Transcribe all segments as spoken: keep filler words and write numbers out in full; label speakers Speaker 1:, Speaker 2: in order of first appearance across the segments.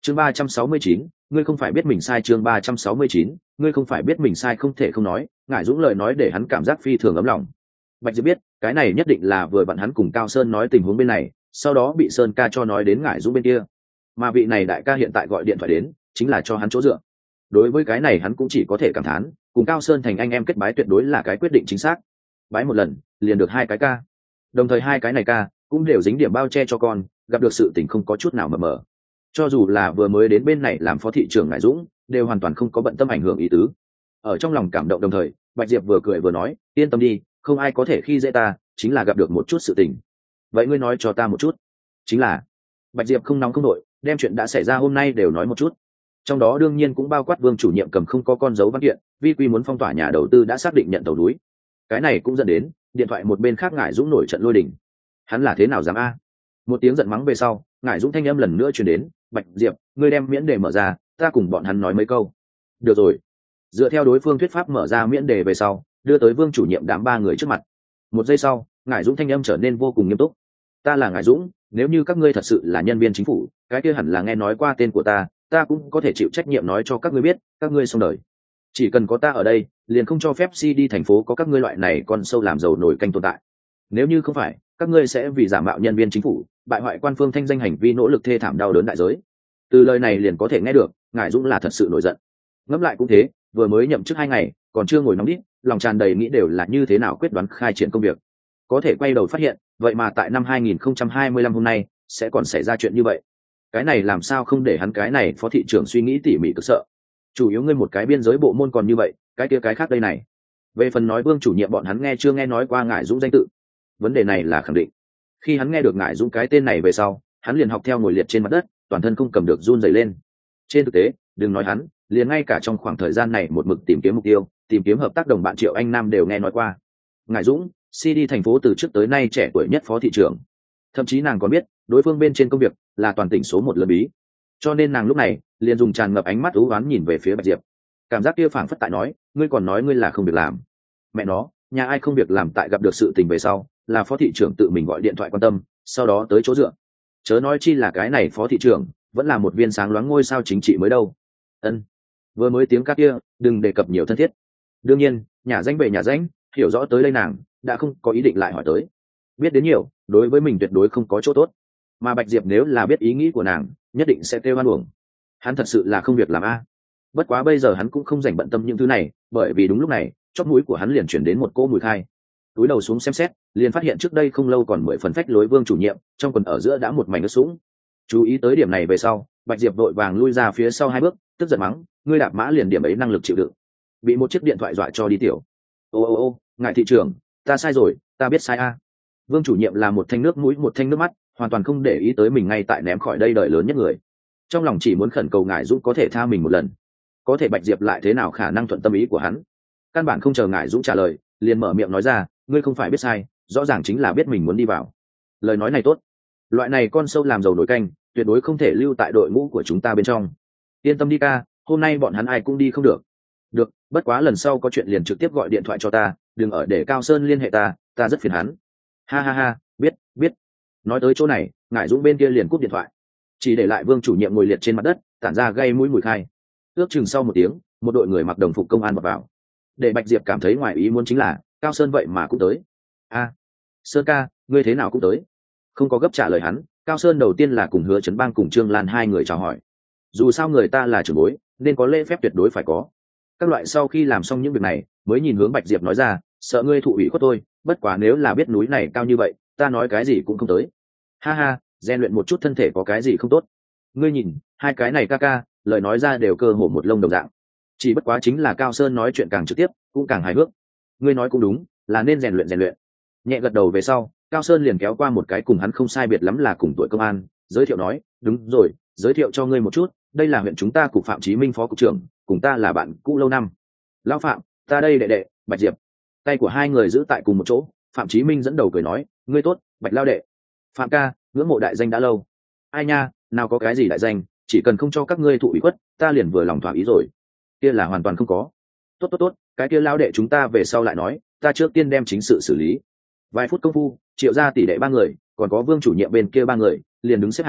Speaker 1: chương ba trăm sáu mươi chín, ngươi không phải biết mình sai. Chương ba trăm sáu mươi chín, ngươi không phải biết mình sai. Không thể không nói, Ngải Dũng lời nói để hắn cảm giác phi thường ấm lòng. Bạch Diệp biết cái này nhất định là vừa bạn hắn cùng Cao Sơn nói tình huống bên này, sau đó bị Sơn ca cho nói đến Ngải Dũng bên kia, mà vị này đại ca hiện tại gọi điện thoại đến chính là cho hắn chỗ dựa. Đối với cái này hắn cũng chỉ có thể cảm thán, cùng Cao Sơn thành anh em kết bái tuyệt đối là cái quyết định chính xác. Bái một lần liền được hai cái ca, đồng thời hai cái này ca cũng đều dính điểm bao che cho con, gặp được sự tình không có chút nào mờ mờ. Cho dù là vừa mới đến bên này làm phó thị trưởng Ngải Dũng đều hoàn toàn không có bận tâm ảnh hưởng ý tứ. Ở trong lòng cảm động đồng thời, Bạch Diệp vừa cười vừa nói, yên tâm đi, không ai có thể khi dễ ta, chính là gặp được một chút sự tình. Vậy ngươi nói cho ta một chút. Chính là Bạch Diệp không nóng không nội, đem chuyện đã xảy ra hôm nay đều nói một chút. Trong đó đương nhiên cũng bao quát Vương chủ nhiệm cầm không có con dấu văn kiện, vi quy muốn phong tỏa nhà đầu tư đã xác định nhận tàu núi. Cái này cũng dẫn đến điện thoại một bên khác Ngải Dũng nổi trận lôi đình. Hắn là thế nào dám a? Một tiếng giận mắng về sau, Ngải Dũng thanh âm lần nữa truyền đến, Bạch Diệp, ngươi đem miễn đề mở ra, ta cùng bọn hắn nói mấy câu. Được rồi. Dựa theo đối phương thuyết pháp mở ra miễn đề về sau, đưa tới Vương chủ nhiệm đám ba người trước mặt. Một giây sau, Ngải Dũng thanh âm trở nên vô cùng nghiêm túc. Ta là Ngải Dũng, nếu như các ngươi thật sự là nhân viên chính phủ, cái kia hẳn là nghe nói qua tên của ta, ta cũng có thể chịu trách nhiệm nói cho các ngươi biết, các ngươi xong đời. Chỉ cần có ta ở đây, liền không cho phép si đi thành phố có các ngươi loại này con sâu làm giàu nổi canh tồn tại. Nếu như không phải, các ngươi sẽ vì giả mạo nhân viên chính phủ, bại hoại quan phương thanh danh hành vi nỗ lực thê thảm đau đớn đại giới. Từ lời này liền có thể nghe được, Ngải Dũng là thật sự nổi giận. Ngẫm lại cũng thế, vừa mới nhậm chức hai ngày, còn chưa ngồi nóng đít, lòng tràn đầy nghĩ đều là như thế nào quyết đoán khai triển công việc. Có thể quay đầu phát hiện, vậy mà tại năm hai nghìn không trăm hai mươi lăm hôm nay sẽ còn xảy ra chuyện như vậy. Cái này làm sao không để hắn cái này phó thị trưởng suy nghĩ tỉ mỉ cực sợ. Chủ yếu ngươi một cái biên giới bộ môn còn như vậy, cái kia cái khác đây này. Về phần nói Vương chủ nhiệm bọn hắn nghe chưa nghe nói qua Ngải Dũng danh tự. Vấn đề này là khẳng định. Khi hắn nghe được Ngải Dũng cái tên này về sau, hắn liền học theo ngồi liệt trên mặt đất, toàn thân không cầm được run rẩy lên. Trên thực tế, đừng nói hắn, liền ngay cả trong khoảng thời gian này một mực tìm kiếm mục tiêu, tìm kiếm hợp tác đồng bạn Triệu Anh Nam đều nghe nói qua. Ngải Dũng, xê đê thành phố từ trước tới nay trẻ tuổi nhất phó thị trưởng. Thậm chí nàng còn biết, đối phương bên trên công việc là toàn tỉnh số một lớn bí. Cho nên nàng lúc này liền dùng tràn ngập ánh mắt u oán nhìn về phía Bạch Diệp. Cảm giác kia phảng phất tại nói, ngươi còn nói ngươi là không việc làm. Mẹ nó, nhà ai không việc làm tại gặp được sự tình về sau, là phó thị trưởng tự mình gọi điện thoại quan tâm, sau đó tới chỗ dựa. Chớ nói chi là cái này phó thị trưởng vẫn là một viên sáng loáng ngôi sao chính trị mới đâu. Ân, vừa mới tiếng ca kia, đừng đề cập nhiều thân thiết. Đương nhiên, nhà danh bề nhà danh, hiểu rõ tới đây nàng đã không có ý định lại hỏi tới. Biết đến nhiều, đối với mình tuyệt đối không có chỗ tốt. Mà Bạch Diệp nếu là biết ý nghĩ của nàng, nhất định sẽ kêu oan uổng. Hắn thật sự là không việc làm a. Bất quá bây giờ hắn cũng không dành bận tâm những thứ này, bởi vì đúng lúc này, chóp mũi của hắn liền chuyển đến một cỗ mùi khai. Túi đầu xuống xem xét, liền phát hiện trước đây không lâu còn mười phần phách lối Vương chủ nhiệm, trong quần ở giữa đã một mảnh ướt sũng. Chú ý tới điểm này về sau, Bạch Diệp vội vàng lui ra phía sau hai bước, tức giận mắng, ngươi đạp mã liền điểm ấy năng lực chịu đựng, bị một chiếc điện thoại dọa cho đi tiểu. Ô ô ô, ngài thị trưởng, ta sai rồi, ta biết sai a. Vương chủ nhiệm là một thanh nước mũi một thanh nước mắt, hoàn toàn không để ý tới mình ngay tại ném khỏi đây đời lớn nhất người. Trong lòng chỉ muốn khẩn cầu Ngải Dũng có thể tha mình một lần. Có thể Bạch Diệp lại thế nào khả năng thuận tâm ý của hắn. Căn bản không chờ Ngải Dũng trả lời, liền mở miệng nói ra, ngươi không phải biết sai, rõ ràng chính là biết mình muốn đi vào. Lời nói này tốt. Loại này con sâu làm dầu nổi canh, tuyệt đối không thể lưu tại đội ngũ của chúng ta bên trong. Yên tâm đi ca, hôm nay bọn hắn ai cũng đi không được. Được, bất quá lần sau có chuyện liền trực tiếp gọi điện thoại cho ta, đừng ở để Cao Sơn liên hệ ta, ta rất phiền hắn. Ha ha ha, biết, biết. Nói tới chỗ này, Ngải Dũng bên kia liền cúp điện thoại, chỉ để lại Vương chủ nhiệm ngồi liệt trên mặt đất, tản ra gây mũi mùi khai. Ước chừng sau một tiếng, một đội người mặc đồng phục công an vào vào. Để Bạch Diệp cảm thấy ngoài ý muốn chính là, Cao Sơn vậy mà cũng tới. A, Sơn ca, ngươi thế nào cũng tới? Không có gấp trả lời hắn, Cao Sơn đầu tiên là cùng Hứa Chấn Bang cùng Trương Lan hai người chào hỏi. Dù sao người ta là trưởng bối, nên có lễ phép tuyệt đối phải có. Các loại sau khi làm xong những việc này, mới nhìn hướng Bạch Diệp nói ra, sợ ngươi thụ ủy khuất tôi, bất quá nếu là biết núi này cao như vậy, ta nói cái gì cũng không tới. Ha ha, rèn luyện một chút thân thể có cái gì không tốt. Ngươi nhìn, hai cái này ca ca, lời nói ra đều cơ hồ một lông đồng dạng. Chỉ bất quá chính là Cao Sơn nói chuyện càng trực tiếp, cũng càng hài hước. Ngươi nói cũng đúng, là nên rèn luyện rèn luyện. Nhẹ gật đầu về sau, Cao Sơn liền kéo qua một cái cùng hắn không sai biệt lắm là cùng tuổi công an, giới thiệu nói, đúng rồi, giới thiệu cho ngươi một chút, đây là huyện chúng ta cục Phạm Chí Minh phó cục trưởng, cùng ta là bạn cũ lâu năm. Lão Phạm, ta đây đệ đệ, Bạch Diệp. Tay của hai người giữ tại cùng một chỗ, Phạm Chí Minh dẫn đầu cười nói, ngươi tốt, Bạch lao đệ. Phạm ca, ngưỡng mộ đại danh đã lâu. Ai nha, nào có cái gì đại danh, chỉ cần không cho các ngươi thụ ủy khuất, ta liền vừa lòng thỏa ý rồi. Kia là hoàn toàn không có. Tốt tốt tốt, cái kia lao đệ chúng ta về sau lại nói, ta trước tiên đem chính sự xử lý. Vài phút công phu, Triệu gia tỷ đệ ba người, còn có Vương chủ nhiệm bên kia ba người, liền đứng xếp hàng,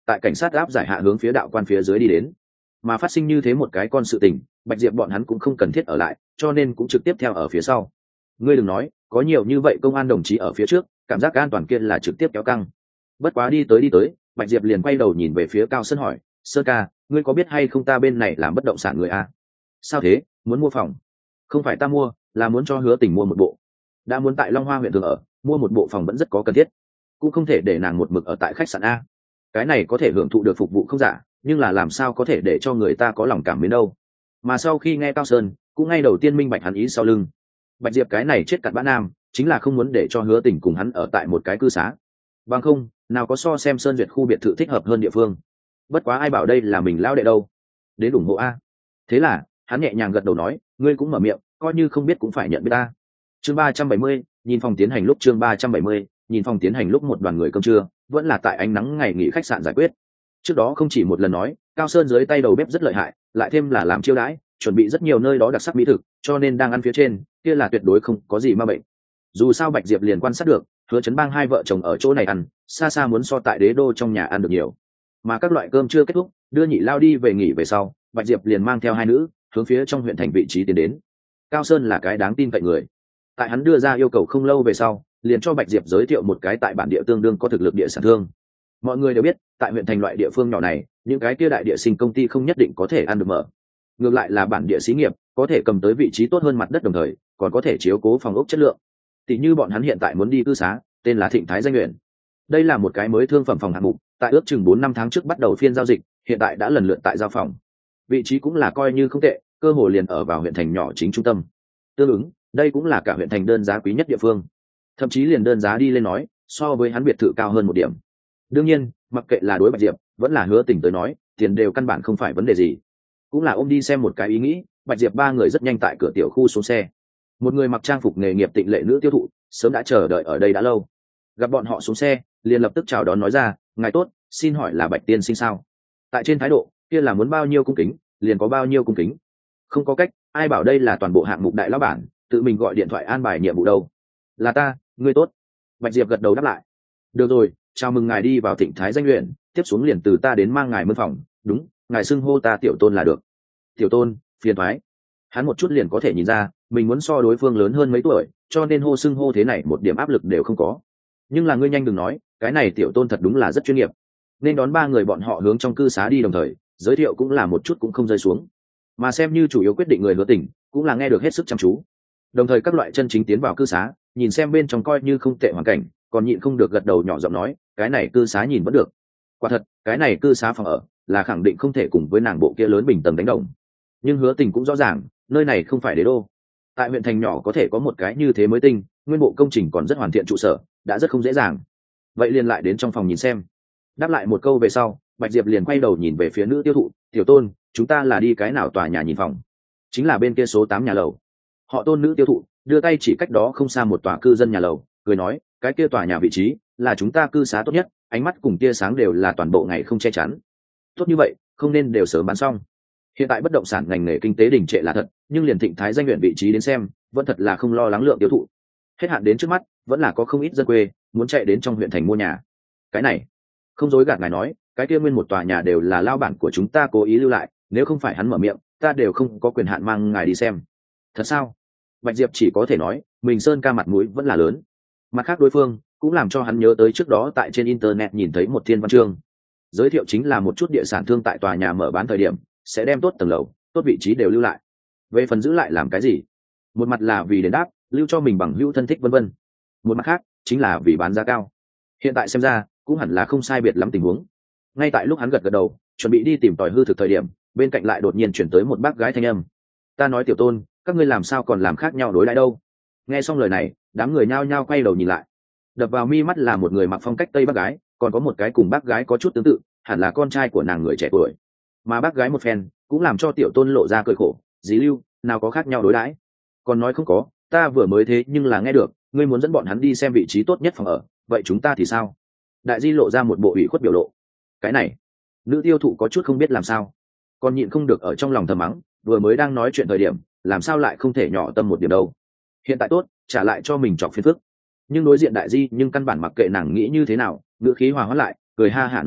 Speaker 1: tại cảnh sát áp giải hạ hướng phía đạo quan phía dưới đi đến. Mà phát sinh như thế một cái con sự tình, Bạch Diệp bọn hắn cũng không cần thiết ở lại, cho nên cũng trực tiếp theo ở phía sau. Ngươi đừng nói, có nhiều như vậy công an đồng chí ở phía trước, cảm giác an toàn kia là trực tiếp kéo căng. Bất quá đi tới đi tới, Bạch Diệp liền quay đầu nhìn về phía Cao Sơn hỏi, Sơn ca, ngươi có biết hay không ta bên này làm bất động sản người a? Sao thế, muốn mua phòng? Không phải ta mua, là muốn cho Hứa Tình mua một bộ. Đã muốn tại Long Hoa huyện thường ở, mua một bộ phòng vẫn rất có cần thiết, cũng không thể để nàng một mực ở tại khách sạn a. Cái này có thể hưởng thụ được phục vụ không giả, nhưng là làm sao có thể để cho người ta có lòng cảm mến đâu. Mà sau khi nghe Cao Sơn, cũng ngay đầu tiên minh bạch hắn ý sau lưng. Bạch Diệp cái này chết cặn bã nam, chính là không muốn để cho Hứa Tình cùng hắn ở tại một cái cư xá. Bằng không, nào có so xem Sơn Duyệt khu biệt thự thích hợp hơn địa phương. Bất quá ai bảo đây là mình lao đệ đâu, đến ủng hộ a. Thế là hắn nhẹ nhàng gật đầu nói, ngươi cũng mở miệng, coi như không biết cũng phải nhận biết ta. Chương ba trăm bảy mươi, nhìn phòng tiến hành lúc chương ba trăm bảy mươi, nhìn phòng tiến hành lúc một đoàn người cơm trưa, vẫn là tại ánh nắng ngày nghỉ khách sạn giải quyết. Trước đó không chỉ một lần nói, Cao Sơn dưới tay đầu bếp rất lợi hại, lại thêm là làm chiêu đãi, chuẩn bị rất nhiều nơi đó đặc sắc mỹ thực, cho nên đang ăn phía trên, kia là tuyệt đối không có gì ma bệnh. Dù sao Bạch Diệp liền quan sát được, Hứa Chấn Bang hai vợ chồng ở chỗ này ăn, xa xa muốn so tại Đế Đô trong nhà ăn được nhiều. Mà các loại cơm chưa kết thúc, đưa nhị lao đi về nghỉ về sau, Bạch Diệp liền mang theo hai nữ, hướng phía trong huyện thành vị trí tiến đến. Cao Sơn là cái đáng tin cậy người. Tại hắn đưa ra yêu cầu không lâu về sau, liền cho Bạch Diệp giới thiệu một cái tại bản địa tương đương có thực lực địa sản thương. Mọi người đều biết, tại huyện thành loại địa phương nhỏ này, những cái kia đại địa sinh công ty không nhất định có thể ăn được mở. Ngược lại là bản địa xí nghiệp, có thể cầm tới vị trí tốt hơn mặt đất, đồng thời còn có thể chiếu cố phòng ốc chất lượng. Tỷ như bọn hắn hiện tại muốn đi cư xá, tên là Thịnh Thái Danh Nguyện. Đây là một cái mới thương phẩm phòng hạng mục, tại ước chừng bốn năm tháng trước bắt đầu phiên giao dịch, hiện tại đã lần lượt tại giao phòng. Vị trí cũng là coi như không tệ, cơ hồ liền ở vào huyện thành nhỏ chính trung tâm. Tương ứng, đây cũng là cả huyện thành đơn giá quý nhất địa phương. Thậm chí liền đơn giá đi lên nói, so với hắn biệt thự cao hơn một điểm. Đương nhiên, mặc kệ là đối Bạch Diệp, vẫn là Hứa Tình tới nói, tiền đều căn bản không phải vấn đề gì. Cũng là ôm đi xem một cái ý nghĩ, Bạch Diệp ba người rất nhanh tại cửa tiểu khu xuống xe. Một người mặc trang phục nghề nghiệp tịnh lệ nữ tiêu thụ, sớm đã chờ đợi ở đây đã lâu. Gặp bọn họ xuống xe, liền lập tức chào đón nói ra, ngài tốt, xin hỏi là Bạch tiên sinh sao? Tại trên thái độ, kia là muốn bao nhiêu cung kính, liền có bao nhiêu cung kính. Không có cách, ai bảo đây là toàn bộ hạng mục đại lão bản, tự mình gọi điện thoại an bài nhiệm vụ đâu. Là ta, ngươi tốt. Bạch Diệp gật đầu đáp lại. Được rồi, chào mừng ngài đi vào Thịnh Thái Danh Luyện, tiếp xuống liền từ ta đến mang ngài mân phòng. Đúng, ngài xưng hô ta Tiểu Tôn là được. Tiểu Tôn, phiền thoái. Hắn một chút liền có thể nhìn ra, mình muốn so đối phương lớn hơn mấy tuổi, cho nên hô xưng hô thế này một điểm áp lực đều không có. Nhưng là ngươi nhanh đừng nói, cái này Tiểu Tôn thật đúng là rất chuyên nghiệp. Nên đón ba người bọn họ hướng trong cư xá đi, đồng thời giới thiệu cũng là một chút cũng không rơi xuống. Mà xem như chủ yếu quyết định người Hứa Tình, cũng là nghe được hết sức chăm chú. Đồng thời các loại chân chính tiến vào cư xá, nhìn xem bên trong coi như không tệ hoàn cảnh, còn nhịn không được gật đầu nhỏ giọng nói, cái này cư xá nhìn vẫn được. Quả thật, cái này cư xá phòng ở là khẳng định không thể cùng với nàng bộ kia lớn bình tầng đánh đồng. Nhưng Hứa Tình cũng rõ ràng, nơi này không phải Đế Đô. Tại huyện thành nhỏ có thể có một cái như thế mới tinh, nguyên bộ công trình còn rất hoàn thiện trụ sở, đã rất không dễ dàng. Vậy liền lại đến trong phòng nhìn xem. Đáp lại một câu về sau, Bạch Diệp liền quay đầu nhìn về phía nữ tiêu thụ, Tiểu Tôn, chúng ta là đi cái nào tòa nhà nhìn phòng? Chính là bên kia số tám nhà lầu. Họ Tôn nữ tiêu thụ đưa tay chỉ cách đó không xa một tòa cư dân nhà lầu, cười nói, cái kia tòa nhà vị trí là chúng ta cư xá tốt nhất, ánh mắt cùng tia sáng đều là toàn bộ ngày không che chắn. Tốt như vậy, không nên đều sớm bán xong. Hiện tại bất động sản ngành nghề kinh tế đình trệ là thật, nhưng liền Thịnh Thái Danh Nguyện vị trí đến xem, vẫn thật là không lo lắng lượng tiêu thụ. Hết hạn đến trước mắt, vẫn là có không ít dân quê muốn chạy đến trong huyện thành mua nhà. Cái này, không dối gạt ngài nói, cái kia nguyên một tòa nhà đều là lao bản của chúng ta cố ý lưu lại, nếu không phải hắn mở miệng, ta đều không có quyền hạn mang ngài đi xem. Thật sao? Bạch Diệp chỉ có thể nói, mình Sơn ca mặt mũi vẫn là lớn. Mặt khác đối phương cũng làm cho hắn nhớ tới trước đó tại trên internet nhìn thấy một thiên văn chương, giới thiệu chính là một chút địa sản thương tại tòa nhà mở bán thời điểm sẽ đem tốt tầng lầu, tốt vị trí đều lưu lại. Về phần giữ lại làm cái gì? Một mặt là vì đền đáp, lưu cho mình bằng hữu thân thích vân vân. Một mặt khác chính là vì bán giá cao. Hiện tại xem ra cũng hẳn là không sai biệt lắm tình huống. Ngay tại lúc hắn gật gật đầu, chuẩn bị đi tìm tòi hư thực thời điểm, bên cạnh lại đột nhiên chuyển tới một bác gái thanh âm. Ta nói Tiểu Tôn, các ngươi làm sao còn làm khác nhau đối đãi đâu? Nghe xong lời này, đám người nhao nhao quay đầu nhìn lại. Đập vào mi mắt là một người mặc phong cách tây bác gái, còn có một cái cùng bác gái có chút tương tự, hẳn là con trai của nàng người trẻ tuổi. Mà bác gái một phen cũng làm cho Tiểu Tôn lộ ra cười khổ, dí lưu, nào có khác nhau đối đãi? Còn nói không có, ta vừa mới thế nhưng là nghe được, ngươi muốn dẫn bọn hắn đi xem vị trí tốt nhất phòng ở, vậy chúng ta thì sao? Đại di lộ ra một bộ ủy khuất biểu lộ. Cái này, nữ tiêu thụ có chút không biết làm sao, còn nhịn không được ở trong lòng thầm mắng, vừa mới đang nói chuyện thời điểm, làm sao lại không thể nhỏ tâm một điểm đâu. Hiện tại tốt, trả lại cho mình chọc phiền phức. Nhưng đối diện đại di nhưng căn bản mặc kệ nàng nghĩ như thế nào, ngữ khí hòa hoãn lại, cười ha hả nói ra,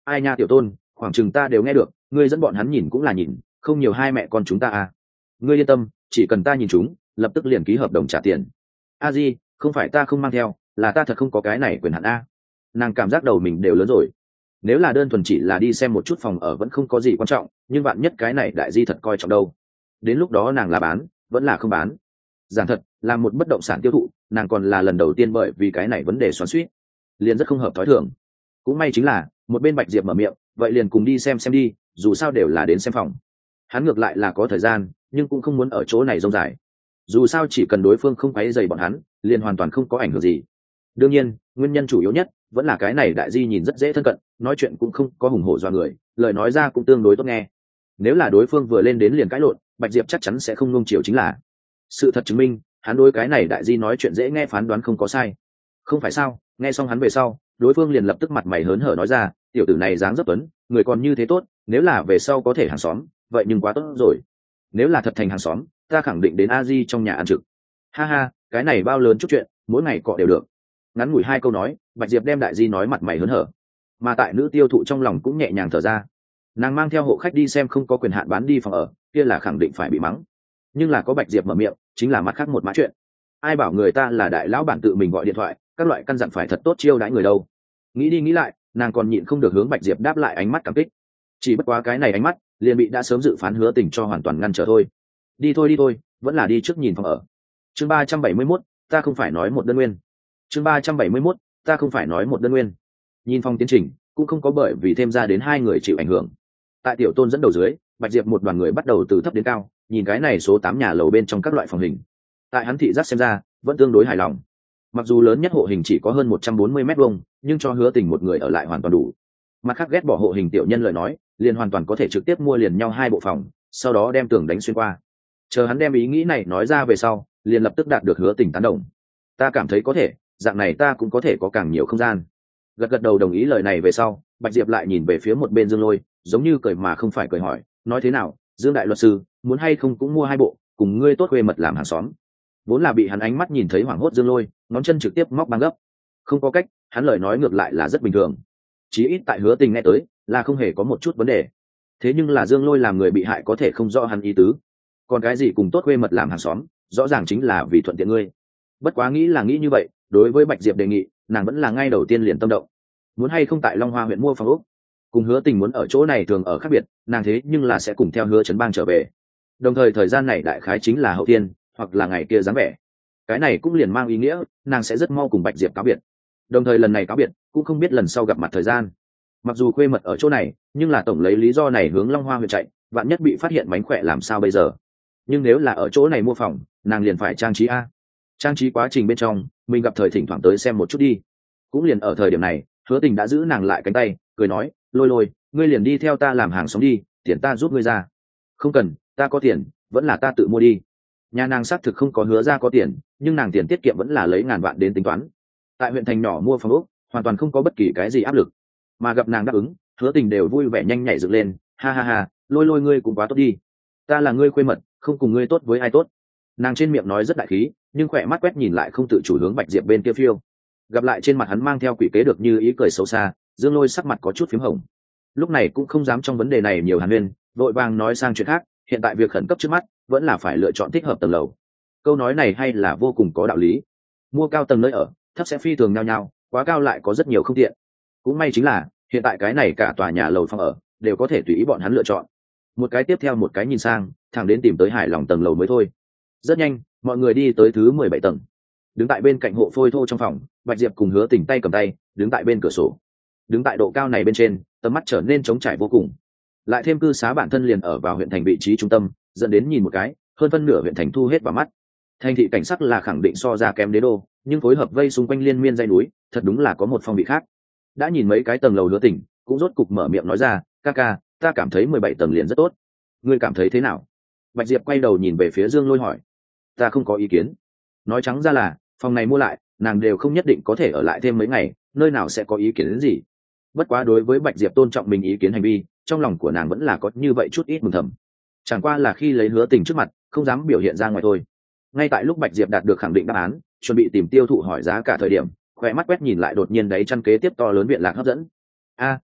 Speaker 1: ai nha tiểu tôn, khoảng chừng ta đều nghe được, ngươi dẫn bọn hắn nhìn cũng là nhìn, không nhiều hai mẹ con chúng ta à. Ngươi yên tâm, chỉ cần ta nhìn chúng, lập tức liền ký hợp đồng trả tiền. A di, không phải ta không mang theo, là ta thật không có cái này quyền hạn a. Nàng cảm giác đầu mình đều lớn rồi. Nếu là đơn thuần chỉ là đi xem một chút phòng ở vẫn không có gì quan trọng, nhưng bạn nhất cái này đại di thật coi trọng đâu. Đến lúc đó nàng là bán, vẫn là không bán. Giảng thật, là một bất động sản tiêu thụ, nàng còn là lần đầu tiên bởi vì cái này vấn đề xoắn xuýt, liền rất không hợp thói thường. Cũng may chính là, một bên Bạch Diệp mở miệng, vậy liền cùng đi xem xem đi, dù sao đều là đến xem phòng. Hắn ngược lại là có thời gian, nhưng cũng không muốn ở chỗ này rông dài. Dù sao chỉ cần đối phương không quấy rầy bọn hắn, liền hoàn toàn không có ảnh hưởng gì. Đương nhiên, nguyên nhân chủ yếu nhất vẫn là cái này đại di nhìn rất dễ thân cận, nói chuyện cũng không có hùng hổ dọa người, lời nói ra cũng tương đối tốt nghe. Nếu là đối phương vừa lên đến liền cãi lộn, Bạch Diệp chắc chắn sẽ không nuông chiều chính là. Sự thật chứng minh, hắn đối cái này đại di nói chuyện dễ nghe phán đoán không có sai. Không phải sao? Nghe xong hắn về sau, đối phương liền lập tức mặt mày hớn hở nói ra, tiểu tử này dáng dấp tuấn, người còn như thế tốt, nếu là về sau có thể hàng xóm, vậy nhưng quá tốt rồi. Nếu là thật thành hàng xóm, ta khẳng định đến a di trong nhà ăn trực. Ha ha, cái này bao lớn chút chuyện, mỗi ngày cọ đều được. Ngắn ngủi hai câu nói, Bạch Diệp đem đại di nói mặt mày hớn hở, mà tại nữ tiêu thụ trong lòng cũng nhẹ nhàng thở ra. Nàng mang theo hộ khách đi xem không có quyền hạn bán đi phòng ở, kia là khẳng định phải bị mắng. Nhưng là có Bạch Diệp mở miệng, chính là mặt khác một mã chuyện. Ai bảo người ta là đại lão bản tự mình gọi điện thoại, các loại căn dặn phải thật tốt chiêu đãi người đâu. Nghĩ đi nghĩ lại, nàng còn nhịn không được hướng Bạch Diệp đáp lại ánh mắt cảm kích. Chỉ bất quá cái này ánh mắt, liền bị đã sớm dự phán Hứa Tình cho hoàn toàn ngăn trở thôi. Đi thôi đi thôi, vẫn là đi trước nhìn phòng ở. Chương ba trăm bảy mươi mốt, ta không phải nói một đơn nguyên. Chương ba trăm bảy mươi mốt, ta không phải nói một đơn nguyên. Nhìn phòng tiến trình, cũng không có bởi vì thêm ra đến hai người chịu ảnh hưởng. Tại tiểu tôn dẫn đầu dưới, Bạch Diệp một đoàn người bắt đầu từ thấp đến cao, nhìn cái này số tám nhà lầu bên trong các loại phòng hình. Tại hắn thị giác xem ra, vẫn tương đối hài lòng. Mặc dù lớn nhất hộ hình chỉ có hơn một trăm bốn mươi mét vuông, nhưng cho Hứa Tình một người ở lại hoàn toàn đủ. Mặt khác ghét bỏ hộ hình tiểu nhân lời nói, liền hoàn toàn có thể trực tiếp mua liền nhau hai bộ phòng, sau đó đem tường đánh xuyên qua. Chờ hắn đem ý nghĩ này nói ra về sau, liền lập tức đạt được Hứa Tình tán đồng. Ta cảm thấy có thể, dạng này ta cũng có thể có càng nhiều không gian. Gật gật đầu đồng ý lời này về sau, Bạch Diệp lại nhìn về phía một bên Dương Lôi, giống như cười mà không phải cười hỏi, nói thế nào, Dương đại luật sư, muốn hay không cũng mua hai bộ, cùng ngươi tốt khuê mật làm hàng xóm. Vốn là bị hắn ánh mắt nhìn thấy hoảng hốt Dương Lôi, ngón chân trực tiếp móc băng gấp. Không có cách, hắn lời nói ngược lại là rất bình thường. Chí ít tại Hứa Tình nghe tới, là không hề có một chút vấn đề. Thế nhưng là Dương Lôi làm người bị hại có thể không rõ hắn ý tứ. Còn cái gì cùng tốt khuê mật làm hàng xóm, rõ ràng chính là vì thuận tiện ngươi. Bất quá nghĩ là nghĩ như vậy, đối với Bạch Diệp đề nghị, nàng vẫn là ngay đầu tiên liền tâm động. Muốn hay không tại Long Hoa huyện mua phòng ốc, cùng Hứa Tình muốn ở chỗ này thường ở khác biệt, nàng thế nhưng là sẽ cùng theo Hứa Trấn Bang trở về. Đồng thời thời gian này đại khái chính là hậu tiên, hoặc là ngày kia dáng vẻ. Cái này cũng liền mang ý nghĩa, nàng sẽ rất mau cùng Bạch Diệp cáo biệt. Đồng thời lần này cáo biệt, cũng không biết lần sau gặp mặt thời gian. Mặc dù khuê mật ở chỗ này, nhưng là tổng lấy lý do này hướng Long Hoa huyện chạy, vạn nhất bị phát hiện mánh khỏe làm sao bây giờ. Nhưng nếu là ở chỗ này mua phòng, nàng liền phải trang trí a. Trang trí quá trình bên trong, mình gặp thời thỉnh thoảng tới xem một chút đi. Cũng liền ở thời điểm này, Hứa Tình đã giữ nàng lại cánh tay, cười nói, Lôi Lôi, ngươi liền đi theo ta làm hàng xóm đi, tiền ta giúp ngươi ra. Không cần, ta có tiền, vẫn là ta tự mua đi. Nhà nàng xác thực không có hứa ra có tiền, nhưng nàng tiền tiết kiệm vẫn là lấy ngàn vạn đến tính toán. Tại huyện thành nhỏ mua phòng ốc, hoàn toàn không có bất kỳ cái gì áp lực. Mà gặp nàng đáp ứng, Hứa Tình đều vui vẻ nhanh nhảy dựng lên, ha ha ha, Lôi Lôi ngươi cũng quá tốt đi. Ta là ngươi khuê mật, không cùng ngươi tốt với ai tốt. Nàng trên miệng nói rất đại khí, nhưng khỏe mắt quét nhìn lại không tự chủ hướng Bạch Diệp bên kia phiêu. Gặp lại trên mặt hắn mang theo quỷ kế được như ý cười xấu xa, Dương Lôi sắc mặt có chút phím hồng. Lúc này cũng không dám trong vấn đề này nhiều hàn huyên, vội vàng nói sang chuyện khác, hiện tại việc khẩn cấp trước mắt vẫn là phải lựa chọn thích hợp tầng lầu. Câu nói này hay là vô cùng có đạo lý. Mua cao tầng nơi ở, thấp sẽ phi thường nhao nhao, quá cao lại có rất nhiều không tiện. Cũng may chính là hiện tại cái này cả tòa nhà lầu phòng ở đều có thể tùy ý bọn hắn lựa chọn. Một cái tiếp theo một cái nhìn sang, thẳng đến tìm tới hài lòng tầng lầu mới thôi. Rất nhanh, mọi người đi tới thứ mười bảy tầng. Đứng tại bên cạnh hộ phôi thô trong phòng, Bạch Diệp cùng Hứa Tình tay cầm tay, đứng tại bên cửa sổ. Đứng tại độ cao này bên trên, tầm mắt trở nên trống trải vô cùng. Lại thêm cư xá bản thân liền ở vào huyện thành vị trí trung tâm, dẫn đến nhìn một cái, hơn phân nửa huyện thành thu hết vào mắt. Thành thị cảnh sắc là khẳng định so ra kém đế đô, nhưng phối hợp vây xung quanh liên miên dãy núi, thật đúng là có một phong vị khác. Đã nhìn mấy cái tầng lầu Hứa Tình, cũng rốt cục mở miệng nói ra, ca ca, ta cảm thấy mười bảy tầng liền rất tốt. Ngươi cảm thấy thế nào? Bạch Diệp quay đầu nhìn về phía Dương Lôi hỏi. Ta không có ý kiến. Nói trắng ra là, phòng này mua lại, nàng đều không nhất định có thể ở lại thêm mấy ngày, nơi nào sẽ có ý kiến đến gì. Bất quá đối với Bạch Diệp tôn trọng mình ý kiến hành vi, trong lòng của nàng vẫn là có như vậy chút ít mừng thầm. Chẳng qua là khi lấy Hứa Tình trước mặt, không dám biểu hiện ra ngoài thôi. Ngay tại lúc Bạch Diệp đạt được khẳng định đáp án, chuẩn bị tìm tiêu thụ hỏi giá cả thời điểm, khỏe mắt quét nhìn lại đột nhiên đấy chăn kế tiếp to lớn viện lạc hấp dẫn. A,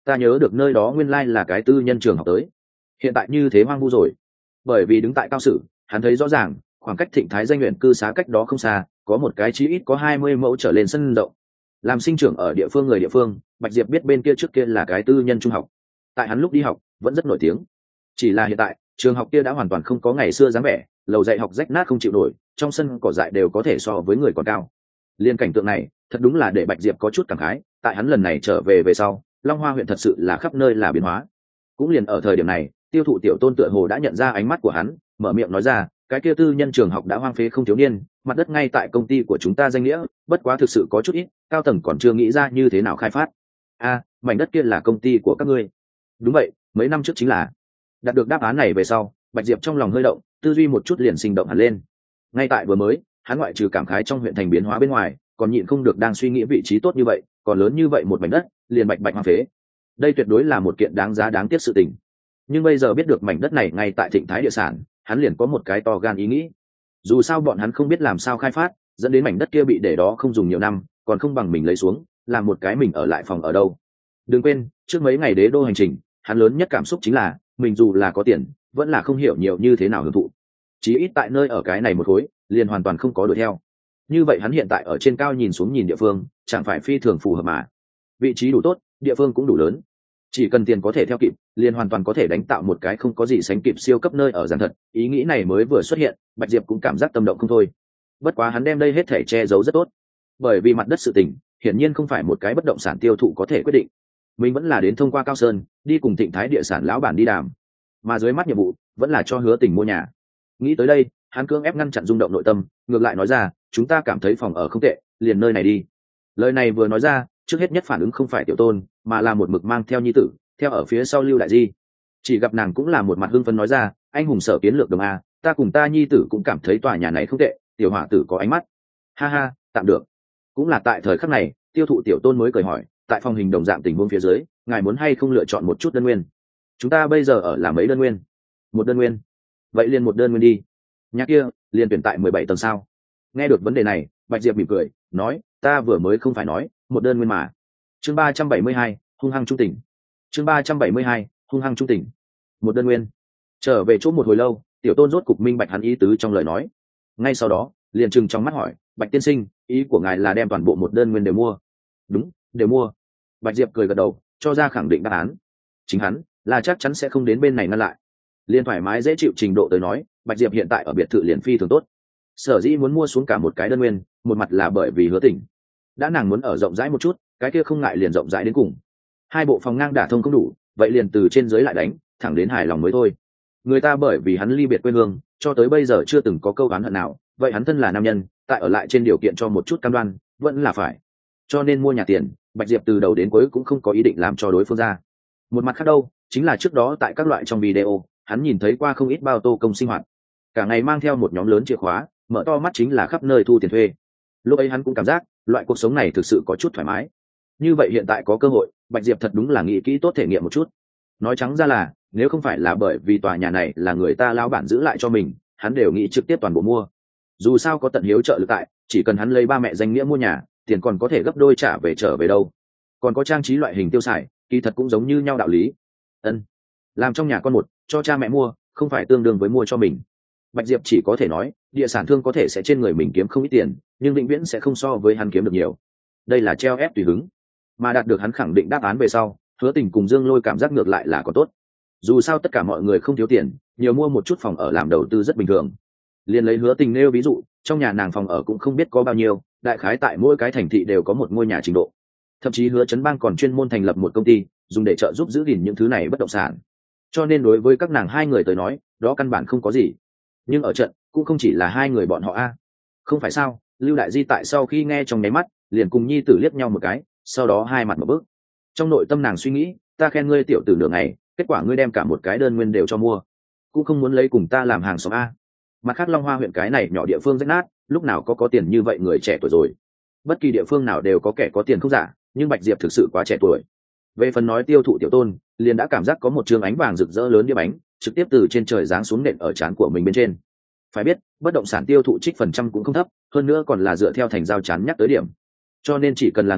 Speaker 1: ta nhớ được nơi đó nguyên lai là cái tư nhân trường học tới, hiện tại như thế hoang vu rồi. Bởi vì đứng tại cao sử, hắn thấy rõ ràng khoảng cách Thịnh Thái danh huyện cư xá cách đó không xa có một cái chí ít có hai mươi mẫu trở lên sân rộng. Làm sinh trưởng ở địa phương người địa phương, Bạch Diệp biết bên kia trước kia là cái tư nhân trung học, tại hắn lúc đi học vẫn rất nổi tiếng. Chỉ là hiện tại trường học kia đã hoàn toàn không có ngày xưa dáng vẻ, lầu dạy học rách nát không chịu nổi, trong sân cỏ dại đều có thể so với người còn cao. Liên cảnh tượng này thật đúng là để Bạch Diệp có chút cảm khái, tại hắn lần này trở về về sau, Long Hoa huyện thật sự là khắp nơi là biến hóa. Cũng liền ở thời điểm này, Tiêu Thụ tiểu tôn tựa hồ đã nhận ra ánh mắt của hắn, mở miệng nói ra, cái kia tư nhân trường học đã hoang phế không thiếu niên, mặt đất ngay tại công ty của chúng ta danh nghĩa, bất quá thực sự có chút ít, cao tầng còn chưa nghĩ ra như thế nào khai phát. A, mảnh đất kia là công ty của các ngươi? Đúng vậy, mấy năm trước chính là. Đạt được đáp án này về sau, Bạch Diệp trong lòng hơi động, tư duy một chút liền sinh động hẳn lên. Ngay tại vừa mới, hắn ngoại trừ cảm khái trong huyện thành biến hóa bên ngoài, còn nhịn không được đang suy nghĩ vị trí tốt như vậy, còn lớn như vậy một mảnh đất, liền bạch bạch hoang phế. Đây tuyệt đối là một kiện đáng giá đáng tiếc sự tình. Nhưng bây giờ biết được mảnh đất này ngay tại Thịnh Thái địa sản, hắn liền có một cái to gan ý nghĩ. Dù sao bọn hắn không biết làm sao khai phát, dẫn đến mảnh đất kia bị để đó không dùng nhiều năm, còn không bằng mình lấy xuống, làm một cái mình ở lại phòng ở đâu. Đừng quên, trước mấy ngày đế đô hành trình, hắn lớn nhất cảm xúc chính là mình dù là có tiền, vẫn là không hiểu nhiều như thế nào hưởng thụ. Chí ít tại nơi ở cái này một khối, liền hoàn toàn không có đuổi theo. Như vậy hắn hiện tại ở trên cao nhìn xuống nhìn địa phương, chẳng phải phi thường phù hợp mà. Vị trí đủ tốt, địa phương cũng đủ lớn. Chỉ cần tiền có thể theo kịp, liền hoàn toàn có thể đánh tạo một cái không có gì sánh kịp siêu cấp nơi ở giản thật. Ý nghĩ này mới vừa xuất hiện, Bạch Diệp cũng cảm giác tâm động không thôi. Bất quá hắn đem đây hết thể che giấu rất tốt, bởi vì mặt đất sự tình, hiển nhiên không phải một cái bất động sản tiêu thụ có thể quyết định. Mình vẫn là đến thông qua Cao Sơn, đi cùng Thịnh Thái địa sản lão bản đi đàm, mà dưới mắt nhiệm vụ vẫn là cho Hứa Tình mua nhà. Nghĩ tới đây, hắn cưỡng ép ngăn chặn rung động nội tâm, ngược lại nói ra, chúng ta cảm thấy phòng ở không tệ, liền nơi này đi. Lời này vừa nói ra, trước hết nhất phản ứng không phải Tiểu Tôn, mà là một mực mang theo nhi tử, theo ở phía sau Lưu Đại Di. Chỉ gặp nàng cũng là một mặt hưng phấn nói ra, anh hùng Sở Kiến Lược đồng a, ta cùng ta nhi tử cũng cảm thấy tòa nhà này không tệ, tiểu hỏa tử có ánh mắt. Ha ha, tạm được. Cũng là tại thời khắc này, Tiêu Thụ Tiểu Tôn mới cười hỏi, tại phòng hình đồng dạng tình huống phía dưới, ngài muốn hay không lựa chọn một chút đơn nguyên? Chúng ta bây giờ ở là mấy đơn nguyên? Một đơn nguyên. Vậy liền một đơn nguyên đi. Nhà kia liền tuyển tại mười bảy tầng sao? Nghe được vấn đề này, Bạch Diệp mỉm cười nói, ta vừa mới không phải nói một đơn nguyên mà. Chương ba trăm bảy mươi hai, hung hăng trung tình. Chương ba trăm bảy mươi hai, hung hăng trung tình. Một đơn nguyên. Trở về chỗ một hồi lâu, Tiểu Tôn rốt cục minh bạch hắn ý tứ trong lời nói. Ngay sau đó, liền trừng trong mắt hỏi, Bạch tiên sinh, ý của ngài là đem toàn bộ một đơn nguyên đều mua? Đúng, đều mua. Bạch Diệp cười gật đầu, cho ra khẳng định đáp án. Chính hắn là chắc chắn sẽ không đến bên này ngăn lại. Liên thoải mái dễ chịu trình độ tới nói, Bạch Diệp hiện tại ở biệt thự liền phi thường tốt. Sở dĩ muốn mua xuống cả một cái đơn nguyên, một mặt là bởi vì Hứa Tình. Đã nàng muốn ở rộng rãi một chút, cái kia không ngại liền rộng rãi đến cùng. Hai bộ phòng ngang đả thông không đủ, vậy liền từ trên dưới lại đánh, thẳng đến hài lòng mới thôi. Người ta bởi vì hắn ly biệt quê hương, cho tới bây giờ chưa từng có câu oán hận nào, vậy hắn thân là nam nhân, tại ở lại trên điều kiện cho một chút cam đoan, vẫn là phải. Cho nên mua nhà tiền, Bạch Diệp từ đầu đến cuối cũng không có ý định làm cho đối phương ra. Một mặt khác đâu, chính là trước đó tại các loại trong video, hắn nhìn thấy qua không ít bao tô công sinh hoạt. Cả ngày mang theo một nhóm lớn chìa khóa, mở to mắt chính là khắp nơi thu tiền thuê. Lúc ấy hắn cũng cảm giác, loại cuộc sống này thực sự có chút thoải mái. Như vậy hiện tại có cơ hội, Bạch Diệp thật đúng là nghĩ kỹ tốt thể nghiệm một chút. Nói trắng ra là, nếu không phải là bởi vì tòa nhà này là người ta lão bản giữ lại cho mình, hắn đều nghĩ trực tiếp toàn bộ mua. Dù sao có tận hiếu trợ lực tại, chỉ cần hắn lấy ba mẹ danh nghĩa mua nhà, tiền còn có thể gấp đôi trả về trở về đâu. Còn có trang trí loại hình tiêu xài, kỳ thật cũng giống như nhau đạo lý. Ân, làm trong nhà con một, cho cha mẹ mua, không phải tương đương với mua cho mình. Bạch Diệp chỉ có thể nói, địa sản thương có thể sẽ trên người mình kiếm không ít tiền, nhưng vĩnh viễn sẽ không so với hắn kiếm được nhiều. Đây là treo ép tùy hứng. Mà đạt được hắn khẳng định đáp án về sau, Hứa Tình cùng Dương Lôi cảm giác ngược lại là có tốt. Dù sao tất cả mọi người không thiếu tiền, nhiều mua một chút phòng ở làm đầu tư rất bình thường. Liên lấy Hứa Tình nêu ví dụ, trong nhà nàng phòng ở cũng không biết có bao nhiêu, đại khái tại mỗi cái thành thị đều có một ngôi nhà trình độ. Thậm chí Hứa Chấn Bang còn chuyên môn thành lập một công ty, dùng để trợ giúp giữ gìn những thứ này bất động sản. Cho nên đối với các nàng hai người tới nói, đó căn bản không có gì. Nhưng ở trận cũng không chỉ là hai người bọn họ a. Không phải sao? Lưu Đại Di tại sau khi nghe trong nháy mắt, liền cùng nhi tử liếc nhau một cái, sau đó hai mặt một bước. Trong nội tâm nàng suy nghĩ, ta khen ngươi tiểu tử nửa ngày, kết quả ngươi đem cả một cái đơn nguyên đều cho mua, cũng không muốn lấy cùng ta làm hàng xóm a. Mặt khác Long Hoa huyện cái này nhỏ địa phương rách nát, lúc nào có có tiền như vậy người trẻ tuổi rồi. Bất kỳ địa phương nào đều có kẻ có tiền không giả, nhưng Bạch Diệp thực sự quá trẻ tuổi. Về phần nói Tiêu Thụ tiểu tôn, liền đã cảm giác có một trường ánh vàng rực rỡ lớn đĩa bánh, trực tiếp từ trên trời giáng xuống nện ở trán của mình bên trên. Phải biết, bất động sản tiêu thụ trích phần trăm cũng không thấp, hơn nữa còn là dựa theo thành giao chán nhắc tới điểm. Cho nên chỉ cần là người,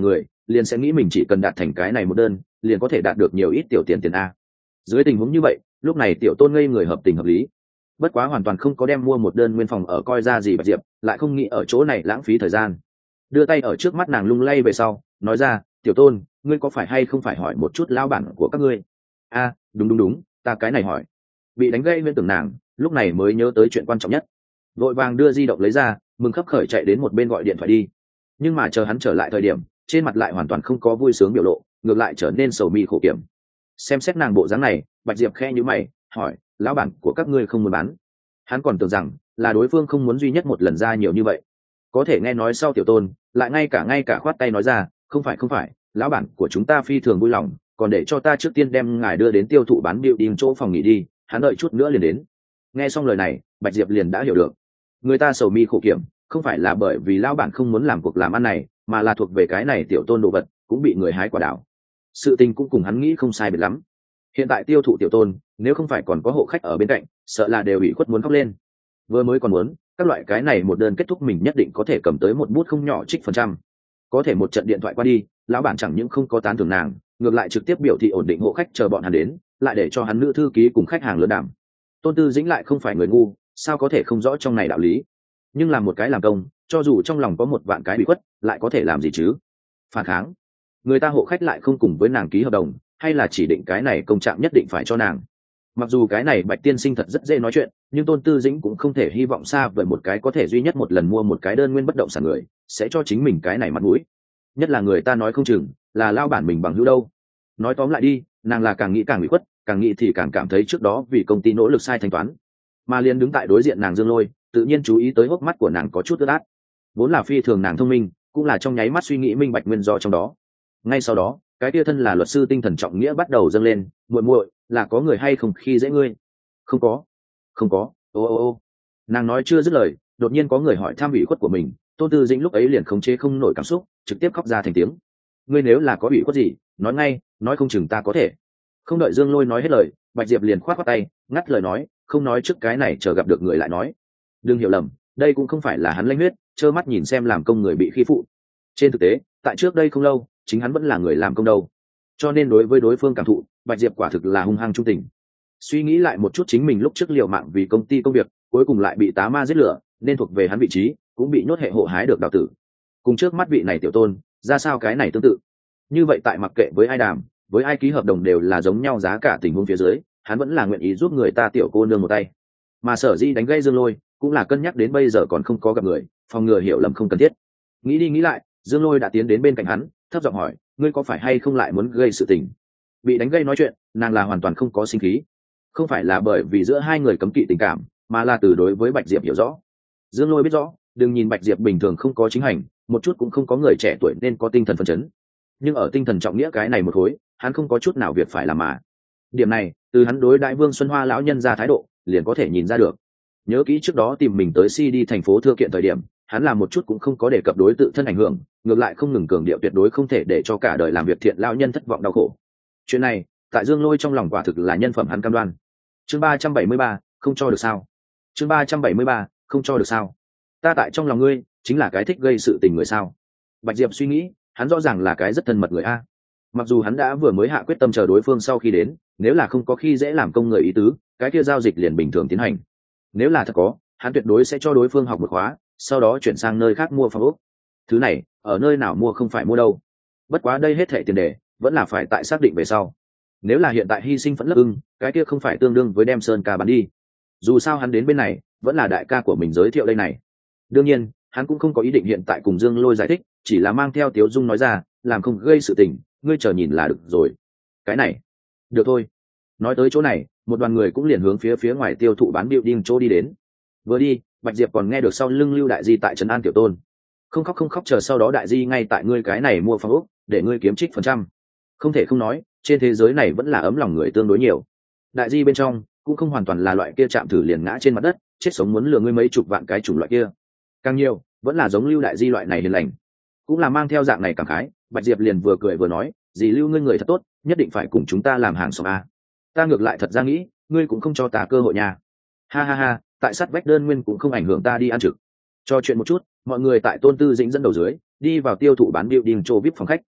Speaker 1: liền sẽ nghĩ mình chỉ cần đạt thành cái này một đơn liền có thể đạt được nhiều ít tiểu tiền tiền a. Dưới tình huống như vậy lúc này tiểu tôn ngây người hợp tình hợp lý, bất quá hoàn toàn không có đem mua một đơn nguyên phòng ở coi ra gì bạch diệp lại không nghĩ ở chỗ này lãng phí thời gian, đưa tay ở trước mắt nàng lung lay về sau nói ra, tiểu tôn ngươi có phải hay không phải hỏi một chút lao bản của các ngươi? A đúng đúng đúng, ta cái này hỏi. Bị đánh gây nguyên tưởng nàng lúc này mới nhớ tới chuyện quan trọng nhất, vội vàng đưa di động lấy ra mừng khấp khởi chạy đến một bên gọi điện thoại đi. Nhưng mà chờ hắn trở lại thời điểm trên mặt lại hoàn toàn không có vui sướng biểu lộ, ngược lại trở nên sầu mi khổ kiểm. Xem xét nàng bộ dáng này bạch diệp khe nhíu mày hỏi, lão bản của các ngươi không muốn bán? Hắn còn tưởng rằng là đối phương không muốn duy nhất một lần ra nhiều như vậy, có thể nghe nói sau tiểu tôn lại ngay cả ngay cả khoát tay nói ra, không phải không phải, lão bản của chúng ta phi thường vui lòng, còn để cho ta trước tiên đem ngài đưa đến tiêu thụ bán điệu đi chỗ phòng nghỉ đi, hắn đợi chút nữa liền đến. Nghe xong lời này bạch diệp liền đã hiểu được, người ta sầu mi khổ kiểm không phải là bởi vì lão bản không muốn làm cuộc làm ăn này, mà là thuộc về cái này tiểu tôn đồ vật cũng bị người hái quả đảo. Sự tình cũng cùng hắn nghĩ không sai biệt lắm. Hiện tại tiêu thụ tiểu tôn nếu không phải còn có hộ khách ở bên cạnh sợ là đều bị khuất muốn khóc lên. Vừa mới còn muốn các loại cái này một đơn kết thúc mình nhất định có thể cầm tới một bút không nhỏ trích phần trăm, có thể một trận điện thoại qua đi lão bản chẳng những không có tán thưởng nàng, ngược lại trực tiếp biểu thị ổn định hộ khách chờ bọn hắn đến, lại để cho hắn nữ thư ký cùng khách hàng lớn đảm. Tôn Tư Dĩnh lại không phải người ngu, sao có thể không rõ trong này đạo lý. Nhưng làm một cái làm công cho dù trong lòng có một vạn cái bị khuất lại có thể làm gì chứ? Phản kháng? Người ta hộ khách lại không cùng với nàng ký hợp đồng, hay là chỉ định cái này công trạng nhất định phải cho nàng? Mặc dù cái này bạch tiên sinh thật rất dễ nói chuyện, nhưng Tôn Tư Dĩnh cũng không thể hy vọng xa vời một cái có thể duy nhất một lần mua một cái đơn nguyên bất động sản người sẽ cho chính mình cái này mặt mũi. Nhất là người ta nói không chừng là lao bản mình bằng hữu đâu. Nói tóm lại đi, nàng là càng nghĩ càng bị khuất, càng nghĩ thì càng cảm thấy trước đó vì công ty nỗ lực sai thanh toán. Mà liền đứng tại đối diện nàng Dương Lôi tự nhiên chú ý tới hốc mắt của nàng có chút ướt át, vốn là phi thường nàng thông minh cũng là trong nháy mắt suy nghĩ minh bạch nguyên do trong đó. Ngay sau đó cái tia thân là luật sư tinh thần trọng nghĩa bắt đầu dâng lên, muội muội là có người hay không khi dễ ngươi? Không có không có. Ô ô ô nàng nói chưa dứt lời đột nhiên có người hỏi tham ủy khuất của mình. Tôn Tư Dĩnh lúc ấy liền khống chế không nổi cảm xúc trực tiếp khóc ra thành tiếng. Ngươi nếu là có ủy khuất gì nói ngay, nói không chừng ta có thể. Không đợi Dương Lôi nói hết lời bạch diệp liền khoát khoát tay ngắt lời nói, không nói trước cái này chờ gặp được người lại nói. Đừng hiểu lầm, đây cũng không phải là hắn lanh huyết trơ mắt nhìn xem làm công người bị khi phụ. Trên thực tế tại trước đây không lâu chính hắn vẫn là người làm công đâu, cho nên đối với đối phương cảm thụ bạch diệp quả thực là hung hăng trung tình. Suy nghĩ lại một chút chính mình lúc trước liều mạng vì công ty công việc cuối cùng lại bị tá ma giết lửa, nên thuộc về hắn vị trí cũng bị nhốt hệ hộ hái được đào tử. Cùng trước mắt vị này tiểu tôn ra sao cái này tương tự như vậy, tại mặc kệ với ai đàm với ai ký hợp đồng đều là giống nhau giá cả tình huống phía dưới hắn vẫn là nguyện ý giúp người ta tiểu cô nương một tay. Mà sở dĩ đánh gây Dương Lôi cũng là cân nhắc đến bây giờ còn không có gặp người, phòng ngừa hiểu lầm không cần thiết. Nghĩ đi nghĩ lại Dương Lôi đã tiến đến bên cạnh hắn thấp giọng hỏi, ngươi có phải hay không lại muốn gây sự tình? Bị đánh gây nói chuyện nàng là hoàn toàn không có sinh khí, không phải là bởi vì giữa hai người cấm kỵ tình cảm mà là từ đối với bạch diệp hiểu rõ. Dương Lôi biết rõ đừng nhìn bạch diệp bình thường không có chính hành một chút cũng không có người trẻ tuổi nên có tinh thần phấn chấn, nhưng ở tinh thần trọng nghĩa cái này một khối hắn không có chút nào việc phải làm mà. Điểm này từ hắn đối đại Vương Xuân Hoa lão nhân ra thái độ liền có thể nhìn ra được. Nhớ kỹ trước đó tìm mình tới si đi thành phố Thưa Kiện thời điểm hắn làm một chút cũng không có đề cập đối tự thân ảnh hưởng, ngược lại không ngừng cường điệu tuyệt đối không thể để cho cả đời làm việc thiện lão nhân thất vọng đau khổ. Chuyện này tại Dương Lôi trong lòng quả thực là nhân phẩm hắn cam đoan. Chương ba trăm bảy mươi ba, không cho được sao? Chương ba trăm bảy mươi ba, không cho được sao? Ta tại trong lòng ngươi chính là cái thích gây sự tình người sao? Bạch Diệp suy nghĩ, hắn rõ ràng là cái rất thân mật người a. Mặc dù hắn đã vừa mới hạ quyết tâm chờ đối phương sau khi đến, nếu là không có khi dễ làm công người ý tứ, cái kia giao dịch liền bình thường tiến hành. Nếu là thật có, hắn tuyệt đối sẽ cho đối phương học một khóa, sau đó chuyển sang nơi khác mua phòng ốc. Thứ này, ở nơi nào mua không phải mua đâu. Bất quá đây hết thảy tiền đề, vẫn là phải tại xác định về sau. Nếu là hiện tại hy sinh phẫn lấp ưng, cái kia không phải tương đương với đem sơn ca bắn đi. Dù sao hắn đến bên này, vẫn là đại ca của mình giới thiệu đây này. Đương nhiên, hắn cũng không có ý định hiện tại cùng Dương Lôi giải thích, chỉ là mang theo Tiếu Dung nói ra, làm không gây sự tình, ngươi chờ nhìn là được rồi. Cái này, được thôi. Nói tới chỗ này, một đoàn người cũng liền hướng phía phía ngoài tiêu thụ bán building chỗ đi đến. Vừa đi, Bạch Diệp còn nghe được sau lưng Lưu Đại Di tại trấn an tiểu tôn. Không khóc không khóc, chờ sau đó Đại Di ngay tại ngươi cái này mua phòng ốc, để ngươi kiếm trích phần trăm. Không thể không nói, trên thế giới này vẫn là ấm lòng người tương đối nhiều. Đại Di bên trong cũng không hoàn toàn là loại kia chạm thử liền ngã trên mặt đất, chết sống muốn lừa ngươi mấy chục vạn cái chủng loại kia. Càng nhiều, vẫn là giống Lưu Đại Di loại này hiền lành. Cũng là mang theo dạng này cảm khái, Bạch Diệp liền vừa cười vừa nói, dì Lưu ngươi người thật tốt, nhất định phải cùng chúng ta làm hàng xóm a. Ta ngược lại thật ra nghĩ, ngươi cũng không cho ta cơ hội nha. Ha ha ha, tại sát vách đơn nguyên cũng không ảnh hưởng ta đi ăn trực. Cho chuyện một chút, mọi người tại Tôn Tư Dĩnh dẫn đầu dưới, đi vào tiêu thụ bán building chỗ vi ai pi phòng khách.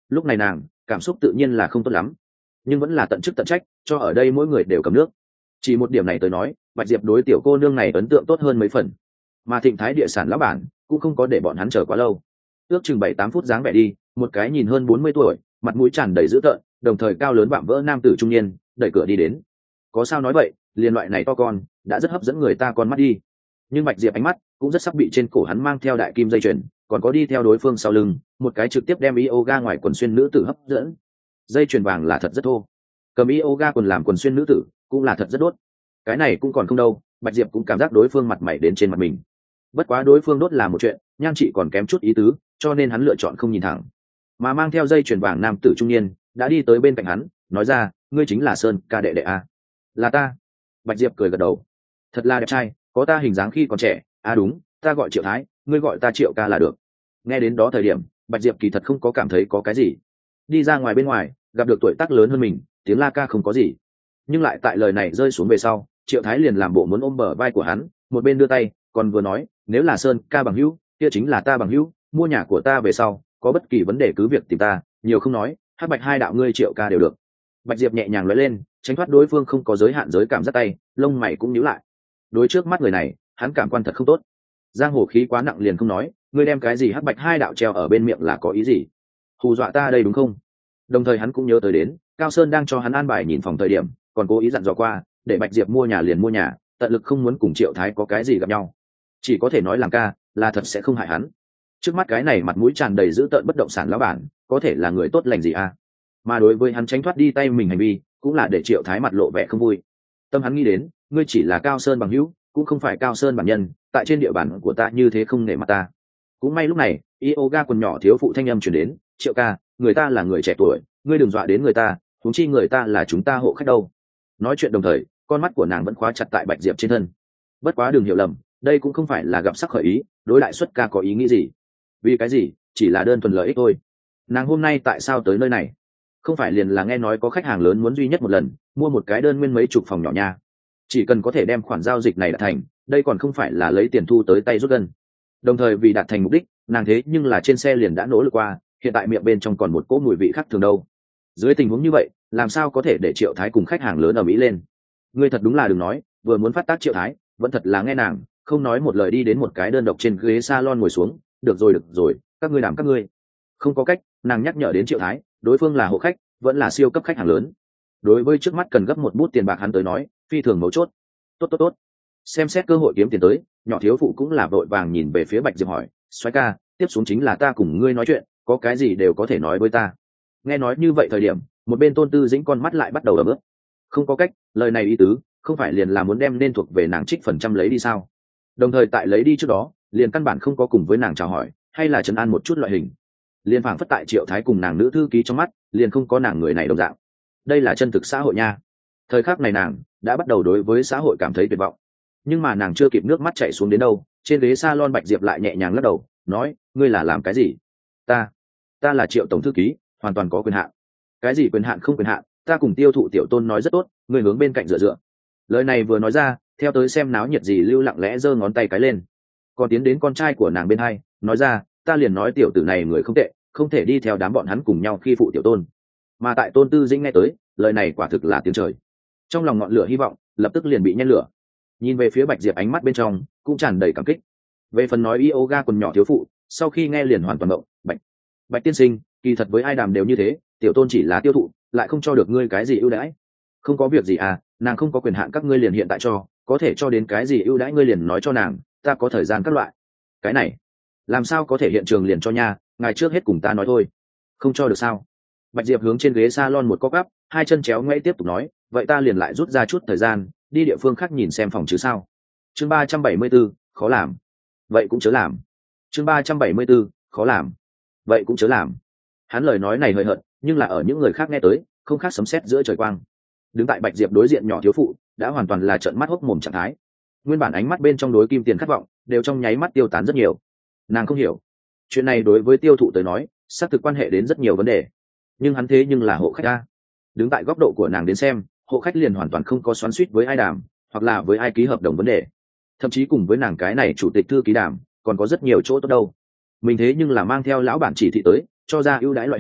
Speaker 1: lúc này nàng cảm xúc tự nhiên là không tốt lắm, nhưng vẫn là tận chức tận trách cho ở đây mỗi người đều cầm nước. Chỉ một điểm này tới nói, Bạch Diệp đối tiểu cô nương này ấn tượng tốt hơn mấy phần, mà Thịnh Thái địa sản lão bản cũng không có để bọn hắn chờ quá lâu. Ước chừng bảy tám phút dáng vẻ đi, một cái nhìn hơn bốn mươi tuổi, mặt mũi tràn đầy dữ tợn, đồng thời cao lớn vạm vỡ nam tử trung niên đẩy cửa đi đến. Có sao nói vậy, liền loại này to con đã rất hấp dẫn người ta con mắt đi. Nhưng Bạch Diệp ánh mắt cũng rất sắc bị trên cổ hắn mang theo đại kim dây chuyền, còn có đi theo đối phương sau lưng một cái trực tiếp đem yoga ngoài quần xuyên nữ tử hấp dẫn. Dây chuyền vàng là thật rất thô, cầm yoga quần làm quần xuyên nữ tử cũng là thật rất đốt. Cái này cũng còn không đâu, Bạch Diệp cũng cảm giác đối phương mặt mày đến trên mặt mình. Bất quá đối phương đốt là một chuyện, nhan chị còn kém chút ý tứ, cho nên hắn lựa chọn không nhìn thẳng. Mà mang theo dây chuyền vàng nam tử trung niên đã đi tới bên cạnh hắn, nói ra, ngươi chính là Sơn ca đệ đệ a? Là ta. Bạch Diệp cười gật đầu. Thật là đẹp trai, có ta hình dáng khi còn trẻ. À đúng, ta gọi Triệu Thái, ngươi gọi ta Triệu ca là được. Nghe đến đó thời điểm, Bạch Diệp kỳ thật không có cảm thấy có cái gì. Đi ra ngoài bên ngoài, gặp được tuổi tác lớn hơn mình, tiếng la ca không có gì. Nhưng lại tại lời này rơi xuống về sau, Triệu Thái liền làm bộ muốn ôm bờ vai của hắn, một bên đưa tay, còn vừa nói, nếu là Sơn ca bằng hữu, kia chính là ta bằng hữu, mua nhà của ta về sau, có bất kỳ vấn đề cứ việc tìm ta, nhiều không nói, hắc bạch hai đạo ngươi Triệu ca đều được. Bạch Diệp nhẹ nhàng lóe lên, tránh thoát đối phương không có giới hạn giới cảm giác tay, lông mày cũng nhíu lại. Đối trước mắt người này, hắn cảm quan thật không tốt. Giang hồ khí quá nặng liền không nói, ngươi đem cái gì hắc bạch hai đạo treo ở bên miệng là có ý gì? Hù dọa ta đây đúng không? Đồng thời hắn cũng nhớ tới đến, Cao Sơn đang cho hắn an bài nhìn phòng thời điểm, còn cố ý dặn dò qua, để Bạch Diệp mua nhà liền mua nhà, tận lực không muốn cùng Triệu Thái có cái gì gặp nhau. Chỉ có thể nói làm ca, là thật sẽ không hại hắn. Trước mắt cái này mặt mũi tràn đầy dữ tợn bất động sản lão bản, có thể là người tốt lành gì à? Mà đối với hắn tránh thoát đi tay mình hành vi, cũng là để Triệu Thái mặt lộ vẻ không vui. Tâm hắn nghĩ đến, ngươi chỉ là Cao Sơn bằng hữu, cũng không phải Cao Sơn bản nhân, tại trên địa bàn của ta như thế không nể mặt ta. Cũng may lúc này, yoga quần nhỏ thiếu phụ thanh âm truyền đến, Triệu ca, người ta là người trẻ tuổi, ngươi đừng dọa đến người ta, huống chi người ta là chúng ta hộ khách đâu. Nói chuyện đồng thời, con mắt của nàng vẫn khóa chặt tại Bạch Diệp trên thân. Bất quá đừng hiểu lầm, đây cũng không phải là gặp sắc khởi ý, đối lại xuất ca có ý nghĩ gì. Vì cái gì, chỉ là đơn thuần lợi ích thôi. Nàng hôm nay tại sao tới nơi này? Không phải liền là nghe nói có khách hàng lớn muốn duy nhất một lần mua một cái đơn nguyên mấy chục phòng nhỏ nha. Chỉ cần có thể đem khoản giao dịch này đạt thành, đây còn không phải là lấy tiền thu tới tay rút gân. Đồng thời vì đạt thành mục đích, nàng thế nhưng là trên xe liền đã nỗ lực qua, hiện tại miệng bên trong còn một cỗ mùi vị khác thường đâu. Dưới tình huống như vậy, làm sao có thể để Triệu Thái cùng khách hàng lớn ở Mỹ lên? Ngươi thật đúng là đừng nói, vừa muốn phát tác Triệu Thái, vẫn thật là nghe nàng, không nói một lời đi đến một cái đơn độc trên ghế salon ngồi xuống, được rồi được rồi, các ngươi làm các ngươi. Không có cách, nàng nhắc nhở đến Triệu Thái, đối phương là hộ khách, vẫn là siêu cấp khách hàng lớn. Đối với trước mắt cần gấp một bút tiền bạc hắn tới nói, phi thường mấu chốt. Tốt tốt tốt. Xem xét cơ hội kiếm tiền tới, nhỏ thiếu phụ cũng là vội vàng nhìn về phía Bạch Diệp hỏi, xoáy ca, tiếp xuống chính là ta cùng ngươi nói chuyện, có cái gì đều có thể nói với ta. Nghe nói như vậy thời điểm, một bên Tôn Tư Dĩnh con mắt lại bắt đầu ấm ướt. Không có cách, lời này ý tứ, không phải liền là muốn đem nên thuộc về nàng trích phần trăm lấy đi sao? Đồng thời tại lấy đi trước đó, liền căn bản không có cùng với nàng chào hỏi, hay là trấn an một chút loại hình. Liền phảng phất tại Triệu Thái cùng nàng nữ thư ký trong mắt, liền không có nàng người này đồng dạng. Đây là chân thực xã hội nha. Thời khắc này nàng đã bắt đầu đối với xã hội cảm thấy tuyệt vọng. Nhưng mà nàng chưa kịp nước mắt chảy xuống đến đâu, trên ghế salon Bạch Diệp lại nhẹ nhàng lắc đầu, nói, ngươi là làm cái gì? Ta, ta là Triệu tổng thư ký, hoàn toàn có quyền hạn. Cái gì quyền hạn không quyền hạn, ta cùng Tiêu Thụ tiểu tôn nói rất tốt, ngươi hướng bên cạnh dựa dựa. Lời này vừa nói ra, theo tới xem náo nhiệt gì Lưu lặng lẽ giơ ngón tay cái lên, còn tiến đến con trai của nàng bên hai, nói ra, ta liền nói tiểu tử này người không tệ, không thể đi theo đám bọn hắn cùng nhau khi phụ tiểu tôn. Mà tại Tôn Tư Dĩnh nghe tới, lời này quả thực là tiếng trời. Trong lòng ngọn lửa hy vọng lập tức liền bị nhen lửa. Nhìn về phía Bạch Diệp ánh mắt bên trong cũng tràn đầy cảm kích. Về phần nói yoga quần nhỏ thiếu phụ, sau khi nghe liền hoàn toàn động, Bạch Bạch tiên sinh, kỳ thật với ai đàm đều như thế, tiểu tôn chỉ là tiêu thụ, lại không cho được ngươi cái gì ưu đãi. Không có việc gì à, nàng không có quyền hạn các ngươi liền hiện tại cho, có thể cho đến cái gì ưu đãi ngươi liền nói cho nàng, ta có thời gian các loại. Cái này, làm sao có thể hiện trường liền cho nha, ngài trước hết cùng ta nói thôi. Không cho được sao? Bạch Diệp hướng trên ghế salon một cốc ắp, hai chân chéo ngoáy tiếp tục nói, vậy ta liền lại rút ra chút thời gian, đi địa phương khác nhìn xem phòng chứ sao. Chương ba trăm bảy mươi 74, khó làm. Vậy cũng chớ làm. Chương ba trăm bảy mươi 74, khó làm. Vậy cũng chớ làm. Hắn lời nói này hơi hận, nhưng là ở những người khác nghe tới, không khác sấm sét giữa trời quang. Đứng tại Bạch Diệp đối diện nhỏ thiếu phụ, đã hoàn toàn là trợn mắt hốc mồm trạng thái. Nguyên bản ánh mắt bên trong đối kim tiền khát vọng, đều trong nháy mắt tiêu tán rất nhiều. Nàng không hiểu, chuyện này đối với Tiêu Thụ tới nói, xác thực quan hệ đến rất nhiều vấn đề. Nhưng hắn thế nhưng là hộ khách a. Đứng tại góc độ của nàng đến xem, hộ khách liền hoàn toàn không có xoắn xuýt với ai đàm, hoặc là với ai ký hợp đồng vấn đề. Thậm chí cùng với nàng cái này chủ tịch thư ký đàm, còn có rất nhiều chỗ tốt đâu. Mình thế nhưng là mang theo lão bản chỉ thị tới, cho ra ưu đãi loại hình,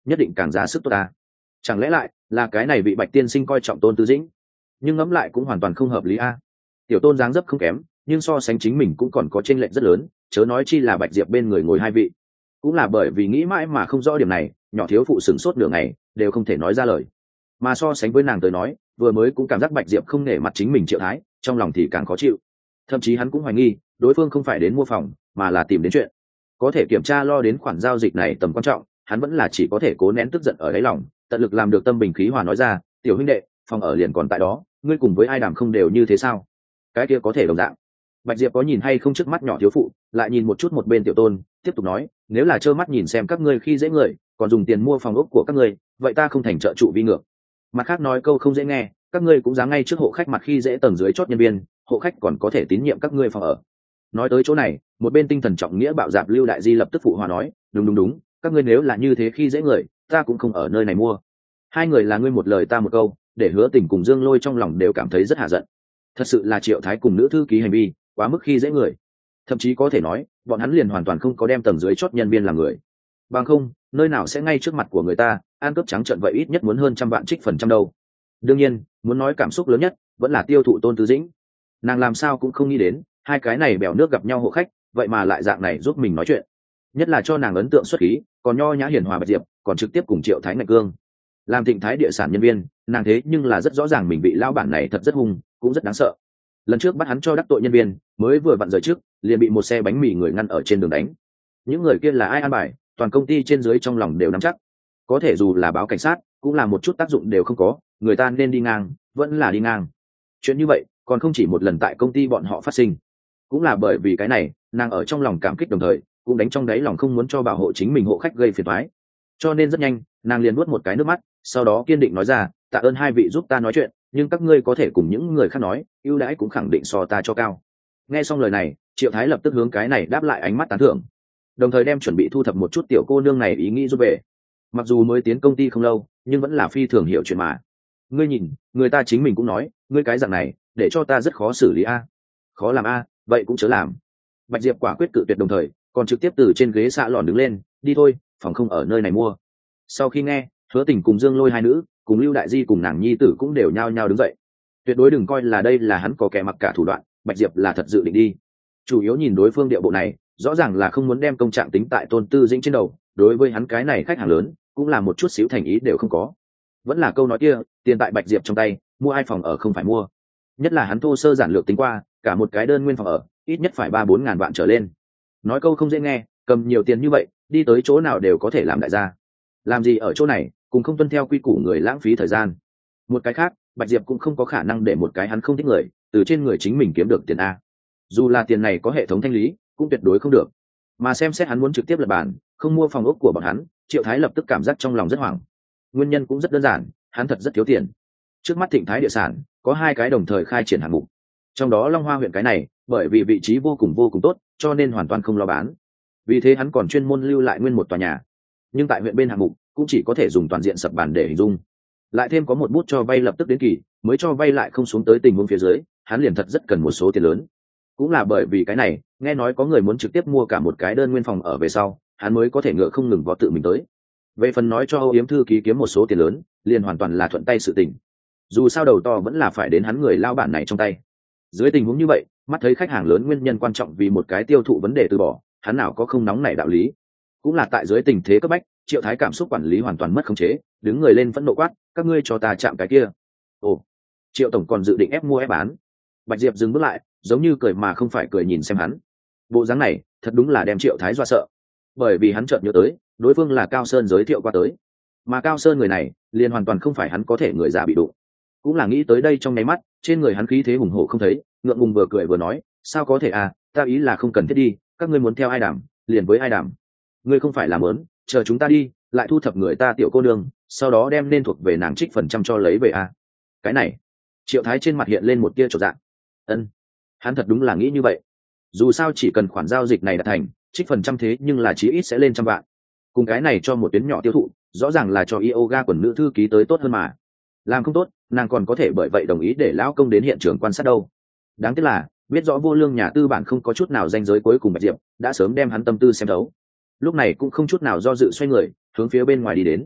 Speaker 1: nhất định càng ra sức tốt ta. Chẳng lẽ lại là cái này bị Bạch tiên sinh coi trọng Tôn Tư Dĩnh? Nhưng ngẫm lại cũng hoàn toàn không hợp lý a. Tiểu Tôn dáng dấp không kém, nhưng so sánh chính mình cũng còn có chênh lệch rất lớn, chớ nói chi là Bạch Diệp bên người ngồi hai vị. Cũng là bởi vì nghĩ mãi mà không rõ điểm này, nhỏ thiếu phụ sửng sốt nửa ngày đều không thể nói ra lời. Mà so sánh với nàng tới nói, vừa mới cũng cảm giác Bạch Diệp không nể mặt chính mình Triệu Thái, trong lòng thì càng khó chịu. Thậm chí hắn cũng hoài nghi đối phương không phải đến mua phòng mà là tìm đến chuyện. Có thể kiểm tra lo đến khoản giao dịch này tầm quan trọng, hắn vẫn là chỉ có thể cố nén tức giận ở đáy lòng, tận lực làm được tâm bình khí hòa nói ra, tiểu huynh đệ, phòng ở liền còn tại đó, ngươi cùng với ai đàm không đều như thế sao? Cái kia có thể đồng dạng. Bạch Diệp có nhìn hay không trước mắt nhỏ thiếu phụ, lại nhìn một chút một bên Tiểu Tôn, tiếp tục nói, nếu là trơ mắt nhìn xem các ngươi khi dễ người, còn dùng tiền mua phòng ốc của các ngươi, vậy ta không thành trợ trụ vi ngược. Mặt khác nói câu không dễ nghe, các ngươi cũng dám ngay trước hộ khách mặt khi dễ tầng dưới chót nhân viên, hộ khách còn có thể tín nhiệm các ngươi phòng ở. Nói tới chỗ này, một bên tinh thần trọng nghĩa bạo dạp Lưu Đại Di lập tức phụ hòa nói, đúng đúng đúng, các ngươi nếu là như thế khi dễ người, ta cũng không ở nơi này mua. Hai người là ngươi một lời ta một câu, để Hứa Tình cùng Dương Lôi trong lòng đều cảm thấy rất hạ giận. Thật sự là Triệu Thái cùng nữ thư ký hành vi quá mức khi dễ người, thậm chí có thể nói bọn hắn liền hoàn toàn không có đem tầng dưới chót nhân viên làm người. Bằng không nơi nào sẽ ngay trước mặt của người ta ăn cướp trắng trợn vậy, ít nhất muốn hơn trăm vạn trích phần trăm đâu. Đương nhiên muốn nói cảm xúc lớn nhất vẫn là tiêu thụ Tôn Tư Dĩnh. Nàng làm sao cũng không nghĩ đến hai cái này bèo nước gặp nhau hộ khách vậy mà lại dạng này giúp mình nói chuyện, nhất là cho nàng ấn tượng xuất khí còn nho nhã hiền hòa Bạch Diệp còn trực tiếp cùng Triệu Thái ngạch cương. Làm Thịnh Thái địa sản nhân viên, nàng thế nhưng là rất rõ ràng mình bị lão bản này thật rất hung, cũng rất đáng sợ. Lần trước bắt hắn cho đắc tội nhân viên, mới vừa vặn rời trước liền bị một xe bánh mì người ngăn ở trên đường đánh. Những người kia là ai an bài, toàn công ty trên dưới trong lòng đều nắm chắc. Có thể dù là báo cảnh sát cũng là một chút tác dụng đều không có, người ta nên đi ngang vẫn là đi ngang. Chuyện như vậy còn không chỉ một lần tại công ty bọn họ phát sinh. Cũng là bởi vì cái này, nàng ở trong lòng cảm kích đồng thời cũng đánh trong đáy lòng không muốn cho bảo hộ chính mình hộ khách gây phiền toái. Cho nên rất nhanh nàng liền nuốt một cái nước mắt, sau đó kiên định nói ra, tạ ơn hai vị giúp ta nói chuyện, nhưng các ngươi có thể cùng những người khác nói, ưu đãi cũng khẳng định so ta cho cao. Nghe xong lời này, Triệu Thái lập tức hướng cái này đáp lại ánh mắt tán thưởng, đồng thời đem chuẩn bị thu thập một chút tiểu cô nương này ý nghĩ giúp về. Mặc dù mới tiến công ty không lâu, nhưng vẫn là phi thường hiểu chuyện mà. Ngươi nhìn, người ta chính mình cũng nói, ngươi cái dạng này để cho ta rất khó xử lý a. Khó làm a, vậy cũng chớ làm. Bạch Diệp quả quyết cự tuyệt, đồng thời còn trực tiếp từ trên ghế xạ lòn đứng lên, đi thôi, phòng không ở nơi này mua. Sau khi nghe, Hứa Tình cùng Dương Lôi hai nữ cùng Lưu Đại Di cùng nàng nhi tử cũng đều nhao nhao đứng dậy. Tuyệt đối đừng coi là đây là hắn có kẻ mặc cả thủ đoạn, Bạch Diệp là thật dự định đi. Chủ yếu nhìn đối phương địa bộ này, rõ ràng là không muốn đem công trạng tính tại Tôn Tư Dĩnh trên đầu, đối với hắn cái này khách hàng lớn, cũng là một chút xíu thành ý đều không có. Vẫn là câu nói kia, tiền tại Bạch Diệp trong tay, mua ai phòng ở không phải mua. Nhất là hắn thô sơ giản lược tính qua, cả một cái đơn nguyên phòng ở, ít nhất phải ba bốn ngàn vạn trở lên. Nói câu không dễ nghe, cầm nhiều tiền như vậy, đi tới chỗ nào đều có thể làm đại gia. Làm gì ở chỗ này, cùng không tuân theo quy củ người lãng phí thời gian. Một cái khác, Bạch Diệp cũng không có khả năng để một cái hắn không thích người từ trên người chính mình kiếm được tiền a. Dù là tiền này có hệ thống thanh lý, cũng tuyệt đối không được. Mà xem xét hắn muốn trực tiếp lập bản, không mua phòng ốc của bọn hắn, Triệu Thái lập tức cảm giác trong lòng rất hoảng. Nguyên nhân cũng rất đơn giản, hắn thật rất thiếu tiền. Trước mắt Thịnh Thái địa sản có hai cái đồng thời khai triển hạng mục, trong đó Long Hoa huyện cái này, bởi vì vị trí vô cùng vô cùng tốt, cho nên hoàn toàn không lo bán. Vì thế hắn còn chuyên môn lưu lại nguyên một tòa nhà. Nhưng tại huyện bên hạng mục cũng chỉ có thể dùng toàn diện sập bàn để hình dung. Lại thêm có một bút cho vay lập tức đến kỳ, mới cho vay lại không xuống tới tình huống phía dưới, hắn liền thật rất cần một số tiền lớn. Cũng là bởi vì cái này, nghe nói có người muốn trực tiếp mua cả một cái đơn nguyên phòng ở về sau, hắn mới có thể ngựa không ngừng vó tự mình tới. Về phần nói cho Âu Yếm thư ký kiếm một số tiền lớn, liền hoàn toàn là thuận tay sự tình. Dù sao đầu to vẫn là phải đến hắn người lao bản này trong tay. Dưới tình huống như vậy, mắt thấy khách hàng lớn nguyên nhân quan trọng vì một cái tiêu thụ vấn đề từ bỏ, hắn nào có không nóng nảy đạo lý. Cũng là tại dưới tình thế cấp bách, Triệu Thái cảm xúc quản lý hoàn toàn mất khống chế, đứng người lên phẫn nộ quát, các ngươi cho ta chạm cái kia. Ồ, Triệu tổng còn dự định ép mua ép bán. Bạch Diệp dừng bước lại, giống như cười mà không phải cười nhìn xem hắn. Bộ dáng này thật đúng là đem Triệu Thái dọa sợ, bởi vì hắn chợt nhớ tới đối phương là Cao Sơn giới thiệu qua tới, mà Cao Sơn người này liền hoàn toàn không phải hắn có thể người già bị đụng. Cũng là nghĩ tới đây trong nháy mắt, trên người hắn khí thế hùng hổ không thấy, ngượng ngùng vừa cười vừa nói, sao có thể à, ta ý là không cần thiết đi, các ngươi muốn theo ai đảm liền với ai đảm, ngươi không phải làm lớn, chờ chúng ta đi lại thu thập người ta tiểu cô nương, sau đó đem nên thuộc về nàng trích phần trăm cho lấy về à. Cái này, Triệu Thái trên mặt hiện lên một tia chột dạ. Ân, hắn thật đúng là nghĩ như vậy. Dù sao chỉ cần khoản giao dịch này đạt thành, trích phần trăm thế nhưng là chí ít sẽ lên trăm vạn. Cùng cái này cho một tuyến nhỏ tiêu thụ, rõ ràng là cho yoga quần nữ thư ký tới tốt hơn mà. Làm không tốt, nàng còn có thể bởi vậy đồng ý để lão công đến hiện trường quan sát đâu. Đáng tiếc là biết rõ vô lương nhà tư bản không có chút nào danh giới cuối cùng Bạch Diệp đã sớm đem hắn tâm tư xem thấu. Lúc này cũng không chút nào do dự xoay người hướng phía bên ngoài đi đến.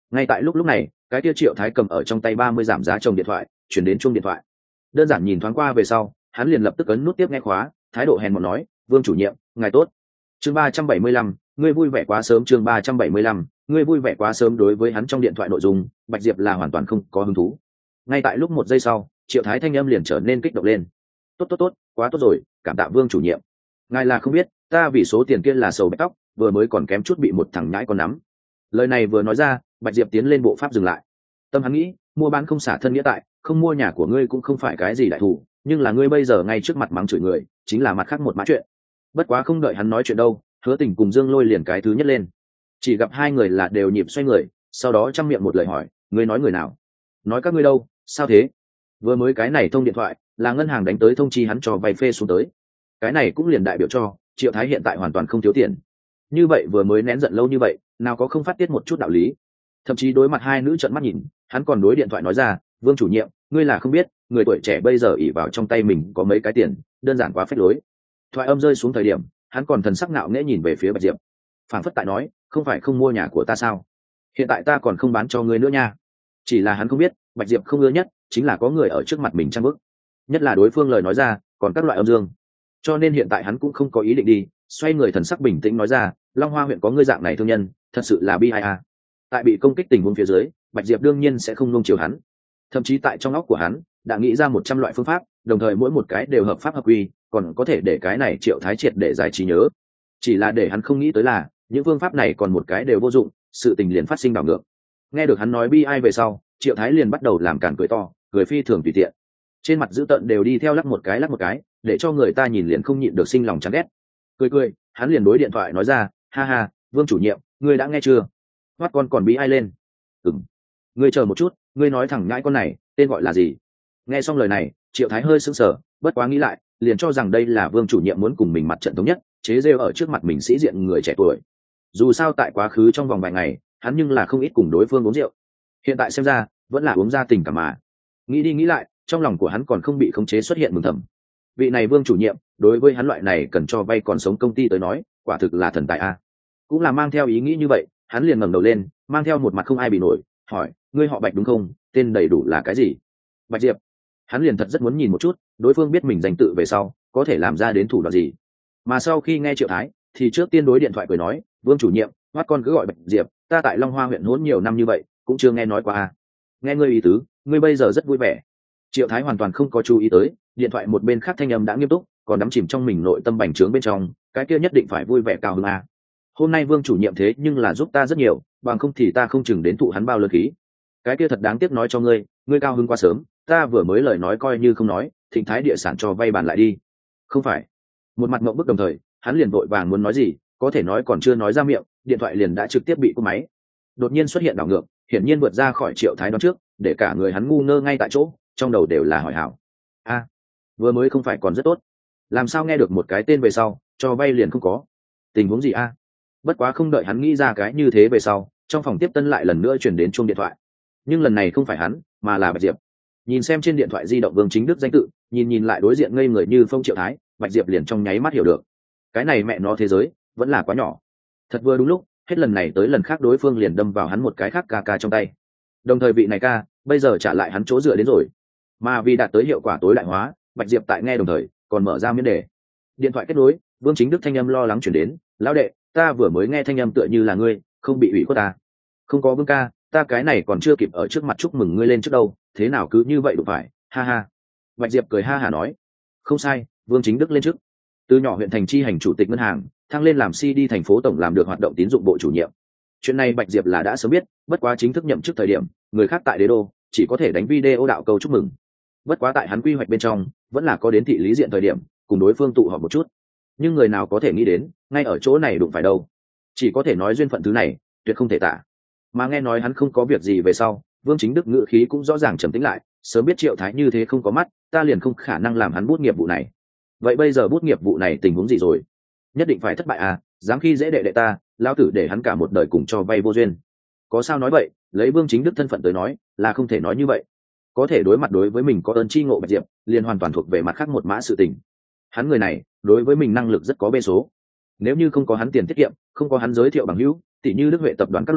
Speaker 1: Ngay tại lúc lúc này, cái kia Triệu Thái cầm ở trong tay ba mươi giảm giá chồng điện thoại chuyển đến chuông điện thoại. Đơn giản nhìn thoáng qua về sau, hắn liền lập tức ấn nút tiếp nghe khóa, thái độ hèn mọn nói, Vương chủ nhiệm, ngài tốt. Chương ba trăm bảy mươi lăm, ngươi vui vẻ quá sớm. Chương ba trăm bảy mươi lăm, ngươi vui vẻ quá sớm. Đối với hắn trong điện thoại nội dung, Bạch Diệp là hoàn toàn không có hứng thú. Ngay tại lúc một giây sau, Triệu Thái thanh âm liền trở nên kích động lên. Tốt tốt tốt, quá tốt rồi, cảm tạ Vương chủ nhiệm. Ngài là không biết, ta vì số tiền kia là sầu bạch tóc, vừa mới còn kém chút bị một thằng nhãi con nắm. Lời này vừa nói ra, Bạch Diệp tiến lên bộ pháp dừng lại. Tâm hắn nghĩ, mua bán không xả thân nghĩa tại, không mua nhà của ngươi cũng không phải cái gì đại thủ, nhưng là ngươi bây giờ ngay trước mặt mắng chửi người, chính là mặt khác một mã chuyện. Bất quá không đợi hắn nói chuyện đâu, Hứa Tình cùng Dương Lôi liền cái thứ nhất lên. Chỉ gặp hai người là đều nhịp xoay người, sau đó chăm miệng một lời hỏi, ngươi nói người nào? Nói các ngươi đâu, sao thế? Vừa mới cái này thông điện thoại, là ngân hàng đánh tới thông chi hắn cho vay phê xuống tới. Cái này cũng liền đại biểu cho Triệu Thái hiện tại hoàn toàn không thiếu tiền. Như vậy vừa mới nén giận lâu như vậy, nào có không phát tiết một chút đạo lý. Thậm chí đối mặt hai nữ trợn mắt nhìn, hắn còn đối điện thoại nói ra, Vương chủ nhiệm, ngươi là không biết, người tuổi trẻ bây giờ ỷ vào trong tay mình có mấy cái tiền, đơn giản quá phách lối. Thoại âm rơi xuống thời điểm, hắn còn thần sắc ngạo nghễ nhìn về phía Bạch Diệp, phảng phất tại nói, không phải không mua nhà của ta sao? Hiện tại ta còn không bán cho ngươi nữa nha. Chỉ là hắn không biết, Bạch Diệp không ưa nhất chính là có người ở trước mặt mình trang bức, nhất là đối phương lời nói ra còn các loại âm dương. Cho nên hiện tại hắn cũng không có ý định đi, xoay người thần sắc bình tĩnh nói ra, Long Hoa huyện có ngươi dạng này thương nhân, thật sự là bi ai a. Tại bị công kích tình huống phía dưới, Bạch Diệp đương nhiên sẽ không nung chiều hắn, thậm chí tại trong óc của hắn đã nghĩ ra một trăm loại phương pháp, đồng thời mỗi một cái đều hợp pháp hợp quy, còn có thể để cái này Triệu Thái triệt để giải trí nhớ. Chỉ là để hắn không nghĩ tới là những phương pháp này còn một cái đều vô dụng, sự tình liền phát sinh đảo ngược. Nghe được hắn nói bi ai về sau, Triệu Thái liền bắt đầu làm cản cười to, cười phi thường tùy tiện, trên mặt dữ tợn đều đi theo lắc một cái lắc một cái, để cho người ta nhìn liền không nhịn được sinh lòng chán ghét. Cười cười, hắn liền đối điện thoại nói ra, ha ha, Vương chủ nhiệm, ngươi đã nghe chưa? Hoắt con còn bi ai lên? Ừm. Ngươi chờ một chút, ngươi nói thẳng nhãi con này tên gọi là gì? Nghe xong lời này, Triệu Thái hơi sững sờ, bất quá nghĩ lại, liền cho rằng đây là Vương chủ nhiệm muốn cùng mình mặt trận thống nhất, chế rêu ở trước mặt mình sĩ diện người trẻ tuổi. Dù sao tại quá khứ trong vòng vài ngày, hắn nhưng là không ít cùng đối phương uống rượu. Hiện tại xem ra, vẫn là uống ra tình cảm mà. Nghĩ đi nghĩ lại, trong lòng của hắn còn không bị khống chế xuất hiện mừng thầm. Vị này Vương chủ nhiệm, đối với hắn loại này cần cho vay còn sống công ty tới nói, quả thực là thần tài a. Cũng là mang theo ý nghĩ như vậy, hắn liền ngẩng đầu lên, mang theo một mặt không ai bị nổi, hỏi, ngươi họ Bạch đúng không? Tên đầy đủ là cái gì? Bạch Diệp. Hắn liền thật rất muốn nhìn một chút, đối phương biết mình danh tự về sau, có thể làm ra đến thủ đoạn gì. Mà sau khi nghe Triệu Thái, thì trước tiên đối điện thoại cười nói, Vương chủ nhiệm, hoắt con cứ gọi Bạch Diệp, ta tại Long Hoa huyện hỗn nhiều năm như vậy, cũng chưa nghe nói qua a. Nghe ngươi ý tứ, ngươi bây giờ rất vui vẻ. Triệu Thái hoàn toàn không có chú ý tới, điện thoại một bên khác thanh âm đã nghiêm túc, còn đắm chìm trong mình nội tâm bành trướng bên trong, cái kia nhất định phải vui vẻ cao hứng a. Hôm nay Vương chủ nhiệm thế nhưng là giúp ta rất nhiều, bằng không thì ta không chừng đến thụ hắn bao lớn khí. Cái kia thật đáng tiếc nói cho ngươi, ngươi cao hứng quá sớm, ta vừa mới lời nói coi như không nói, Thịnh Thái địa sản cho vay bàn lại đi. Không phải. Một mặt ngậm bức đồng thời, hắn liền vội vàng muốn nói gì, có thể nói còn chưa nói ra miệng, điện thoại liền đã trực tiếp bị cúp máy. Đột nhiên xuất hiện đảo ngược, hiển nhiên vượt ra khỏi Triệu Thái đó trước, để cả người hắn ngu ngơ ngay tại chỗ, trong đầu đều là hỏi hảo. A, vừa mới không phải còn rất tốt, làm sao nghe được một cái tên về sau, cho vay liền không có? Tình huống gì a? Bất quá không đợi hắn nghĩ ra cái như thế về sau, trong phòng tiếp tân lại lần nữa chuyển đến chuông điện thoại. Nhưng lần này không phải hắn, mà là Bạch Diệp. Nhìn xem trên điện thoại di động Vương Chính Đức danh tự, nhìn nhìn lại đối diện ngây người như phong Triệu Thái, Bạch Diệp liền trong nháy mắt hiểu được, cái này mẹ nó thế giới vẫn là quá nhỏ. Thật vừa đúng lúc, hết lần này tới lần khác đối phương liền đâm vào hắn một cái khác ca ca trong tay. Đồng thời vị này ca, bây giờ trả lại hắn chỗ dựa đến rồi. Mà vì đạt tới hiệu quả tối đại hóa, Bạch Diệp tại nghe đồng thời còn mở ra miễn đề. Điện thoại kết nối, Vương Chính Đức thanh âm lo lắng chuyển đến, lão đệ, ta vừa mới nghe thanh âm tựa như là ngươi, không bị ủy khuất ta. Không có Vương ca, ta cái này còn chưa kịp ở trước mặt chúc mừng ngươi lên trước đâu, thế nào cứ như vậy đủ phải, ha ha. Bạch Diệp cười ha hả nói, không sai, Vương Chính Đức lên trước. Từ nhỏ huyện thành chi hành chủ tịch ngân hàng, thăng lên làm xê đê thành phố tổng, làm được hoạt động tín dụng bộ chủ nhiệm. Chuyện này Bạch Diệp là đã sớm biết, bất quá chính thức nhậm chức thời điểm, người khác tại đế đô chỉ có thể đánh video đạo câu chúc mừng. Bất quá tại hắn quy hoạch bên trong, vẫn là có đến thị lý diện thời điểm, cùng đối phương tụ họp một chút. Nhưng người nào có thể nghĩ đến, ngay ở chỗ này đụng phải đâu. Chỉ có thể nói duyên phận thứ này, tuyệt không thể tả. Mà nghe nói hắn không có việc gì về sau, Vương Chính Đức ngữ khí cũng rõ ràng trầm tĩnh lại, sớm biết Triệu Thái như thế không có mắt, ta liền không khả năng làm hắn bút nghiệp vụ này. Vậy bây giờ bút nghiệp vụ này tình huống gì rồi? Nhất định phải thất bại à, dám khi dễ đệ đệ ta, lão tử để hắn cả một đời cùng cho vay vô duyên. Có sao nói vậy, lấy Vương Chính Đức thân phận tới nói, là không thể nói như vậy. Có thể đối mặt đối với mình có ơn chi ngộ Bạch Diệp, liền hoàn toàn thuộc về mặt khác một mã sự tình. Hắn người này, đối với mình năng lực rất có bê số. Nếu như không có hắn tiền tiết kiệm, không có hắn giới thiệu bằng hữu, tỷ như Đức Huệ tập đoàn các loại,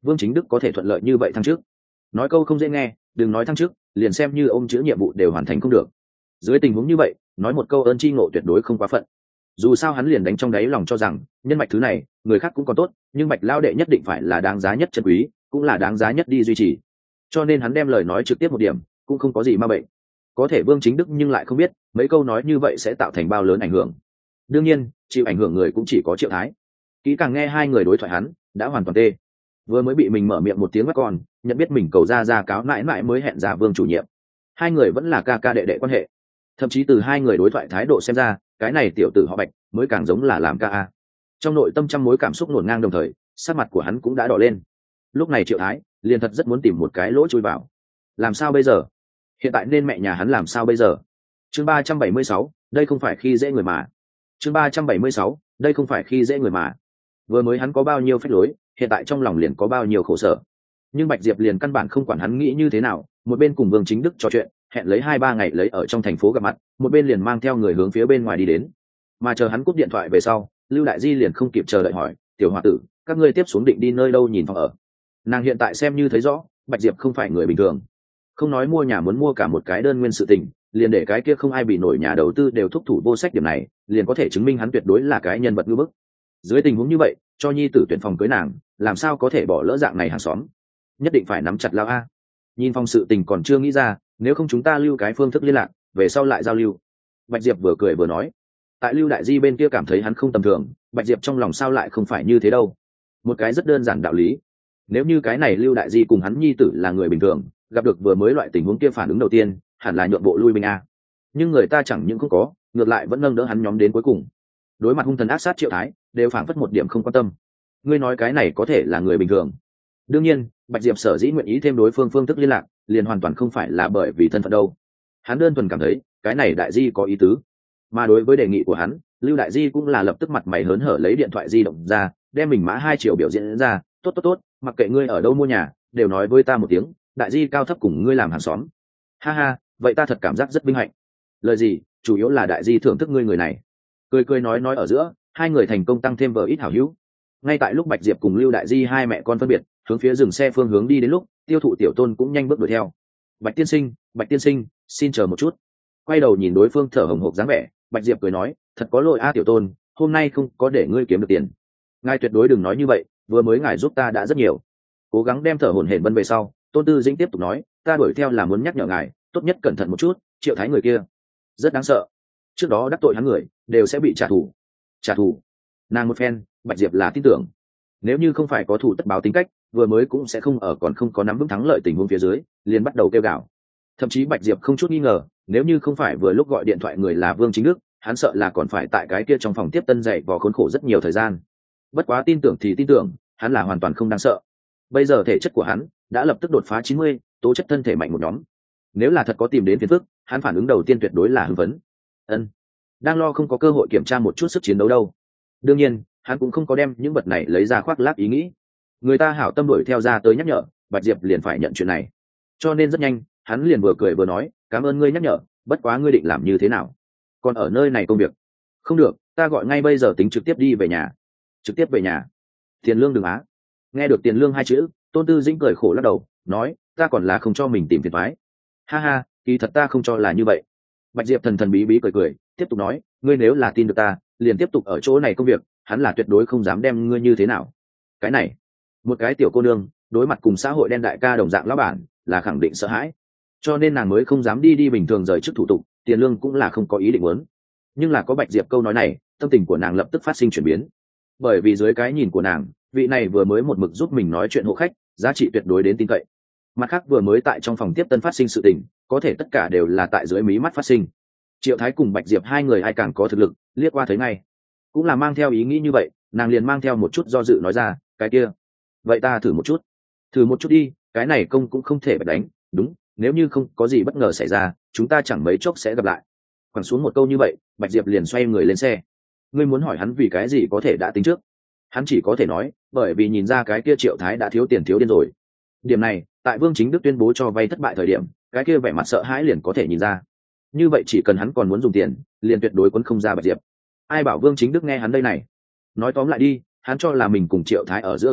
Speaker 1: Vương Chính Đức có thể thuận lợi như vậy thăng chức. Nói câu không dễ nghe, đừng nói thăng chức, liền xem như ôm chữ nhiệm vụ đều hoàn thành không được. Dưới tình huống như vậy, nói một câu ơn chi ngộ tuyệt đối không quá phận. Dù sao hắn liền đánh trong đáy lòng cho rằng nhân mạch thứ này người khác cũng còn tốt, nhưng Bạch lao đệ nhất định phải là đáng giá nhất chân quý, cũng là đáng giá nhất đi duy trì. Cho nên hắn đem lời nói trực tiếp một điểm, cũng không có gì ma bệnh. Có thể Vương Chính Đức nhưng lại không biết mấy câu nói như vậy sẽ tạo thành bao lớn ảnh hưởng. Đương nhiên chịu ảnh hưởng người cũng chỉ có Triệu Thái. Kỹ càng nghe hai người đối thoại hắn đã hoàn toàn tê. Vừa mới bị mình mở miệng một tiếng bắt con, nhận biết mình cầu ra ra cáo mãi mãi mới hẹn ra Vương chủ nhiệm. Hai người vẫn là ca ca đệ đệ quan hệ, thậm chí từ hai người đối thoại thái độ xem ra, cái này tiểu tử họ Bạch mới càng giống là làm ca a. Trong nội tâm trăm mối cảm xúc ngổn ngang, đồng thời sắc mặt của hắn cũng đã đỏ lên. Lúc này Triệu Thái liền thật rất muốn tìm một cái lỗ chui vào. Làm sao bây giờ? Hiện tại nên mẹ nhà hắn làm sao bây giờ? Chương ba trăm bảy mươi sáu, đây không phải khi dễ người mà. Chương ba trăm bảy mươi sáu, đây không phải khi dễ người mà. Vừa mới hắn có bao nhiêu phách lối, hiện tại trong lòng liền có bao nhiêu khổ sở. Nhưng Bạch Diệp liền căn bản không quản hắn nghĩ như thế nào, một bên cùng Vương Chính Đức trò chuyện, hẹn lấy hai ba ngày lấy ở trong thành phố gặp mặt, một bên liền mang theo người hướng phía bên ngoài đi đến. Mà chờ hắn cúp điện thoại về sau, Lưu Đại Di liền không kịp chờ đợi hỏi, tiểu hòa tử, các ngươi tiếp xuống định đi nơi đâu nhìn phòng ở? Nàng hiện tại xem như thấy rõ Bạch Diệp không phải người bình thường, không nói mua nhà muốn mua cả một cái đơn nguyên sự tình, liền để cái kia không ai bị nổi nhà đầu tư đều thúc thủ vô sách, điểm này liền có thể chứng minh hắn tuyệt đối là cái nhân vật ngưỡng bức. Dưới tình huống như vậy, cho nhi tử tuyển phòng cưới nàng, làm sao có thể bỏ lỡ dạng này hàng xóm? Nhất định phải nắm chặt lao a. Nhìn phòng sự tình còn chưa nghĩ ra, nếu không chúng ta lưu cái phương thức liên lạc, về sau lại giao lưu. Bạch Diệp vừa cười vừa nói. Tại Lưu Đại Di bên kia cảm thấy hắn không tầm thường, Bạch Diệp trong lòng sao lại không phải như thế đâu. Một cái rất đơn giản đạo lý, nếu như cái này Lưu Đại Di cùng hắn nhi tử là người bình thường, gặp được vừa mới loại tình huống kia phản ứng đầu tiên hẳn là nhượng bộ lui binh a. Nhưng người ta chẳng những không có, ngược lại vẫn nâng đỡ hắn nhóm đến cuối cùng. Đối mặt hung thần ác sát Triệu Thái, đều phản phất một điểm không quan tâm. Ngươi nói cái này có thể là người bình thường? Đương nhiên, Bạch Diệp sở dĩ nguyện ý thêm đối phương phương thức liên lạc, liền hoàn toàn không phải là bởi vì thân phận đâu. Hắn đơn thuần cảm thấy cái này Đại Di có ý tứ. Mà đối với đề nghị của hắn, Lưu Đại Di cũng là lập tức mặt mày hớn hở lấy điện thoại di động ra, đem mình mã hai triệu biểu diễn ra, tốt tốt tốt, mặc kệ ngươi ở đâu mua nhà, đều nói với ta một tiếng, Đại Di cao thấp cùng ngươi làm hàng xóm. Ha ha, vậy ta thật cảm giác rất vinh hạnh. Lời gì, chủ yếu là Đại Di thưởng thức ngươi người này. Cười cười nói nói ở giữa, hai người thành công tăng thêm vợ ít hảo hữu. Ngay tại lúc Bạch Diệp cùng Lưu Đại Di hai mẹ con phân biệt hướng phía dừng xe phương hướng đi đến lúc, Tiêu Thụ tiểu tôn cũng nhanh bước đuổi theo. Bạch tiên sinh, Bạch tiên sinh, xin chờ một chút. Quay đầu nhìn đối phương thở hổn hộc dáng vẻ, Bạch Diệp cười nói, thật có lỗi a tiểu tôn, hôm nay không có để ngươi kiếm được tiền. Ngài tuyệt đối đừng nói như vậy, vừa mới ngài giúp ta đã rất nhiều. Cố gắng đem thở hổn hển vân về sau, Tôn Tư Dĩnh tiếp tục nói, ta đuổi theo là muốn nhắc nhở ngài, tốt nhất cẩn thận một chút, Triệu Thái người kia rất đáng sợ, trước đó đắc tội hắn người đều sẽ bị trả thù. Trả thù? Nàng một phen, Bạch Diệp là tin tưởng. Nếu như không phải có thủ tất báo tính cách, vừa mới cũng sẽ không ở còn không có nắm vững thắng lợi tình huống phía dưới, liền bắt đầu kêu gào. Thậm chí Bạch Diệp không chút nghi ngờ, nếu như không phải vừa lúc gọi điện thoại người là Vương Chính Đức, hắn sợ là còn phải tại cái kia trong phòng tiếp tân dạy vò khốn khổ rất nhiều thời gian. Bất quá tin tưởng thì tin tưởng, hắn là hoàn toàn không đáng sợ. Bây giờ thể chất của hắn đã lập tức đột phá chín mươi, tố chất thân thể mạnh một nhóm. Nếu là thật có tìm đến phiền phức, hắn phản ứng đầu tiên tuyệt đối là hưng phấn. Ân, đang lo không có cơ hội kiểm tra một chút sức chiến đấu đâu. Đương nhiên, hắn cũng không có đem những vật này lấy ra khoác lác ý nghĩ. Người ta hảo tâm đuổi theo ra tới nhắc nhở, Bạch Diệp liền phải nhận chuyện này. Cho nên rất nhanh, hắn liền vừa cười vừa nói, cảm ơn ngươi nhắc nhở, bất quá ngươi định làm như thế nào? Còn ở nơi này công việc? Không được, ta gọi ngay bây giờ tính trực tiếp đi về nhà. Trực tiếp về nhà? Tiền lương đừng á. Nghe được tiền lương hai chữ, Tôn Tư Dĩnh cười khổ lắc đầu, nói, ta còn là không cho mình tìm phiền toái. Ha ha, kỳ thật ta không cho là như vậy. Bạch Diệp thần thần bí bí cười cười, tiếp tục nói, ngươi nếu là tin được ta, liền tiếp tục ở chỗ này công việc, hắn là tuyệt đối không dám đem ngươi như thế nào. Cái này, một cái tiểu cô nương, đối mặt cùng xã hội đen đại ca đồng dạng lão bản, là khẳng định sợ hãi. Cho nên nàng mới không dám đi đi bình thường rời chức thủ tục, tiền lương cũng là không có ý định muốn. Nhưng là có Bạch Diệp câu nói này, tâm tình của nàng lập tức phát sinh chuyển biến. Bởi vì dưới cái nhìn của nàng, vị này vừa mới một mực giúp mình nói chuyện hộ khách, giá trị tuyệt đối đến tin cậy. Mặt khác vừa mới tại trong phòng tiếp tân phát sinh sự tình, có thể tất cả đều là tại dưới mí mắt phát sinh. Triệu Thái cùng Bạch Diệp hai người ai càng có thực lực, liếc qua thấy ngay. Cũng là mang theo ý nghĩ như vậy, nàng liền mang theo một chút do dự nói ra, cái kia, vậy ta thử một chút. Thử một chút đi, cái này công cũng không thể bật đánh, đúng, nếu như không có gì bất ngờ xảy ra, chúng ta chẳng mấy chốc sẽ gặp lại. Quẳng xuống một câu như vậy, Bạch Diệp liền xoay người lên xe. Ngươi muốn hỏi hắn vì cái gì có thể đã tính trước? Hắn chỉ có thể nói, bởi vì nhìn ra cái kia Triệu Thái đã thiếu tiền thiếu điên rồi. Điểm này, tại Vương Chính Đức tuyên bố cho vay thất bại thời điểm, cái kia vẻ mặt sợ hãi liền có thể nhìn ra. Như vậy chỉ cần hắn còn muốn dùng tiền, liền tuyệt đối quấn không ra Bạch Diệp. Ai bảo Vương Chính Đức nghe hắn đây này? Nói tóm lại đi, hắn cho là mình cùng Triệu Thái ở giữa gốc mắc,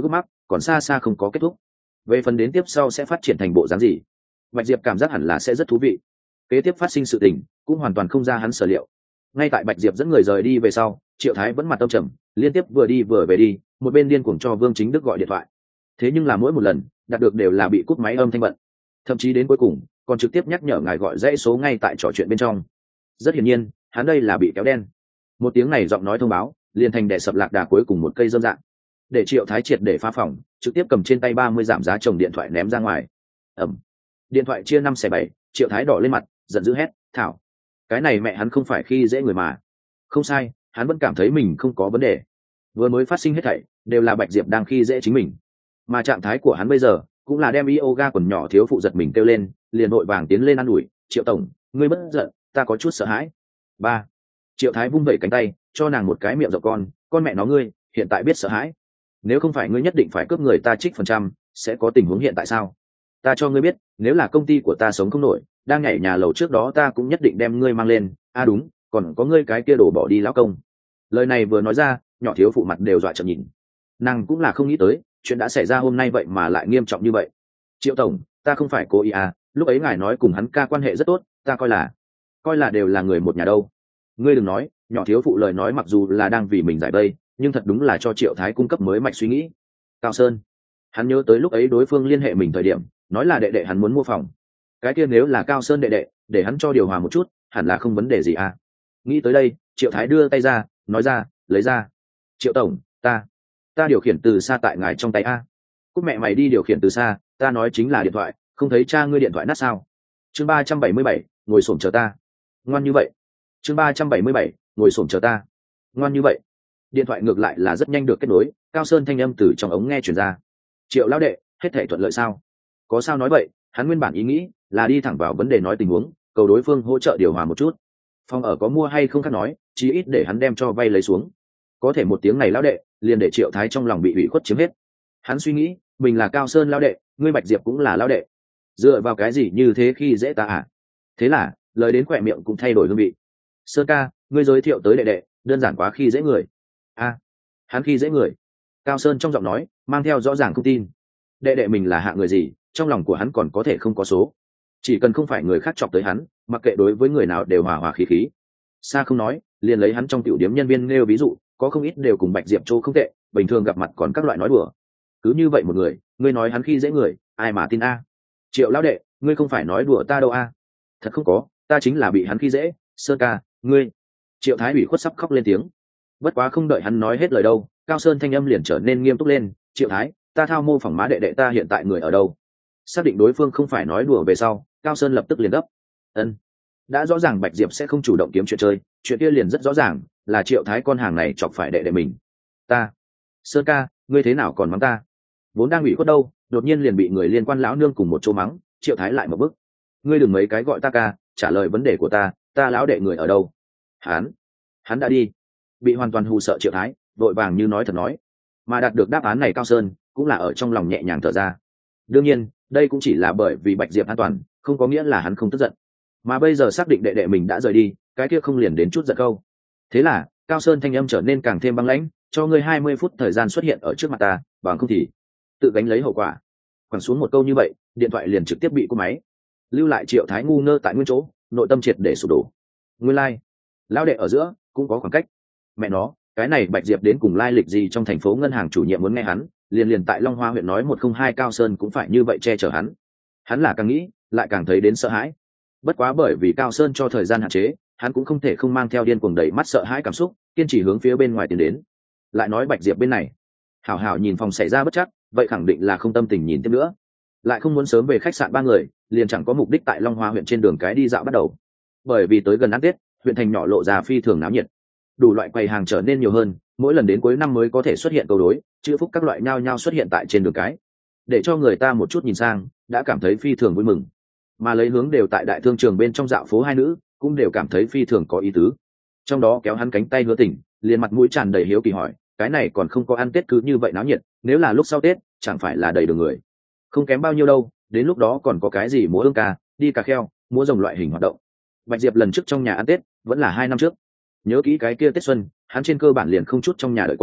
Speaker 1: còn xa xa không có kết thúc. Về phần đến tiếp sau sẽ phát triển thành bộ dáng gì, Bạch Diệp cảm giác hẳn là sẽ rất thú vị. Kế tiếp phát sinh sự tình cũng hoàn toàn không ra hắn sở liệu. Ngay tại Bạch Diệp dẫn người rời đi về sau, Triệu Thái vẫn mặt âm trầm, liên tiếp vừa đi vừa về đi, một bên điên cuồng cho Vương Chính Đức gọi điện thoại. Thế nhưng là mỗi một lần đạt được đều là bị cúp máy âm thanh bận, thậm chí đến cuối cùng còn trực tiếp nhắc nhở ngài gọi dãy số ngay tại trò chuyện bên trong. Rất hiển nhiên hắn đây là bị kéo đen. Một tiếng này giọng nói thông báo liền thành đè sập lạc đà cuối cùng một cây dâm dạng, để Triệu Thái triệt để phá phòng, trực tiếp cầm trên tay ba mươi giảm giá chồng điện thoại ném ra ngoài. ầm, điện thoại chia năm xẻ bảy. Triệu Thái đỏ lên mặt, giận dữ hét: thảo, cái này mẹ hắn không phải khi dễ người mà. Không sai, hắn vẫn cảm thấy mình không có vấn đề. Vừa mới phát sinh hết thảy đều là Bạch Diệp đang khi dễ chính mình, mà trạng thái của hắn bây giờ cũng là đem yoga quần nhỏ thiếu phụ giật mình kêu lên, liền vội vàng tiến lên ă n ủi: Triệu tổng, ngươi bất giận, ta có chút sợ hãi. Ba. Triệu Thái vung vẩy cánh tay cho nàng một cái miệng rộng: con con mẹ nó ngươi hiện tại biết sợ hãi? Nếu không phải ngươi nhất định phải cướp người ta trích phần trăm, sẽ có tình huống hiện tại sao? Ta cho ngươi biết, nếu là công ty của ta sống không nổi, đang nhảy nhà lầu trước đó ta cũng nhất định đem ngươi mang lên. À đúng, còn có ngươi cái kia đổ bỏ đi lão công. Lời này vừa nói ra, nhỏ thiếu phụ mặt đều dọa trợn nhìn. Nàng cũng là không nghĩ tới chuyện đã xảy ra hôm nay vậy mà lại nghiêm trọng như vậy. Triệu tổng, ta không phải cố ý à, lúc ấy ngài nói cùng hắn ca quan hệ rất tốt, ta coi là coi là đều là người một nhà đâu. Ngươi đừng nói, nhỏ thiếu phụ lời nói mặc dù là đang vì mình giải vây, nhưng thật đúng là cho Triệu Thái cung cấp mới mạch suy nghĩ. Cao Sơn, hắn nhớ tới lúc ấy đối phương liên hệ mình thời điểm nói là đệ đệ hắn muốn mua phòng. Cái kia nếu là Cao Sơn đệ đệ, để hắn cho điều hòa một chút, hẳn là không vấn đề gì à. Nghĩ tới đây, Triệu Thái đưa tay ra, nói ra: lấy ra. Triệu tổng, ta ta điều khiển từ xa tại ngài trong tay a. Cúc mẹ mày đi điều khiển từ xa, ta nói chính là điện thoại, không thấy cha ngươi điện thoại nát sao? Chương ba trăm bảy mươi bảy, ngồi xổm chờ ta. Ngoan như vậy. Chương ba trăm bảy mươi bảy, ngồi xổm chờ ta. Ngoan như vậy. Điện thoại ngược lại là rất nhanh được kết nối, Cao Sơn thanh âm từ trong ống nghe truyền ra. Triệu lão đệ, hết thảy thuận lợi sao? Có sao nói vậy, hắn nguyên bản ý nghĩ là đi thẳng vào vấn đề nói tình huống, cầu đối phương hỗ trợ điều hòa một chút. Phòng ở có mua hay không khác nói, chí ít để hắn đem cho vay lấy xuống. Có thể một tiếng này lão đệ liền để Triệu Thái trong lòng bị ủy khuất chiếm hết. Hắn suy nghĩ, mình là Cao Sơn lão đệ, ngươi Bạch Diệp cũng là lão đệ, dựa vào cái gì như thế khi dễ ta à? Thế là lời đến khỏe miệng cũng thay đổi hương vị. Sơn ca, ngươi giới thiệu tới đệ đệ đơn giản quá khi dễ người. A, à, hắn khi dễ người? Cao Sơn trong giọng nói mang theo rõ ràng không tin. Đệ đệ mình là hạng người gì, trong lòng của hắn còn có thể không có số. Chỉ cần không phải người khác chọc tới hắn, mặc kệ đối với người nào đều hòa hòa khí khí. Xa không nói, liền lấy hắn trong tiểu điếm nhân viên nêu ví dụ, có không ít đều cùng Bạch Diệp Châu không tệ, bình thường gặp mặt còn các loại nói đùa. Cứ như vậy một người, ngươi nói hắn khi dễ người, ai mà tin a? Triệu lão đệ, ngươi không phải nói đùa ta đâu a? Thật không có, ta chính là bị hắn khi dễ. Sơn ca, ngươi. Triệu Thái ủy khuất sắp khóc lên tiếng. Bất quá không đợi hắn nói hết lời đâu, Cao Sơn thanh âm liền trở nên nghiêm túc lên. Triệu Thái, ta thao mô phỏng má đệ đệ ta hiện tại người ở đâu? Xác định đối phương không phải nói đùa về sau, Cao Sơn lập tức liền gấp. Ân, đã rõ ràng Bạch Diệp sẽ không chủ động kiếm chuyện chơi, chuyện kia liền rất rõ ràng là Triệu Thái con hàng này chọc phải đệ đệ mình. Ta, Sơn ca, ngươi thế nào còn mắng ta? Vốn đang ủy khuất đâu, đột nhiên liền bị người liên quan lão nương cùng một chỗ mắng. Triệu Thái lại một bước: ngươi đừng mấy cái gọi ta ca, trả lời vấn đề của ta, ta lão đệ người ở đâu? Hắn, hắn đã đi. Bị hoàn toàn hù sợ Triệu Thái vội vàng như nói thật nói, mà đạt được đáp án này Cao Sơn cũng là ở trong lòng nhẹ nhàng thở ra. Đương nhiên đây cũng chỉ là bởi vì Bạch Diệp an toàn, không có nghĩa là hắn không tức giận. Mà bây giờ xác định đệ đệ mình đã rời đi, cái kia không liền đến chút giận câu. Thế là Cao Sơn thanh âm trở nên càng thêm băng lãnh: cho ngươi hai mươi phút thời gian xuất hiện ở trước mặt ta, bằng không thì tự gánh lấy hậu quả. Quẳng xuống một câu như vậy, điện thoại liền trực tiếp bị cúp máy, lưu lại Triệu Thái ngu ngơ tại nguyên chỗ, nội tâm triệt để sụp đổ. Nguyên lai, like. Lão đệ ở giữa cũng có khoảng cách. Mẹ nó, cái này Bạch Diệp đến cùng lai lịch gì trong thành phố ngân hàng chủ nhiệm muốn nghe hắn, liền liền tại Long Hoa huyện nói một không hai Cao Sơn cũng phải như vậy che chở hắn. Hắn là càng nghĩ, lại càng thấy đến sợ hãi. Bất quá bởi vì Cao Sơn cho thời gian hạn chế, hắn cũng không thể không mang theo điên cuồng đầy mắt sợ hãi cảm xúc, kiên trì hướng phía bên ngoài tiến đến. Lại nói Bạch Diệp bên này, hảo hảo nhìn phòng xảy ra bất chắc, vậy khẳng định là không tâm tình nhìn tiếp nữa. Lại không muốn sớm về khách sạn ba người, liền chẳng có mục đích tại Long Hoa huyện trên đường cái đi dạo bắt đầu. Bởi vì tới gần ăn Tết, huyện thành nhỏ lộ ra phi thường náo nhiệt, đủ loại quầy hàng trở nên nhiều hơn, mỗi lần đến cuối năm mới có thể xuất hiện câu đối, chữ phúc các loại nhao nhao xuất hiện tại trên đường cái, để cho người ta một chút nhìn sang đã cảm thấy phi thường vui mừng. Mà lấy hướng đều tại đại thương trường bên trong dạo phố hai nữ cũng đều cảm thấy phi thường có ý tứ. Trong đó kéo hắn cánh tay Hứa Tỉnh liền mặt mũi tràn đầy hiếu kỳ hỏi: cái này còn không có ăn Tết cứ như vậy náo nhiệt, nếu là lúc sau Tết chẳng phải là đầy đường người? Không kém bao nhiêu đâu, đến lúc đó còn có cái gì múa ương ca, đi cà kheo, múa rồng loại hình hoạt động. Bạch Diệp lần trước trong nhà ăn Tết vẫn là hai năm trước, nhớ kỹ cái kia Tết xuân hắn trên cơ bản liền không chút trong nhà đợi qua,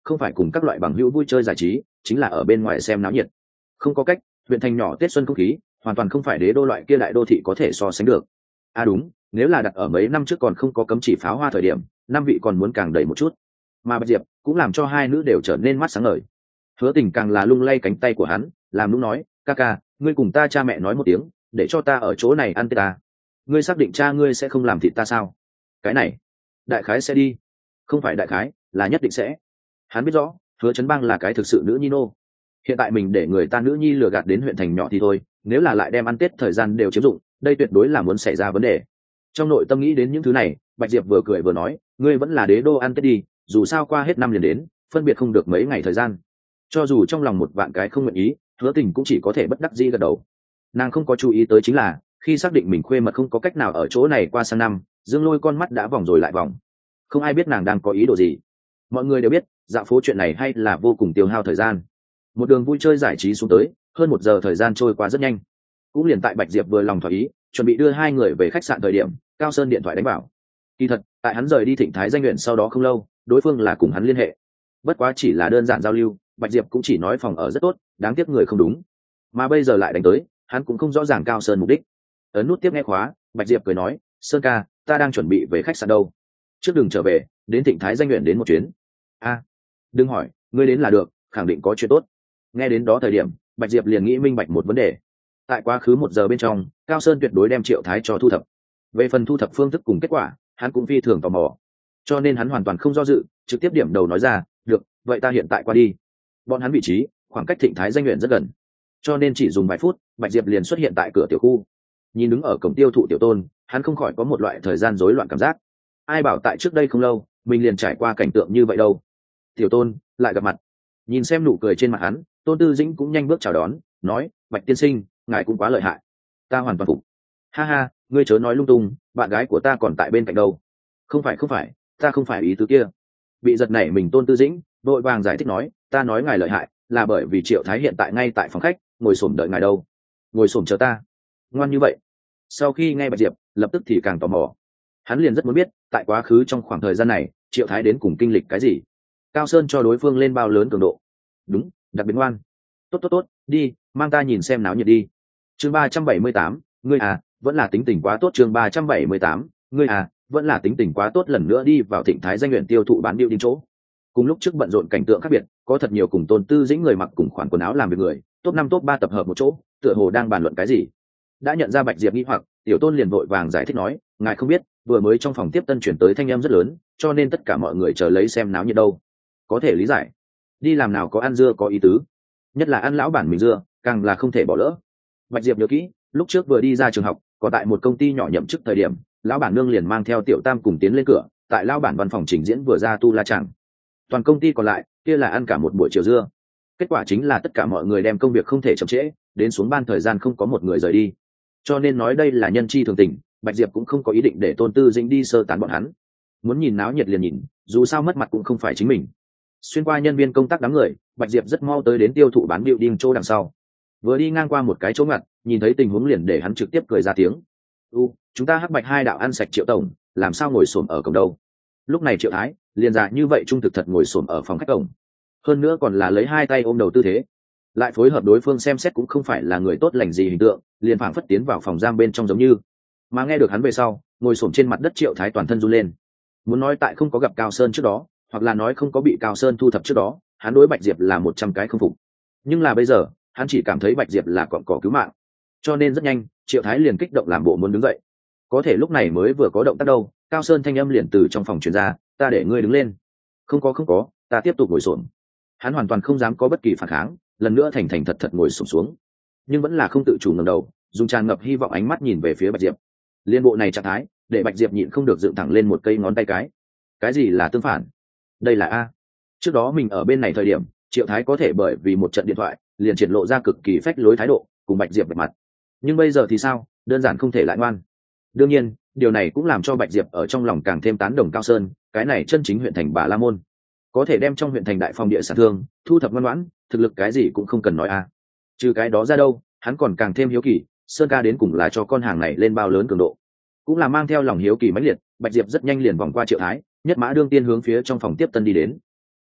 Speaker 1: không phải cùng các loại bằng hữu vui chơi giải trí, chính là ở bên ngoài xem náo nhiệt. Không có cách, huyện thành nhỏ Tết xuân không khí hoàn toàn không phải đế đô loại kia đại đô thị có thể so sánh được. À đúng, nếu là đặt ở mấy năm trước còn không có cấm chỉ pháo hoa thời điểm, năm vị còn muốn càng đầy một chút. Mà Bạch Diệp cũng làm cho hai nữ đều trở nên mắt sáng ngời. Hứa Tình càng là lung lay cánh tay của hắn, làm nũng nói, ca ca, ngươi cùng ta cha mẹ nói một tiếng, để cho ta ở chỗ này ăn tết ta. Ngươi xác định cha ngươi sẽ không làm thịt ta sao? Cái này, đại khái sẽ đi. Không phải đại khái, là nhất định sẽ. Hắn biết rõ, Hứa Chấn Bang là cái thực sự nữ nhi nô. Hiện tại mình để người ta nữ nhi lừa gạt đến huyện thành nhỏ thì thôi, nếu là lại đem ăn tết thời gian đều chiếm dụng, đây tuyệt đối là muốn xảy ra vấn đề. Trong nội tâm nghĩ đến những thứ này, Bạch Diệp vừa cười vừa nói, ngươi vẫn là đế đô ăn tết đi, dù sao qua hết năm liền đến, phân biệt không được mấy ngày thời gian. Cho dù trong lòng một vạn cái không nguyện ý, Hứa Tình cũng chỉ có thể bất đắc dĩ gật đầu. Nàng không có chú ý tới chính là, khi xác định mình khuê mật không có cách nào ở chỗ này qua sang năm, Dương Lôi con mắt đã vòng rồi lại vòng. Không ai biết nàng đang có ý đồ gì. Mọi người đều biết, dạo phố chuyện này hay là vô cùng tiêu hao thời gian. Một đường vui chơi giải trí xuống tới, hơn một giờ thời gian trôi qua rất nhanh. Cũng liền tại Bạch Diệp vừa lòng thỏa ý, chuẩn bị đưa hai người về khách sạn thời điểm, Cao Sơn điện thoại đánh vào. Kỳ thật, tại hắn rời đi Thịnh Thái Danh Nguyện sau đó không lâu, đối phương là cùng hắn liên hệ. Bất quá chỉ là đơn giản giao lưu, Bạch Diệp cũng chỉ nói phòng ở rất tốt, đáng tiếc người không đúng. Mà bây giờ lại đánh tới, hắn cũng không rõ ràng Cao Sơn mục đích. Ấn nút tiếp nghe khóa, Bạch Diệp cười nói, Sơn ca, ta đang chuẩn bị về khách sạn đâu. Trước đừng trở về, đến Thịnh Thái Danh Nguyện đến một chuyến. A, đừng hỏi, ngươi đến là được, khẳng định có chuyện tốt. Nghe đến đó thời điểm, Bạch Diệp liền nghĩ minh bạch một vấn đề. Tại quá khứ một giờ bên trong, Cao Sơn tuyệt đối đem Triệu Thái cho thu thập. Về phần thu thập phương thức cùng kết quả, hắn cũng phi thường tò mò. Cho nên hắn hoàn toàn không do dự, trực tiếp điểm đầu nói ra, được, vậy ta hiện tại qua đi. Bọn hắn vị trí, khoảng cách Thịnh Thái Danh Nguyện rất gần. Cho nên chỉ dùng vài phút, Bạch Diệp liền xuất hiện tại cửa tiểu khu. Nhìn đứng ở cổng tiêu thụ Tiểu Tôn, hắn không khỏi có một loại thời gian rối loạn cảm giác. Ai bảo tại trước đây không lâu, mình liền trải qua cảnh tượng như vậy đâu. Tiểu Tôn, lại gặp mặt. Nhìn xem nụ cười trên mặt hắn, Tôn Tư Dĩnh cũng nhanh bước chào đón, nói, Bạch tiên sinh, ngài cũng quá lợi hại. Ta hoàn toàn phục. Ha ha, ngươi chớ nói lung tung, bạn gái của ta còn tại bên cạnh đâu. Không phải không phải, ta không phải ý tứ kia. Bị giật nảy mình Tôn Tư Dĩnh vội vàng giải thích nói, ta nói ngài lợi hại là bởi vì Triệu Thái hiện tại ngay tại phòng khách, ngồi xổm đợi ngài đâu. Ngồi xổm chờ ta. Ngoan như vậy. Sau khi nghe Bạch Diệp, lập tức thì càng tò mò. Hắn liền rất muốn biết, tại quá khứ trong khoảng thời gian này, Triệu Thái đến cùng kinh lịch cái gì. Cao Sơn cho đối phương lên bao lớn cường độ. Đúng, đặc biệt ngoan. Tốt tốt tốt, đi, mang ta nhìn xem náo nhiệt đi. Chương ba trăm bảy mươi tám, ngươi à, vẫn là tính tình quá tốt. Chương ba trăm bảy mươi tám, ngươi à, vẫn là tính tình quá tốt. Lần nữa đi vào Thịnh Thái Danh Nguyện tiêu thụ bán điệu đinh chỗ. Cùng lúc trước bận rộn cảnh tượng khác biệt, có thật nhiều cùng Tôn Tư Dĩnh người mặc cùng khoản quần áo làm việc người, top năm top ba tập hợp một chỗ, tựa hồ đang bàn luận cái gì. Đã nhận ra Bạch Diệp nghi hoặc, Tiểu Tôn liền vội vàng giải thích nói, ngài không biết, vừa mới trong phòng tiếp tân chuyển tới thanh âm rất lớn, cho nên tất cả mọi người chờ lấy xem náo nhiệt đâu. Có thể lý giải. Đi làm nào có ăn dưa có ý tứ, nhất là ăn lão bản mình dưa, càng là không thể bỏ lỡ. Bạch Diệp nhớ kỹ, lúc trước vừa đi ra trường học, còn tại một công ty nhỏ nhậm chức thời điểm, lão bản nương liền mang theo Tiểu Tam cùng tiến lên cửa, tại lão bản văn phòng trình diễn vừa ra tu la chẳng. Toàn công ty còn lại, kia là ăn cả một buổi chiều dưa. Kết quả chính là tất cả mọi người đem công việc không thể chậm trễ, đến xuống ban thời gian không có một người rời đi. Cho nên nói đây là nhân chi thường tình, Bạch Diệp cũng không có ý định để Tôn Tư Dĩnh đi sơ tán bọn hắn. Muốn nhìn náo nhiệt liền nhìn, dù sao mất mặt cũng không phải chính mình. Xuyên qua nhân viên công tác đám người, Bạch Diệp rất mau tới đến tiêu thụ bán điệu đinh chỗ đằng sau. Vừa đi ngang qua một cái chỗ ngặt, nhìn thấy tình huống liền để hắn trực tiếp cười ra tiếng. U, chúng ta Hắc Bạch hai đạo ăn sạch Triệu tổng, làm sao ngồi xổm ở cổng đâu? Lúc này Triệu Thái liền dạ như vậy trung thực thật ngồi xổm ở phòng khách cổng, hơn nữa còn là lấy hai tay ôm đầu tư thế, lại phối hợp đối phương xem xét cũng không phải là người tốt lành gì hình tượng, liền phảng phất tiến vào phòng giam bên trong giống như. Mà nghe được hắn về sau, ngồi xổm trên mặt đất Triệu Thái toàn thân run lên. Muốn nói tại không có gặp Cao Sơn trước đó, hoặc là nói không có bị Cao Sơn thu thập trước đó, hắn đối Bạch Diệp là một trăm cái không phục. Nhưng là bây giờ, hắn chỉ cảm thấy Bạch Diệp là cọn cỏ cứu mạng. Cho nên rất nhanh, Triệu Thái liền kích động làm bộ muốn đứng dậy. Có thể lúc này mới vừa có động tác đâu, Cao Sơn thanh âm liền từ trong phòng truyền ra, ta để ngươi đứng lên. Không có không có, ta tiếp tục ngồi xổm. Hắn hoàn toàn không dám có bất kỳ phản kháng, lần nữa thành thành thật thật ngồi xổm xuống, nhưng vẫn là không tự chủ ngẩng đầu, dùng tràn ngập hy vọng ánh mắt nhìn về phía Bạch Diệp. Liên bộ này trạng thái, để Bạch Diệp nhịn không được dựng thẳng lên một cây ngón tay cái. Cái gì là tương phản? Đây là a. Trước đó mình ở bên này thời điểm, Triệu Thái có thể bởi vì một trận điện thoại, liền triển lộ ra cực kỳ phách lối thái độ, cùng Bạch Diệp bạch mặt. Nhưng bây giờ thì sao? Đơn giản không thể lại ngoan. Đương nhiên, điều này cũng làm cho Bạch Diệp ở trong lòng càng thêm tán đồng Cao Sơn, cái này chân chính huyện thành Bà La Môn, có thể đem trong huyện thành đại phòng địa sản thương thu thập ngoan ngoãn, thực lực cái gì cũng không cần nói a. Trừ cái đó ra đâu, hắn còn càng thêm hiếu kỳ, Sơn ca đến cùng là cho con hàng này lên bao lớn cường độ. Cũng là mang theo lòng hiếu kỳ mãnh liệt, Bạch Diệp rất nhanh liền vòng qua Triệu Thái, nhất mã đương tiên hướng phía trong phòng tiếp tân đi đến.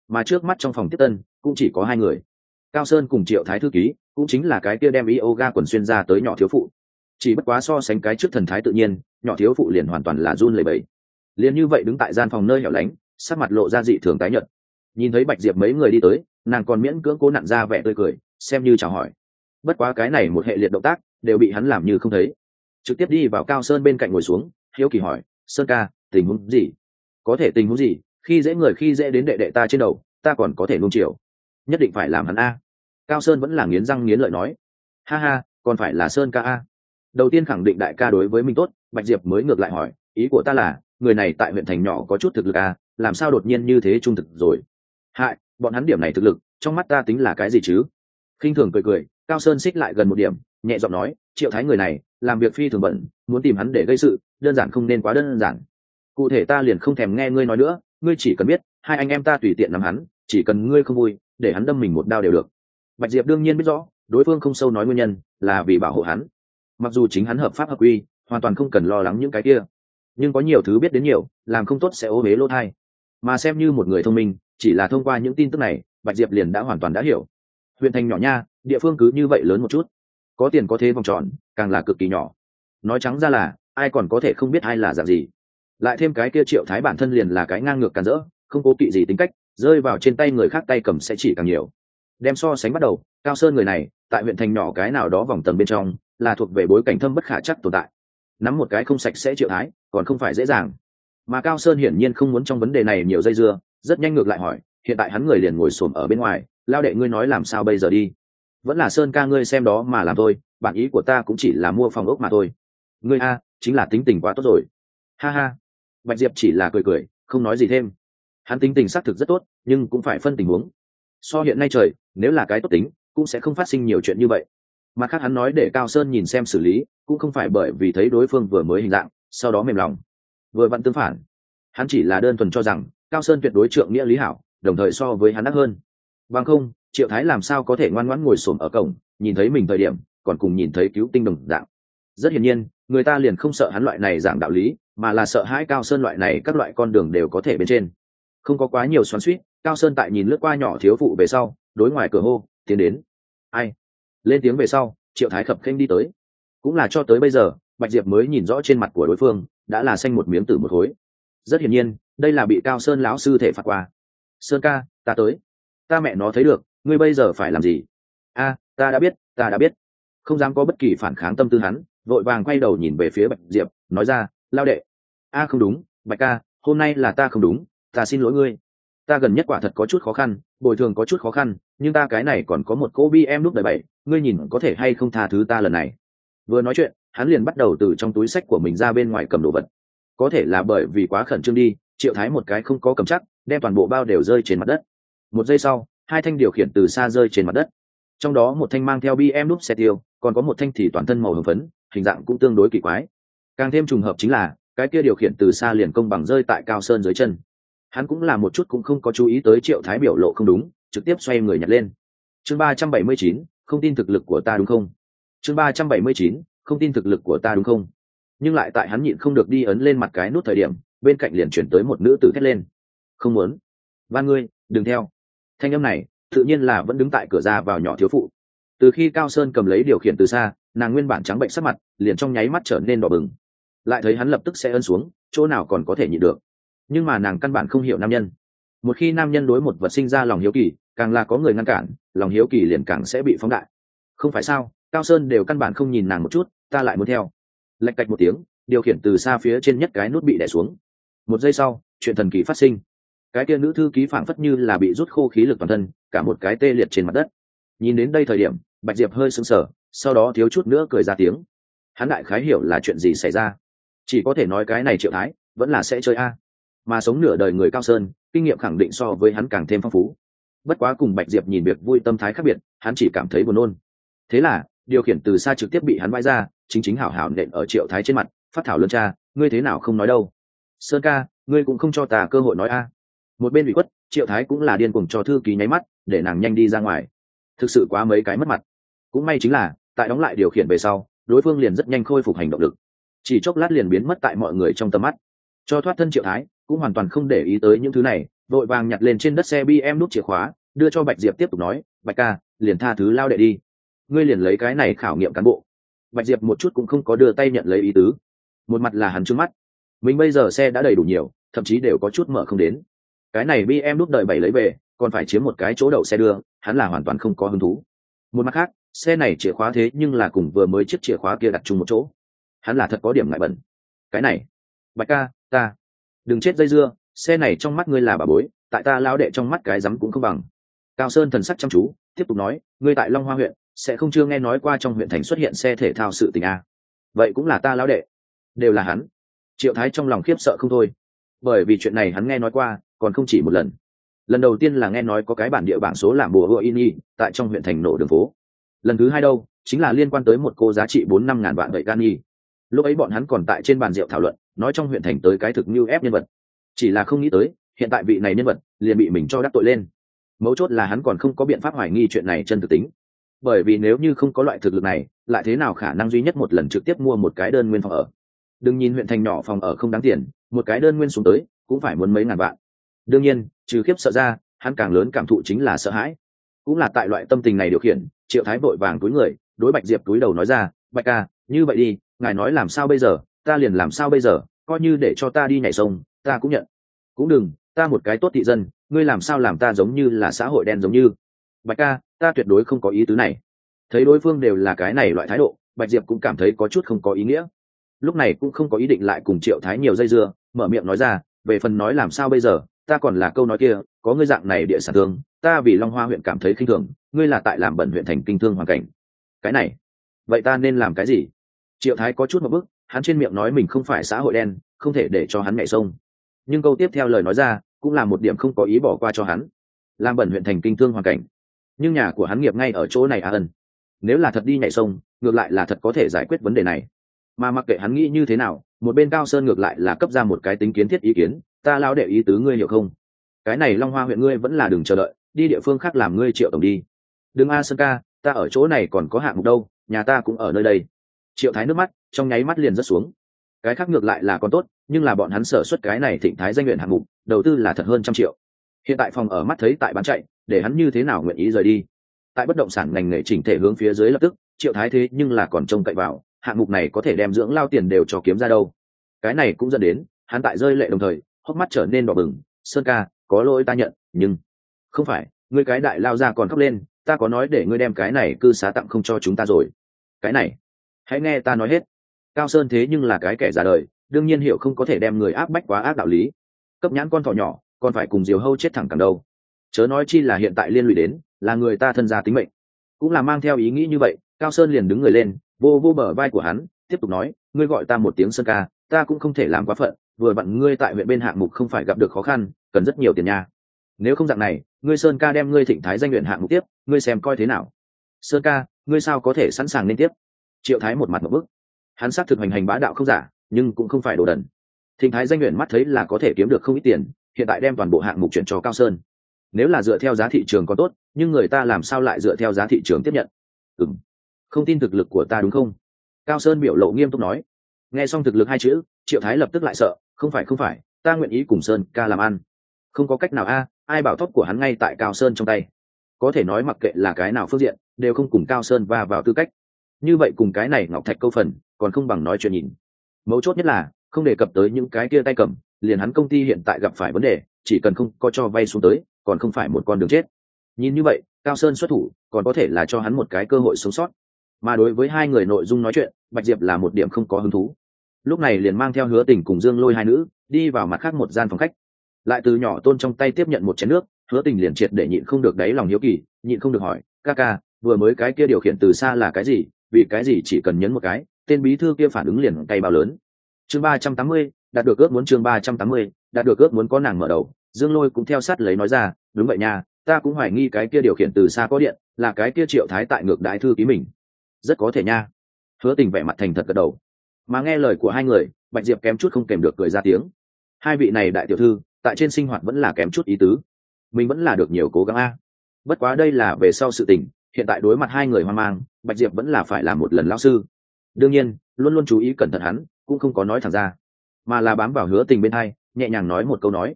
Speaker 1: mà trước mắt trong phòng tiếp tân cũng chỉ có hai người, Cao Sơn cùng Triệu Thái thư ký, cũng chính là cái kia đem yoga quần xuyên ra tới nhỏ thiếu phụ. Chỉ bất quá so sánh cái trước thần thái tự nhiên, nhỏ thiếu phụ liền hoàn toàn là run lẩy bẩy. Liền như vậy đứng tại gian phòng nơi hẻo lánh, sắc mặt lộ ra dị thường tái nhợt. Nhìn thấy Bạch Diệp mấy người đi tới, nàng còn miễn cưỡng cố nặn ra vẻ tươi cười, xem như chào hỏi. Bất quá cái này một hệ liệt động tác đều bị hắn làm như không thấy. Trực tiếp đi vào Cao Sơn bên cạnh ngồi xuống, hiếu kỳ hỏi, "Sơn ca, tình huống gì?" "Có thể tình huống gì? Khi dễ người khi dễ đến đệ đệ ta trên đầu, ta còn có thể nuông chiều. Nhất định phải làm hắn a." Cao Sơn vẫn là nghiến răng nghiến lợi nói, "Ha ha, còn phải là Sơn ca a." Đầu tiên khẳng định đại ca đối với mình tốt, Bạch Diệp mới ngược lại hỏi, "Ý của ta là, người này tại huyện thành nhỏ có chút thực lực a, làm sao đột nhiên như thế trung thực rồi?" "Hại, bọn hắn điểm này thực lực, trong mắt ta tính là cái gì chứ?" Khinh thường cười cười, Cao Sơn xích lại gần một điểm, nhẹ giọng nói, "Triệu Thái người này, làm việc phi thường bận, muốn tìm hắn để gây sự, đơn giản không nên quá đơn giản. Cụ thể ta liền không thèm nghe ngươi nói nữa, ngươi chỉ cần biết, hai anh em ta tùy tiện nắm hắn, chỉ cần ngươi không vui, để hắn đâm mình một đao đều được." Bạch Diệp đương nhiên biết rõ, đối phương không sâu nói nguyên nhân là vì bảo hộ hắn. Mặc dù chính hắn hợp pháp hợp quy, hoàn toàn không cần lo lắng những cái kia, nhưng có nhiều thứ biết đến nhiều, làm không tốt sẽ ô uế lỗ thai. Mà xem như một người thông minh, chỉ là thông qua những tin tức này, Bạch Diệp liền đã hoàn toàn đã hiểu. Huyện thành nhỏ nha, địa phương cứ như vậy lớn một chút, có tiền có thế vòng tròn, càng là cực kỳ nhỏ. Nói trắng ra là, ai còn có thể không biết ai là dạng gì. Lại thêm cái kia Triệu Thái bản thân liền là cái ngang ngược càn rỡ, không cố kỵ gì tính cách, rơi vào trên tay người khác tay cầm sẽ chỉ càng nhiều. Đem so sánh bắt đầu, Cao Sơn người này tại huyện thành nhỏ cái nào đó vòng tầng bên trong là thuộc về bối cảnh thâm bất khả chắc tồn tại. Nắm một cái không sạch sẽ Triệu Thái còn không phải dễ dàng. Mà Cao Sơn hiển nhiên không muốn trong vấn đề này nhiều dây dưa, rất nhanh ngược lại hỏi, hiện tại hắn người liền ngồi xổm ở bên ngoài, lao đệ ngươi nói làm sao bây giờ đi? Vẫn là Sơn ca ngươi xem đó mà làm thôi, bản ý của ta cũng chỉ là mua phòng ốc mà thôi. Ngươi a, chính là tính tình quá tốt rồi. Ha ha. Bạch Diệp chỉ là cười cười, không nói gì thêm. Hắn tính tình xác thực rất tốt, nhưng cũng phải phân tình huống. So hiện nay trời, nếu là cái tốt tính, cũng sẽ không phát sinh nhiều chuyện như vậy. Mà khác hắn nói để Cao Sơn nhìn xem xử lý, cũng không phải bởi vì thấy đối phương vừa mới hình dạng, sau đó mềm lòng. Vừa vặn tương phản, hắn chỉ là đơn thuần cho rằng Cao Sơn tuyệt đối trượng nghĩa lý hảo, đồng thời so với hắn đắc hơn. Bằng không, Triệu Thái làm sao có thể ngoan ngoãn ngồi xổm ở cổng, nhìn thấy mình thời điểm, còn cùng nhìn thấy cứu tinh đồng dạng. Rất hiển nhiên, người ta liền không sợ hắn loại này giảng đạo lý, mà là sợ hãi Cao Sơn loại này các loại con đường đều có thể bên trên. Không có quá nhiều xoắn xuýt, Cao Sơn tại nhìn lướt qua nhỏ thiếu phụ về sau, đối ngoài cửa hô, tiến đến. Ai? Lên tiếng về sau, Triệu Thái khập khênh đi tới. Cũng là cho tới bây giờ, Bạch Diệp mới nhìn rõ trên mặt của đối phương, đã là xanh một miếng tử một khối. Rất hiển nhiên, đây là bị Cao Sơn lão sư thể phạt qua. Sơn ca, ta tới. Ta mẹ nó thấy được, ngươi bây giờ phải làm gì? A, ta đã biết, ta đã biết. Không dám có bất kỳ phản kháng tâm tư hắn, vội vàng quay đầu nhìn về phía Bạch Diệp, nói ra, lao đệ. A không đúng, Bạch ca, hôm nay là ta không đúng, ta xin lỗi ngươi. Ta gần nhất quả thật có chút khó khăn, bồi thường có chút khó khăn, nhưng ta cái này còn có một cô bi em lúc đời bảy, ngươi nhìn có thể hay không tha thứ ta lần này. Vừa nói chuyện, hắn liền bắt đầu từ trong túi sách của mình ra bên ngoài cầm đồ vật. Có thể là bởi vì quá khẩn trương đi, Triệu Thái một cái không có cầm chắc, đem toàn bộ bao đều rơi trên mặt đất. Một giây sau, hai thanh điều khiển từ xa rơi trên mặt đất. Trong đó một thanh mang theo bi em núp xe tiêu, còn có một thanh thì toàn thân màu hồng phấn, hình dạng cũng tương đối kỳ quái. Càng thêm trùng hợp chính là, cái kia điều khiển từ xa liền công bằng rơi tại Cao Sơn dưới chân. Hắn cũng là một chút cũng không có chú ý tới Triệu Thái biểu lộ không đúng, trực tiếp xoay người nhặt lên. Chương ba trăm bảy mươi chín, không tin thực lực của ta đúng không? Chương ba trăm bảy mươi chín, không tin thực lực của ta đúng không? Nhưng lại tại hắn nhịn không được đi ấn lên mặt cái nút thời điểm, bên cạnh liền chuyển tới một nữ tử thét lên. Không muốn. Van ngươi, đừng theo. Thanh âm này, tự nhiên là vẫn đứng tại cửa ra vào nhỏ thiếu phụ. Từ khi Cao Sơn cầm lấy điều khiển từ xa, nàng nguyên bản trắng bệnh sắc mặt, liền trong nháy mắt trở nên đỏ bừng. Lại thấy hắn lập tức sẽ ấn xuống, chỗ nào còn có thể nhịn được. Nhưng mà nàng căn bản không hiểu nam nhân. Một khi nam nhân đối một vật sinh ra lòng hiếu kỳ, càng là có người ngăn cản, lòng hiếu kỳ liền càng sẽ bị phóng đại. Không phải sao? Cao Sơn đều căn bản không nhìn nàng một chút, ta lại muốn theo. Lạch cạch một tiếng, điều khiển từ xa phía trên nhất cái nút bị đè xuống. Một giây sau, chuyện thần kỳ phát sinh. Cái kia nữ thư ký phảng phất như là bị rút khô khí lực toàn thân, cả một cái tê liệt trên mặt đất. Nhìn đến đây thời điểm, Bạch Diệp hơi sững sờ, sau đó thiếu chút nữa cười ra tiếng. Hắn đại khái hiểu là chuyện gì xảy ra, chỉ có thể nói cái này Triệu Thái vẫn là sẽ chơi a. Mà sống nửa đời người Cao Sơn, kinh nghiệm khẳng định so với hắn càng thêm phong phú. Bất quá cùng Bạch Diệp nhìn việc vui tâm thái khác biệt, hắn chỉ cảm thấy buồn nôn. Thế là, điều khiển từ xa trực tiếp bị hắn vãi ra, chính chính hảo hảo nện ở Triệu Thái trên mặt, phát thảo luận cha, ngươi thế nào không nói đâu? Sơn ca, ngươi cũng không cho ta cơ hội nói a. Một bên bị quất, Triệu Thái cũng là điên cuồng cho thư ký nháy mắt, để nàng nhanh đi ra ngoài. Thực sự quá mấy cái mất mặt. Cũng may chính là, tại đóng lại điều khiển về sau, đối phương liền rất nhanh khôi phục hành động lực, chỉ chốc lát liền biến mất tại mọi người trong tầm mắt. Cho thoát thân Triệu Thái cũng hoàn toàn không để ý tới những thứ này, vội vàng nhặt lên trên đất xe bê em nút chìa khóa đưa cho Bạch Diệp, tiếp tục nói, Bạch ca, liền tha thứ lao đệ đi, ngươi liền lấy cái này khảo nghiệm cán bộ. Bạch Diệp một chút cũng không có đưa tay nhận lấy ý tứ, một mặt là hắn trướng mắt, mình bây giờ xe đã đầy đủ nhiều, thậm chí đều có chút mở không đến, cái này bê em nút đợi bảy lấy về còn phải chiếm một cái chỗ đậu xe đưa, hắn là hoàn toàn không có hứng thú. Một mặt khác, xe này chìa khóa thế nhưng là cùng vừa mới chiếc chìa khóa kia đặt chung một chỗ, hắn là thật có điểm ngại bẩn. Cái này, Bạch ca, ta đừng chết dây dưa, xe này trong mắt ngươi là bà bối, tại ta lao đệ trong mắt cái rắm cũng không bằng. Cao Sơn thần sắc chăm chú tiếp tục nói, ngươi tại Long Hoa huyện sẽ không chưa nghe nói qua trong huyện thành xuất hiện xe thể thao sự tình a? Vậy cũng là ta lao đệ, đều là hắn. Triệu Thái trong lòng khiếp sợ không thôi, bởi vì chuyện này hắn nghe nói qua, còn không chỉ một lần. Lần đầu tiên là nghe nói có cái bản địa bảng số làm bùa hựa ini tại trong huyện thành nổ đường phố. Lần thứ hai đâu chính là liên quan tới một cô giá trị bốn năm ngàn vạn vậy gan nhi. Lúc ấy bọn hắn còn tại trên bàn rượu thảo luận, nói trong huyện thành tới cái thực như ép nhân vật, chỉ là không nghĩ tới hiện tại vị này nhân vật liền bị mình cho đắc tội lên. Mấu chốt là hắn còn không có biện pháp hoài nghi chuyện này chân thực tính, bởi vì nếu như không có loại thực lực này, lại thế nào khả năng duy nhất một lần trực tiếp mua một cái đơn nguyên phòng ở. Đừng nhìn huyện thành nhỏ phòng ở không đáng tiền, một cái đơn nguyên xuống tới cũng phải muốn mấy ngàn vạn. Đương nhiên trừ khiếp sợ ra, hắn càng lớn cảm thụ chính là sợ hãi. Cũng là tại loại tâm tình này điều khiển, Triệu Thái vội vàng túi người đối Bạch Diệp túi đầu nói ra, Bạch ca, như vậy đi, ngài nói làm sao bây giờ, ta liền làm sao bây giờ, coi như để cho ta đi nhảy sông ta cũng nhận. Cũng đừng, ta một cái tốt thị dân, ngươi làm sao làm ta giống như là xã hội đen giống như. Bạch ca, ta tuyệt đối không có ý tứ này. Thấy đối phương đều là cái này loại thái độ, Bạch Diệp cũng cảm thấy có chút không có ý nghĩa, lúc này cũng không có ý định lại cùng Triệu Thái nhiều dây dưa, mở miệng nói ra, về phần nói làm sao bây giờ, ta còn là câu nói kia, có ngươi dạng này địa sản thương, ta vì Long Hoa huyện cảm thấy khinh thường, ngươi là tại làm bẩn huyện thành kinh thương hoàn cảnh. Cái này, vậy ta nên làm cái gì? Triệu Thái có chút một bức, hắn trên miệng nói mình không phải xã hội đen, không thể để cho hắn nhảy sông, nhưng câu tiếp theo lời nói ra cũng là một điểm không có ý bỏ qua cho hắn, làm bẩn huyện thành kinh thương hoàn cảnh. Nhưng nhà của hắn nghiệp ngay ở chỗ này à ân, nếu là thật đi nhảy sông, ngược lại là thật có thể giải quyết vấn đề này. Mà mặc kệ hắn nghĩ như thế nào, một bên Cao Sơn ngược lại là cấp ra một cái tính kiến thiết ý kiến, ta lao đệ ý tứ ngươi hiểu không? Cái này Long Hoa huyện ngươi vẫn là đừng chờ đợi, đi địa phương khác làm ngươi Triệu tổng đi. Đừng a Sơn ca, ta ở chỗ này còn có hạng mục đâu, nhà ta cũng ở nơi đây. Triệu Thái nước mắt trong nháy mắt liền rớt xuống. Cái khác ngược lại là còn tốt, nhưng là bọn hắn sở xuất cái này Thịnh Thái danh nguyện hạng mục, đầu tư là thật hơn trăm triệu. Hiện tại phòng ở mắt thấy tại bán chạy, để hắn như thế nào nguyện ý rời đi? Tại bất động sản ngành nghề chỉnh thể hướng phía dưới lập tức, Triệu Thái thế nhưng là còn trông cậy vào hạng mục này có thể đem dưỡng lao tiền đều cho kiếm ra đâu. Cái này cũng dẫn đến hắn tại rơi lệ đồng thời hốc mắt trở nên đỏ bừng. Sơn ca, có lỗi ta nhận, nhưng không phải ngươi cái đại lao ra còn khóc lên, ta có nói để ngươi đem cái này cư xá tặng không cho chúng ta rồi. Cái này hãy nghe ta nói hết. Cao Sơn thế nhưng là cái kẻ già đời, đương nhiên hiểu không có thể đem người áp bách quá ác đạo lý. Cấp nhãn con thỏ nhỏ còn phải cùng diều hâu chết thẳng cẳng đâu, chớ nói chi là hiện tại liên lụy đến là người ta thân gia tính mệnh. Cũng là mang theo ý nghĩ như vậy, Cao Sơn liền đứng người lên vô vô bờ vai của hắn, tiếp tục nói, ngươi gọi ta một tiếng Sơn ca, ta cũng không thể làm quá phận, vừa vặn ngươi tại huyện bên hạng mục không phải gặp được khó khăn, cần rất nhiều tiền nha. Nếu không dạng này, ngươi Sơn ca đem ngươi Thịnh Thái danh nguyện hạng mục tiếp, ngươi xem coi thế nào. Sơn ca, ngươi sao có thể sẵn sàng nên tiếp? Triệu Thái một mặt một bức, hắn xác thực hành hành bá đạo không giả, nhưng cũng không phải đồ đần. Thịnh Thái danh nguyện mắt thấy là có thể kiếm được không ít tiền, hiện tại đem toàn bộ hạng mục chuyển cho Cao Sơn, nếu là dựa theo giá thị trường có tốt, nhưng người ta làm sao lại dựa theo giá thị trường tiếp nhận? Ừm, không tin thực lực của ta đúng không? Cao Sơn biểu lộ nghiêm túc nói. Nghe xong thực lực hai chữ, Triệu Thái lập tức lại sợ, không phải không phải, ta nguyện ý cùng Sơn ca làm ăn. Không có cách nào a, ai bảo thóp của hắn ngay tại Cao Sơn trong tay. Có thể nói mặc kệ là cái nào phương diện, đều không cùng Cao Sơn va vào tư cách. Như vậy cùng cái này ngọc thạch câu phần, còn không bằng nói chuyện nhìn. Mấu chốt nhất là, không đề cập tới những cái kia tay cầm, liền hắn công ty hiện tại gặp phải vấn đề, chỉ cần không có cho vay xuống tới, còn không phải một con đường chết. Nhìn như vậy, Cao Sơn xuất thủ, còn có thể là cho hắn một cái cơ hội sống sót. Mà đối với hai người nội dung nói chuyện, Bạch Diệp là một điểm không có hứng thú. Lúc này liền mang theo Hứa Tình cùng Dương Lôi hai nữ đi vào mặt khác một gian phòng khách, lại từ nhỏ Tôn trong tay tiếp nhận một chén nước. Hứa Tình liền triệt để nhịn không được đáy lòng hiếu kỳ, nhịn không được hỏi, ca ca, vừa mới cái kia điều khiển từ xa là cái gì? Vì cái gì chỉ cần nhấn một cái, tên bí thư kia phản ứng liền cay bao lớn. Chương ba trăm tám mươi, đạt được ước muốn. Chương ba trăm tám mươi, đạt được ước muốn. Có nàng mở đầu, Dương Lôi cũng theo sát lấy nói ra, đúng vậy nha, ta cũng hoài nghi cái kia điều khiển từ xa có điện, là cái kia Triệu Thái tại ngược đái thư ký mình. Rất có thể nha. Hứa Tình vẻ mặt thành thật gật đầu. Mà nghe lời của hai người, Bạch Diệp kém chút không kèm được cười ra tiếng. Hai vị này đại tiểu thư, tại trên sinh hoạt vẫn là kém chút ý tứ. Mình vẫn là được nhiều cố gắng a. Bất quá đây là về sau sự tình, hiện tại đối mặt hai người hoang mang, Bạch Diệp vẫn là phải làm một lần lão sư. Đương nhiên, luôn luôn chú ý cẩn thận hắn, cũng không có nói thẳng ra, mà là bám vào Hứa Tình bên hai, nhẹ nhàng nói một câu nói.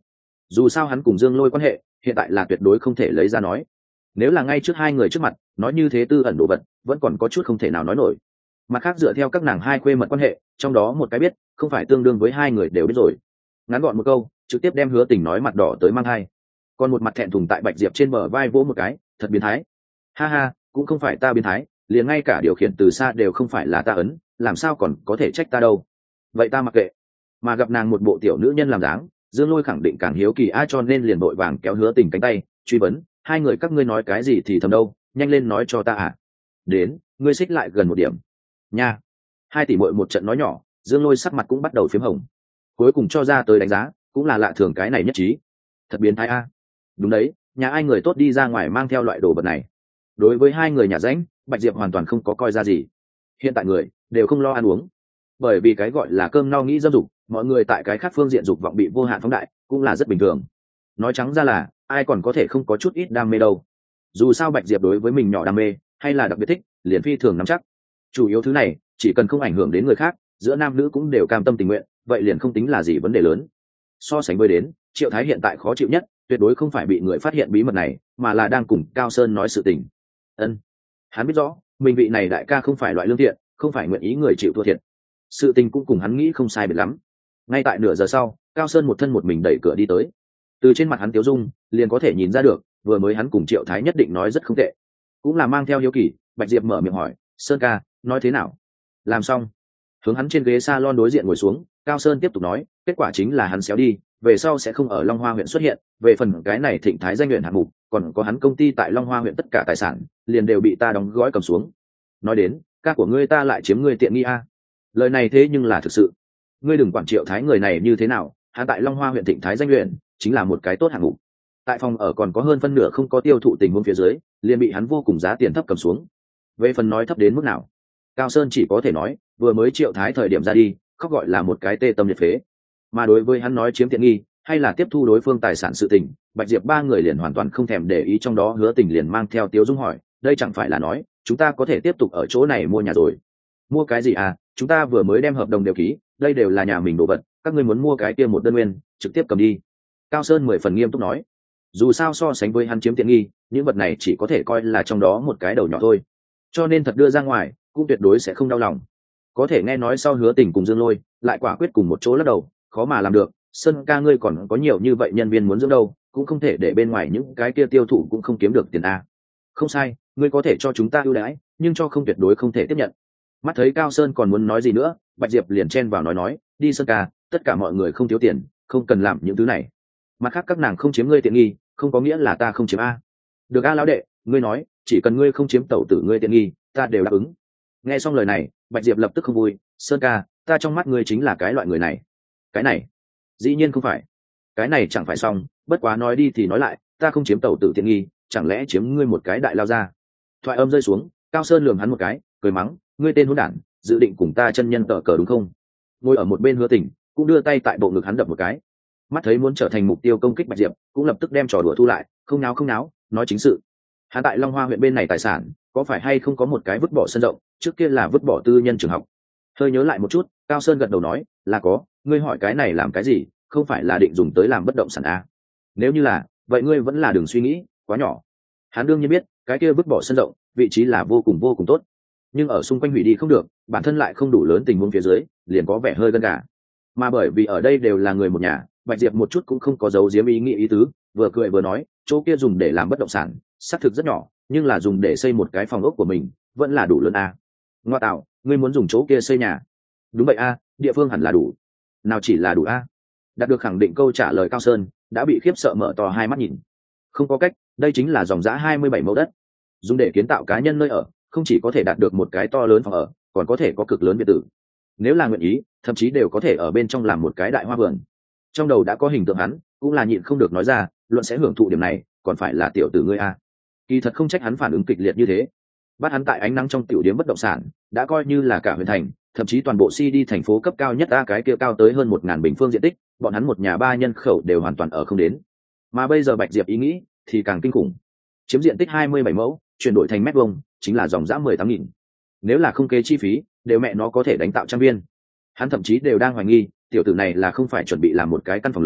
Speaker 1: dù sao hắn cùng Dương Lôi quan hệ hiện tại là tuyệt đối không thể lấy ra nói. Nếu là ngay trước hai người trước mặt nói như thế tư ẩn đồ vật, vẫn còn có chút không thể nào nói nổi. Mặt khác dựa theo các nàng hai khuê mật quan hệ, trong đó một cái biết không phải tương đương với hai người đều biết rồi. Ngắn gọn một câu trực tiếp đem Hứa Tình nói mặt đỏ tới mang hai, còn một mặt thẹn thùng tại Bạch Diệp trên bờ vai vỗ một cái, thật biến thái. Ha ha, cũng không phải ta biến thái, liền ngay cả điều khiển từ xa đều không phải là ta ấn, làm sao còn có thể trách ta đâu. Vậy ta mặc kệ. Mà gặp nàng một bộ tiểu nữ nhân làm dáng, Dương Lôi khẳng định càng hiếu kỳ ai, cho nên liền vội vàng kéo Hứa Tình cánh tay, truy vấn, hai người các ngươi nói cái gì thì thầm đâu, nhanh lên nói cho ta à. Đến, ngươi xích lại gần một điểm nha. Hai tỷ muội một trận nói nhỏ, Dương Lôi sắc mặt cũng bắt đầu phím hồng. Cuối cùng cho ra tới đánh giá, cũng là lạ thường cái này nhất trí. Thật biến thái a. Đúng đấy, nhà ai người tốt đi ra ngoài mang theo loại đồ vật này. Đối với hai người nhà rãnh, Bạch Diệp hoàn toàn không có coi ra gì. Hiện tại người đều không lo ăn uống, bởi vì cái gọi là cơm no nghĩ dâm dục, mọi người tại cái khác phương diện dục vọng bị vô hạn phóng đại, cũng là rất bình thường. Nói trắng ra là ai còn có thể không có chút ít đam mê đâu. Dù sao Bạch Diệp đối với mình nhỏ đam mê hay là đặc biệt thích, liền phi thường nắm chắc. Chủ yếu thứ này chỉ cần không ảnh hưởng đến người khác, giữa nam nữ cũng đều cam tâm tình nguyện, vậy liền không tính là gì vấn đề lớn. So sánh với đến, Triệu Thái hiện tại khó chịu nhất tuyệt đối không phải bị người phát hiện bí mật này, mà là đang cùng Cao Sơn nói sự tình. Ân, hắn biết rõ mình vị này đại ca không phải loại lương thiện, không phải nguyện ý người chịu thua thiệt. Sự tình cũng cùng hắn nghĩ không sai biệt lắm. Ngay tại nửa giờ sau, Cao Sơn một thân một mình đẩy cửa đi tới. Từ trên mặt hắn tiêu dung liền có thể nhìn ra được, vừa mới hắn cùng Triệu Thái nhất định nói rất không tệ. Cũng là mang theo hiếu kỳ, Bạch Diệp mở miệng hỏi, Sơn ca, nói thế nào? Làm xong, hướng hắn trên ghế salon đối diện ngồi xuống, Cao Sơn tiếp tục nói, kết quả chính là hắn xéo đi, về sau sẽ không ở Long Hoa huyện xuất hiện, về phần cái này Thịnh Thái danh huyện hạng mục, còn có hắn công ty tại Long Hoa huyện tất cả tài sản, liền đều bị ta đóng gói cầm xuống. Nói đến, ca của ngươi ta lại chiếm ngươi tiện nghi a. Lời này thế nhưng là thực sự. Ngươi đừng quản Triệu Thái người này như thế nào, hắn tại Long Hoa huyện Thịnh Thái danh huyện chính là một cái tốt hạng mục. Tại phòng ở còn có hơn phân nửa không có tiêu thụ tình huống phía dưới, liền bị hắn vô cùng giá tiền thấp cầm xuống. Về phần nói thấp đến mức nào, Cao Sơn chỉ có thể nói, vừa mới Triệu Thái thời điểm ra đi, khóc gọi là một cái tê tâm liệt phế. Mà đối với hắn nói chiếm tiện nghi hay là tiếp thu đối phương tài sản sự tình, Bạch Diệp ba người liền hoàn toàn không thèm để ý, trong đó Hứa Tình liền mang theo Tiếu Dung hỏi, đây chẳng phải là nói chúng ta có thể tiếp tục ở chỗ này mua nhà rồi? Mua cái gì à, chúng ta vừa mới đem hợp đồng đều ký, đây đều là nhà mình đồ vật, các ngươi muốn mua cái kia một đơn nguyên trực tiếp cầm đi. Cao Sơn mười phần nghiêm túc nói, dù sao so sánh với hắn chiếm tiện nghi, những vật này chỉ có thể coi là trong đó một cái đầu nhỏ thôi, cho nên thật đưa ra ngoài cũng tuyệt đối sẽ không đau lòng. Có thể nghe nói sau Hứa Tình cùng Dương Lôi lại quả quyết cùng một chỗ lắc đầu, khó mà làm được. Sơn ca ngươi còn có nhiều như vậy nhân viên muốn dưỡng đâu, cũng không thể để bên ngoài những cái kia tiêu thụ cũng không kiếm được tiền a. Không sai, ngươi có thể cho chúng ta ưu đãi, nhưng cho không tuyệt đối không thể tiếp nhận. Mắt thấy Cao Sơn còn muốn nói gì nữa, Bạch Diệp liền chen vào nói nói, đi Sơn ca, tất cả mọi người không thiếu tiền, không cần làm những thứ này. Mặt khác các nàng không chiếm ngươi tiện nghi, không có nghĩa là ta không chiếm a. Được a lão đệ, ngươi nói, chỉ cần ngươi không chiếm tẩu tử ngươi tiện nghi, ta đều đáp ứng. Nghe xong lời này, Bạch Diệp lập tức không vui, Sơn ca, ta trong mắt ngươi chính là cái loại người này. Cái này, dĩ nhiên không phải. Cái này chẳng phải xong, bất quá nói đi thì nói lại, ta không chiếm tẩu tử tiện nghi, chẳng lẽ chiếm ngươi một cái đại lao ra? Thoại âm rơi xuống, Cao Sơn lườm hắn một cái, cười mắng, ngươi tên hỗn đản, dự định cùng ta chân nhân tờ cờ đúng không? Ngồi ở một bên Hứa Tình cũng đưa tay tại bộ ngực hắn đập một cái. Mắt thấy muốn trở thành mục tiêu công kích Bạch Diệp, cũng lập tức đem trò đùa thu lại, không náo không náo, nói chính sự. Hắn tại Long Hoa huyện bên này tài sản, có phải hay không có một cái vứt bỏ sân rộng, trước kia là vứt bỏ tư nhân trường học. Hơi nhớ lại một chút, Cao Sơn gật đầu nói, là có, ngươi hỏi cái này làm cái gì, không phải là định dùng tới làm bất động sản à? Nếu như là, vậy ngươi vẫn là đừng suy nghĩ, quá nhỏ. Hắn đương nhiên biết, cái kia vứt bỏ sân rộng, vị trí là vô cùng vô cùng tốt, nhưng ở xung quanh hủy đi không được, bản thân lại không đủ lớn tình huống phía dưới, liền có vẻ hơi gân gà. Mà bởi vì ở đây đều là người một nhà, Bạch Diệp một chút cũng không có giấu giếm ý nghĩ ý tứ, vừa cười vừa nói, chỗ kia dùng để làm bất động sản, xác thực rất nhỏ, nhưng là dùng để xây một cái phòng ốc của mình, vẫn là đủ lớn à. Ngoa tạo, ngươi muốn dùng chỗ kia xây nhà? Đúng vậy a, à, địa phương hẳn là đủ. Nào chỉ là đủ a. À. Đạt được khẳng định câu trả lời, Cao Sơn đã bị khiếp sợ mở to hai mắt nhìn. Không có cách, đây chính là dòng giã hai mươi bảy mẫu đất, dùng để kiến tạo cá nhân nơi ở, không chỉ có thể đạt được một cái to lớn phòng ở, còn có thể có cực lớn biệt tử. Nếu là nguyện ý, thậm chí đều có thể ở bên trong làm một cái đại hoa vườn. Trong đầu đã có hình tượng hắn, cũng là nhịn không được nói ra, luận sẽ hưởng thụ điểm này, còn phải là tiểu tử ngươi a. Kỳ thật không trách hắn phản ứng kịch liệt như thế. Bắt hắn tại ánh nắng trong tiểu điếm bất động sản, đã coi như là cả huyện thành, thậm chí toàn bộ xê đê thành phố cấp cao nhất a, cái kia cao tới hơn một ngàn bình phương diện tích, bọn hắn một nhà ba nhân khẩu đều hoàn toàn ở không đến. Mà bây giờ Bạch Diệp ý nghĩ thì càng kinh khủng. Chiếm diện tích hai mươi bảy mẫu, chuyển đổi thành mét vuông, chính là dòng dã mười tám nghìn. Nếu là không kế chi phí, đều mẹ nó có thể đánh tạo trăm viên. Hắn thậm chí đều đang hoài nghi, tiểu tử này là không phải chuẩn bị làm một cái căn phòng lớn,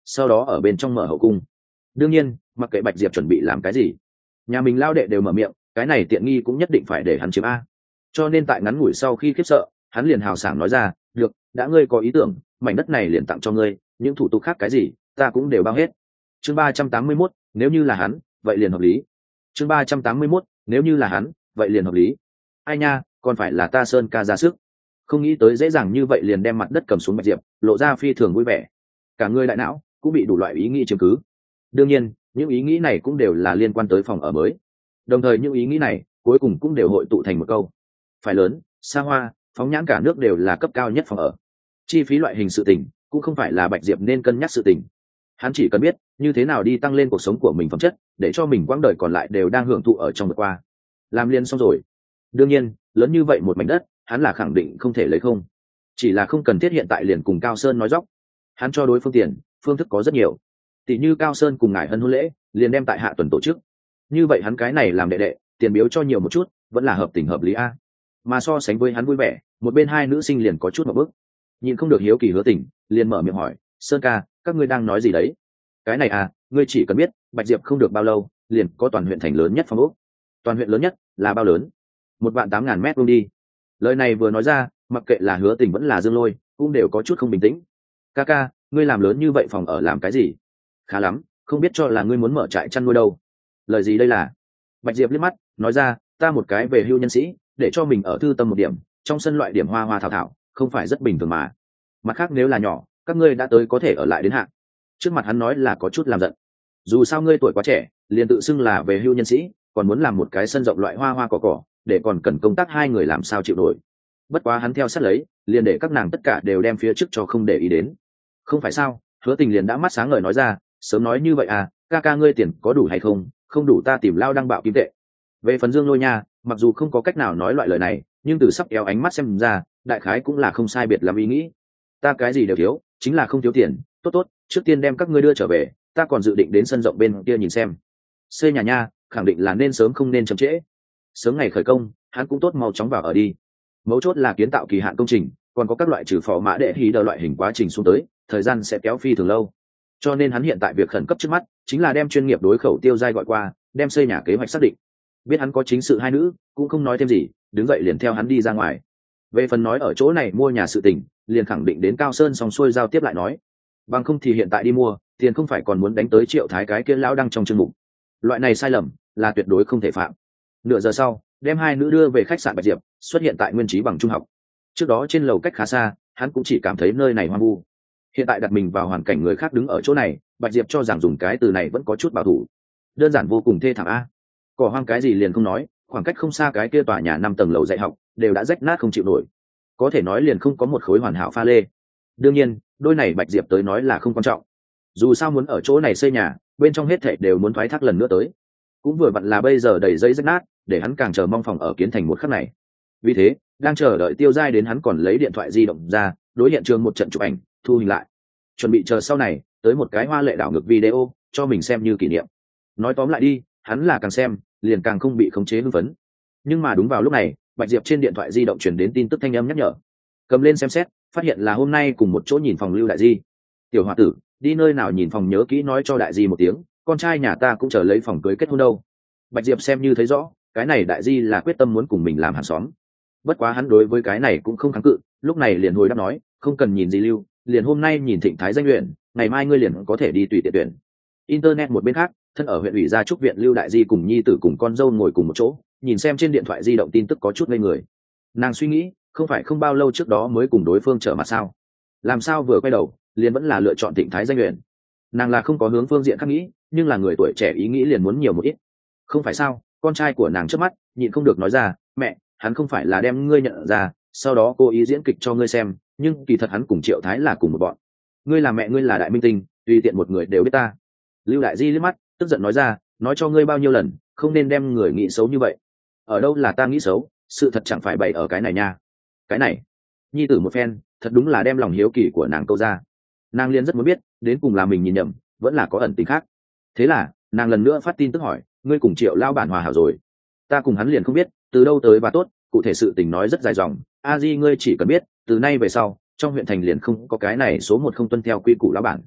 Speaker 1: sau đó ở bên trong mở hậu cung. Đương nhiên mặc kệ Bạch Diệp chuẩn bị làm cái gì, nhà mình lao đệ đều mở miệng, cái này tiện nghi cũng nhất định phải để hắn chiếm a. Cho nên tại ngắn ngủi sau khi khiếp sợ, hắn liền hào sảng nói ra, được, đã ngươi có ý tưởng, mảnh đất này liền tặng cho ngươi, những thủ tục khác cái gì ta cũng đều bao hết. Chương ba trăm tám mươi mốt, nếu như là hắn vậy liền hợp lý. Chương ba trăm tám mươi mốt, nếu như là hắn vậy liền hợp lý. Ai nha, còn phải là ta Sơn ca ra sức. Không nghĩ tới dễ dàng như vậy liền đem mặt đất cầm xuống Bạch Diệp, lộ ra phi thường vui vẻ. Cả người đại não cũng bị đủ loại ý nghĩ chiếm cứ. Đương nhiên những ý nghĩ này cũng đều là liên quan tới phòng ở mới, đồng thời những ý nghĩ này cuối cùng cũng đều hội tụ thành một câu: phải lớn, xa hoa, phóng nhãn cả nước đều là cấp cao nhất phòng ở. Chi phí loại hình sự tình cũng không phải là Bạch Diệp nên cân nhắc sự tình. Hắn chỉ cần biết như thế nào đi tăng lên cuộc sống của mình phẩm chất, để cho mình quãng đời còn lại đều đang hưởng thụ ở trong vượt qua. Làm liền xong rồi. Đương nhiên lớn như vậy một mảnh đất hắn là khẳng định không thể lấy không, chỉ là không cần thiết hiện tại liền cùng Cao Sơn nói dóc. Hắn cho đối phương tiền phương thức có rất nhiều, tỷ như Cao Sơn cùng ngải hân hôn lễ liền đem tại hạ tuần tổ chức, như vậy hắn cái này làm đệ đệ tiền biếu cho nhiều một chút vẫn là hợp tình hợp lý a. Mà so sánh với hắn vui vẻ, một bên hai nữ sinh liền có chút một bước, nhìn không được hiếu kỳ Hứa Tình liền mở miệng hỏi: Sơn ca, các ngươi đang nói gì đấy? Cái này à, ngươi chỉ cần biết Bạch Diệp không được bao lâu liền có toàn huyện thành lớn nhất phong ốc. Toàn huyện lớn nhất là bao lớn? Một vạn tám ngàn mét vuông đi. Lời này vừa nói ra, mặc kệ là Hứa Tình vẫn là Dương Lôi cũng đều có chút không bình tĩnh. Ca ca, ngươi làm lớn như vậy phòng ở làm cái gì? Khá lắm, không biết cho là ngươi muốn mở trại chăn nuôi đâu. Lời gì đây là? Bạch Diệp liếc mắt nói ra, ta một cái về hưu nhân sĩ để cho mình ở thư tâm một điểm, trong sân loại điểm hoa hoa thảo thảo không phải rất bình thường mà. Mặt khác nếu là nhỏ, các ngươi đã tới có thể ở lại đến hạn. Trước mặt hắn nói là có chút làm giận. Dù sao ngươi tuổi quá trẻ liền tự xưng là về hưu nhân sĩ, còn muốn làm một cái sân rộng loại hoa hoa cỏ cỏ, để còn cần công tác hai người làm sao chịu nổi. Bất quá hắn theo sát lấy liền để các nàng tất cả đều đem phía trước cho không để ý đến. Không phải sao? Hứa Tình liền đã mắt sáng ngời nói ra, sớm nói như vậy à, ca ca ngươi tiền có đủ hay không? Không đủ ta tìm lao đăng bạo kim tệ. Về phần Dương Lôi nha, mặc dù không có cách nào nói loại lời này, nhưng từ sắp kéo ánh mắt xem ra đại khái cũng là không sai biệt làm ý nghĩ. Ta cái gì đều thiếu, chính là không thiếu tiền. Tốt tốt, trước tiên đem các ngươi đưa trở về, ta còn dự định đến sân rộng bên kia nhìn xem. Xây nhà nha, khẳng định là nên sớm không nên chậm trễ. Sớm ngày khởi công hắn cũng tốt mau chóng vào ở đi. Mấu chốt là kiến tạo kỳ hạn công trình, còn có các loại trừ phò mã đệ hí đờ loại hình quá trình xuống tới, thời gian sẽ kéo phi thường lâu. Cho nên hắn hiện tại việc khẩn cấp trước mắt chính là đem chuyên nghiệp đối khẩu tiêu giai gọi qua, đem xây nhà kế hoạch xác định. Biết hắn có chính sự hai nữ cũng không nói thêm gì, đứng dậy liền theo hắn đi ra ngoài. Về phần nói ở chỗ này mua nhà sự tình, liền khẳng định đến Cao Sơn xong xuôi giao tiếp lại nói. Bằng không thì hiện tại đi mua tiền không phải còn muốn đánh tới Triệu Thái cái kia lão đăng trong chương mục. Loại này sai lầm là tuyệt đối không thể phạm. Nửa giờ sau đem hai nữ đưa về khách sạn Bạch Diệp xuất hiện tại Nguyên Chí Bằng trung học. Trước đó trên lầu cách khá xa, hắn cũng chỉ cảm thấy nơi này hoang vu. Hiện tại đặt mình vào hoàn cảnh người khác đứng ở chỗ này, Bạch Diệp cho rằng dùng cái từ này vẫn có chút bảo thủ. Đơn giản vô cùng thê thảm a. Cỏ hoang cái gì liền không nói, khoảng cách không xa cái kia tòa nhà năm tầng lầu dạy học đều đã rách nát không chịu nổi, có thể nói liền không có một khối hoàn hảo pha lê. Đương nhiên đôi này Bạch Diệp tới nói là không quan trọng, dù sao muốn ở chỗ này xây nhà, bên trong hết thảy đều muốn thoái thác lần nữa tới. Cũng vừa vặn là bây giờ đầy giấy rách nát, để hắn càng chờ mong phòng ở kiến thành một khắc này. Vì thế đang chờ đợi Tiêu Giai đến, hắn còn lấy điện thoại di động ra đối hiện trường một trận chụp ảnh thu hình lại, chuẩn bị chờ sau này tới một cái hoa lệ đảo ngược video cho mình xem như kỷ niệm. Nói tóm lại đi, hắn là càng xem liền càng không bị khống chế hưng phấn. Nhưng mà đúng vào lúc này, Bạch Diệp trên điện thoại di động truyền đến tin tức thanh âm nhắc nhở. Cầm lên xem xét, phát hiện là hôm nay cùng một chỗ nhìn phòng Lưu Đại Di. Tiểu hòa tử, đi nơi nào nhìn phòng nhớ kỹ nói cho Đại Di một tiếng, con trai nhà ta cũng chờ lấy phòng cưới kết hôn đâu. Bạch Diệp xem như thấy rõ, cái này Đại Di là quyết tâm muốn cùng mình làm hàng xóm. Bất quá hắn đối với cái này cũng không kháng cự, lúc này liền hồi đáp nói, không cần nhìn gì Lưu, liền hôm nay nhìn Thịnh Thái danh luyện, ngày mai ngươi liền có thể đi tùy tiện tuyển. Internet một bên khác, thân ở huyện ủy gia trúc viện Lưu Đại Di cùng nhi tử cùng con dâu ngồi cùng một chỗ, nhìn xem trên điện thoại di động tin tức có chút ngây người. Nàng suy nghĩ, không phải không bao lâu trước đó mới cùng đối phương trở mặt sao, làm sao vừa quay đầu liền vẫn là lựa chọn Thịnh Thái danh luyện. Nàng là không có hướng phương diện khác nghĩ, nhưng là người tuổi trẻ ý nghĩ liền muốn nhiều một ít. Không phải sao? Con trai của nàng trước mắt nhịn không được nói ra, mẹ, hắn không phải là đem ngươi nhận ra sau đó cố ý diễn kịch cho ngươi xem, nhưng kỳ thật hắn cùng Triệu Thái là cùng một bọn. Ngươi là mẹ, ngươi là đại minh tinh, tùy tiện một người đều biết ta. Lưu Đại Di liếc mắt tức giận nói ra, nói cho ngươi bao nhiêu lần không nên đem người nghĩ xấu như vậy. Ở đâu là ta nghĩ xấu, sự thật chẳng phải bày ở cái này nha. Cái này nhi tử một phen thật đúng là đem lòng hiếu kỳ của nàng câu ra. Nàng liên rất muốn biết đến cùng là mình nhìn nhầm vẫn là có ẩn tình khác. Thế là nàng lần nữa phát tin tức hỏi, ngươi cùng Triệu lao bản hòa hảo rồi? Ta cùng hắn liền không biết từ đâu tới và tốt, cụ thể sự tình nói rất dài dòng. A Di ngươi chỉ cần biết từ nay về sau trong huyện thành liền không có cái này số một không tuân theo quy củ lão bản.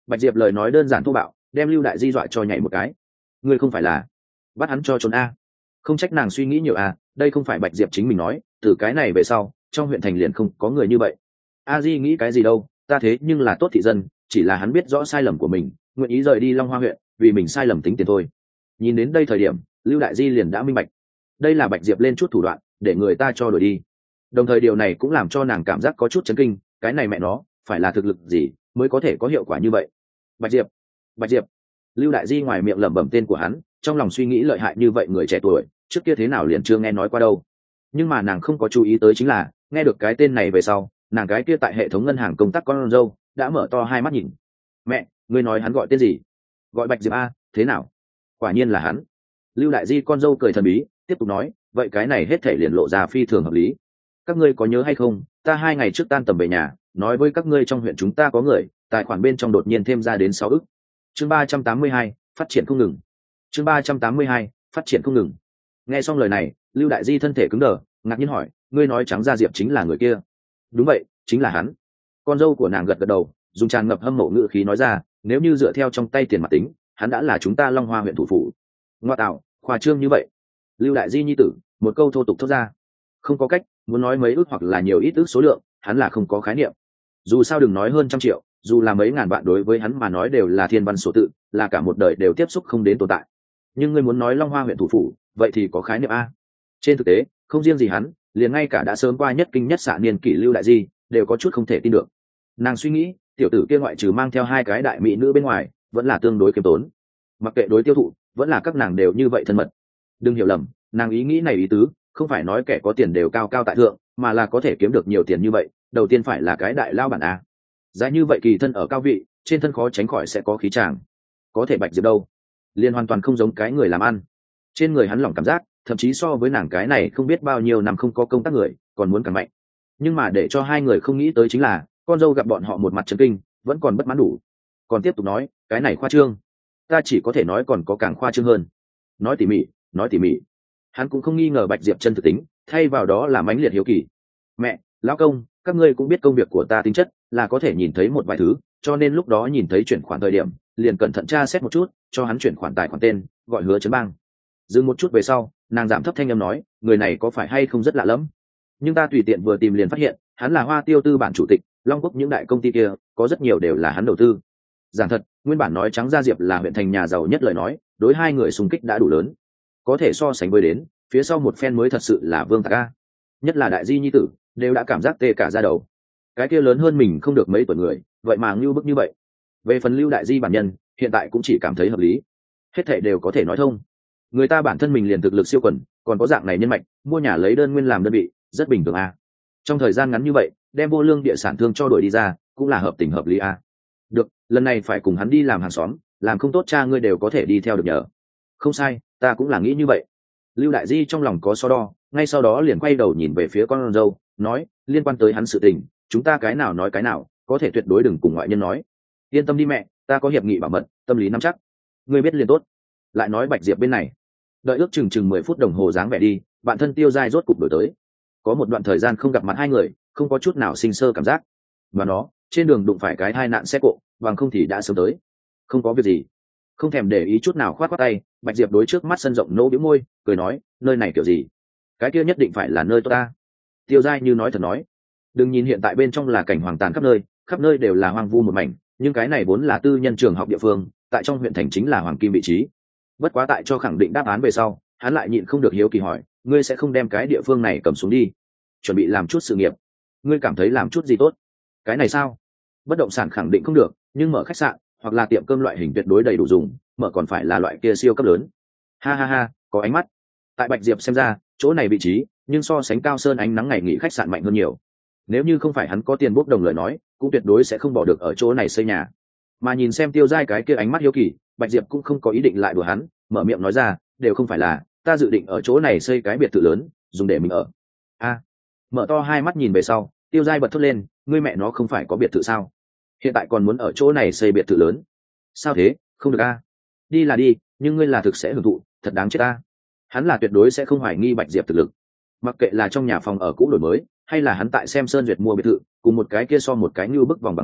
Speaker 1: Bạch Diệp lời nói đơn giản thô bạo, đem Lưu Đại Di dọa cho nhảy một cái. Ngươi không phải là bắt hắn cho trốn a? Không trách nàng suy nghĩ nhiều à, đây không phải Bạch Diệp chính mình nói, từ cái này về sau trong huyện thành liền không có người như vậy. A Di nghĩ cái gì đâu, ta thế nhưng là tốt thị dân, chỉ là hắn biết rõ sai lầm của mình, nguyện ý rời đi Long Hoa huyện, vì mình sai lầm tính tiền thôi. Nhìn đến đây thời điểm, Lưu Đại Di liền đã minh bạch, đây là Bạch Diệp lên chút thủ đoạn để người ta cho đuổi đi. Đồng thời điều này cũng làm cho nàng cảm giác có chút chấn kinh, cái này mẹ nó phải là thực lực gì mới có thể có hiệu quả như vậy. Bạch Diệp, Bạch Diệp. Lưu Đại Di ngoài miệng lẩm bẩm tên của hắn, trong lòng suy nghĩ lợi hại như vậy người trẻ tuổi, trước kia thế nào liền chưa nghe nói qua đâu. Nhưng mà nàng không có chú ý tới chính là, nghe được cái tên này về sau, nàng cái kia tại hệ thống ngân hàng công tác con dâu đã mở to hai mắt nhìn. Mẹ, ngươi nói hắn gọi tên gì? Gọi Bạch Diệp a, thế nào? Quả nhiên là hắn. Lưu Đại Di con dâu cười thần bí, tiếp tục nói, vậy cái này hết thể liền lộ ra phi thường hợp lý. Các ngươi có nhớ hay không, ta hai ngày trước tan tầm về nhà, nói với các ngươi trong huyện chúng ta có người, tài khoản bên trong đột nhiên thêm ra đến sáu ức. Chương ba trăm tám mươi hai, phát triển không ngừng. Chương ba trăm tám mươi hai, phát triển không ngừng. Nghe xong lời này, Lưu Đại Di thân thể cứng đờ, ngạc nhiên hỏi, ngươi nói Trắng Gia Diệp chính là người kia? Đúng vậy, chính là hắn. Con dâu của nàng gật gật đầu, dùng tràn ngập hâm mộ ngữ khí nói ra, nếu như dựa theo trong tay tiền mặt tính, hắn đã là chúng ta Long Hoa huyện thủ phủ. Ngoa tạo, khoa trương như vậy. Lưu Đại Di nhi tử một câu thô tục thốt ra. Không có cách, muốn nói mấy ước hoặc là nhiều ít ước số lượng, hắn là không có khái niệm. Dù sao đừng nói hơn trăm triệu, dù là mấy ngàn vạn đối với hắn mà nói đều là thiên văn số tự, là cả một đời đều tiếp xúc không đến tồn tại. Nhưng ngươi muốn nói Long Hoa huyện thủ phủ, vậy thì có khái niệm a. Trên thực tế, không riêng gì hắn, liền ngay cả đã sớm qua nhất kinh nhất xạ niên kỷ Lưu Đại Di đều có chút không thể tin được. Nàng suy nghĩ, tiểu tử kia ngoại trừ mang theo hai cái đại mỹ nữ bên ngoài, vẫn là tương đối kiêm tốn. Mặc kệ đối tiêu thụ, vẫn là các nàng đều như vậy thân mật. Đừng hiểu lầm, nàng ý nghĩ này ý tứ không phải nói kẻ có tiền đều cao cao tại thượng, mà là có thể kiếm được nhiều tiền như vậy, đầu tiên phải là cái đại lao bản a. Giá như vậy kỳ thân ở cao vị, trên thân khó tránh khỏi sẽ có khí tràng. Có thể Bạch Diệp đâu, liền hoàn toàn không giống cái người làm ăn. Trên người hắn lỏng cảm giác, thậm chí so với nàng cái này không biết bao nhiêu năm không có công tác người còn muốn càng mạnh. Nhưng mà để cho hai người không nghĩ tới chính là, con dâu gặp bọn họ một mặt chấn kinh, vẫn còn bất mãn đủ, còn tiếp tục nói, cái này khoa trương. Ta chỉ có thể nói còn có càng khoa trương hơn. Nói tỉ mỉ, nói tỉ mỉ. Hắn cũng không nghi ngờ Bạch Diệp chân thực tính, thay vào đó là mãnh liệt hiếu kỳ. Mẹ, lão công, các ngươi cũng biết công việc của ta tính chất là có thể nhìn thấy một vài thứ, cho nên lúc đó nhìn thấy chuyển khoản thời điểm, liền cẩn thận tra xét một chút, cho hắn chuyển khoản tài khoản tên, gọi Hứa Chấn Bang. Dừng một chút về sau, nàng giảm thấp thanh âm nói, người này có phải hay không rất lạ lẫm, nhưng ta tùy tiện vừa tìm liền phát hiện, hắn là Hoa Tiêu Tư bản chủ tịch, Long Quốc những đại công ty kia, có rất nhiều đều là hắn đầu tư. Giảng thật, nguyên bản nói Trắng Gia Diệp là huyện thành nhà giàu nhất lời nói, đối hai người xung kích đã đủ lớn, có thể so sánh với đến phía sau một phen mới thật sự là Vương Tạc A. Nhất là Đại Di nhi tử đều đã cảm giác tê cả da đầu. Cái kia lớn hơn mình không được mấy tuổi người, vậy mà ngưu bức như vậy. Về phần Lưu Đại Di bản nhân, hiện tại cũng chỉ cảm thấy hợp lý, hết thảy đều có thể nói thông. Người ta bản thân mình liền thực lực siêu quần, còn có dạng này nhân mạch, mua nhà lấy đơn nguyên làm đơn vị, rất bình thường a. Trong thời gian ngắn như vậy, đem vô lương địa sản thương cho đổi đi ra, cũng là hợp tình hợp lý a. Được, lần này phải cùng hắn đi làm hàng xóm, làm không tốt cha ngươi đều có thể đi theo được nhờ. Không sai, ta cũng là nghĩ như vậy. Lưu Đại Di trong lòng có so đo, ngay sau đó liền quay đầu nhìn về phía con dâu, nói, liên quan tới hắn sự tình, chúng ta cái nào nói cái nào, có thể tuyệt đối đừng cùng ngoại nhân nói. Yên tâm đi mẹ, ta có hiệp nghị bảo mật, tâm lý nắm chắc. Ngươi biết liền tốt. Lại nói Bạch Diệp bên này, đợi ước chừng chừng mười phút đồng hồ dáng vẻ đi, bạn thân Tiêu Giai rốt cục đổi tới. Có một đoạn thời gian không gặp mặt hai người, không có chút nào sinh sơ cảm giác. Mà nó, trên đường đụng phải cái tai nạn xe cộ, bằng không thì đã sớm tới. Không có việc gì. Không thèm để ý chút nào khoát khoát tay, Bạch Diệp đối trước mắt sân rộng nỗ bĩu môi, cười nói, nơi này kiểu gì? Cái kia nhất định phải là nơi tốt ta. Tiêu Giai như nói thật nói, đừng nhìn hiện tại bên trong là cảnh hoàng tàn khắp nơi, khắp nơi đều là hoang vu một mảnh, nhưng cái này vốn là tư nhân trường học địa phương, tại trong huyện thành chính là hoàng kim vị trí. Bất quá tại cho khẳng định đáp án về sau, hắn lại nhịn không được hiếu kỳ hỏi, ngươi sẽ không đem cái địa phương này cầm xuống đi, chuẩn bị làm chút sự nghiệp? Ngươi cảm thấy làm chút gì tốt? Cái này sao? Bất động sản khẳng định không được, nhưng mở khách sạn hoặc là tiệm cơm loại hình tuyệt đối đầy đủ dùng, mở còn phải là loại kia siêu cấp lớn. Ha ha ha, có ánh mắt. Tại Bạch Diệp xem ra, chỗ này vị trí, nhưng so sánh Cao Sơn ánh nắng ngày nghỉ khách sạn mạnh hơn nhiều. Nếu như không phải hắn có tiền bốc đồng lời nói, cũng tuyệt đối sẽ không bỏ được ở chỗ này xây nhà. Mà nhìn xem Tiêu Giai cái kia ánh mắt hiếu kỳ, Bạch Diệp cũng không có ý định lại đùa hắn, mở miệng nói ra, đều không phải là, ta dự định ở chỗ này xây cái biệt thự lớn, dùng để mình ở. A. Mở to hai mắt nhìn về sau, Tiêu Giai bật thốt lên, ngươi mẹ nó không phải có biệt thự sao? Hiện tại còn muốn ở chỗ này xây biệt thự lớn? Sao thế, không được a? Đi là đi, nhưng ngươi là thực sẽ hưởng thụ, thật đáng chết a. Hắn là tuyệt đối sẽ không hoài nghi Bạch Diệp thực lực. Mặc kệ là trong nhà phòng ở cũ đổi mới, hay là hắn tại xem sơn duyệt mua biệt thự, cùng một cái kia so một cái như bức vòng bằng hưu,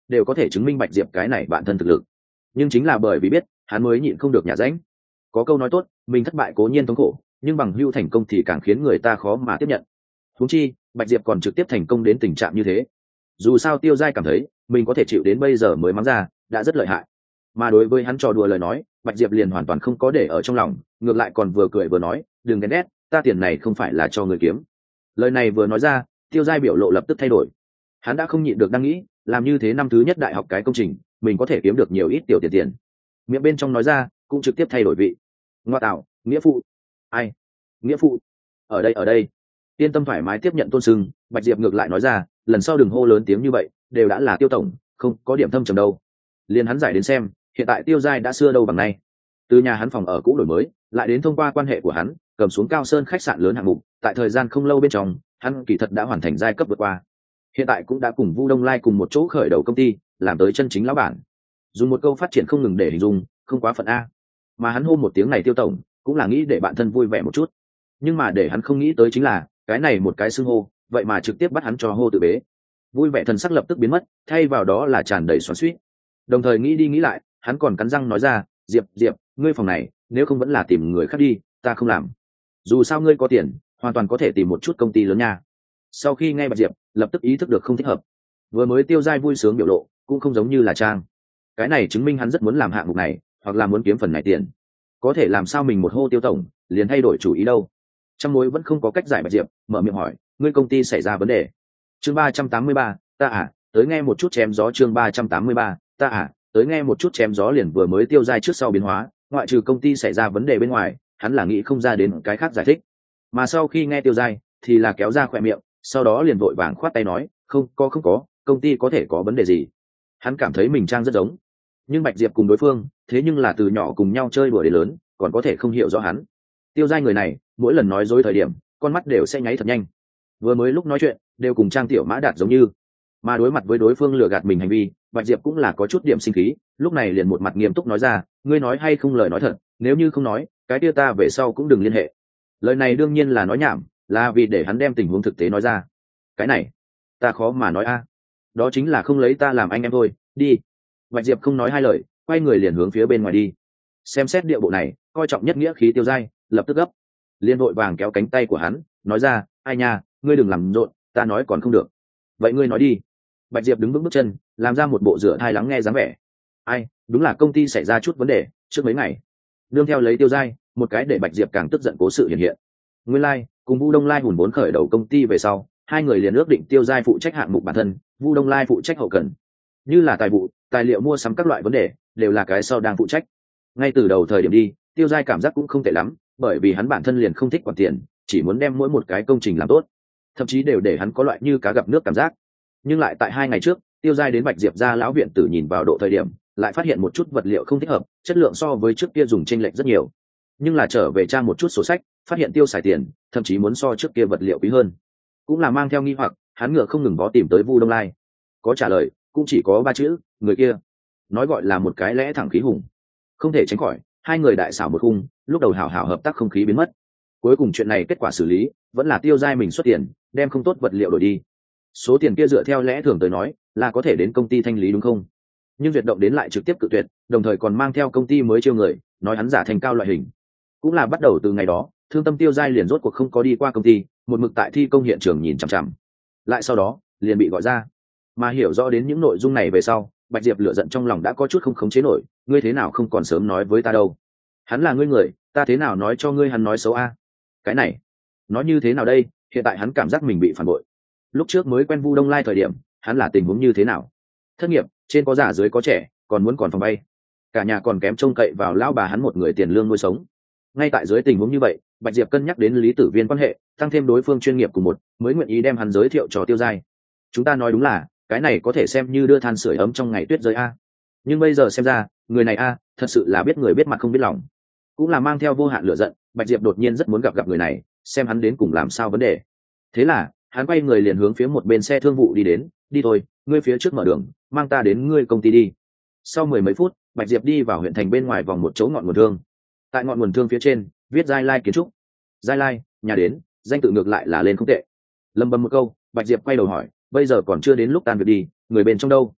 Speaker 1: đều có thể chứng minh Bạch Diệp cái này bản thân thực lực. Nhưng chính là bởi vì biết, hắn mới nhịn không được nhả rãnh. Có câu nói tốt, mình thất bại cố nhiên thống khổ, nhưng bằng hữu thành công thì càng khiến người ta khó mà tiếp nhận. Huống chi, Bạch Diệp còn trực tiếp thành công đến tình trạng như thế. Dù sao Tiêu Giai cảm thấy, mình có thể chịu đến bây giờ mới mắng ra, đã rất lợi hại. Mà đối với hắn trò đùa lời nói, Bạch Diệp liền hoàn toàn không có để ở trong lòng, ngược lại còn vừa cười vừa nói, đừng ghen ghét, ta tiền này không phải là cho người kiếm. Lời này vừa nói ra, Tiêu Giai biểu lộ lập tức thay đổi. Hắn đã không nhịn được đang nghĩ, làm như thế năm thứ nhất đại học cái công trình, mình có thể kiếm được nhiều ít tiểu tiền tiền. Miệng bên trong nói ra, cũng trực tiếp thay đổi vị. Ngoa tạo, nghĩa phụ. Ai? Nghĩa phụ. Ở đây ở đây. Yên tâm thoải mái tiếp nhận tôn sưng, Bạch Diệp ngược lại nói ra, lần sau đừng hô lớn tiếng như vậy, đều đã là Tiêu tổng, không có điểm thâm trầm đâu. Liên hắn giải đến xem, hiện tại Tiêu Giai đã xưa đâu bằng nay. Từ nhà hắn phòng ở cũ đổi mới, lại đến thông qua quan hệ của hắn, cầm xuống Cao Sơn khách sạn lớn hạng mục, tại thời gian không lâu bên trong, hắn kỳ thật đã hoàn thành giai cấp vượt qua. Hiện tại cũng đã cùng Vu Đông Lai cùng một chỗ khởi đầu công ty, làm tới chân chính lão bản. Dùng một câu phát triển không ngừng để hình dung, không quá phận a. Mà hắn hô một tiếng này Tiêu tổng, cũng là nghĩ để bản thân vui vẻ một chút. Nhưng mà để hắn không nghĩ tới chính là, cái này một cái xưng hô, vậy mà trực tiếp bắt hắn cho hô tự bế. Vui vẻ thần sắc lập tức biến mất, thay vào đó là tràn đầy xoắn xuýt. Đồng thời nghĩ đi nghĩ lại, hắn còn cắn răng nói ra, Diệp, Diệp, ngươi phòng này, nếu không vẫn là tìm người khác đi, ta không làm. Dù sao ngươi có tiền, hoàn toàn có thể tìm một chút công ty lớn nha. Sau khi nghe Bạch Diệp, lập tức ý thức được không thích hợp. Vừa mới Tiêu Giai vui sướng biểu lộ, cũng không giống như là trang. Cái này chứng minh hắn rất muốn làm hạng mục này, hoặc là muốn kiếm phần này tiền. Có thể làm sao mình một hô Tiêu tổng, liền thay đổi chủ ý đâu? Trăm mối vẫn không có cách giải Bạch Diệp, mở miệng hỏi, ngươi công ty xảy ra vấn đề. Chương ba trăm tám mươi ba, ta à, tới nghe một chút chém gió chương ba trăm tám mươi ba, ta à, tới nghe một chút chém gió liền vừa mới Tiêu Giai trước sau biến hóa, ngoại trừ công ty xảy ra vấn đề bên ngoài, hắn là nghĩ không ra đến cái khác giải thích. Mà sau khi nghe Tiêu Giai, thì là kéo ra khóe miệng, sau đó liền vội vàng khoát tay nói, không có không có, công ty có thể có vấn đề gì? Hắn cảm thấy mình trang rất giống, nhưng Bạch Diệp cùng đối phương, thế nhưng là từ nhỏ cùng nhau chơi đùa đến lớn, còn có thể không hiểu rõ hắn. Tiêu Giai người này, mỗi lần nói dối thời điểm, con mắt đều sẽ nháy thật nhanh. Vừa mới lúc nói chuyện, đều cùng Trang Tiểu Mã Đạt giống như. Mà đối mặt với đối phương lừa gạt mình hành vi, Bạch Diệp cũng là có chút điểm sinh khí, lúc này liền một mặt nghiêm túc nói ra, ngươi nói hay không lời nói thật, nếu như không nói, cái kia ta về sau cũng đừng liên hệ. Lời này đương nhiên là nói nhảm, là vì để hắn đem tình huống thực tế nói ra. Cái này, ta khó mà nói a. Đó chính là không lấy ta làm anh em thôi, đi. Bạch Diệp không nói hai lời, quay người liền hướng phía bên ngoài đi. Xem xét địa bộ này, coi trọng nhất nghĩa khí Tiêu Giai, lập tức gấp. Liên vội vàng kéo cánh tay của hắn, nói ra, ai nha, ngươi đừng làm rộn, ta nói còn không được. Vậy ngươi nói đi. Bạch Diệp đứng vững bước chân, làm ra một bộ rửa thai lắng nghe dáng vẻ. Ai, đúng là công ty xảy ra chút vấn đề, trước mấy ngày. Đương theo lấy Tiêu Giai, một cái để Bạch Diệp càng tức giận cố sự hiện hiện. Nguyên lai, like, cùng Vu Đông Lai hùn vốn khởi đầu công ty về sau, hai người liền ước định Tiêu Giai phụ trách hạng mục bản thân, Vu Đông Lai phụ trách hậu cần. Như là tài vụ, tài liệu mua sắm các loại vấn đề, đều là cái sau đang phụ trách. Ngay từ đầu thời điểm đi, Tiêu Giai cảm giác cũng không tệ lắm, bởi vì hắn bản thân liền không thích quản tiền, chỉ muốn đem mỗi một cái công trình làm tốt, thậm chí đều để hắn có loại như cá gặp nước cảm giác. Nhưng lại tại hai ngày trước, Tiêu Giai đến Bạch Diệp ra lão viện tử nhìn vào độ thời điểm, lại phát hiện một chút vật liệu không thích hợp, chất lượng so với trước kia dùng chênh lệch rất nhiều. Nhưng là trở về tra một chút sổ sách, phát hiện tiêu xài tiền, thậm chí muốn so trước kia vật liệu quý hơn. Cũng là mang theo nghi hoặc, hắn ngựa không ngừng bó tìm tới Vu Đông Lai. Có trả lời, cũng chỉ có ba chữ, người kia. Nói gọi là một cái lẽ thẳng khí hùng. Không thể tránh khỏi, hai người đại xảo một khung, lúc đầu hảo hảo hợp tác không khí biến mất. Cuối cùng chuyện này kết quả xử lý, vẫn là Tiêu Giai mình xuất tiền, đem không tốt vật liệu đổi đi. Số tiền kia dựa theo lẽ thường tới nói, là có thể đến công ty thanh lý đúng không? Nhưng Duyệt Động đến lại trực tiếp cự tuyệt, đồng thời còn mang theo công ty mới chiêu người, nói hắn giả thành cao loại hình. Cũng là bắt đầu từ ngày đó, thương tâm Tiêu Giai liền rốt cuộc không có đi qua công ty, một mực tại thi công hiện trường nhìn chằm chằm. Lại sau đó, liền bị gọi ra. Mà hiểu rõ đến những nội dung này về sau, Bạch Diệp lửa giận trong lòng đã có chút không khống chế nổi, ngươi thế nào không còn sớm nói với ta đâu? Hắn là ngươi người, ta thế nào nói cho ngươi hắn nói xấu a? Cái này, nói như thế nào đây? Hiện tại hắn cảm giác mình bị phản bội. Lúc trước mới quen Vu Đông Lai thời điểm, hắn là tình huống như thế nào? Thất nghiệp, trên có già dưới có trẻ, còn muốn còn phòng bay, cả nhà còn kém trông cậy vào lão bà hắn một người tiền lương nuôi sống. Ngay tại dưới tình huống như vậy, Bạch Diệp cân nhắc đến Lý Tử Viên quan hệ, tăng thêm đối phương chuyên nghiệp cùng một, mới nguyện ý đem hắn giới thiệu cho Tiêu Giai. Chúng ta nói đúng là, cái này có thể xem như đưa than sưởi ấm trong ngày tuyết rơi a. Nhưng bây giờ xem ra, người này a, thật sự là biết người biết mặt không biết lòng. Cũng là mang theo vô hạn lửa giận, Bạch Diệp đột nhiên rất muốn gặp gặp người này, xem hắn đến cùng làm sao vấn đề. Thế là, hắn quay người liền hướng phía một bên xe thương vụ đi đến, đi thôi, ngươi phía trước mở đường, mang ta đến ngươi công ty đi. Sau mười mấy phút, Bạch Diệp đi vào huyện thành bên ngoài vòng một chỗ ngọn nguồn thương. Tại ngọn nguồn thương phía trên, viết Giai Lai kiến trúc. Giai Lai, nhà đến, danh tự ngược lại là lên không tệ. Lầm bầm một câu, Bạch Diệp quay đầu hỏi, bây giờ còn chưa đến lúc tan việc đi, người bên trong đâu?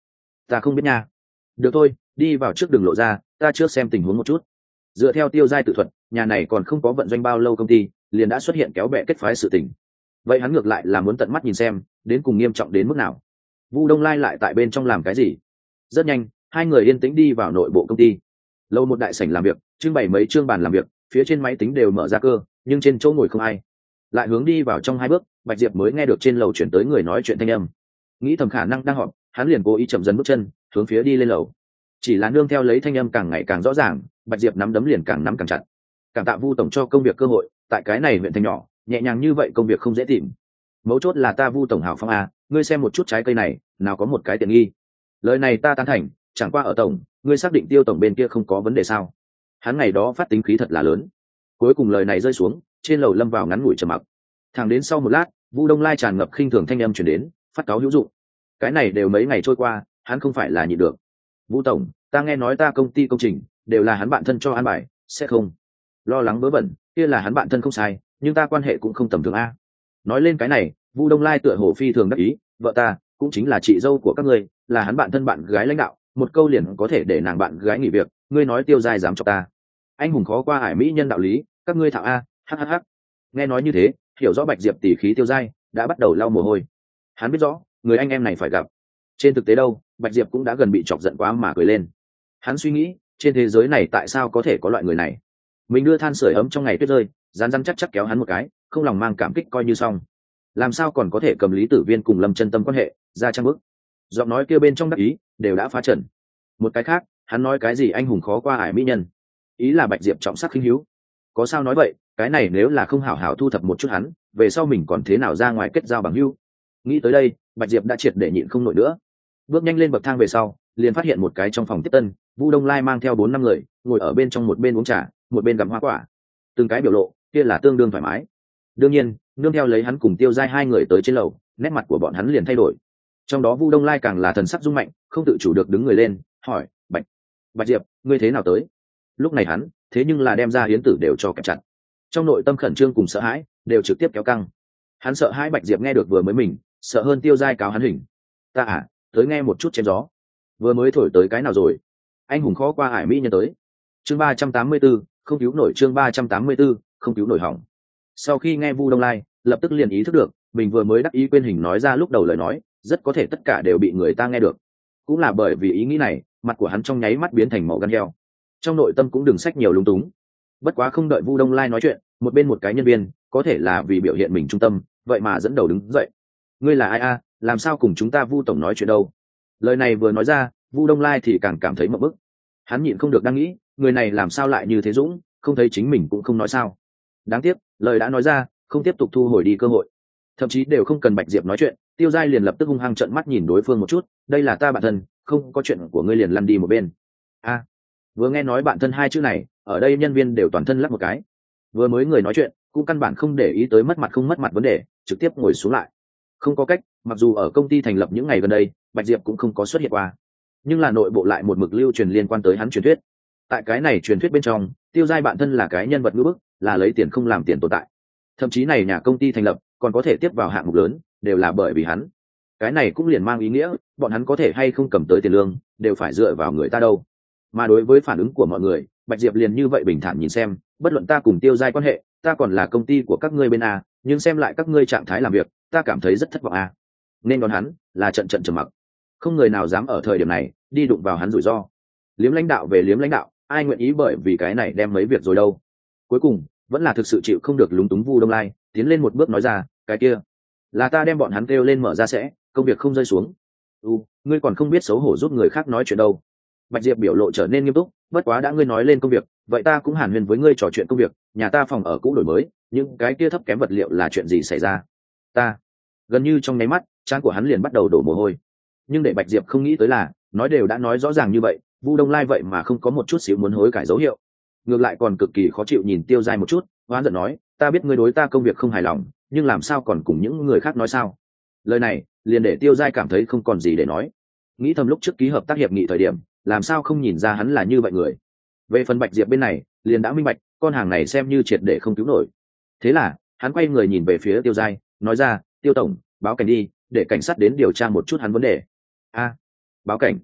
Speaker 1: Ta không biết nha. Được thôi, đi vào trước đường lộ ra, ta trước xem tình huống một chút. Dựa theo Tiêu Giai tự thuật, nhà này còn không có vận doanh bao lâu công ty liền đã xuất hiện kéo bè kết phái sự tình. Vậy hắn ngược lại là muốn tận mắt nhìn xem đến cùng nghiêm trọng đến mức nào. Vu Đông Lai lại tại bên trong làm cái gì? Rất nhanh, hai người yên tĩnh đi vào nội bộ công ty. Lâu một đại sảnh làm việc, trưng bày mấy chương bàn làm việc, phía trên máy tính đều mở ra cơ, nhưng trên chỗ ngồi không ai. Lại hướng đi vào trong hai bước, Bạch Diệp mới nghe được trên lầu chuyển tới người nói chuyện thanh âm. Nghĩ thầm khả năng đang họp, hắn liền cố ý chậm dần bước chân, hướng phía đi lên lầu. Chỉ là nương theo lấy thanh âm càng ngày càng rõ ràng, Bạch Diệp nắm đấm liền càng nắm càng chặt. Cảm tạ Vu tổng cho công việc cơ hội, tại cái này huyện thành nhỏ, nhẹ nhàng như vậy công việc không dễ tìm. Mấu chốt là ta Vu tổng hảo phong a, ngươi xem một chút trái cây này, nào có một cái tiện nghi. Lời này ta tán thành, chẳng qua ở tổng, ngươi xác định Tiêu tổng bên kia không có vấn đề sao? Hắn ngày đó phát tính khí thật là lớn. Cuối cùng lời này rơi xuống, trên lầu lâm vào ngắn ngủi trầm mặc. Thẳng đến sau một lát, Vu Đông Lai tràn ngập khinh thường thanh âm truyền đến, phát cáo hữu dụng. Cái này đều mấy ngày trôi qua, hắn không phải là nhịn được. Vu tổng, ta nghe nói ta công ty công trình đều là hắn bạn thân cho an bài, sẽ không lo lắng vớ vẩn, kia là hắn bạn thân không sai, nhưng ta quan hệ cũng không tầm thường a. Nói lên cái này, Vu Đông Lai tựa hồ phi thường đắc ý, vợ ta cũng chính là chị dâu của các ngươi, là hắn bạn thân bạn gái lãnh đạo, một câu liền có thể để nàng bạn gái nghỉ việc, ngươi nói Tiêu Giai dám cho ta. Anh hùng khó qua ải mỹ nhân đạo lý, các ngươi thạo a, hhh. Nghe nói như thế, hiểu rõ Bạch Diệp tỷ khí Tiêu Giai đã bắt đầu lau mồ hôi. Hắn biết rõ, người anh em này phải gặp. Trên thực tế đâu, Bạch Diệp cũng đã gần bị chọc giận quá mà cười lên. Hắn suy nghĩ, trên thế giới này tại sao có thể có loại người này. Mình đưa than sưởi ấm trong ngày tuyết rơi, rán rán chắc chắc kéo hắn một cái, không lòng mang cảm kích coi như xong. Làm sao còn có thể cầm Lý Tử Viên cùng Lâm Chân Tâm quan hệ ra trang bức. Giọng nói kia bên trong đắc ý đều đã phá trần. Một cái khác, hắn nói cái gì anh hùng khó qua ải mỹ nhân, ý là Bạch Diệp trọng sắc khinh hiếu. Có sao nói vậy, cái này nếu là không hảo hảo thu thập một chút hắn, về sau mình còn thế nào ra ngoài kết giao bằng hữu. Nghĩ tới đây, Bạch Diệp đã triệt để nhịn không nổi nữa. Bước nhanh lên bậc thang về sau, liền phát hiện một cái trong phòng tiếp tân, Vu Đông Lai mang theo bốn năm người, ngồi ở bên trong, một bên uống trà, một bên gặm hoa quả. Từng cái biểu lộ kia là tương đương thoải mái. Đương nhiên, nương theo lấy hắn cùng Tiêu Giai hai người tới trên lầu, nét mặt của bọn hắn liền thay đổi. Trong đó Vu Đông Lai càng là thần sắc rung mạnh, không tự chủ được đứng người lên, hỏi: "Bạch, Bạch Diệp, ngươi thế nào tới?" Lúc này hắn, thế nhưng là đem ra hiến tử đều cho kẹp chặt. Trong nội tâm khẩn trương cùng sợ hãi, đều trực tiếp kéo căng. Hắn sợ hãi Bạch Diệp nghe được vừa mới mình, sợ hơn Tiêu Giai cáo hắn hình. "Ta à, tới nghe một chút chém gió. Vừa mới thổi tới cái nào rồi? Anh hùng khó qua ải mỹ nhân tới." Chương ba trăm tám mươi tư, không cứu nổi, chương ba trăm tám mươi tư, không cứu nổi hỏng. Sau khi nghe Vu Đông Lai, lập tức liền ý thức được, mình vừa mới đắc ý quên hình nói ra lúc đầu lời nói, rất có thể tất cả đều bị người ta nghe được. Cũng là bởi vì ý nghĩ này, mặt của hắn trong nháy mắt biến thành màu gan heo. Trong nội tâm cũng đừng sách nhiều lung túng. Bất quá không đợi Vu Đông Lai nói chuyện, một bên một cái nhân viên, có thể là vì biểu hiện mình trung tâm, vậy mà dẫn đầu đứng dậy. "Ngươi là ai a, làm sao cùng chúng ta Vu tổng nói chuyện đâu?" Lời này vừa nói ra, Vu Đông Lai thì càng cảm thấy mộng bức. Hắn nhịn không được đang nghĩ, người này làm sao lại như thế dũng, không thấy chính mình cũng không nói sao. Đáng tiếc, lời đã nói ra, không tiếp tục thu hồi đi cơ hội. Thậm chí đều không cần Bạch Diệp nói chuyện, Tiêu Giai liền lập tức hung hăng trợn mắt nhìn đối phương một chút, "Đây là ta bạn thân, không có chuyện của ngươi liền lăn đi một bên." A, vừa nghe nói bạn thân hai chữ này, ở đây nhân viên đều toàn thân lắc một cái. Vừa mới người nói chuyện, cũng căn bản không để ý tới mất mặt không mất mặt vấn đề, trực tiếp ngồi xuống lại. Không có cách, mặc dù ở công ty thành lập những ngày gần đây, Bạch Diệp cũng không có xuất hiện qua, nhưng là nội bộ lại một mực lưu truyền liên quan tới hắn truyền thuyết. Tại cái này truyền thuyết bên trong, Tiêu Giai bạn thân là cái nhân vật ngữ bức, là lấy tiền không làm tiền tồn tại. Thậm chí này nhà công ty thành lập còn có thể tiếp vào hạng mục lớn, đều là bởi vì hắn. Cái này cũng liền mang ý nghĩa, bọn hắn có thể hay không cầm tới tiền lương, đều phải dựa vào người ta đâu. Mà đối với phản ứng của mọi người, Bạch Diệp liền như vậy bình thản nhìn xem, bất luận ta cùng Tiêu Giai quan hệ, ta còn là công ty của các ngươi bên a, nhưng xem lại các ngươi trạng thái làm việc, ta cảm thấy rất thất vọng a. Nên đón hắn là trận trận trầm mặc. Không người nào dám ở thời điểm này đi đụng vào hắn rủi ro. Liếm lãnh đạo về liếm lãnh đạo, ai nguyện ý bởi vì cái này đem mấy việc rồi đâu. Cuối cùng vẫn là thực sự chịu không được lúng túng Vu Đông Lai tiến lên một bước nói ra: "Cái kia là ta đem bọn hắn kêu lên mở ra sẽ, công việc không rơi xuống." "U, ngươi còn không biết xấu hổ giúp người khác nói chuyện đâu." Bạch Diệp biểu lộ trở nên nghiêm túc, "Bất quá đã ngươi nói lên công việc, vậy ta cũng hàn huyên với ngươi trò chuyện công việc, nhà ta phòng ở cũ đổi mới, nhưng cái kia thấp kém vật liệu là chuyện gì xảy ra?" Ta gần như trong nháy mắt, trán của hắn liền bắt đầu đổ mồ hôi. Nhưng để Bạch Diệp không nghĩ tới là, nói đều đã nói rõ ràng như vậy, Vu Đông Lai vậy mà không có một chút xíu muốn hối cải dấu hiệu, ngược lại còn cực kỳ khó chịu nhìn Tiêu Giai một chút, hoán giận nói: "Ta biết ngươi đối ta công việc không hài lòng, nhưng làm sao còn cùng những người khác nói sao?" Lời này liền để Tiêu Giai cảm thấy không còn gì để nói. Nghĩ thầm lúc trước ký hợp tác hiệp nghị thời điểm, làm sao không nhìn ra hắn là như vậy người. Về phần Bạch Diệp bên này, liền đã minh bạch, con hàng này xem như triệt để không cứu nổi. Thế là hắn quay người nhìn về phía Tiêu Giai, nói ra: "Tiêu tổng, báo cảnh đi, để cảnh sát đến điều tra một chút hắn vấn đề." "A, báo cảnh?"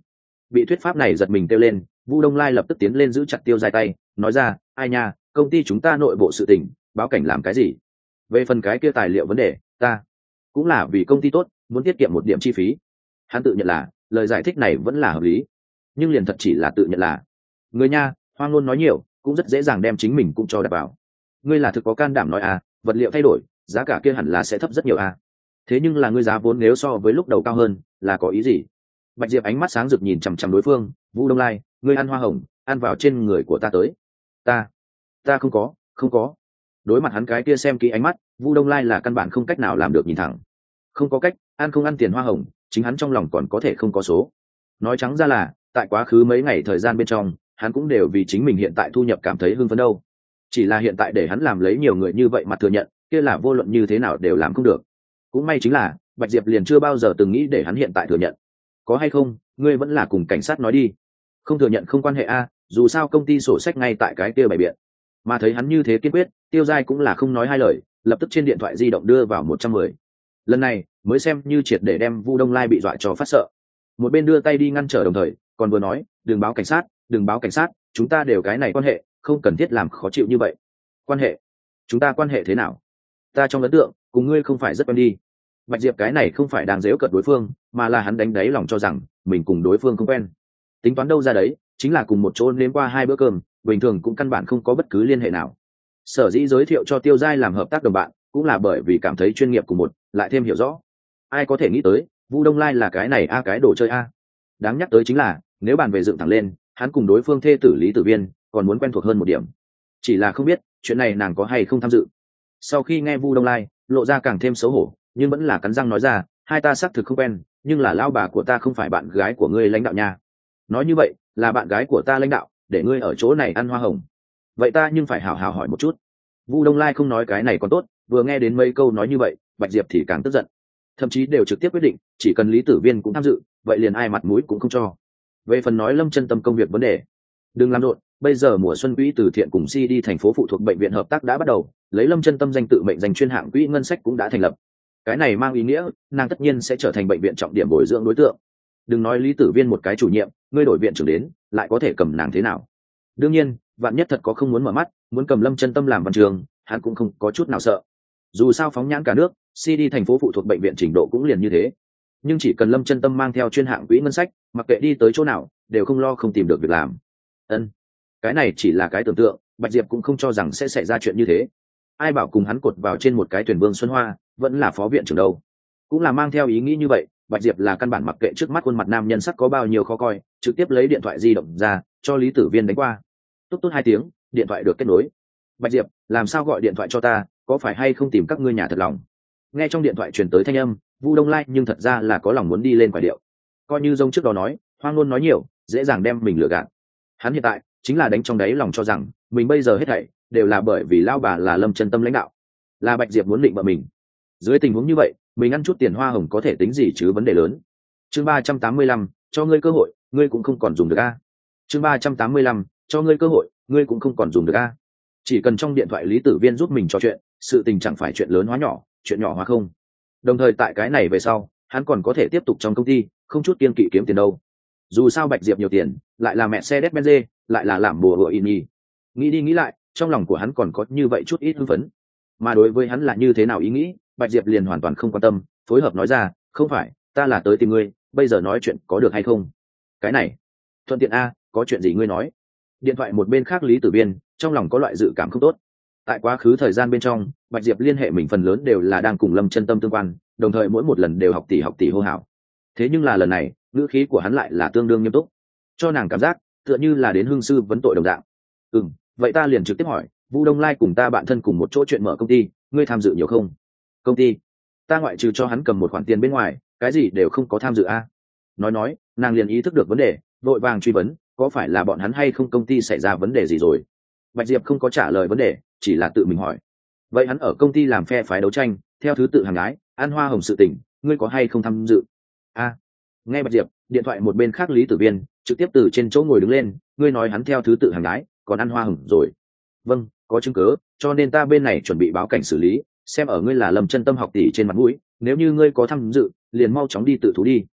Speaker 1: Bị thuyết pháp này giật mình kêu lên, Vu Đông Lai lập tức tiến lên giữ chặt Tiêu Giai tay, nói ra, ai nha, công ty chúng ta nội bộ sự tình, báo cảnh làm cái gì? Về phần cái kia tài liệu vấn đề, ta cũng là vì công ty tốt, muốn tiết kiệm một điểm chi phí. Hắn tự nhận là lời giải thích này vẫn là hợp lý, nhưng liền thật chỉ là tự nhận là. Người nha, hoang ngôn nói nhiều, cũng rất dễ dàng đem chính mình cũng cho đặt vào. Ngươi là thực có can đảm nói à, vật liệu thay đổi, giá cả kia hẳn là sẽ thấp rất nhiều à. Thế nhưng là ngươi giá vốn nếu so với lúc đầu cao hơn, là có ý gì? Bạch Diệp ánh mắt sáng rực nhìn chằm chằm đối phương, Vu Đông Lai, ngươi ăn hoa hồng, ăn vào trên người của ta tới. Ta, ta không có, không có. Đối mặt hắn cái kia xem kỹ ánh mắt, Vu Đông Lai là căn bản không cách nào làm được nhìn thẳng. Không có cách, ăn không ăn tiền hoa hồng, chính hắn trong lòng còn có thể không có số. Nói trắng ra là, tại quá khứ mấy ngày thời gian bên trong, hắn cũng đều vì chính mình hiện tại thu nhập cảm thấy hưng phấn đâu. Chỉ là hiện tại để hắn làm lấy nhiều người như vậy mà thừa nhận, kia là vô luận như thế nào đều làm không được. Cũng may chính là, Bạch Diệp liền chưa bao giờ từng nghĩ để hắn hiện tại thừa nhận. Có hay không, ngươi vẫn là cùng cảnh sát nói đi. Không thừa nhận không quan hệ a, dù sao công ty sổ sách ngay tại cái kia bày biện. Mà thấy hắn như thế kiên quyết, Tiêu Giai cũng là không nói hai lời, lập tức trên điện thoại di động đưa vào một trăm mười. Lần này mới xem như triệt để đem Vu Đông Lai bị dọa cho phát sợ. Một bên đưa tay đi ngăn trở đồng thời, còn vừa nói, đừng báo cảnh sát, đừng báo cảnh sát, chúng ta đều cái này quan hệ, không cần thiết làm khó chịu như vậy. Quan hệ? Chúng ta quan hệ thế nào? Ta trong ấn tượng, cùng ngươi không phải rất quen đi. Bạch Diệp cái này không phải đang giễu cợt đối phương, mà là hắn đánh đáy lòng cho rằng mình cùng đối phương không quen. Tính toán đâu ra đấy, chính là cùng một chỗ nếm qua hai bữa cơm, bình thường cũng căn bản không có bất cứ liên hệ nào. Sở dĩ giới thiệu cho Tiêu Giai làm hợp tác đồng bạn, cũng là bởi vì cảm thấy chuyên nghiệp cùng một, lại thêm hiểu rõ. Ai có thể nghĩ tới, Vu Đông Lai là cái này a cái đồ chơi a. Đáng nhắc tới chính là, nếu bàn về dựng thẳng lên, hắn cùng đối phương thê tử Lý Tử Viên, còn muốn quen thuộc hơn một điểm. Chỉ là không biết, chuyện này nàng có hay không tham dự. Sau khi nghe Vu Đông Lai, lộ ra càng thêm xấu hổ, nhưng vẫn là cắn răng nói ra, hai ta xác thực không quen, nhưng là lao bà của ta không phải bạn gái của ngươi lãnh đạo nha. Nói như vậy, là bạn gái của ta lãnh đạo, để ngươi ở chỗ này ăn hoa hồng. Vậy ta nhưng phải hảo hảo hỏi một chút. Vu Đông Lai không nói cái này còn tốt, vừa nghe đến mấy câu nói như vậy, Bạch Diệp thì càng tức giận. Thậm chí đều trực tiếp quyết định, chỉ cần Lý Tử Viên cũng tham dự, vậy liền ai mặt mũi cũng không cho. Về phần nói Lâm Chân Tâm công việc vấn đề, đừng làm rộn, bây giờ mùa xuân quỹ từ thiện cùng xê đê thành phố phụ thuộc bệnh viện hợp tác đã bắt đầu, lấy Lâm Chân Tâm danh tự mệnh danh chuyên hạng quỹ ngân sách cũng đã thành lập. Cái này mang ý nghĩa, nàng tất nhiên sẽ trở thành bệnh viện trọng điểm bồi dưỡng đối tượng. Đừng nói Lý Tử Viên một cái chủ nhiệm, ngươi đổi viện trưởng đến, lại có thể cầm nàng thế nào? Đương nhiên, vạn nhất thật có không muốn mở mắt, muốn cầm Lâm Chân Tâm làm văn trường, hắn cũng không có chút nào sợ. Dù sao phóng nhãn cả nước, xê đê thành phố phụ thuộc bệnh viện trình độ cũng liền như thế. Nhưng chỉ cần Lâm Chân Tâm mang theo chuyên hạng quỹ ngân sách, mặc kệ đi tới chỗ nào, đều không lo không tìm được việc làm. Ân, cái này chỉ là cái tưởng tượng, Bạch Diệp cũng không cho rằng sẽ xảy ra chuyện như thế. Ai bảo cùng hắn cột vào trên một cái thuyền Vương Xuân Hoa, vẫn là phó viện trưởng đâu. Cũng là mang theo ý nghĩ như vậy, Bạch Diệp là căn bản mặc kệ trước mắt khuôn mặt nam nhân sắc có bao nhiêu khó coi, trực tiếp lấy điện thoại di động ra, cho Lý Tử Viên đánh qua. Tốt tốt hai tiếng, điện thoại được kết nối. Bạch Diệp, làm sao gọi điện thoại cho ta, có phải hay không tìm các ngươi nhà thật lòng? Nghe trong điện thoại truyền tới thanh âm, Vu Đông Lai nhưng thật ra là có lòng muốn đi lên quả điệu. Coi như dông trước đó nói, hoang ngôn nói nhiều, dễ dàng đem mình lừa gạt. Hắn hiện tại chính là đánh trong đáy lòng cho rằng mình bây giờ hết thảy đều là bởi vì lao bà là Lâm Chân Tâm lãnh đạo, là Bạch Diệp muốn định bợ mình. Dưới tình huống như vậy, mình ăn chút tiền hoa hồng có thể tính gì chứ vấn đề lớn. Chương ba trăm tám mươi lăm, cho ngươi cơ hội, ngươi cũng không còn dùng được a. Chương ba trăm tám mươi lăm, cho ngươi cơ hội, ngươi cũng không còn dùng được a. Chỉ cần trong điện thoại Lý Tử Viên giúp mình trò chuyện, sự tình chẳng phải chuyện lớn hóa nhỏ, chuyện nhỏ hóa không. Đồng thời tại cái này về sau, hắn còn có thể tiếp tục trong công ty, không chút kiêng kỵ kiếm tiền đâu. Dù sao Bạch Diệp nhiều tiền, lại là mẹ xe Mercedes-Benz, lại là làm bùa hựa in y. Nghĩ đi nghĩ lại, trong lòng của hắn còn có như vậy chút ít hưng phấn. Mà đối với hắn là như thế nào ý nghĩ, Bạch Diệp liền hoàn toàn không quan tâm, phối hợp nói ra, không phải, ta là tới tìm ngươi, bây giờ nói chuyện có được hay không? Cái này, thuận tiện a, có chuyện gì ngươi nói? Điện thoại một bên khác Lý Tử Viên, trong lòng có loại dự cảm không tốt. Tại quá khứ thời gian bên trong, Bạch Diệp liên hệ mình phần lớn đều là đang cùng Lâm Chân Tâm tương quan, đồng thời mỗi một lần đều học tỷ học tỷ hô hào. Thế nhưng là lần này, ngữ khí của hắn lại là tương đương nghiêm túc, cho nàng cảm giác tựa như là đến hương sư vấn tội đồng dạng. Ừm, vậy ta liền trực tiếp hỏi, Vu Đông Lai cùng ta bạn thân cùng một chỗ chuyện mở công ty, ngươi tham dự nhiều không? Công ty? Ta ngoại trừ cho hắn cầm một khoản tiền bên ngoài, cái gì đều không có tham dự a. Nói nói, nàng liền ý thức được vấn đề, vội vàng truy vấn, có phải là bọn hắn hay không công ty xảy ra vấn đề gì rồi? Bạch Diệp không có trả lời vấn đề, chỉ là tự mình hỏi. Vậy hắn ở công ty làm phe phái đấu tranh, theo thứ tự hàng gái, ăn hoa hồng sự tình, ngươi có hay không tham dự? A. Nghe Bạch Diệp, điện thoại một bên khác Lý Tử Viên trực tiếp từ trên chỗ ngồi đứng lên, ngươi nói hắn theo thứ tự hàng gái, còn ăn hoa hồng rồi? Vâng, có chứng cứ, cho nên ta bên này chuẩn bị báo cảnh xử lý, xem ở ngươi là Lâm Chân Tâm học tỷ trên mặt mũi, nếu như ngươi có tham dự, liền mau chóng đi tự thú đi.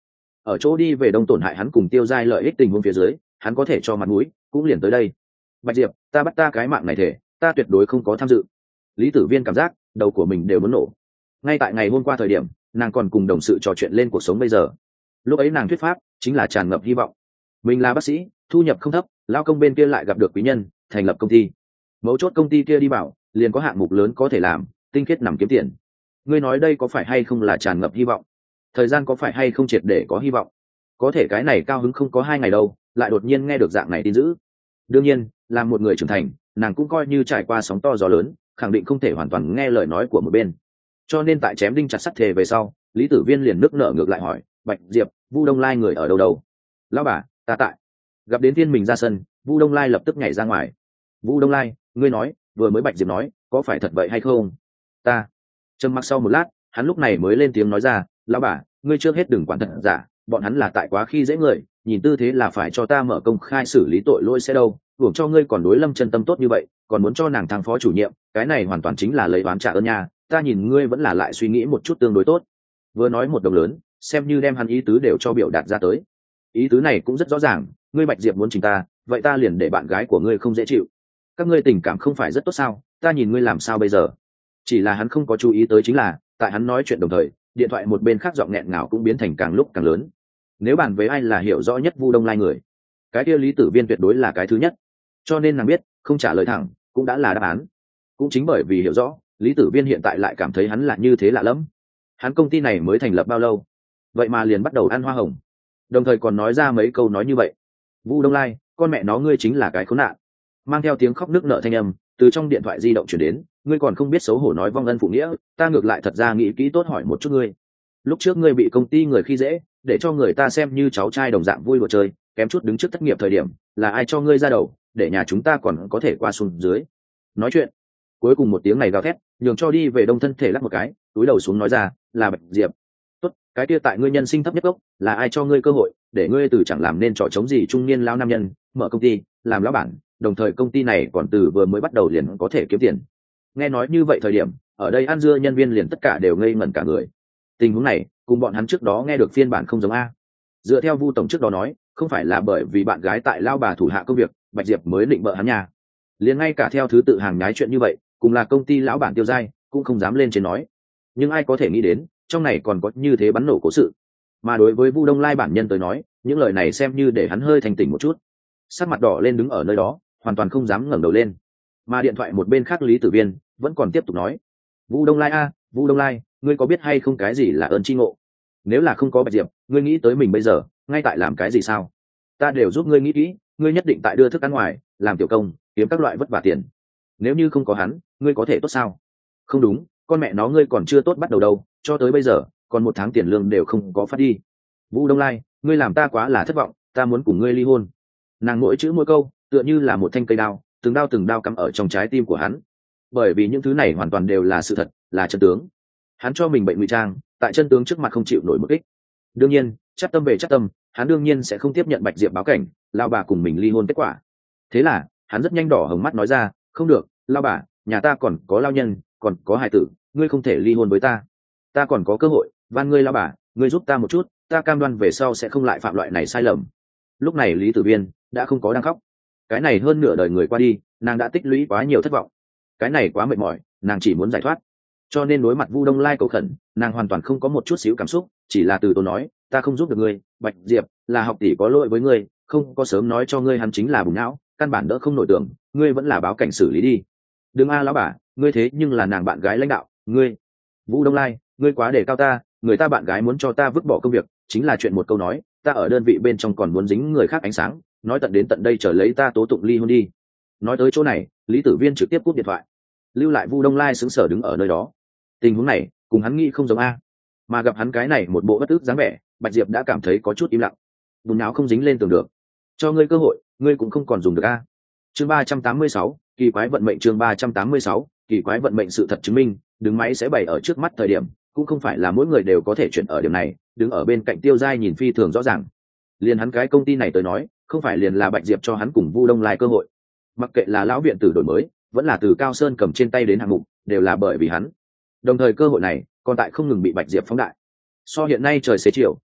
Speaker 1: ở chỗ đi về đông tổn hại hắn cùng tiêu giai lợi ích tình huống phía dưới, hắn có thể cho mặt mũi cũng liền tới đây. Bạch Diệp, ta bắt ta cái mạng này thể, ta tuyệt đối không có tham dự. Lý Tử Viên cảm giác đầu của mình đều muốn nổ. Ngay tại ngày hôm qua thời điểm, nàng còn cùng đồng sự trò chuyện lên cuộc sống bây giờ. Lúc ấy nàng thuyết pháp chính là tràn ngập hy vọng. Mình là bác sĩ, thu nhập không thấp, lao công bên kia lại gặp được quý nhân, thành lập công ty. Mấu chốt công ty kia đi bảo, liền có hạng mục lớn có thể làm, tinh khiết nằm kiếm tiền. Ngươi nói đây có phải hay không là tràn ngập hy vọng? Thời gian có phải hay không triệt để có hy vọng? Có thể cái này cao hứng không có hai ngày đâu, lại đột nhiên nghe được dạng này tin dữ. Đương nhiên, làm một người trưởng thành, nàng cũng coi như trải qua sóng to gió lớn, khẳng định không thể hoàn toàn nghe lời nói của một bên. Cho nên tại chém đinh chặt sắt thề về sau, Lý Tử Viên liền nước nở ngược lại hỏi, Bạch Diệp, Vu Đông Lai người ở đâu đâu? Lão bà, ta tại. Gặp đến Thiên mình ra sân, Vu Đông Lai lập tức nhảy ra ngoài. Vu Đông Lai, ngươi nói, vừa mới Bạch Diệp nói, có phải thật vậy hay không? Ta. Trầm mặc sau một lát, hắn lúc này mới lên tiếng nói ra, lão bà, ngươi trước hết đừng quản thật giả, bọn hắn là tại quá khi dễ người, nhìn tư thế là phải cho ta mở công khai xử lý tội lỗi sẽ đâu, hưởng cho ngươi còn đối Lâm Chân Tâm tốt như vậy, còn muốn cho nàng thăng phó chủ nhiệm, cái này hoàn toàn chính là lấy oán trả ơn nha, ta nhìn ngươi vẫn là lại suy nghĩ một chút tương đối tốt. Vừa nói một đồng lớn, xem như đem hắn ý tứ đều cho biểu đạt ra tới. Ý tứ này cũng rất rõ ràng, ngươi Bạch Diệp muốn chính ta, vậy ta liền để bạn gái của ngươi không dễ chịu. Các ngươi tình cảm không phải rất tốt sao, ta nhìn ngươi làm sao bây giờ? Chỉ là hắn không có chú ý tới chính là, tại hắn nói chuyện đồng thời, điện thoại một bên khác giọng nghẹn ngào cũng biến thành càng lúc càng lớn. Nếu bàn với ai là hiểu rõ nhất Vu Đông Lai người, cái kia Lý Tử Viên tuyệt đối là cái thứ nhất. Cho nên nàng biết, không trả lời thẳng cũng đã là đáp án. Cũng chính bởi vì hiểu rõ, Lý Tử Viên hiện tại lại cảm thấy hắn là như thế lạ lẫm. Hắn công ty này mới thành lập bao lâu, vậy mà liền bắt đầu ăn hoa hồng, đồng thời còn nói ra mấy câu nói như vậy. Vu Đông Lai, con mẹ nó ngươi chính là cái khốn nạn. Mang theo tiếng khóc nức nở thanh âm từ trong điện thoại di động chuyển đến, ngươi còn không biết xấu hổ nói vong ân phụ nghĩa, ta ngược lại thật ra nghĩ kỹ tốt hỏi một chút ngươi. Lúc trước ngươi bị công ty người khi dễ, để cho người ta xem như cháu trai đồng dạng vui đùa chơi, kém chút đứng trước thất nghiệp thời điểm, là ai cho ngươi ra đầu, để nhà chúng ta còn có thể qua xuống dưới. Nói chuyện, cuối cùng một tiếng này gào thét, nhường cho đi về đông thân thể lắc một cái, túi đầu xuống nói ra, là Bạch Diệp. Tốt, cái kia tại ngươi nhân sinh thấp nhất gốc, là ai cho ngươi cơ hội, để ngươi từ chẳng làm nên trò chống gì trung niên lão nam nhân, mở công ty, làm lão bản, đồng thời công ty này còn từ vừa mới bắt đầu liền có thể kiếm tiền. Nghe nói như vậy thời điểm, ở đây ăn dưa nhân viên liền tất cả đều ngây ngẩn cả người. Tình huống này, cùng bọn hắn trước đó nghe được phiên bản không giống a. Dựa theo Vu tổng trước đó nói, không phải là bởi vì bạn gái tại lao bà thủ hạ công việc, Bạch Diệp mới định bợ hắn nhà. Liền ngay cả theo thứ tự hàng nhái chuyện như vậy, cùng là công ty lão bản Tiêu Giai, cũng không dám lên trên nói. Nhưng ai có thể nghĩ đến, trong này còn có như thế bắn nổ cố sự. Mà đối với Vu Đông Lai bản nhân tới nói, những lời này xem như để hắn hơi thành tỉnh một chút. Sắc mặt đỏ lên đứng ở nơi đó, hoàn toàn không dám ngẩng đầu lên. Mà điện thoại một bên khác Lý Tử Viên vẫn còn tiếp tục nói, Vu Đông Lai a, Vu Đông Lai, ngươi có biết hay không cái gì là ơn tri ngộ? Nếu là không có Bạch Diệp, ngươi nghĩ tới mình bây giờ ngay tại làm cái gì sao? Ta đều giúp ngươi nghĩ kỹ, ngươi nhất định tại đưa thức ăn ngoài, làm tiểu công, kiếm các loại vất vả tiền. Nếu như không có hắn, ngươi có thể tốt sao? Không đúng, con mẹ nó ngươi còn chưa tốt bắt đầu đâu, cho tới bây giờ còn một tháng tiền lương đều không có phát đi. Vu Đông Lai, ngươi làm ta quá là thất vọng, ta muốn cùng ngươi ly hôn. Nàng mỗi chữ mỗi câu tựa như là một thanh cây đao, từng đao từng đao cắm ở trong trái tim của hắn. Bởi vì những thứ này hoàn toàn đều là sự thật, là chân tướng. Hắn cho mình bệnh ngụy trang, tại chân tướng trước mặt không chịu nổi một kích. Đương nhiên, chắc tâm về chắc tâm, hắn đương nhiên sẽ không tiếp nhận Bạch Diệp báo cảnh, lao bà cùng mình ly hôn kết quả. Thế là, hắn rất nhanh đỏ hồng mắt nói ra, không được, lao bà, nhà ta còn có lao nhân, còn có hài tử, ngươi không thể ly hôn với ta. Ta còn có cơ hội, van ngươi lao bà, ngươi giúp ta một chút, ta cam đoan về sau sẽ không lại phạm loại này sai lầm. Lúc này Lý Tử Viên đã không có đang khóc. Cái này hơn nửa đời người qua đi, nàng đã tích lũy quá nhiều thất vọng. Cái này quá mệt mỏi, nàng chỉ muốn giải thoát. Cho nên đối mặt Vu Đông Lai cầu khẩn, nàng hoàn toàn không có một chút xíu cảm xúc, chỉ là từ tốn nói, ta không giúp được ngươi, Bạch Diệp, là học tỷ có lỗi với ngươi, không có sớm nói cho ngươi hắn chính là bùng não, căn bản đỡ không nổi tưởng, ngươi vẫn là báo cảnh xử lý đi. Đừng a lão bà, ngươi thế nhưng là nàng bạn gái lãnh đạo, ngươi. Vu Đông Lai, ngươi quá để cao ta, người ta bạn gái muốn cho ta vứt bỏ công việc, chính là chuyện một câu nói, ta ở đơn vị bên trong còn muốn dính người khác ánh sáng, nói tận đến tận đây trở lấy ta tố tụng ly hôn đi. Nói tới chỗ này, Lý Tử Viên trực tiếp cúp điện thoại, lưu lại Vu Đông Lai sững sờ đứng ở nơi đó. Tình huống này cùng hắn nghĩ không giống a, mà gặp hắn cái này một bộ bất ức dáng vẻ, Bạch Diệp đã cảm thấy có chút im lặng. Bùn não không dính lên tường được, cho ngươi cơ hội ngươi cũng không còn dùng được a. Chương ba trăm tám mươi sáu, kỳ quái vận mệnh. Chương ba trăm tám mươi sáu, kỳ quái vận mệnh. Sự thật chứng minh, đứng máy sẽ bày ở trước mắt thời điểm, cũng không phải là mỗi người đều có thể chuyển ở điểm này. Đứng ở bên cạnh Tiêu Giai nhìn phi thường rõ ràng, liền hắn cái công ty này tới nói, không phải liền là Bạch Diệp cho hắn cùng Vu Đông Lai cơ hội. Mặc kệ là lão viện tử đổi mới, vẫn là từ Cao Sơn cầm trên tay đến hạng mục, đều là bởi vì hắn. Đồng thời cơ hội này còn tại không ngừng bị Bạch Diệp phóng đại. So hiện nay trời xế chiều,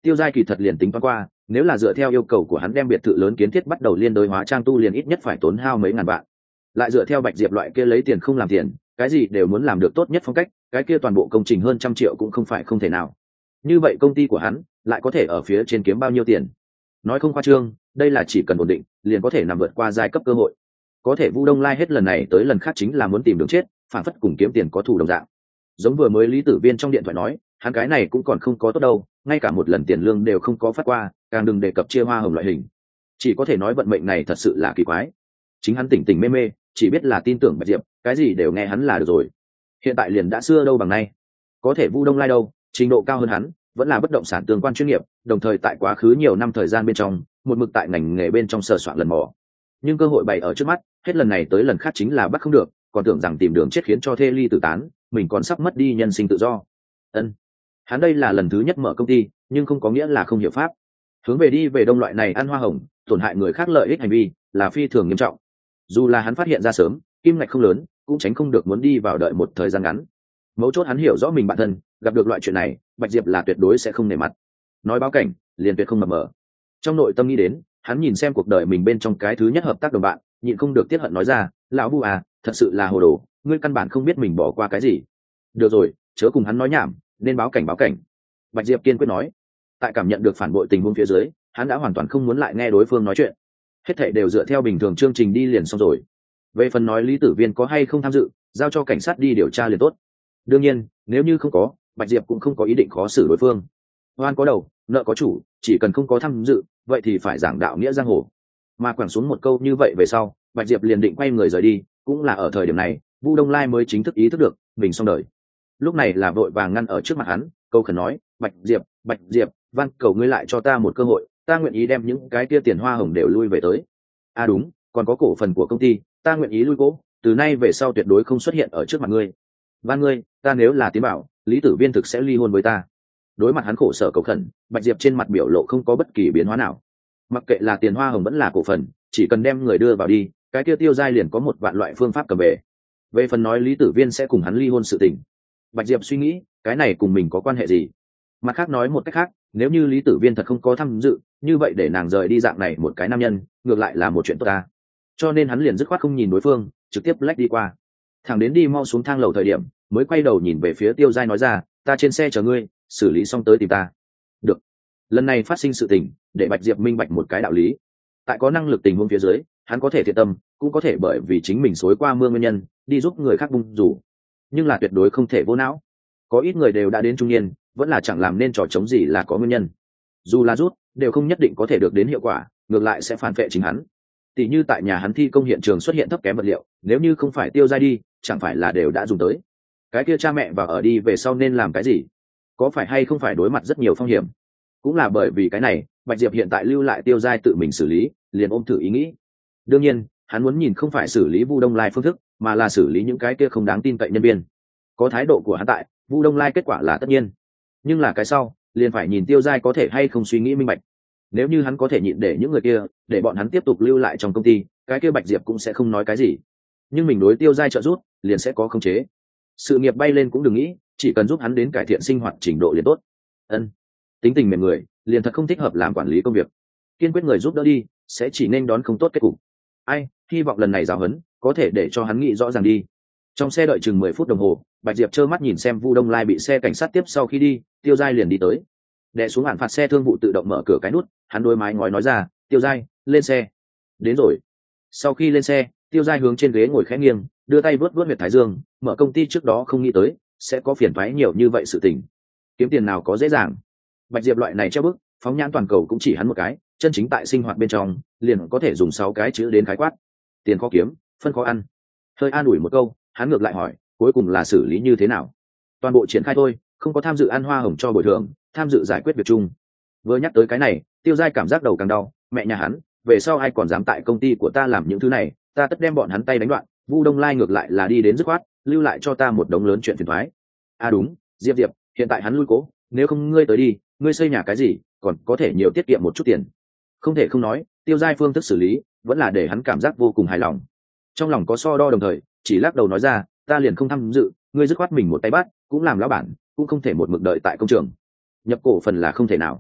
Speaker 1: Tiêu Giai kỳ thật liền tính toán qua, nếu là dựa theo yêu cầu của hắn đem biệt thự lớn kiến thiết bắt đầu liên đới hóa trang tu liền ít nhất phải tốn hao mấy ngàn vạn. Lại dựa theo Bạch Diệp loại kia lấy tiền không làm tiền, cái gì đều muốn làm được tốt nhất phong cách, cái kia toàn bộ công trình hơn trăm triệu cũng không phải không thể nào. Như vậy công ty của hắn lại có thể ở phía trên kiếm bao nhiêu tiền? Nói không khoa trương, đây là chỉ cần ổn định, liền có thể nằm vượt qua giai cấp cơ hội. Có thể Vu Đông Lai hết lần này tới lần khác chính là muốn tìm đường chết, phản phất cùng kiếm tiền có thù đồng dạng. Giống vừa mới Lý Tử Viên trong điện thoại nói, hắn cái này cũng còn không có tốt đâu, ngay cả một lần tiền lương đều không có phát qua, càng đừng đề cập chia hoa hồng loại hình. Chỉ có thể nói vận mệnh này thật sự là kỳ quái. Chính hắn tỉnh tỉnh mê mê, chỉ biết là tin tưởng Bạch Diệp, cái gì đều nghe hắn là được rồi. Hiện tại liền đã xưa đâu bằng nay. Có thể Vu Đông Lai đâu, trình độ cao hơn hắn, vẫn là bất động sản tương quan chuyên nghiệp, đồng thời tại quá khứ nhiều năm thời gian bên trong, một mực tại ngành nghề bên trong sờ soạn lần mò. Nhưng cơ hội bày ở trước mắt, hết lần này tới lần khác chính là bắt không được, còn tưởng rằng tìm đường chết khiến cho thê ly tử tán, mình còn sắp mất đi nhân sinh tự do. Ân, hắn đây là lần thứ nhất mở công ty, nhưng không có nghĩa là không hiểu pháp. Hướng về đi về đông loại này ăn hoa hồng, tổn hại người khác lợi ích hành vi, là phi thường nghiêm trọng. Dù là hắn phát hiện ra sớm, kim ngạch không lớn, cũng tránh không được muốn đi vào đợi một thời gian ngắn. Mấu chốt hắn hiểu rõ mình bản thân, gặp được loại chuyện này, Bạch Diệp là tuyệt đối sẽ không nể mặt. Nói báo cảnh, liền tuyệt không mập mờ. Trong nội tâm nghĩ đến, hắn nhìn xem cuộc đời mình bên trong cái thứ nhất hợp tác đồng bạn, nhịn không được tiếc hận nói ra, lão Vu à, thật sự là hồ đồ, ngươi căn bản không biết mình bỏ qua cái gì. Được rồi, chớ cùng hắn nói nhảm, nên báo cảnh báo cảnh. Bạch Diệp kiên quyết nói. Tại cảm nhận được phản bội tình huống phía dưới, hắn đã hoàn toàn không muốn lại nghe đối phương nói chuyện. Hết thảy đều dựa theo bình thường chương trình đi liền xong rồi. Về phần nói Lý Tử Viên có hay không tham dự, giao cho cảnh sát đi điều tra liền tốt. Đương nhiên, nếu như không có, Bạch Diệp cũng không có ý định khó xử đối phương. Oan có đầu, nợ có chủ, chỉ cần không có tham dự, vậy thì phải giảng đạo nghĩa giang hồ. Mà quẳng xuống một câu như vậy về sau, Bạch Diệp liền định quay người rời đi, cũng là ở thời điểm này, Vu Đông Lai mới chính thức ý thức được mình xong đời. Lúc này là vội vàng ngăn ở trước mặt hắn, câu khẩn nói, Bạch Diệp, Bạch Diệp, van cầu ngươi lại cho ta một cơ hội, ta nguyện ý đem những cái kia tiền hoa hồng đều lui về tới. À đúng, còn có cổ phần của công ty, ta nguyện ý lui cố, từ nay về sau tuyệt đối không xuất hiện ở trước mặt ngươi. Van ngươi, ta nếu là Tiến Bảo, Lý Tử Viên thực sẽ ly hôn với ta. Đối mặt hắn khổ sở cầu khẩn, Bạch Diệp trên mặt biểu lộ không có bất kỳ biến hóa nào. Mặc kệ là tiền hoa hồng vẫn là cổ phần, chỉ cần đem người đưa vào đi, cái kia Tiêu Giai liền có một vạn loại phương pháp cầm về. Về phần nói Lý Tử Viên sẽ cùng hắn ly hôn sự tình, Bạch Diệp suy nghĩ, cái này cùng mình có quan hệ gì? Mặt khác nói một cách khác, nếu như Lý Tử Viên thật không có tham dự, như vậy để nàng rời đi dạng này một cái nam nhân, ngược lại là một chuyện tốt ta. Cho nên hắn liền dứt khoát không nhìn đối phương, trực tiếp lách đi qua. Thẳng đến đi mau xuống thang lầu thời điểm, mới quay đầu nhìn về phía Tiêu Giai nói ra, ta trên xe chờ ngươi, xử lý xong tới tìm ta. Được. Lần này phát sinh sự tình, để Bạch Diệp minh bạch một cái đạo lý. Tại có năng lực tình huống phía dưới, hắn có thể thiện tâm, cũng có thể bởi vì chính mình xối qua mưa nguyên nhân, đi giúp người khác bung rủ. Nhưng là tuyệt đối không thể vô não. Có ít người đều đã đến trung niên, vẫn là chẳng làm nên trò chống gì là có nguyên nhân. Dù là rút, đều không nhất định có thể được đến hiệu quả, ngược lại sẽ phản vệ chính hắn. Tỷ như tại nhà hắn thi công hiện trường xuất hiện thấp kém vật liệu, nếu như không phải Tiêu Giai đi, chẳng phải là đều đã dùng tới. Cái kia cha mẹ và ở đi về sau nên làm cái gì? Có phải hay không phải đối mặt rất nhiều phong hiểm? Cũng là bởi vì cái này, Bạch Diệp hiện tại lưu lại Tiêu Giai tự mình xử lý, liền ôm thử ý nghĩ. Đương nhiên, hắn muốn nhìn không phải xử lý Vu Đông Lai phương thức, mà là xử lý những cái kia không đáng tin cậy nhân viên. Có thái độ của hắn tại, Vu Đông Lai kết quả là tất nhiên. Nhưng là cái sau, liền phải nhìn Tiêu Giai có thể hay không suy nghĩ minh bạch. Nếu như hắn có thể nhịn để những người kia, để bọn hắn tiếp tục lưu lại trong công ty, cái kia Bạch Diệp cũng sẽ không nói cái gì. Nhưng mình đối Tiêu Giai trợ giúp, liền sẽ có khống chế. Sự nghiệp bay lên cũng đừng nghĩ, chỉ cần giúp hắn đến cải thiện sinh hoạt trình độ liền tốt. Ân, tính tình mềm người, liền thật không thích hợp làm quản lý công việc. Kiên quyết người giúp đỡ đi, sẽ chỉ nên đón không tốt kết cục. Ai, hy vọng lần này giáo huấn có thể để cho hắn nghĩ rõ ràng đi. Trong xe đợi chừng mười phút đồng hồ, Bạch Diệp trơ mắt nhìn xem Vu Đông Lai bị xe cảnh sát tiếp sau khi đi, Tiêu Giai liền đi tới. Đè xuống hạn phạt xe thương vụ tự động mở cửa cái nút, hắn đôi mái ngói nói ra, Tiêu Giai, lên xe. Đến rồi. Sau khi lên xe, Tiêu Giai hướng trên ghế ngồi khẽ nghiêng, đưa tay vuốt vuốt huyệt thái dương, mở công ty trước đó không nghĩ tới sẽ có phiền toái nhiều như vậy sự tình. Kiếm tiền nào có dễ dàng. Bạch Diệp loại này treo bức, phóng nhãn toàn cầu cũng chỉ hắn một cái, chân chính tại sinh hoạt bên trong, liền có thể dùng sáu cái chữ đến khái quát. Tiền khó kiếm, phân khó ăn. Hơi an ủi một câu, hắn ngược lại hỏi, cuối cùng là xử lý như thế nào? Toàn bộ triển khai thôi, không có tham dự ăn hoa hồng cho bồi thường, tham dự giải quyết việc chung. Vừa nhắc tới cái này, Tiêu Giai cảm giác đầu càng đau, mẹ nhà hắn, về sau ai còn dám tại công ty của ta làm những thứ này, ta tất đem bọn hắn tay đánh đoạn. Vu Đông Lai ngược lại là đi đến dứt khoát, lưu lại cho ta một đống lớn chuyện phiền toái. À đúng, Diệp Diệp, hiện tại hắn lui cố, nếu không ngươi tới đi, ngươi xây nhà cái gì, còn có thể nhiều tiết kiệm một chút tiền. Không thể không nói, Tiêu Giai phương thức xử lý, vẫn là để hắn cảm giác vô cùng hài lòng. Trong lòng có so đo đồng thời, chỉ lắc đầu nói ra, ta liền không tham dự, ngươi dứt khoát mình một tay bắt, cũng làm lão bản, cũng không thể một mực đợi tại công trường. Nhập cổ phần là không thể nào.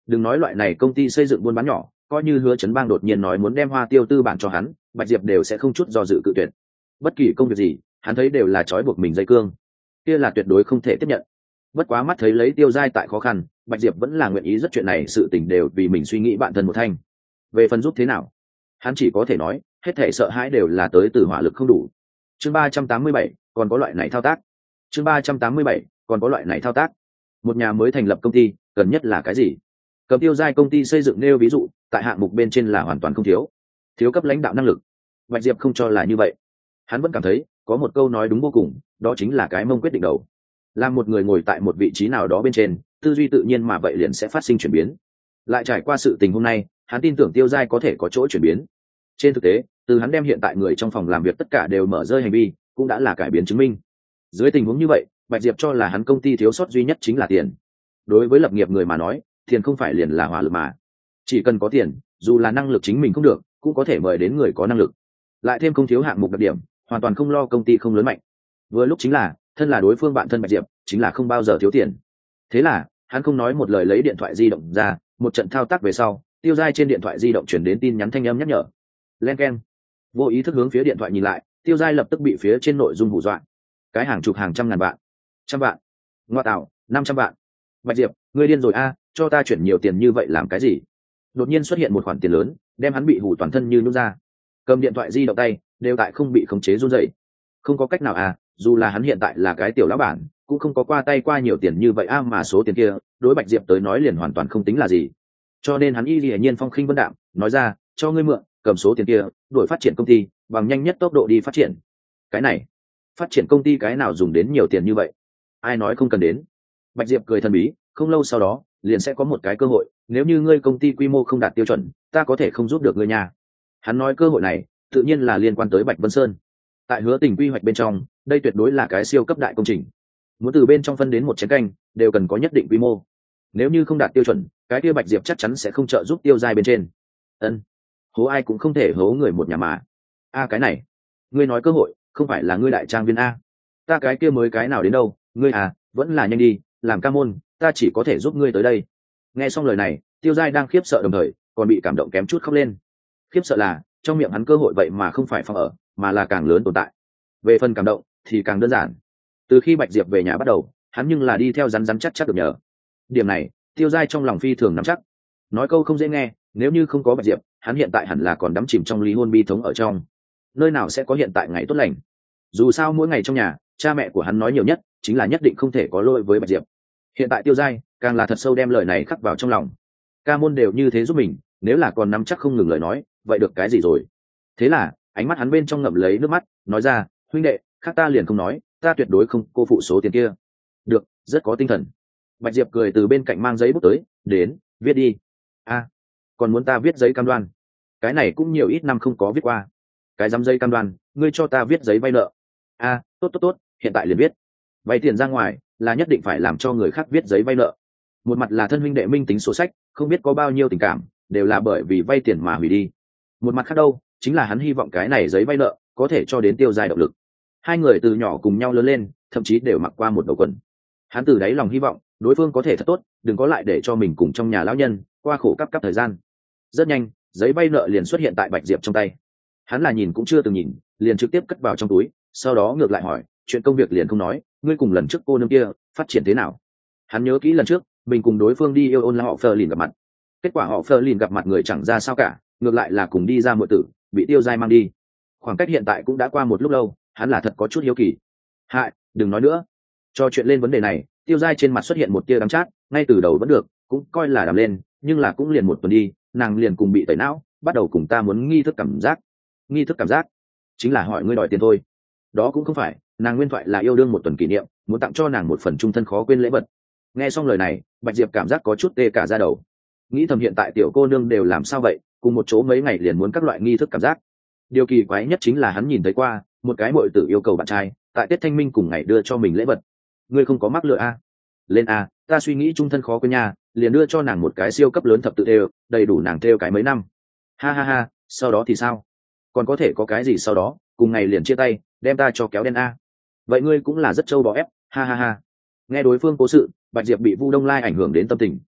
Speaker 1: Đừng nói loại này công ty xây dựng buôn bán nhỏ, coi như Hứa Chấn Bang đột nhiên nói muốn đem Hoa Tiêu tư bản cho hắn, Bạch Diệp đều sẽ không chút do dự cự tuyệt. Bất kỳ công việc gì, hắn thấy đều là trói buộc mình dây cương, kia là tuyệt đối không thể tiếp nhận. Bất quá mắt thấy lấy Tiêu Giai tại khó khăn, Bạch Diệp vẫn là nguyện ý rất chuyện này, sự tình đều vì mình suy nghĩ bạn thân một thanh. Về phần giúp thế nào, hắn chỉ có thể nói, hết thảy sợ hãi đều là tới từ hỏa lực không đủ. Chương ba trăm tám mươi bảy, còn có loại này thao tác. Chương ba trăm tám mươi bảy, còn có loại này thao tác. Một nhà mới thành lập công ty, cần nhất là cái gì? Cầm Tiêu Giai công ty xây dựng nêu ví dụ, tại hạng mục bên trên là hoàn toàn không thiếu. Thiếu cấp lãnh đạo năng lực. Bạch Diệp không cho là như vậy. Hắn vẫn cảm thấy, có một câu nói đúng vô cùng, đó chính là cái mông quyết định đầu. Làm một người ngồi tại một vị trí nào đó bên trên, tư duy tự nhiên mà vậy liền sẽ phát sinh chuyển biến. Lại trải qua sự tình hôm nay, hắn tin tưởng Tiêu Giai có thể có chỗ chuyển biến. Trên thực tế, từ hắn đem hiện tại người trong phòng làm việc tất cả đều mở rơi hành vi, cũng đã là cải biến chứng minh. Dưới tình huống như vậy, Bạch Diệp cho là hắn công ty thiếu sót duy nhất chính là tiền. Đối với lập nghiệp người mà nói, tiền không phải liền là hỏa lực mà. Chỉ cần có tiền, dù là năng lực chính mình không được, cũng có thể mời đến người có năng lực. Lại thêm không thiếu hạng mục đặc điểm, hoàn toàn không lo công ty không lớn mạnh. Vừa lúc chính là, thân là đối phương bạn thân Bạch Diệp, chính là không bao giờ thiếu tiền. Thế là, hắn không nói một lời lấy điện thoại di động ra, một trận thao tác về sau, Tiêu Giai trên điện thoại di động chuyển đến tin nhắn thanh âm nhắc nhở. Len keng. Vô ý thức hướng phía điện thoại nhìn lại, Tiêu Giai lập tức bị phía trên nội dung hù dọa. Cái hàng chục hàng trăm ngàn vạn, trăm vạn, ngoa tạo, năm trăm vạn. Bạch Diệp, ngươi điên rồi a, cho ta chuyển nhiều tiền như vậy làm cái gì? Đột nhiên xuất hiện một khoản tiền lớn, đem hắn bị hù toàn thân như nhũn ra. Cầm điện thoại di động tay, đều tại không bị khống chế run rẩy. Không có cách nào à, dù là hắn hiện tại là cái tiểu lão bản, cũng không có qua tay qua nhiều tiền như vậy a, mà số tiền kia, đối Bạch Diệp tới nói liền hoàn toàn không tính là gì. Cho nên hắn y lìa nhiên phong khinh vân đạm, nói ra, cho ngươi mượn, cầm số tiền kia, đổi phát triển công ty, bằng nhanh nhất tốc độ đi phát triển. Cái này, phát triển công ty cái nào dùng đến nhiều tiền như vậy? Ai nói không cần đến? Bạch Diệp cười thần bí, không lâu sau đó, liền sẽ có một cái cơ hội, nếu như ngươi công ty quy mô không đạt tiêu chuẩn, ta có thể không giúp được ngươi nha. Hắn nói cơ hội này, tự nhiên là liên quan tới Bạch Vân Sơn. Tại Hứa Tình quy hoạch bên trong, đây tuyệt đối là cái siêu cấp đại công trình. Muốn từ bên trong phân đến một chén canh, đều cần có nhất định quy mô. Nếu như không đạt tiêu chuẩn, cái kia Bạch Diệp chắc chắn sẽ không trợ giúp Tiêu Giai bên trên. Ân, hố ai cũng không thể hố người một nhà mà. A cái này, ngươi nói cơ hội, không phải là ngươi đại trang viên a? Ta cái kia mới cái nào đến đâu, ngươi à, vẫn là nhanh đi, làm ca môn, ta chỉ có thể giúp ngươi tới đây. Nghe xong lời này, Tiêu Giai đang khiếp sợ đồng thời, còn bị cảm động kém chút khóc lên. Khiếp sợ là, trong miệng hắn cơ hội vậy mà không phải phòng ở, mà là càng lớn tồn tại. Về phần cảm động, thì càng đơn giản. Từ khi Bạch Diệp về nhà bắt đầu, hắn nhưng là đi theo rắn rắn chắc chắc được nhờ. Điểm này, Tiêu Giai trong lòng phi thường nắm chắc. Nói câu không dễ nghe, nếu như không có Bạch Diệp, hắn hiện tại hẳn là còn đắm chìm trong ly hôn bi thống ở trong. Nơi nào sẽ có hiện tại ngày tốt lành? Dù sao mỗi ngày trong nhà, cha mẹ của hắn nói nhiều nhất chính là nhất định không thể có lỗi với Bạch Diệp. Hiện tại Tiêu Giai càng là thật sâu đem lời này khắc vào trong lòng. Ca môn đều như thế giúp mình, nếu là còn nắm chắc không ngừng lời nói, vậy được cái gì rồi? Thế là, ánh mắt hắn bên trong ngậm lấy nước mắt, nói ra, huynh đệ, khác ta liền không nói, ta tuyệt đối không cô phụ số tiền kia. Được, rất có tinh thần. Bạch Diệp cười từ bên cạnh mang giấy bút tới, đến, viết đi. A, còn muốn ta viết giấy cam đoan? Cái này cũng nhiều ít năm không có viết qua. Cái dám giấy cam đoan, ngươi cho ta viết giấy vay nợ. A, tốt tốt tốt, hiện tại liền viết. Vay tiền ra ngoài, là nhất định phải làm cho người khác viết giấy vay nợ. Một mặt là thân huynh đệ minh tính sổ sách, không biết có bao nhiêu tình cảm, đều là bởi vì vay tiền mà hủy đi. Một mặt khác đâu, chính là hắn hy vọng cái này giấy vay nợ có thể cho đến Tiêu Giai động lực. Hai người từ nhỏ cùng nhau lớn lên, thậm chí đều mặc qua một đầu quần. Hắn từ đáy lòng hy vọng đối phương có thể thật tốt, đừng có lại để cho mình cùng trong nhà lão nhân qua khổ cấp cấp thời gian. Rất nhanh, giấy vay nợ liền xuất hiện tại Bạch Diệp trong tay. Hắn là nhìn cũng chưa từng nhìn, liền trực tiếp cất vào trong túi, sau đó ngược lại hỏi, chuyện công việc liền không nói, ngươi cùng lần trước cô nương kia phát triển thế nào? Hắn nhớ kỹ lần trước mình cùng đối phương đi yêu ôn là họ Phờ lìn gặp mặt, kết quả họ Phờ lìn gặp mặt người chẳng ra sao cả, ngược lại là cùng đi ra muội tử bị Tiêu Giai mang đi. Khoảng cách hiện tại cũng đã qua một lúc lâu, hắn là thật có chút hiếu kỳ. Hại, đừng nói nữa. Cho chuyện lên vấn đề này, Tiêu Giai trên mặt xuất hiện một tia đắng chát, ngay từ đầu vẫn được, cũng coi là đàm lên, nhưng là cũng liền một tuần đi, nàng liền cùng bị tẩy não, bắt đầu cùng ta muốn nghi thức cảm giác. Nghi thức cảm giác chính là hỏi ngươi đòi tiền thôi. Đó cũng không phải, nàng nguyên thoại là yêu đương một tuần kỷ niệm, muốn tặng cho nàng một phần trung thân khó quên lễ vật. Nghe xong lời này, Bạch Diệp cảm giác có chút tê cả da đầu. Nghĩ thầm hiện tại tiểu cô nương đều làm sao vậy, cùng một chỗ mấy ngày liền muốn các loại nghi thức cảm giác. Điều kỳ quái nhất chính là hắn nhìn thấy qua một cái muội tử yêu cầu bạn trai tại Tết Thanh Minh cùng ngày đưa cho mình lễ vật. Ngươi không có mắc lựa a? Lên a, ta suy nghĩ trung thân khó quên nha, liền đưa cho nàng một cái siêu cấp lớn thập tự thêu, đầy đủ nàng thêu cái mấy năm. Ha ha ha, sau đó thì sao? Còn có thể có cái gì sau đó, cùng ngày liền chia tay, đem ta cho kéo đen a. Vậy ngươi cũng là rất trâu bò ép, ha ha ha. Nghe đối phương cố sự, Bạch Diệp bị Vu Đông Lai ảnh hưởng đến tâm tình,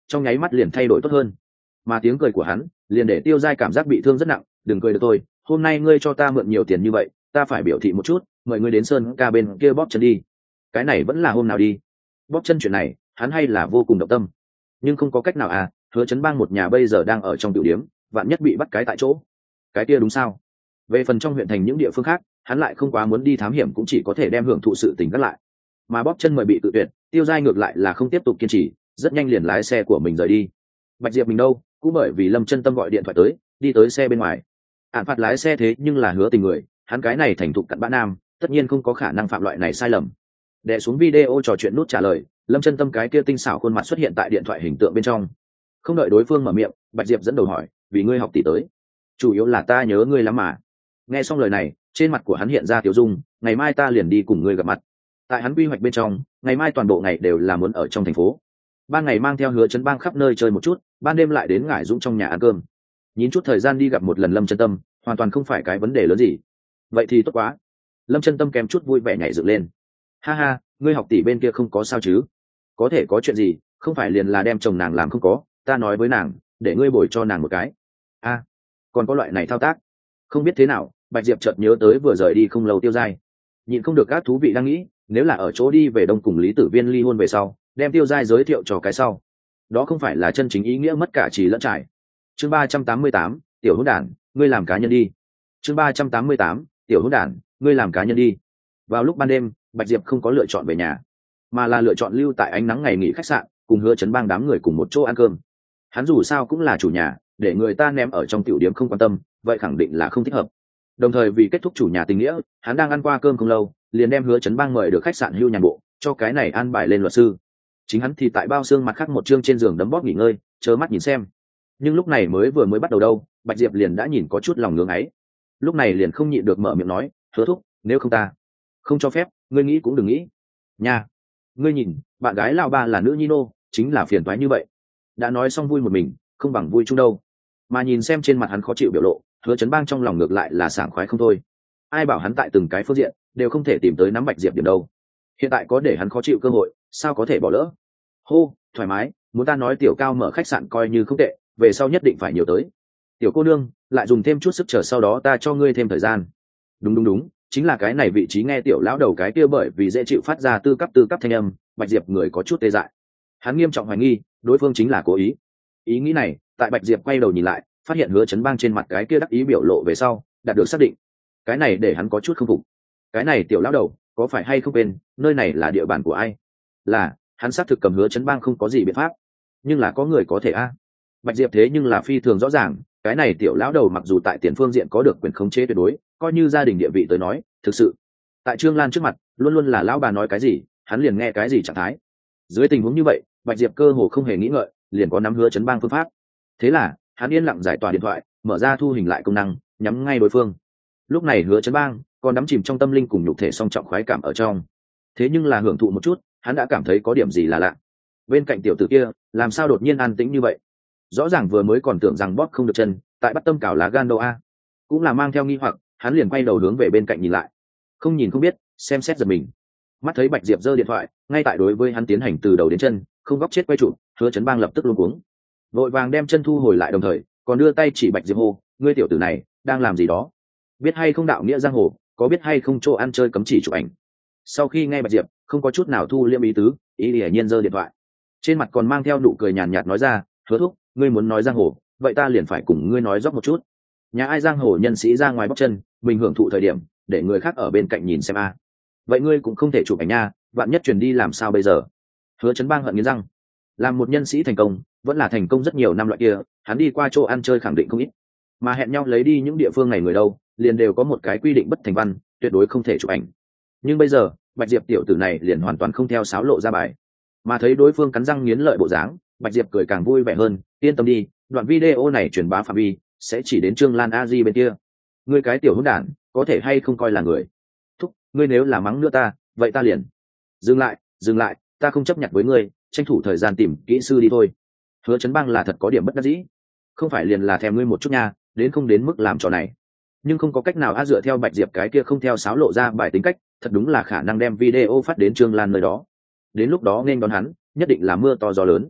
Speaker 1: trong nháy mắt liền thay đổi tốt hơn. Mà tiếng cười của hắn liền để Tiêu Giai cảm giác bị thương rất nặng. Đừng cười được tôi, hôm nay ngươi cho ta mượn nhiều tiền như vậy, ta phải biểu thị một chút, mời ngươi đến Sơn ca bên kia bóp chân đi. Cái này vẫn là hôm nào đi. Bóp chân chuyện này hắn hay là vô cùng động tâm, nhưng không có cách nào à. Hứa Chấn Bang một nhà bây giờ đang ở trong tiểu điếm, vạn nhất bị bắt cái tại chỗ, cái kia đúng sao? Về phần trong huyện thành những địa phương khác, hắn lại không quá muốn đi thám hiểm, cũng chỉ có thể đem hưởng thụ sự tình gác lại. Mà bóp chân mời bị tự tuyệt, Tiêu Giai ngược lại là không tiếp tục kiên trì, rất nhanh liền lái xe của mình rời đi. Bạch Diệp mình đâu, cũng bởi vì Lâm Chân Tâm gọi điện thoại tới, đi tới xe bên ngoài. Án phạt lái xe thế nhưng là Hứa Tình người, hắn cái này thành thục cặn bã nam, tất nhiên không có khả năng phạm loại này sai lầm. Đè xuống video trò chuyện nút trả lời, Lâm Chân Tâm cái kia tinh xảo khuôn mặt xuất hiện tại điện thoại hình tượng bên trong. Không đợi đối phương mở miệng, Bạch Diệp dẫn đầu hỏi, vì ngươi học tỷ tới, chủ yếu là ta nhớ ngươi lắm mà. Nghe xong lời này, trên mặt của hắn hiện ra tiểu dung, ngày mai ta liền đi cùng ngươi gặp mặt. Tại hắn quy hoạch bên trong, ngày mai toàn bộ ngày đều là muốn ở trong thành phố. Ban ngày mang theo Hứa Chấn Bang khắp nơi chơi một chút, ban đêm lại đến Ngải Dũng trong nhà ăn cơm. Nhìn chút thời gian đi gặp một lần Lâm Chân Tâm, hoàn toàn không phải cái vấn đề lớn gì. Vậy thì tốt quá. Lâm Chân Tâm kèm chút vui vẻ nhảy dựng lên. Ha ha, ngươi học tỷ bên kia không có sao chứ? Có thể có chuyện gì, không phải liền là đem chồng nàng làm không có, ta nói với nàng, để ngươi bồi cho nàng một cái. A, à, còn có loại này thao tác. Không biết thế nào, Bạch Diệp chợt nhớ tới vừa rời đi không lâu Tiêu Giai. Nhịn không được các thú vị đang nghĩ, nếu là ở chỗ đi về Đông cùng Lý Tử Viên ly hôn về sau, đem Tiêu Giai giới thiệu cho cái sau, đó không phải là chân chính ý nghĩa mất cả trì lẫn trải. Chương ba trăm tám mươi tám, tiểu hỗn đản, ngươi làm cá nhân đi. Chương ba trăm tám mươi tám, tiểu hỗn đản, ngươi làm cá nhân đi. Vào lúc ban đêm, Bạch Diệp không có lựa chọn về nhà, mà là lựa chọn lưu tại ánh nắng ngày nghỉ khách sạn, cùng Hứa Chấn Bang đám người cùng một chỗ ăn cơm. Hắn dù sao cũng là chủ nhà, để người ta ném ở trong tiểu điểm không quan tâm, vậy khẳng định là không thích hợp. Đồng thời vì kết thúc chủ nhà tình nghĩa, hắn đang ăn qua cơm không lâu, liền đem Hứa Chấn Bang mời được khách sạn hưu nhàn bộ, cho cái này an bài lên luật sư. Chính hắn thì tại bao xương mặt khác một chương trên giường đấm bóp nghỉ ngơi, chớ mắt nhìn xem. Nhưng lúc này mới vừa mới bắt đầu đâu, Bạch Diệp liền đã nhìn có chút lòng ngưỡng ấy. Lúc này liền không nhịn được mở miệng nói, Hứa thúc, nếu không ta không cho phép, ngươi nghĩ cũng đừng nghĩ nha. Ngươi nhìn, bạn gái lao ba là nữ nhi nô, chính là phiền toái như vậy. Đã nói xong vui một mình, không bằng vui chung đâu. Mà nhìn xem trên mặt hắn khó chịu biểu lộ, Hứa Chấn Bang trong lòng ngược lại là sảng khoái không thôi. Ai bảo hắn tại từng cái phương diện đều không thể tìm tới nắm Bạch Diệp điểm đâu. Hiện tại có để hắn khó chịu cơ hội, sao có thể bỏ lỡ. Hô, thoải mái, muốn ta nói tiểu Cao mở khách sạn coi như không tệ, về sau nhất định phải nhiều tới. Tiểu cô nương, lại dùng thêm chút sức chờ sau đó ta cho ngươi thêm thời gian. Đúng đúng đúng, chính là cái này vị trí nghe tiểu lão đầu cái kia bởi vì dễ chịu phát ra tư cấp tư cấp thanh âm, Bạch Diệp người có chút tê dại. Hắn nghiêm trọng hoài nghi, đối phương chính là cố ý. Ý nghĩ này, tại Bạch Diệp quay đầu nhìn lại, phát hiện Hứa Chấn Bang trên mặt cái kia đắc ý biểu lộ về sau, đạt được xác định. Cái này để hắn có chút không phục. Cái này tiểu lão đầu, có phải hay không quên, nơi này là địa bàn của ai? Là, hắn xác thực cầm Hứa Chấn Bang không có gì biện pháp, nhưng là có người có thể a. Bạch Diệp thế nhưng là phi thường rõ ràng, cái này tiểu lão đầu mặc dù tại tiền phương diện có được quyền khống chế tuyệt đối, coi như gia đình địa vị tới nói, thực sự tại Trương Lan trước mặt, luôn luôn là lão bà nói cái gì, hắn liền nghe cái gì trạng thái. Dưới tình huống như vậy, Bạch Diệp cơ hồ không hề nghĩ ngợi, liền có nắm Hứa Chấn Bang phương pháp. Thế là, hắn yên lặng giải tỏa điện thoại, mở ra thu hình lại công năng, nhắm ngay đối phương. Lúc này Hứa Chấn Bang còn đắm chìm trong tâm linh cùng nhục thể song trọng khoái cảm ở trong. Thế nhưng là hưởng thụ một chút, hắn đã cảm thấy có điểm gì là lạ. Bên cạnh tiểu tử kia, làm sao đột nhiên an tĩnh như vậy? Rõ ràng vừa mới còn tưởng rằng bóp không được chân, tại bắt tâm cào lá gan đâu a. Cũng là mang theo nghi hoặc, hắn liền quay đầu hướng về bên cạnh nhìn lại. Không nhìn không biết, xem xét giật mình. Mắt thấy Bạch Diệp giơ điện thoại, ngay tại đối với hắn tiến hành từ đầu đến chân, không góc chết quay trụ, Hứa Chấn Bang lập tức luống cuống. Vội vàng đem chân thu hồi lại, đồng thời còn đưa tay chỉ Bạch Diệp hô, ngươi tiểu tử này đang làm gì đó? Biết hay không đạo nghĩa giang hồ, có biết hay không chỗ ăn chơi cấm chỉ chụp ảnh? Sau khi nghe Bạch Diệp không có chút nào thu liêm ý tứ, ý hiển nhiên giơ điện thoại, trên mặt còn mang theo nụ cười nhàn nhạt nói ra, Hứa thúc, ngươi muốn nói giang hồ, vậy ta liền phải cùng ngươi nói dốc một chút. Nhà ai giang hồ nhân sĩ ra ngoài bóc chân, mình hưởng thụ thời điểm, để người khác ở bên cạnh nhìn xem a. Vậy ngươi cũng không thể chụp ảnh nha, vạn nhất truyền đi làm sao bây giờ? Hứa Chấn Bang hận nghiến răng. Làm một nhân sĩ thành công, vẫn là thành công rất nhiều năm loại kia, hắn đi qua chỗ ăn chơi khẳng định không ít, mà hẹn nhau lấy đi những địa phương này người đâu, liền đều có một cái quy định bất thành văn, tuyệt đối không thể chụp ảnh. Nhưng bây giờ, Bạch Diệp tiểu tử này liền hoàn toàn không theo sáo lộ ra bài, mà thấy đối phương cắn răng nghiến lợi bộ dáng, Bạch Diệp cười càng vui vẻ hơn, yên tâm đi, đoạn video này truyền bá phạm vi sẽ chỉ đến Trương Lan A Di bên kia. Ngươi cái tiểu hỗn đản, có thể hay không coi là người? Thúc, ngươi nếu là mắng nữa ta, vậy ta liền. Dừng lại, dừng lại, ta không chấp nhận với ngươi, tranh thủ thời gian tìm kỹ sư đi thôi. Hứa Chấn Bang là thật có điểm bất đắc dĩ, không phải liền là thèm ngươi một chút nha, đến không đến mức làm trò này. Nhưng không có cách nào a, dựa theo Bạch Diệp cái kia không theo sáo lộ ra bài tính cách, thật đúng là khả năng đem video phát đến Trương Lan nơi đó. Đến lúc đó nên đón hắn, nhất định là mưa to gió lớn.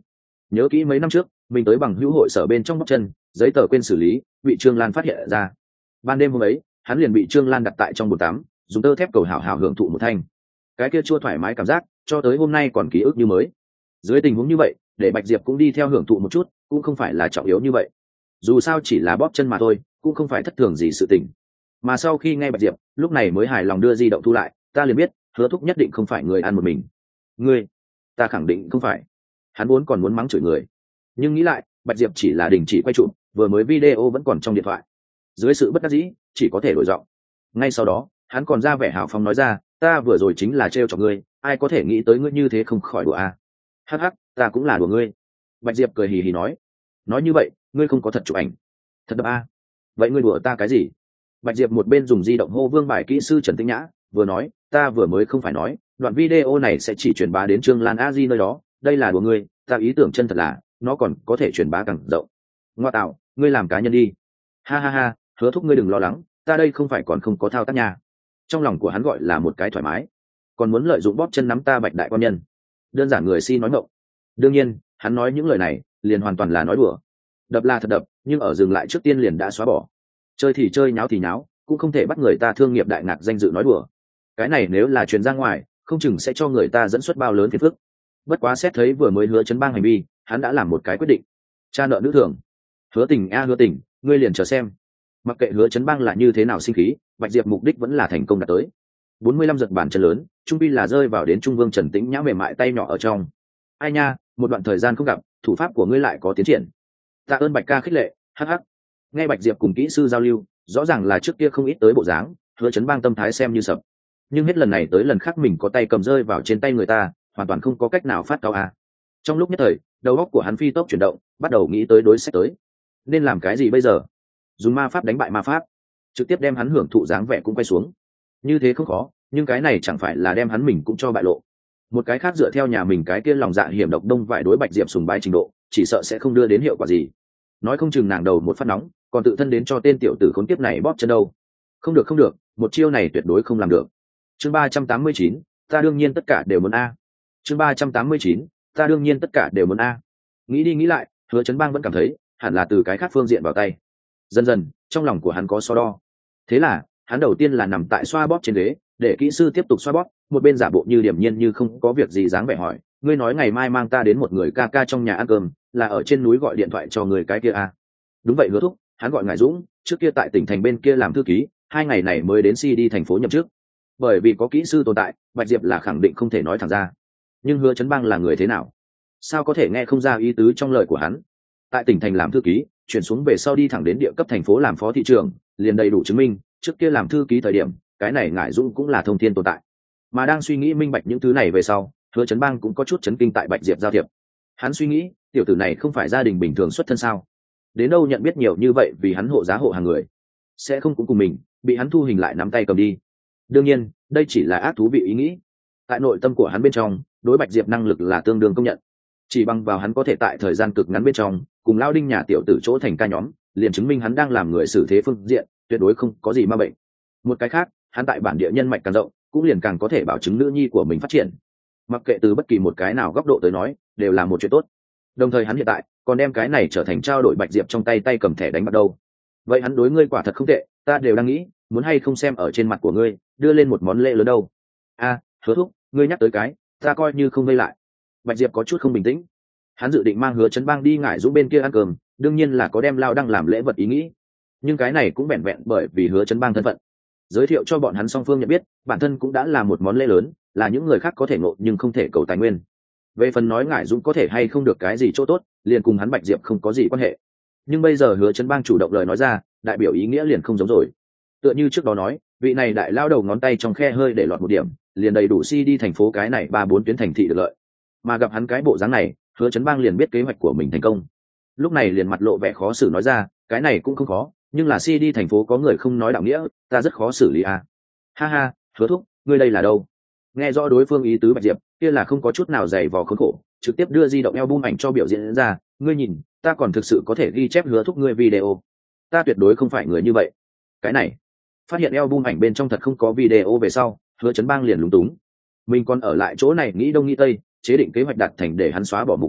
Speaker 1: Nhớ kỹ mấy năm trước mình tới bằng hữu hội sở bên trong bóc chân, giấy tờ quên xử lý, bị Trương Lan phát hiện ra. Ban đêm hôm ấy hắn liền bị Trương Lan đặt tại trong bồn tắm, dùng tơ thép cầu hảo hảo hưởng thụ một thanh. Cái kia chua thoải mái cảm giác cho tới hôm nay còn ký ức như mới. Dưới tình huống như vậy để Bạch Diệp cũng đi theo hưởng thụ một chút cũng không phải là trọng yếu như vậy, dù sao chỉ là bóp chân mà thôi, cũng không phải thất thường gì sự tình. Mà sau khi nghe Bạch Diệp lúc này mới hài lòng đưa di động thu lại, ta liền biết Hứa Thúc nhất định không phải người ăn một mình. Ngươi? Ta khẳng định không phải. Hắn muốn còn muốn mắng chửi người, nhưng nghĩ lại Bạch Diệp chỉ là đình chỉ quay chụp, vừa mới video vẫn còn trong điện thoại. Dưới sự bất đắc dĩ chỉ có thể đổi giọng. Ngay sau đó hắn còn ra vẻ hào phóng nói ra, ta vừa rồi chính là trêu chọc ngươi, ai có thể nghĩ tới ngươi như thế không khỏi đùa à. Hắc hắc, ta cũng là đùa ngươi. Bạch Diệp cười hì hì nói, nói như vậy ngươi không có thật chụp ảnh? Thật đập à. Vậy ngươi đùa ta cái gì? Bạch Diệp một bên dùng di động hô vương bài kỹ sư Trần Tĩnh Nhã, vừa nói, ta vừa mới không phải nói đoạn video này sẽ chỉ truyền bá đến Trương Lan a di nơi đó, đây là đùa ngươi, ta ý tưởng chân thật là nó còn có thể truyền bá càng rộng. Ngoa tạo, ngươi làm cá nhân đi. Ha ha ha, Hứa Thúc ngươi đừng lo lắng, ta đây không phải còn không có thao tác nha. Trong lòng của hắn gọi là một cái thoải mái, còn muốn lợi dụng bóp chân nắm ta Bạch đại quan nhân, đơn giản người si nói ngọng. Đương nhiên hắn nói những lời này liền hoàn toàn là nói đùa. Đập là thật đập, nhưng ở dừng lại trước tiên liền đã xóa bỏ. Chơi thì chơi, nháo thì nháo, cũng không thể bắt người ta thương nghiệp đại ngạc danh dự nói đùa. Cái này nếu là truyền ra ngoài không chừng sẽ cho người ta dẫn xuất bao lớn phiền phức. Bất quá xét thấy vừa mới Hứa Chấn Bang hành vi, hắn đã làm một cái quyết định. Cha nợ nữ thường. Hứa Tình a Hứa Tình, ngươi liền chờ xem. Mặc kệ Hứa Chấn Bang là như thế nào sinh khí, Bạch Diệp mục đích vẫn là thành công đạt tới. bốn mươi lăm giật bàn chân lớn, trung pi là rơi vào đến Trung Vương Trần Tĩnh Nhã mềm mại tay nhỏ ở trong. Ai nha, một đoạn thời gian không gặp, thủ pháp của ngươi lại có tiến triển. Tạ ơn Bạch ca khích lệ, hắc hắc. Nghe Bạch Diệp cùng kỹ sư giao lưu, rõ ràng là trước kia không ít tới bộ dáng, Hứa Chấn Bang tâm thái xem như sập. Nhưng hết lần này tới lần khác mình có tay cầm rơi vào trên tay người ta, hoàn toàn không có cách nào phát cao a. Trong lúc nhất thời đầu óc của hắn phi tốc chuyển động, bắt đầu nghĩ tới đối sách tới nên làm cái gì bây giờ. Dùng ma pháp đánh bại ma pháp, trực tiếp đem hắn hưởng thụ dáng vẻ cũng quay xuống, như thế không khó, nhưng cái này chẳng phải là đem hắn mình cũng cho bại lộ. Một cái khác dựa theo nhà mình cái kia lòng dạ hiểm độc đông vải đối Bạch Diệp sùng bái trình độ, chỉ sợ sẽ không đưa đến hiệu quả gì. Nói không chừng nàng đầu một phát nóng còn tự thân đến cho tên tiểu tử khốn kiếp này bóp chân đâu. Không được không được, một chiêu này tuyệt đối không làm được. Chương ba trăm tám mươi chín, ta đương nhiên tất cả đều muốn a. Chương ba trăm tám mươi chín, ta đương nhiên tất cả đều muốn a. Nghĩ đi nghĩ lại, Hứa Chấn Bang vẫn cảm thấy hẳn là từ cái khác phương diện vào tay. Dần dần trong lòng của hắn có so đo, thế là hắn đầu tiên là nằm tại xoa bóp trên ghế, để kỹ sư tiếp tục xoa bóp, một bên giả bộ như điềm nhiên như không có việc gì dáng vẻ hỏi, ngươi nói ngày mai mang ta đến một người ca ca trong nhà ăn cơm, là ở trên núi gọi điện thoại cho người cái kia a? Đúng vậy Hứa Thúc, hắn gọi Ngải Dũng, trước kia tại tỉnh thành bên kia làm thư ký, hai ngày này mới đến si đi thành phố nhậm chức. Bởi vì có kỹ sư tồn tại, Bạch Diệp là khẳng định không thể nói thẳng ra. Nhưng Hứa Chấn Bang là người thế nào, sao có thể nghe không ra ý tứ trong lời của hắn. Tại tỉnh thành làm thư ký, chuyển xuống về sau đi thẳng đến địa cấp thành phố làm phó thị trưởng, liền đầy đủ chứng minh trước kia làm thư ký thời điểm cái này Ngải Dũng cũng là thông thiên tồn tại. Mà đang suy nghĩ minh bạch những thứ này về sau, Hứa Chấn Bang cũng có chút chấn kinh tại Bạch Diệp giao thiệp. Hắn suy nghĩ, tiểu tử này không phải gia đình bình thường xuất thân sao, đến đâu nhận biết nhiều như vậy vì hắn hộ giá hộ hàng người, sẽ không cũng cùng mình bị hắn thu hình lại nắm tay cầm đi. Đương nhiên đây chỉ là ác thú vị ý nghĩ, tại nội tâm của hắn bên trong đối Bạch Diệp năng lực là tương đương công nhận. Chỉ bằng vào hắn có thể tại thời gian cực ngắn bên trong cùng Lao Đinh nhà tiểu tử chỗ thành ca nhóm, liền chứng minh hắn đang làm người xử thế phương diện tuyệt đối không có gì ma bệnh. Một cái khác, hắn tại bản địa nhân mạch càng rộng, cũng liền càng có thể bảo chứng nữ nhi của mình phát triển. Mặc kệ từ bất kỳ một cái nào góc độ tới nói, đều là một chuyện tốt. Đồng thời hắn hiện tại còn đem cái này trở thành trao đổi Bạch Diệp trong tay tay cầm thẻ đánh bạc đâu. Vậy hắn đối ngươi quả thật không tệ, ta đều đang nghĩ muốn hay không xem ở trên mặt của ngươi đưa lên một món lễ lớn đâu. A, Hứa Thúc, ngươi nhắc tới cái, ta coi như không vây lại. Bạch Diệp có chút không bình tĩnh. Hắn dự định mang Hứa Chấn Bang đi Ngải Dũng bên kia ăn cơm, đương nhiên là có đem Lao Đăng làm lễ vật ý nghĩ. Nhưng cái này cũng vẹn vẹn bởi vì Hứa Chấn Bang thân phận, giới thiệu cho bọn hắn song phương nhận biết, bản thân cũng đã là một món lễ lớn, là những người khác có thể ngộ nhưng không thể cầu tài nguyên. Về phần nói Ngải Dũng có thể hay không được cái gì chỗ tốt, liền cùng hắn Bạch Diệp không có gì quan hệ. Nhưng bây giờ Hứa Chấn Bang chủ động lời nói ra, đại biểu ý nghĩa liền không giống rồi. Tựa như trước đó nói, vị này đại lao đầu ngón tay trong khe hơi để lọt một điểm, liền đầy đủ si đi thành phố cái này ba bốn tuyến thành thị được lợi. Mà gặp hắn cái bộ dáng này, Hứa Chấn Bang liền biết kế hoạch của mình thành công. Lúc này liền mặt lộ vẻ khó xử nói ra, cái này cũng không khó, nhưng là si đi thành phố có người không nói đạo nghĩa, ta rất khó xử lý à. Ha ha, Hứa Thúc, ngươi đây là đâu? Nghe rõ đối phương ý tứ Bạch Diệp, kia là không có chút nào dày vò khốn khổ, trực tiếp đưa di động album ảnh cho biểu diễn ra, ngươi nhìn, ta còn thực sự có thể ghi chép Hứa Thúc ngươi video. Ta tuyệt đối không phải người như vậy. Cái này, phát hiện album ảnh bên trong thật không có video về sau, Hứa Chấn Bang liền lúng túng. Mình còn ở lại chỗ này nghĩ đông nghĩ tây, chế định kế hoạch đạt thành để hắn xóa bỏ mục đích đâu,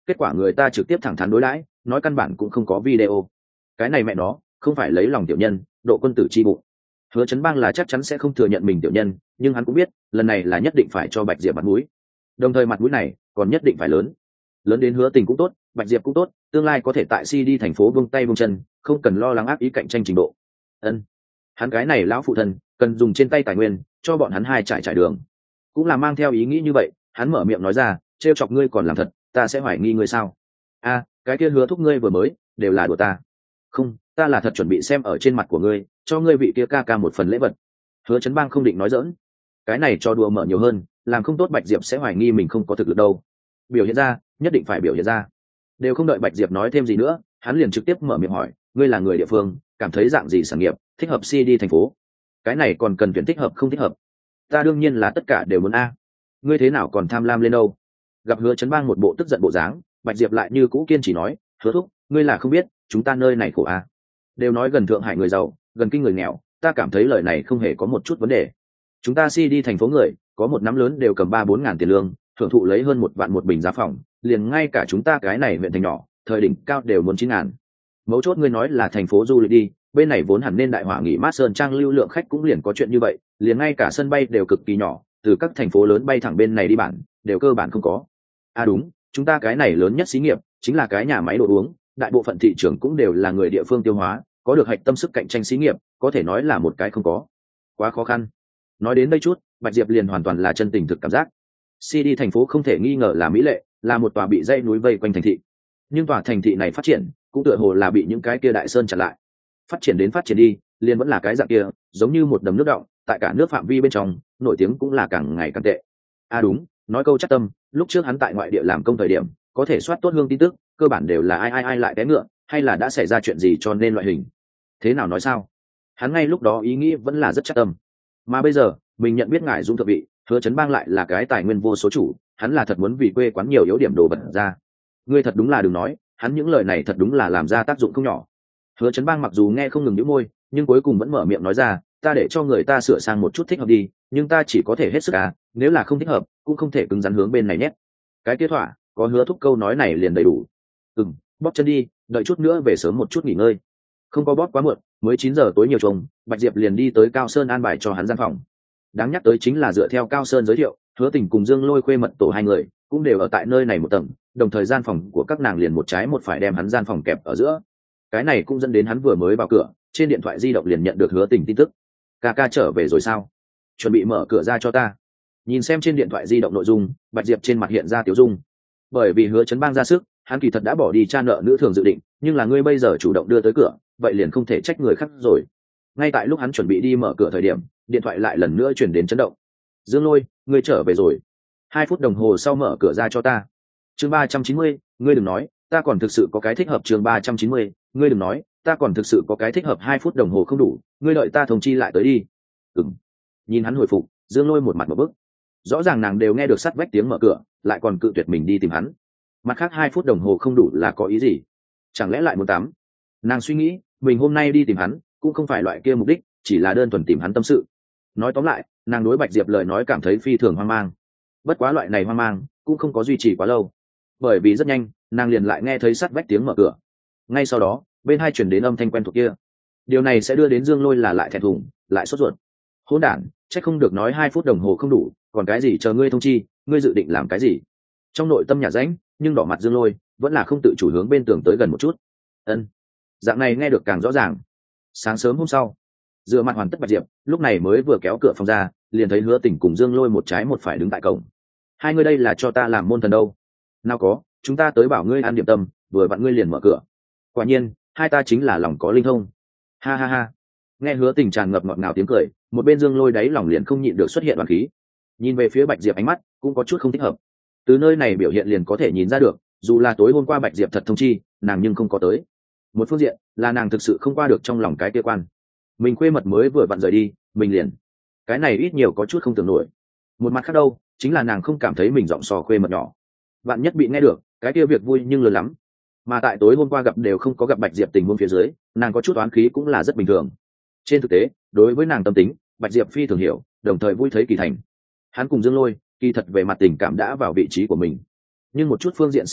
Speaker 1: kết quả người ta trực tiếp thẳng thắn đối đãi, nói căn bản cũng không có video. Cái này mẹ nó không phải lấy lòng tiểu nhân, độ quân tử chi bụng. Hứa Chấn Bang là chắc chắn sẽ không thừa nhận mình tiểu nhân, nhưng hắn cũng biết lần này là nhất định phải cho Bạch Diệp mặt mũi, đồng thời mặt mũi này còn nhất định phải lớn lớn đến Hứa Tình cũng tốt, Bạch Diệp cũng tốt, tương lai có thể tại si đi thành phố vung tay vung chân, không cần lo lắng ác ý cạnh tranh trình độ. Ân, hắn cái này lão phụ thân cần dùng trên tay tài nguyên cho bọn hắn hai trải trải đường, cũng là mang theo ý nghĩ như vậy. Hắn mở miệng nói ra, trêu chọc ngươi còn làm thật, ta sẽ hoài nghi ngươi sao? A, cái kia Hứa thúc ngươi vừa mới đều là đùa ta. Không, ta là thật chuẩn bị xem ở trên mặt của ngươi, cho ngươi vị kia ca ca một phần lễ vật. Hứa Chấn Bang không định nói dỡn, cái này cho đùa mở nhiều hơn, làm không tốt Bạch Diệp sẽ hoài nghi mình không có thực lực đâu. Biểu hiện ra, nhất định phải biểu hiện ra. Đều không đợi Bạch Diệp nói thêm gì nữa, hắn liền trực tiếp mở miệng hỏi, ngươi là người địa phương, cảm thấy dạng gì sản nghiệp thích hợp si đi thành phố? Cái này còn cần tuyển thích hợp không thích hợp? Ta đương nhiên là tất cả đều muốn a. Ngươi thế nào còn tham lam lên đâu? Gặp Hứa Chấn Bang một bộ tức giận bộ dáng, Bạch Diệp lại như cũ kiên trì nói, Hứa thúc, ngươi là không biết, chúng ta nơi này khổ a. Đều nói gần Thượng Hải người giàu, gần kinh người nghèo, ta cảm thấy lời này không hề có một chút vấn đề. Chúng ta si đi thành phố người, có một nắm lớn đều cầm ba bốn ngàn tiền lương, thưởng thụ lấy hơn một vạn một bình giá phòng, liền ngay cả chúng ta cái này huyện thành nhỏ, thời đỉnh cao đều muốn chín ngàn. Mấu chốt ngươi nói là thành phố du lịch đi, bên này vốn hẳn nên đại hỏa nghỉ mát sơn trang lưu lượng khách cũng liền có chuyện như vậy, liền ngay cả sân bay đều cực kỳ nhỏ, từ các thành phố lớn bay thẳng bên này đi bản, đều cơ bản không có. À đúng, chúng ta cái này lớn nhất xí nghiệp chính là cái nhà máy đồ uống, đại bộ phận thị trường cũng đều là người địa phương tiêu hóa, có được hạch tâm sức cạnh tranh xí nghiệp, có thể nói là một cái không có. Quá khó khăn. Nói đến đây chút, Bạch Diệp liền hoàn toàn là chân tình thực cảm giác. Si đi thành phố không thể nghi ngờ là mỹ lệ, là một tòa bị dãy núi vây quanh thành thị. Nhưng tòa thành thị này phát triển, cũng tựa hồ là bị những cái kia đại sơn chặn lại. Phát triển đến phát triển đi, liền vẫn là cái dạng kia, giống như một đầm nước đọng, tại cả nước phạm vi bên trong, nổi tiếng cũng là càng ngày càng tệ. À đúng, nói câu chắc tâm, lúc trước hắn tại ngoại địa làm công thời điểm, có thể soát tốt hương tin tức, cơ bản đều là ai ai ai lại té ngựa, hay là đã xảy ra chuyện gì cho nên loại hình. Thế nào nói sao? Hắn ngay lúc đó ý nghĩ vẫn là rất chắc tâm. Mà bây giờ, mình nhận biết ngài Dung thượng vị, Hứa Chấn Bang lại là cái tài nguyên vô số chủ, hắn là thật muốn vì quê quán nhiều yếu điểm đồ vật ra. Ngươi thật đúng là đừng nói, hắn những lời này thật đúng là làm ra tác dụng không nhỏ. Hứa Chấn Bang mặc dù nghe không ngừng nhíu môi, nhưng cuối cùng vẫn mở miệng nói ra, ta để cho người ta sửa sang một chút thích hợp đi, nhưng ta chỉ có thể hết sức à, nếu là không thích hợp, cũng không thể cứng rắn hướng bên này nhét. Cái kết thỏa, có Hứa thúc câu nói này liền đầy đủ. Ừm, bóp chân đi, đợi chút nữa về sớm một chút nghỉ ngơi. Không có bóp quá muộn, mới chín giờ tối nhiều trông, Bạch Diệp liền đi tới Cao Sơn an bài cho hắn gian phòng. Đáng nhắc tới chính là dựa theo Cao Sơn giới thiệu, Hứa Tình cùng Dương Lôi khuê mật tổ hai người cũng đều ở tại nơi này một tầng, đồng thời gian phòng của các nàng liền một trái một phải đem hắn gian phòng kẹp ở giữa. Cái này cũng dẫn đến hắn vừa mới vào cửa, trên điện thoại di động liền nhận được Hứa Tình tin tức. Ca ca trở về rồi sao? Chuẩn bị mở cửa ra cho ta. Nhìn xem trên điện thoại di động nội dung, Bạch Diệp trên mặt hiện ra tiểu dung. Bởi vì Hứa Chấn Bang ra sức, hắn kỳ thật đã bỏ đi cha nợ nữ thường dự định, nhưng là ngươi bây giờ chủ động đưa tới cửa, vậy liền không thể trách người khác rồi. Ngay tại lúc hắn chuẩn bị đi mở cửa thời điểm, điện thoại lại lần nữa chuyển đến chấn động. Dương Lôi, ngươi trở về rồi. Hai phút đồng hồ sau mở cửa ra cho ta. Chương ba trăm chín mươi, ngươi đừng nói, ta còn thực sự có cái thích hợp. Chương ba trăm chín mươi, ngươi đừng nói, ta còn thực sự có cái thích hợp. Hai phút đồng hồ không đủ, ngươi đợi ta thông chi lại tới đi. Ừm. Nhìn hắn hồi phục, Dương Lôi một mặt một bức. Rõ ràng nàng đều nghe được sắt vách tiếng mở cửa, lại còn cự tuyệt mình đi tìm hắn. Mặt khác hai phút đồng hồ không đủ là có ý gì? Chẳng lẽ lại muốn tắm? Nàng suy nghĩ, mình hôm nay đi tìm hắn, cũng không phải loại kia mục đích, chỉ là đơn thuần tìm hắn tâm sự. Nói tóm lại, nàng đối Bạch Diệp lời nói cảm thấy phi thường hoang mang. Bất quá loại này hoang mang cũng không có duy trì quá lâu, bởi vì rất nhanh, nàng liền lại nghe thấy sắt vách tiếng mở cửa. Ngay sau đó, bên hai chuyển đến âm thanh quen thuộc kia. Điều này sẽ đưa đến Dương Lôi là lại thẹn thùng, lại sốt ruột. Hỗn đản, chắc không được nói hai phút đồng hồ không đủ, còn cái gì chờ ngươi thông chi, ngươi dự định làm cái gì? Trong nội tâm nhà rãnh, nhưng đỏ mặt Dương Lôi vẫn là không tự chủ hướng bên tường tới gần một chút. Ân, dạng này nghe được càng rõ ràng. Sáng sớm hôm sau, dựa mặt hoàn tất Bạch Diệp lúc này mới vừa kéo cửa phòng ra, liền thấy Hứa Tình cùng Dương Lôi một trái một phải đứng tại cổng. Hai người đây là cho ta làm môn thần đâu? Nào có, chúng ta tới bảo ngươi ăn điểm tâm, vừa vặn ngươi liền mở cửa. Quả nhiên, hai ta chính là lòng có linh thông. Ha ha ha. Nghe Hứa Tình tràn ngập ngọt ngào tiếng cười, một bên Dương Lôi đáy lòng liền không nhịn được xuất hiện oán khí. Nhìn về phía Bạch Diệp ánh mắt cũng có chút không thích hợp. Từ nơi này biểu hiện liền có thể nhìn ra được, dù là tối hôm qua Bạch Diệp thật thông chi nàng nhưng không có tới. Một phương diện là nàng thực sự không qua được trong lòng cái kia quan. Mình khuê mật mới vừa vặn rời đi, mình liền cái này ít nhiều có chút không tưởng nổi. Một mặt khác đâu, chính là nàng không cảm thấy mình giọng sò khuê mật nhỏ, vạn nhất bị nghe được, cái kia việc vui nhưng lớn lắm. Mà tại tối hôm qua gặp đều không có gặp Bạch Diệp tình huống phía dưới, nàng có chút oán khí cũng là rất bình thường. Trên thực tế, đối với nàng tâm tính, Bạch Diệp phi thường hiểu, đồng thời vui thấy kỳ thành. Hắn cùng Dương Lôi, kỳ thật về mặt tình cảm đã vào vị trí của mình, nhưng một chút phương diện sự tình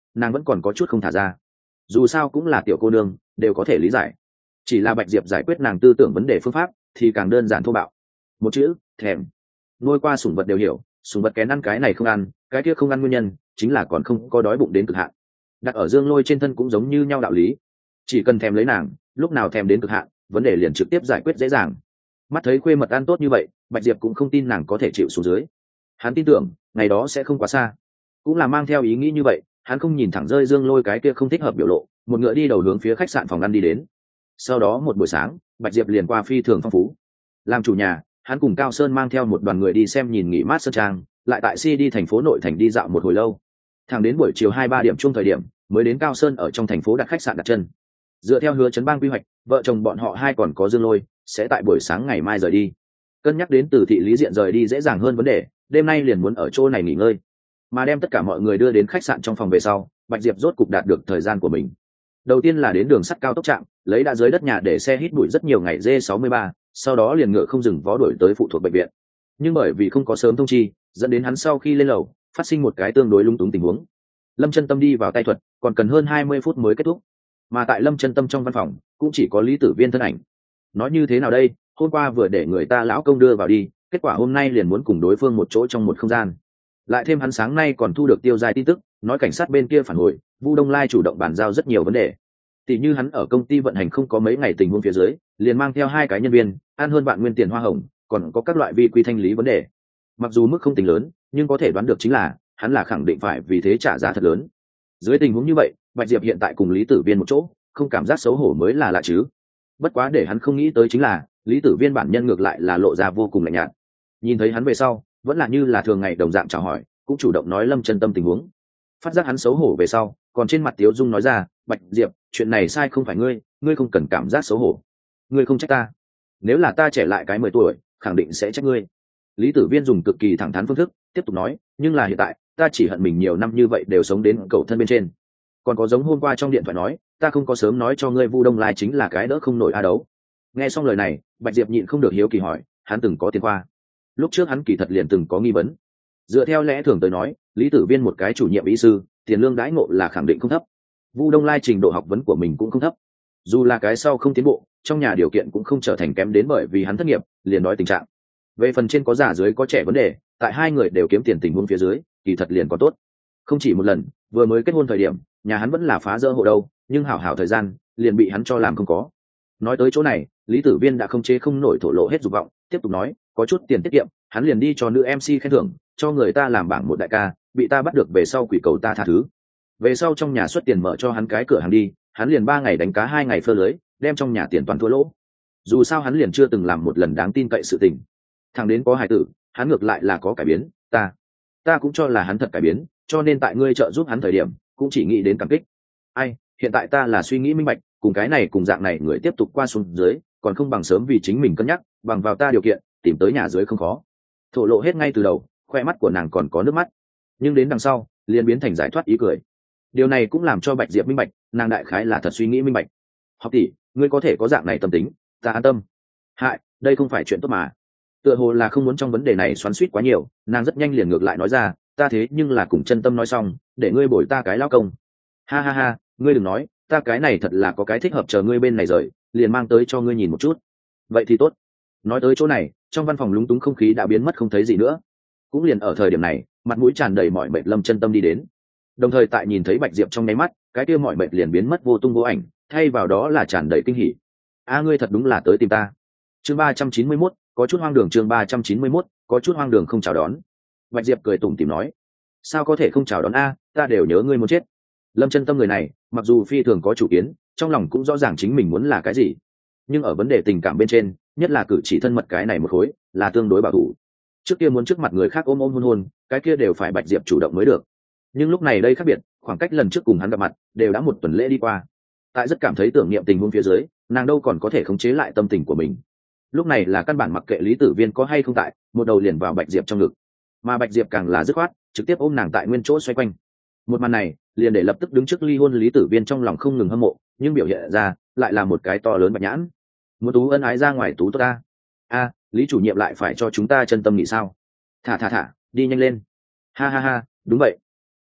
Speaker 1: nàng vẫn còn có chút không thả ra. Dù sao cũng là tiểu cô nương, đều có thể lý giải. Chỉ là Bạch Diệp giải quyết nàng tư tưởng vấn đề phương pháp thì càng đơn giản thô bạo. Một chữ: thèm. Nuôi qua sủng vật đều hiểu, sủng vật kén ăn cái này không ăn, cái kia không ăn nguyên nhân chính là còn không có đói bụng đến cực hạn. Đặt ở Dương Lôi trên thân cũng giống như nhau đạo lý. Chỉ cần thèm lấy nàng, lúc nào thèm đến cực hạn, vấn đề liền trực tiếp giải quyết dễ dàng. Mắt thấy khuê mật ăn tốt như vậy, Bạch Diệp cũng không tin nàng có thể chịu xuống dưới. Hắn tin tưởng ngày đó sẽ không quá xa. Cũng là mang theo ý nghĩ như vậy, hắn không nhìn thẳng rơi Dương Lôi cái kia không thích hợp biểu lộ, một ngựa đi đầu hướng phía khách sạn phòng ăn đi đến. Sau đó một buổi sáng, Bạch Diệp liền qua phi thường phong phú. Làm chủ nhà, hắn cùng Cao Sơn mang theo một đoàn người đi xem nhìn nghỉ mát sơn trang, lại tại si đi thành phố nội thành đi dạo một hồi lâu. Thẳng đến buổi chiều hai ba điểm chung thời điểm, mới đến Cao Sơn ở trong thành phố đặt khách sạn đặt chân. Dựa theo hứa chấn bang quy hoạch, vợ chồng bọn họ hai còn có Dương Lôi sẽ tại buổi sáng ngày mai rời đi. Cân nhắc đến từ thị lý diện rời đi dễ dàng hơn vấn đề, đêm nay liền muốn ở chỗ này nghỉ ngơi, mà đem tất cả mọi người đưa đến khách sạn trong phòng về sau, Bạch Diệp rốt cục đạt được thời gian của mình. Đầu tiên là đến đường sắt cao tốc trạm, lấy đã dưới đất nhà để xe hít bụi rất nhiều ngày D sáu mươi ba, sau đó liền ngựa không dừng vó đuổi tới phụ thuộc bệnh viện. Nhưng bởi vì không có sớm thông chi, dẫn đến hắn sau khi lên lầu, phát sinh một cái tương đối lung túng tình huống. Lâm Chân Tâm đi vào tay thuật, còn cần hơn hai mươi phút mới kết thúc. Mà tại Lâm Chân Tâm trong văn phòng, cũng chỉ có Lý Tử Viên thân ảnh. Nói như thế nào đây, hôm qua vừa để người ta lão công đưa vào đi, kết quả hôm nay liền muốn cùng đối phương một chỗ trong một không gian. Lại thêm hắn sáng nay còn thu được Tiêu Giai tin tức, nói cảnh sát bên kia phản hồi, Vu Đông Lai chủ động bàn giao rất nhiều vấn đề. Tỷ như hắn ở công ty vận hành không có mấy ngày tình huống phía dưới, liền mang theo hai cái nhân viên, ăn hơn vạn nguyên tiền hoa hồng, còn có các loại vi quy thanh lý vấn đề. Mặc dù mức không tính lớn, nhưng có thể đoán được chính là, hắn là khẳng định phải vì thế trả giá thật lớn. Dưới tình huống như vậy, Bạch Diệp hiện tại cùng Lý Tử Viên một chỗ, không cảm giác xấu hổ mới là lạ chứ. Bất quá để hắn không nghĩ tới chính là, Lý Tử Viên bản nhân ngược lại là lộ ra vô cùng lạnh nhạt. Nhìn thấy hắn về sau, vẫn là như là thường ngày đồng dạng chào hỏi, cũng chủ động nói Lâm Chân Tâm tình huống. Phát giác hắn xấu hổ về sau, còn trên mặt Tiếu Dung nói ra, Bạch Diệp, chuyện này sai không phải ngươi, ngươi không cần cảm giác xấu hổ. Ngươi không trách ta. Nếu là ta trẻ lại cái mười tuổi, khẳng định sẽ trách ngươi. Lý Tử Viên dùng cực kỳ thẳng thắn phương thức, tiếp tục nói, nhưng là hiện tại, ta chỉ hận mình nhiều năm như vậy đều sống đến cầu thân bên trên. Còn có giống hôm qua trong điện thoại nói, ta không có sớm nói cho ngươi Vu Đông Lai chính là cái đỡ không nổi a đấu. Nghe xong lời này, Bạch Diệp nhịn không được hiếu kỳ hỏi, hắn từng có tiền khoa. Lúc trước hắn kỳ thật liền từng có nghi vấn. Dựa theo lẽ thường tới nói, Lý Tử Viên một cái chủ nhiệm y sư, tiền lương đãi ngộ là khẳng định không thấp. Vu Đông Lai trình độ học vấn của mình cũng không thấp. Dù là cái sau không tiến bộ, trong nhà điều kiện cũng không trở thành kém đến bởi vì hắn thất nghiệp, liền nói tình trạng. Về phần trên có già dưới có trẻ vấn đề, tại hai người đều kiếm tiền tình huống phía dưới, kỳ thật liền có tốt. Không chỉ một lần, vừa mới kết hôn thời điểm, nhà hắn vẫn là phá rỡ hộ đâu, nhưng hảo hảo thời gian, liền bị hắn cho làm không có. Nói tới chỗ này, Lý Tử Viên đã không chế không nổi thổ lộ hết dục vọng, tiếp tục nói, có chút tiền tiết kiệm, hắn liền đi cho nữ em xê khen thưởng, cho người ta làm bảng một đại ca, bị ta bắt được về sau quỷ cầu ta tha thứ. Về sau trong nhà xuất tiền mở cho hắn cái cửa hàng đi, hắn liền ba ngày đánh cá hai ngày phơ lưới, đem trong nhà tiền toàn thua lỗ. Dù sao hắn liền chưa từng làm một lần đáng tin cậy sự tình. Thằng đến có hài tử, hắn ngược lại là có cải biến, ta, ta cũng cho là hắn thật cải biến, cho nên tại ngươi trợ giúp hắn thời điểm, cũng chỉ nghĩ đến cảm kích. Ai, hiện tại ta là suy nghĩ minh bạch, cùng cái này cùng dạng này người tiếp tục qua xuống dưới, còn không bằng sớm vì chính mình cân nhắc, bằng vào ta điều kiện, tìm tới nhà dưới không khó. Thổ lộ hết ngay từ đầu, khoe mắt của nàng còn có nước mắt, nhưng đến đằng sau, liền biến thành giải thoát ý cười. Điều này cũng làm cho Bạch Diệp minh bạch, nàng đại khái là thật suy nghĩ minh bạch. Học tỷ, ngươi có thể có dạng này tâm tính, ta an tâm. Hại, đây không phải chuyện tốt mà. Tựa hồ là không muốn trong vấn đề này xoắn xuýt quá nhiều, nàng rất nhanh liền ngược lại nói ra, ta thế nhưng là cùng Chân Tâm nói xong, để ngươi bồi ta cái lao công. Ha ha ha, ngươi đừng nói, ta cái này thật là có cái thích hợp chờ ngươi bên này rời, liền mang tới cho ngươi nhìn một chút. Vậy thì tốt. Nói tới chỗ này, trong văn phòng lúng túng không khí đã biến mất không thấy gì nữa. Cũng liền ở thời điểm này, mặt mũi tràn đầy mỏi mệt Lâm Chân Tâm đi đến. Đồng thời tại nhìn thấy Bạch Diệp trong nháy mắt, cái kia mỏi mệt liền biến mất vô tung vô ảnh, thay vào đó là tràn đầy kinh hỉ. A ngươi thật đúng là tới tìm ta. Chương ba trăm chín mươi mốt, có chút hoang đường chương ba trăm chín mươi mốt, có chút hoang đường không chào đón. Bạch Diệp cười tủm tỉm nói, sao có thể không chào đón a, ta đều nhớ ngươi muốn chết. Lâm Chân Tâm người này, mặc dù phi thường có chủ kiến, trong lòng cũng rõ ràng chính mình muốn là cái gì, nhưng ở vấn đề tình cảm bên trên, nhất là cử chỉ thân mật cái này một khối, là tương đối bảo thủ. Trước kia muốn trước mặt người khác ôm ôm hôn hôn, cái kia đều phải Bạch Diệp chủ động mới được. Nhưng lúc này đây khác biệt, khoảng cách lần trước cùng hắn gặp mặt, đều đã một tuần lễ đi qua. Tại rất cảm thấy tưởng niệm tình huống phía dưới, nàng đâu còn có thể khống chế lại tâm tình của mình. Lúc này là căn bản mặc kệ Lý Tử Viên có hay không tại, một đầu liền vào Bạch Diệp trong ngực. Mà Bạch Diệp càng là dứt khoát, trực tiếp ôm nàng tại nguyên chỗ xoay quanh. Một màn này, liền để lập tức đứng trước ly hôn Lý Tử Viên trong lòng không ngừng hâm mộ, nhưng biểu hiện ra lại là một cái to lớn bạch nhãn. Muốn tú ân ái ra ngoài tú tốt ta. A, Lý chủ nhiệm lại phải cho chúng ta Chân Tâm nghỉ sao? Thả thả thả, đi nhanh lên. Ha ha ha, đúng vậy.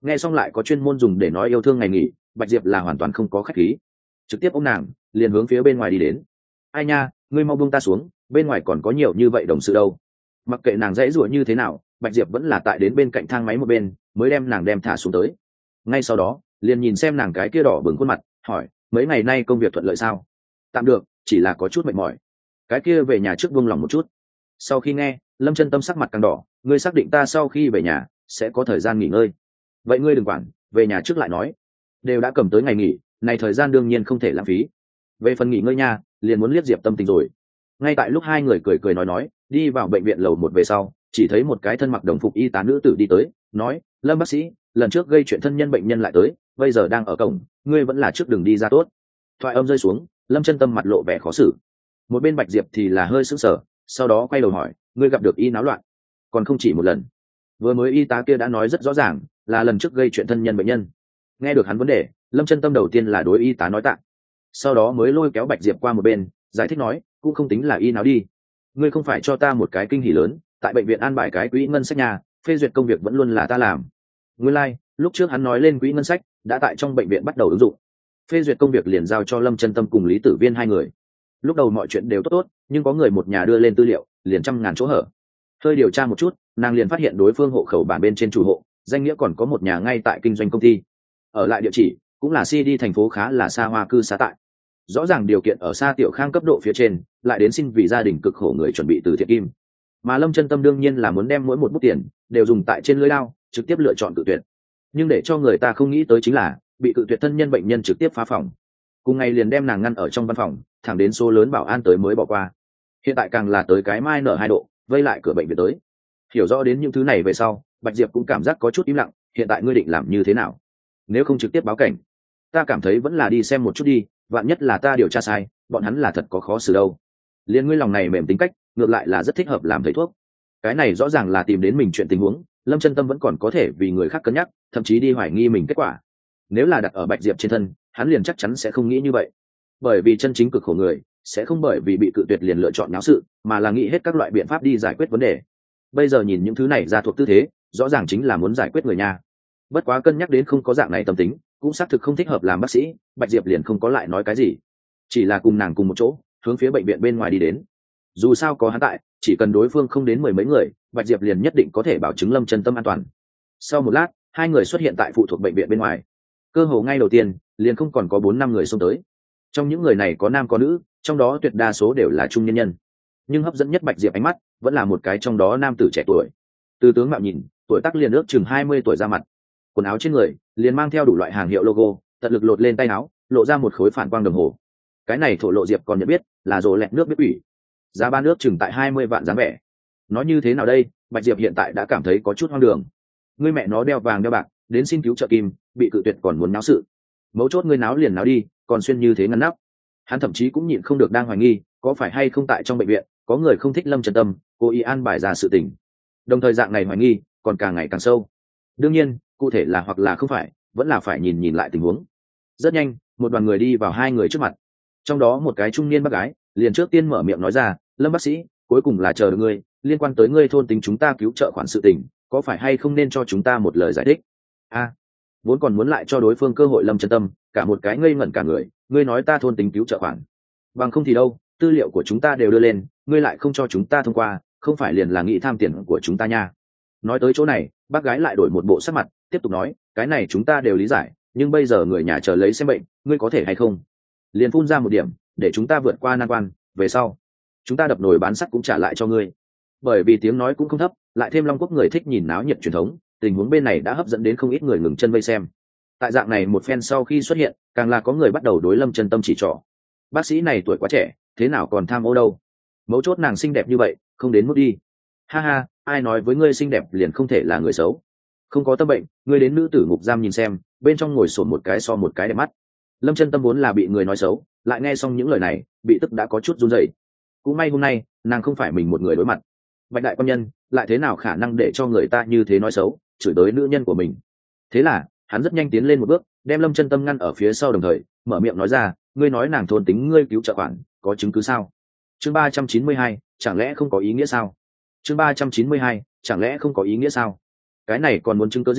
Speaker 1: Nghe xong lại có chuyên môn dùng để nói yêu thương ngày nghỉ, Bạch Diệp là hoàn toàn không có khách khí, trực tiếp ôm nàng liền hướng phía bên ngoài đi đến. Ai nha, ngươi mau buông ta xuống, bên ngoài còn có nhiều như vậy đồng sự đâu. Mặc kệ nàng dãy rủa như thế nào, Bạch Diệp vẫn là tại đến bên cạnh thang máy một bên mới đem nàng đem thả xuống tới. Ngay sau đó liền nhìn xem nàng cái kia đỏ bừng khuôn mặt, hỏi mấy ngày nay công việc thuận lợi sao? Tạm được, chỉ là có chút mệt mỏi. Cái kia về nhà trước buông lòng một chút. Sau khi nghe, Lâm Chân Tâm sắc mặt càng đỏ, ngươi xác định ta sau khi về nhà sẽ có thời gian nghỉ ngơi? Vậy ngươi đừng quản, về nhà trước lại nói. Đều đã cầm tới ngày nghỉ, này thời gian đương nhiên không thể lãng phí. Về phần nghỉ ngơi nha, liền muốn liếc Diệp Tâm tình rồi. Ngay tại lúc hai người cười cười nói nói đi vào bệnh viện lầu một về sau, chỉ thấy một cái thân mặc đồng phục y tá nữ tử đi tới, nói Lâm bác sĩ, lần trước gây chuyện thân nhân bệnh nhân lại tới, bây giờ đang ở cổng, ngươi vẫn là trước đường đi ra tốt. Thoại âm rơi xuống, Lâm Chân Tâm mặt lộ vẻ khó xử. Một bên Bạch Diệp thì là hơi sững sờ, sau đó quay đầu hỏi ngươi gặp được y náo loạn? Còn không chỉ một lần. Vừa mới y tá kia đã nói rất rõ ràng là lần trước gây chuyện thân nhân bệnh nhân. Nghe được hắn vấn đề, Lâm Chân Tâm đầu tiên là đối y tá nói tạ, sau đó mới lôi kéo Bạch Diệp qua một bên giải thích nói cũng không tính là y náo đi, ngươi không phải cho ta một cái kinh hỉ lớn, tại bệnh viện an bài cái quỹ ngân sách nhà, phê duyệt công việc vẫn luôn là ta làm. Nguyên lai, like, lúc trước hắn nói lên quỹ ngân sách đã tại trong bệnh viện bắt đầu ứng dụng, phê duyệt công việc liền giao cho Lâm Chân Tâm cùng Lý Tử Viên hai người. Lúc đầu mọi chuyện đều tốt tốt, nhưng có người một nhà đưa lên tư liệu liền trăm ngàn chỗ hở. Hơi điều tra một chút, nàng liền phát hiện đối phương hộ khẩu bản bên trên chủ hộ danh nghĩa còn có một nhà ngay tại kinh doanh công ty, ở lại địa chỉ cũng là si đi thành phố khá là xa hoa cư xá tại. Rõ ràng điều kiện ở xa Tiểu Khang cấp độ phía trên, lại đến xin vì gia đình cực khổ người chuẩn bị từ thiện kim. Mà Lâm Chân Tâm đương nhiên là muốn đem mỗi một bút tiền đều dùng tại trên lưới lao, trực tiếp lựa chọn cự tuyệt. Nhưng để cho người ta không nghĩ tới chính là bị cự tuyệt thân nhân bệnh nhân trực tiếp phá phòng, cùng ngày liền đem nàng ngăn ở trong văn phòng, thẳng đến số lớn bảo an tới mới bỏ qua. Hiện tại càng là tới cái mai nở hai độ, vây lại cửa bệnh viện tới. Hiểu rõ đến những thứ này về sau, Bạch Diệp cũng cảm giác có chút im lặng, hiện tại ngươi định làm như thế nào? Nếu không trực tiếp báo cảnh, ta cảm thấy vẫn là đi xem một chút đi, vạn nhất là ta điều tra sai, bọn hắn là thật có khó xử đâu. Liên ngươi lòng này mềm tính cách, ngược lại là rất thích hợp làm thầy thuốc. Cái này rõ ràng là tìm đến mình chuyện tình huống, Lâm Chân Tâm vẫn còn có thể vì người khác cân nhắc, thậm chí đi hoài nghi mình kết quả. Nếu là đặt ở Bạch Diệp trên thân, hắn liền chắc chắn sẽ không nghĩ như vậy. Bởi vì chân chính cực khổ người sẽ không bởi vì bị cự tuyệt liền lựa chọn náo sự, mà là nghĩ hết các loại biện pháp đi giải quyết vấn đề. Bây giờ nhìn những thứ này ra thuộc tư thế, rõ ràng chính là muốn giải quyết người nhà. Bất quá cân nhắc đến không có dạng này tâm tính, cũng xác thực không thích hợp làm bác sĩ, Bạch Diệp liền không có lại nói cái gì, chỉ là cùng nàng cùng một chỗ hướng phía bệnh viện bên ngoài đi đến. Dù sao có hắn tại, chỉ cần đối phương không đến mười mấy người, Bạch Diệp liền nhất định có thể bảo chứng Lâm Chân Tâm an toàn. Sau một lát, hai người xuất hiện tại phụ thuộc bệnh viện bên ngoài. Cơ hồ ngay đầu tiên liền không còn có bốn năm người xông tới. Trong những người này có nam có nữ, trong đó tuyệt đa số đều là trung nhân nhân, nhưng hấp dẫn nhất Bạch Diệp ánh mắt vẫn là một cái trong đó nam tử trẻ tuổi. Từ tướng mạo nhìn, tuổi tác liền ước chừng hai mươi tuổi, ra mặt, quần áo trên người liền mang theo đủ loại hàng hiệu logo, tận lực lột lên tay áo, lộ ra một khối phản quang đồng hồ. Cái này thổ lộ Diệp còn nhận biết là rồ lẹt nước biết ủy, giá ba nước chừng tại hai mươi vạn dáng vẻ. Nói như thế nào đây, Bạch Diệp hiện tại đã cảm thấy có chút hoang đường. Ngươi mẹ nó đeo vàng đeo bạc đến xin cứu trợ kim, bị cự tuyệt còn muốn náo sự. Mấu chốt ngươi náo liền náo đi, còn xuyên như thế ngăn nắp. Hắn thậm chí cũng nhịn không được đang hoài nghi có phải hay không tại trong bệnh viện có người không thích Lâm Chân Tâm, cố ý an bài ra sự tình. Đồng thời dạng này hoài nghi còn càng ngày càng sâu. Đương nhiên, cụ thể là hoặc là không phải, vẫn là phải nhìn nhìn lại tình huống. Rất nhanh, một đoàn người đi vào hai người trước mặt. Trong đó một cái trung niên bác gái liền trước tiên mở miệng nói ra, Lâm bác sĩ, cuối cùng là chờ được ngươi, liên quan tới ngươi thôn tính chúng ta cứu trợ khoản sự tình, có phải hay không nên cho chúng ta một lời giải thích? A, à, vốn còn muốn lại cho đối phương cơ hội Lâm Chân Tâm cả một cái ngây ngẩn cả người, ngươi nói ta thôn tính cứu trợ khoản, bằng không thì đâu, tư liệu của chúng ta đều đưa lên, ngươi lại không cho chúng ta thông qua, không phải liền là nghĩ tham tiền của chúng ta nha. Nói tới chỗ này, bác gái lại đổi một bộ sắc mặt, tiếp tục nói, cái này chúng ta đều lý giải, nhưng bây giờ người nhà chờ lấy xem bệnh, ngươi có thể hay không liền phun ra một điểm để chúng ta vượt qua nan quan, về sau chúng ta đập nồi bán sắt cũng trả lại cho ngươi. Bởi vì tiếng nói cũng không thấp, lại thêm Long Quốc người thích nhìn náo nhiệt truyền thống, tình huống bên này đã hấp dẫn đến không ít người ngừng chân vây xem. Tại dạng này một phen sau khi xuất hiện, càng là có người bắt đầu đối Lâm Chân Tâm chỉ trỏ, bác sĩ này tuổi quá trẻ, thế nào còn tham ô đâu, mấu chốt nàng xinh đẹp như vậy, không đến mức đi. Ha ha, ai nói với ngươi xinh đẹp liền không thể là người xấu? Không có tâm bệnh, ngươi đến nữ tử ngục giam nhìn xem, bên trong ngồi sổn một cái so một cái đẹp mắt. Lâm Chân Tâm vốn là bị người nói xấu, lại nghe xong những lời này, bị tức đã có chút run rẩy. Cũng may hôm nay nàng không phải mình một người đối mặt, Bạch đại quan nhân lại thế nào khả năng để cho người ta như thế nói xấu, chửi tới nữ nhân của mình. Thế là hắn rất nhanh tiến lên một bước, đem Lâm Chân Tâm ngăn ở phía sau, đồng thời mở miệng nói ra, ngươi nói nàng thôn tính ngươi cứu trợ khoản, có chứng cứ sao? Chương ba trăm chín mươi hai, chẳng lẽ không có ý nghĩa sao? Chương ba trăm chín mươi hai, chẳng lẽ không có ý nghĩa sao? Cái này còn muốn chứng cứ gì?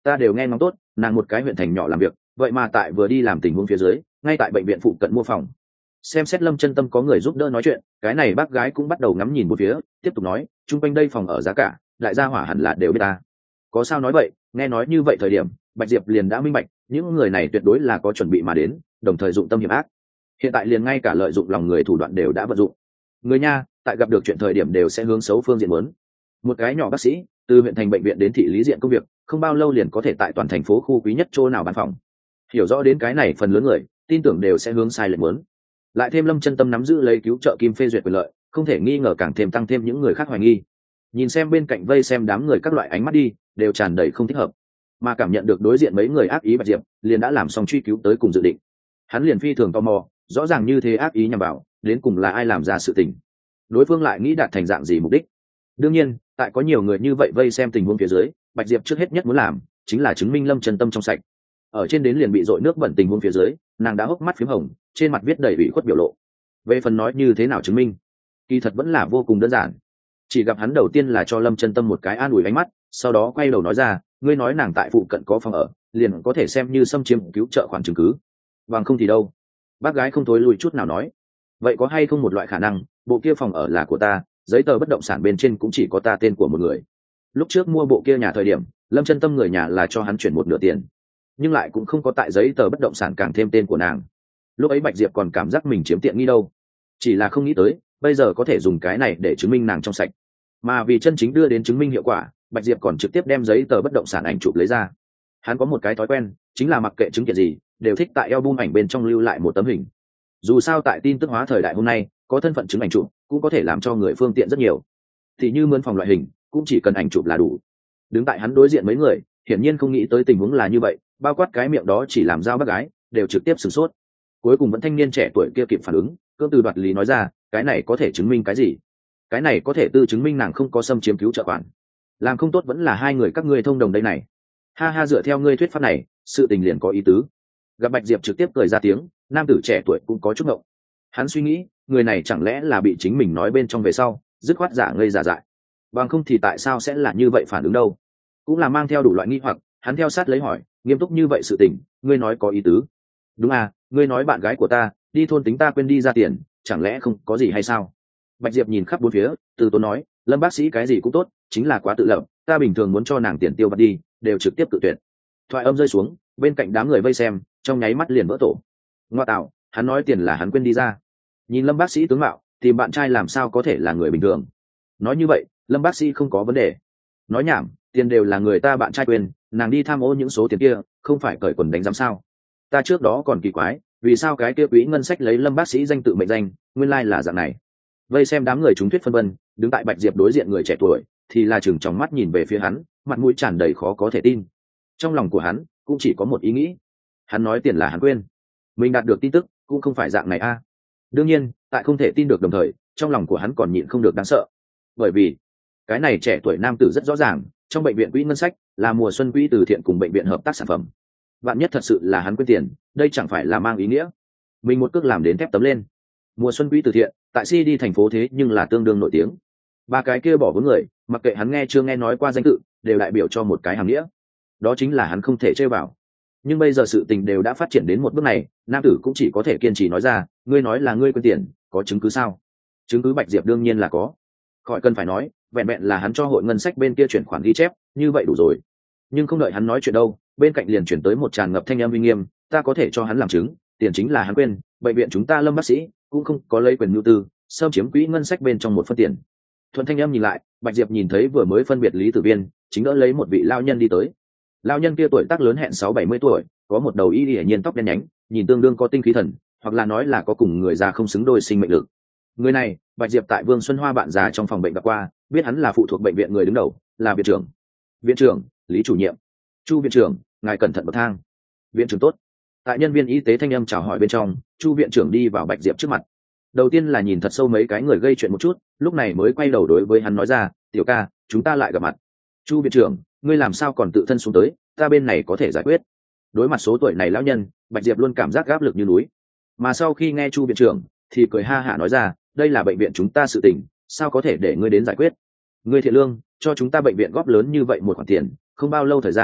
Speaker 1: ta đều nghe ngóng tốt, nàng một cái huyện thành nhỏ làm việc, vậy mà tại vừa đi làm tình huống phía dưới, ngay tại bệnh viện phụ cận mua phòng. Xem xét Lâm Chân Tâm có người giúp đỡ nói chuyện, cái này bác gái cũng bắt đầu ngắm nhìn một phía, tiếp tục nói, chung quanh đây phòng ở giá cả, đại gia hỏa hẳn là đều biết ta. Có sao nói vậy, nghe nói như vậy thời điểm, Bạch Diệp liền đã minh bạch, những người này tuyệt đối là có chuẩn bị mà đến, đồng thời dụng tâm hiểm ác. Hiện tại liền ngay cả lợi dụng lòng người thủ đoạn đều đã vận dụng. Người nha, tại gặp được chuyện thời điểm đều sẽ hướng xấu phương diện muốn. Một cái nhỏ bác sĩ, từ huyện thành bệnh viện đến thị lý diện công việc, không bao lâu liền có thể tại toàn thành phố khu quý nhất chỗ nào bán phòng. Hiểu rõ đến cái này, phần lớn người tin tưởng đều sẽ hướng sai lệch muốn. Lại thêm Lâm Chân Tâm nắm giữ lấy cứu trợ kim phê duyệt quyền lợi, không thể nghi ngờ càng thêm tăng thêm những người khác hoài nghi. Nhìn xem bên cạnh vây xem đám người các loại ánh mắt đi, đều tràn đầy không thích hợp. Mà cảm nhận được đối diện mấy người ác ý Bạch Diệp, liền đã làm xong truy cứu tới cùng dự định. Hắn liền phi thường tò mò, rõ ràng như thế ác ý nhằm vào, đến cùng là ai làm ra sự tình. Đối phương lại nghĩ đạt thành dạng gì mục đích. Đương nhiên, tại có nhiều người như vậy vây xem tình huống phía dưới, Bạch Diệp trước hết nhất muốn làm chính là chứng minh Lâm Chân Tâm trong sạch. Ở trên đến liền bị dội nước bẩn tình huống phía dưới, nàng đã hốc mắt phím hồng, trên mặt viết đầy ủy khuất biểu lộ. Về phần nói như thế nào chứng minh, kỳ thật vẫn là vô cùng đơn giản. Chỉ gặp hắn đầu tiên là cho Lâm Chân Tâm một cái an ủi ánh mắt, sau đó quay đầu nói ra, ngươi nói nàng tại phụ cận có phòng ở, liền có thể xem như xâm chiếm cứu trợ khoản chứng cứ. Bằng không thì đâu? Bác gái không thối lùi chút nào nói, vậy có hay không một loại khả năng, bộ kia phòng ở là của ta, giấy tờ bất động sản bên trên cũng chỉ có ta tên của một người. Lúc trước mua bộ kia nhà thời điểm, Lâm Chân Tâm người nhà là cho hắn chuyển một nửa tiền, nhưng lại cũng không có tại giấy tờ bất động sản càng thêm tên của nàng. Lúc ấy Bạch Diệp còn cảm giác mình chiếm tiện nghi đâu, chỉ là không nghĩ tới bây giờ có thể dùng cái này để chứng minh nàng trong sạch. Mà vì chân chính đưa đến chứng minh hiệu quả, Bạch Diệp còn trực tiếp đem giấy tờ bất động sản ảnh chụp lấy ra. Hắn có một cái thói quen, chính là mặc kệ chứng kiện gì đều thích tại album ảnh bên trong lưu lại một tấm hình. Dù sao tại tin tức hóa thời đại hôm nay, có thân phận chứng ảnh chụp cũng có thể làm cho người phương tiện rất nhiều. Thì như mướn phòng loại hình cũng chỉ cần ảnh chụp là đủ. Đứng tại hắn đối diện mấy người hiển nhiên không nghĩ tới tình huống là như vậy, bao quát cái miệng đó chỉ làm giao bác gái đều trực tiếp sửng sốt. Cuối cùng vẫn thanh niên trẻ tuổi kia kịp phản ứng, cưỡng từ đoạt lý nói ra, cái này có thể chứng minh cái gì? Cái này có thể tư chứng minh nàng không có xâm chiếm cứu trợ khoản. Làm không tốt vẫn là hai người các ngươi thông đồng đây này. Ha ha, dựa theo ngươi thuyết pháp này, sự tình liền có ý tứ. Gặp Bạch Diệp trực tiếp cười ra tiếng, nam tử trẻ tuổi cũng có chút ngộng. Hắn suy nghĩ, người này chẳng lẽ là bị chính mình nói bên trong về sau dứt khoát giả ngây giả dại, bằng không thì tại sao sẽ là như vậy phản ứng đâu. Cũng là mang theo đủ loại nghi hoặc, hắn theo sát lấy hỏi, nghiêm túc như vậy sự tình, ngươi nói có ý tứ? Đúng à, ngươi nói bạn gái của ta đi thôn tính ta quên đi ra tiền, chẳng lẽ không có gì hay sao? Bạch Diệp nhìn khắp bốn phía, từ tốn nói, Lâm bác sĩ cái gì cũng tốt, chính là quá tự lập, ta bình thường muốn cho nàng tiền tiêu vặt đi đều trực tiếp tự tuyệt. Thoại âm rơi xuống, bên cạnh đám người vây xem trong nháy mắt liền vỡ tổ. Ngoa tạo, hắn nói tiền là hắn quên đi ra. Nhìn Lâm bác sĩ tướng mạo tìm bạn trai làm sao có thể là người bình thường. Nói như vậy Lâm bác sĩ không có vấn đề. Nói nhảm, tiền đều là người ta bạn trai quên, nàng đi tham ô những số tiền kia không phải cởi quần đánh giám sao? Ta trước đó còn kỳ quái, vì sao cái kia quỹ ngân sách lấy Lâm bác sĩ danh tự mệnh danh, nguyên lai là dạng này. Vây xem đám người chúng thuyết phân vân, đứng tại Bạch Diệp đối diện người trẻ tuổi thì là chừng trong mắt nhìn về phía hắn, mặt mũi tràn đầy khó có thể tin. Trong lòng của hắn cũng chỉ có một ý nghĩ, hắn nói tiền là hắn quên, mình đạt được tin tức cũng không phải dạng này a. Đương nhiên tại không thể tin được đồng thời, trong lòng của hắn còn nhịn không được đáng sợ, bởi vì cái này trẻ tuổi nam tử rất rõ ràng, trong bệnh viện quỹ ngân sách là mùa xuân quỹ từ thiện cùng bệnh viện hợp tác sản phẩm. Vạn nhất thật sự là hắn quên tiền, đây chẳng phải là mang ý nghĩa mình một cước làm đến thép tấm lên. Mùa xuân quỹ từ thiện tại xê đê thành phố thế nhưng là tương đương nổi tiếng, ba cái kia bỏ vốn người mặc kệ hắn nghe chưa nghe nói qua danh tự đều đại biểu cho một cái hàm nghĩa, đó chính là hắn không thể chơi vào. Nhưng bây giờ sự tình đều đã phát triển đến một bước này, nam tử cũng chỉ có thể kiên trì nói ra, ngươi nói là ngươi quên tiền, có chứng cứ sao? Chứng cứ Bạch Diệp đương nhiên là có, khỏi cần phải nói, vẹn vẹn là hắn cho hội ngân sách bên kia chuyển khoản ghi chép như vậy đủ rồi. Nhưng không đợi hắn nói chuyện đâu, bên cạnh liền chuyển tới một tràn ngập thanh âm uy nghiêm, ta có thể cho hắn làm chứng, tiền chính là hắn quên, bệnh viện chúng ta Lâm bác sĩ cũng không có lấy quyền nhu tư xâm chiếm quỹ ngân sách bên trong một phân tiền. Thuận thanh âm nhìn lại, Bạch Diệp nhìn thấy vừa mới phân biệt Lý Tử Viên chính đỡ lấy một vị lao nhân đi tới. Lao nhân kia tuổi tác lớn hẹn sáu bảy mươi tuổi, có một đầu y hiển nhiên tóc đen nhánh, nhìn tương đương có tinh khí thần, hoặc là nói là có cùng người già không xứng đôi sinh mệnh lực. Người này Bạch Diệp tại Vương Xuân Hoa bạn già trong phòng bệnh gặp qua, biết hắn là phụ thuộc bệnh viện người đứng đầu, là viện trưởng. Viện trưởng Lý chủ nhiệm. Chu viện trưởng, ngài cẩn thận bậc thang. Viện trưởng tốt. Tại nhân viên y tế thanh âm chào hỏi bên trong, Chu viện trưởng đi vào Bạch Diệp trước mặt. Đầu tiên là nhìn thật sâu mấy cái người gây chuyện một chút, lúc này mới quay đầu đối với hắn nói ra, tiểu ca, chúng ta lại gặp mặt. Chu viện trưởng, ngươi làm sao còn tự thân xuống tới, ta bên này có thể giải quyết. Đối mặt số tuổi này lão nhân, Bạch Diệp luôn cảm giác áp lực như núi. Mà sau khi nghe Chu viện trưởng thì cười ha hả nói ra, đây là bệnh viện chúng ta sự tình, sao có thể để ngươi đến giải quyết. Ngươi thiện lương cho chúng ta bệnh viện góp lớn như vậy một khoản tiền, không bao lâu thời gian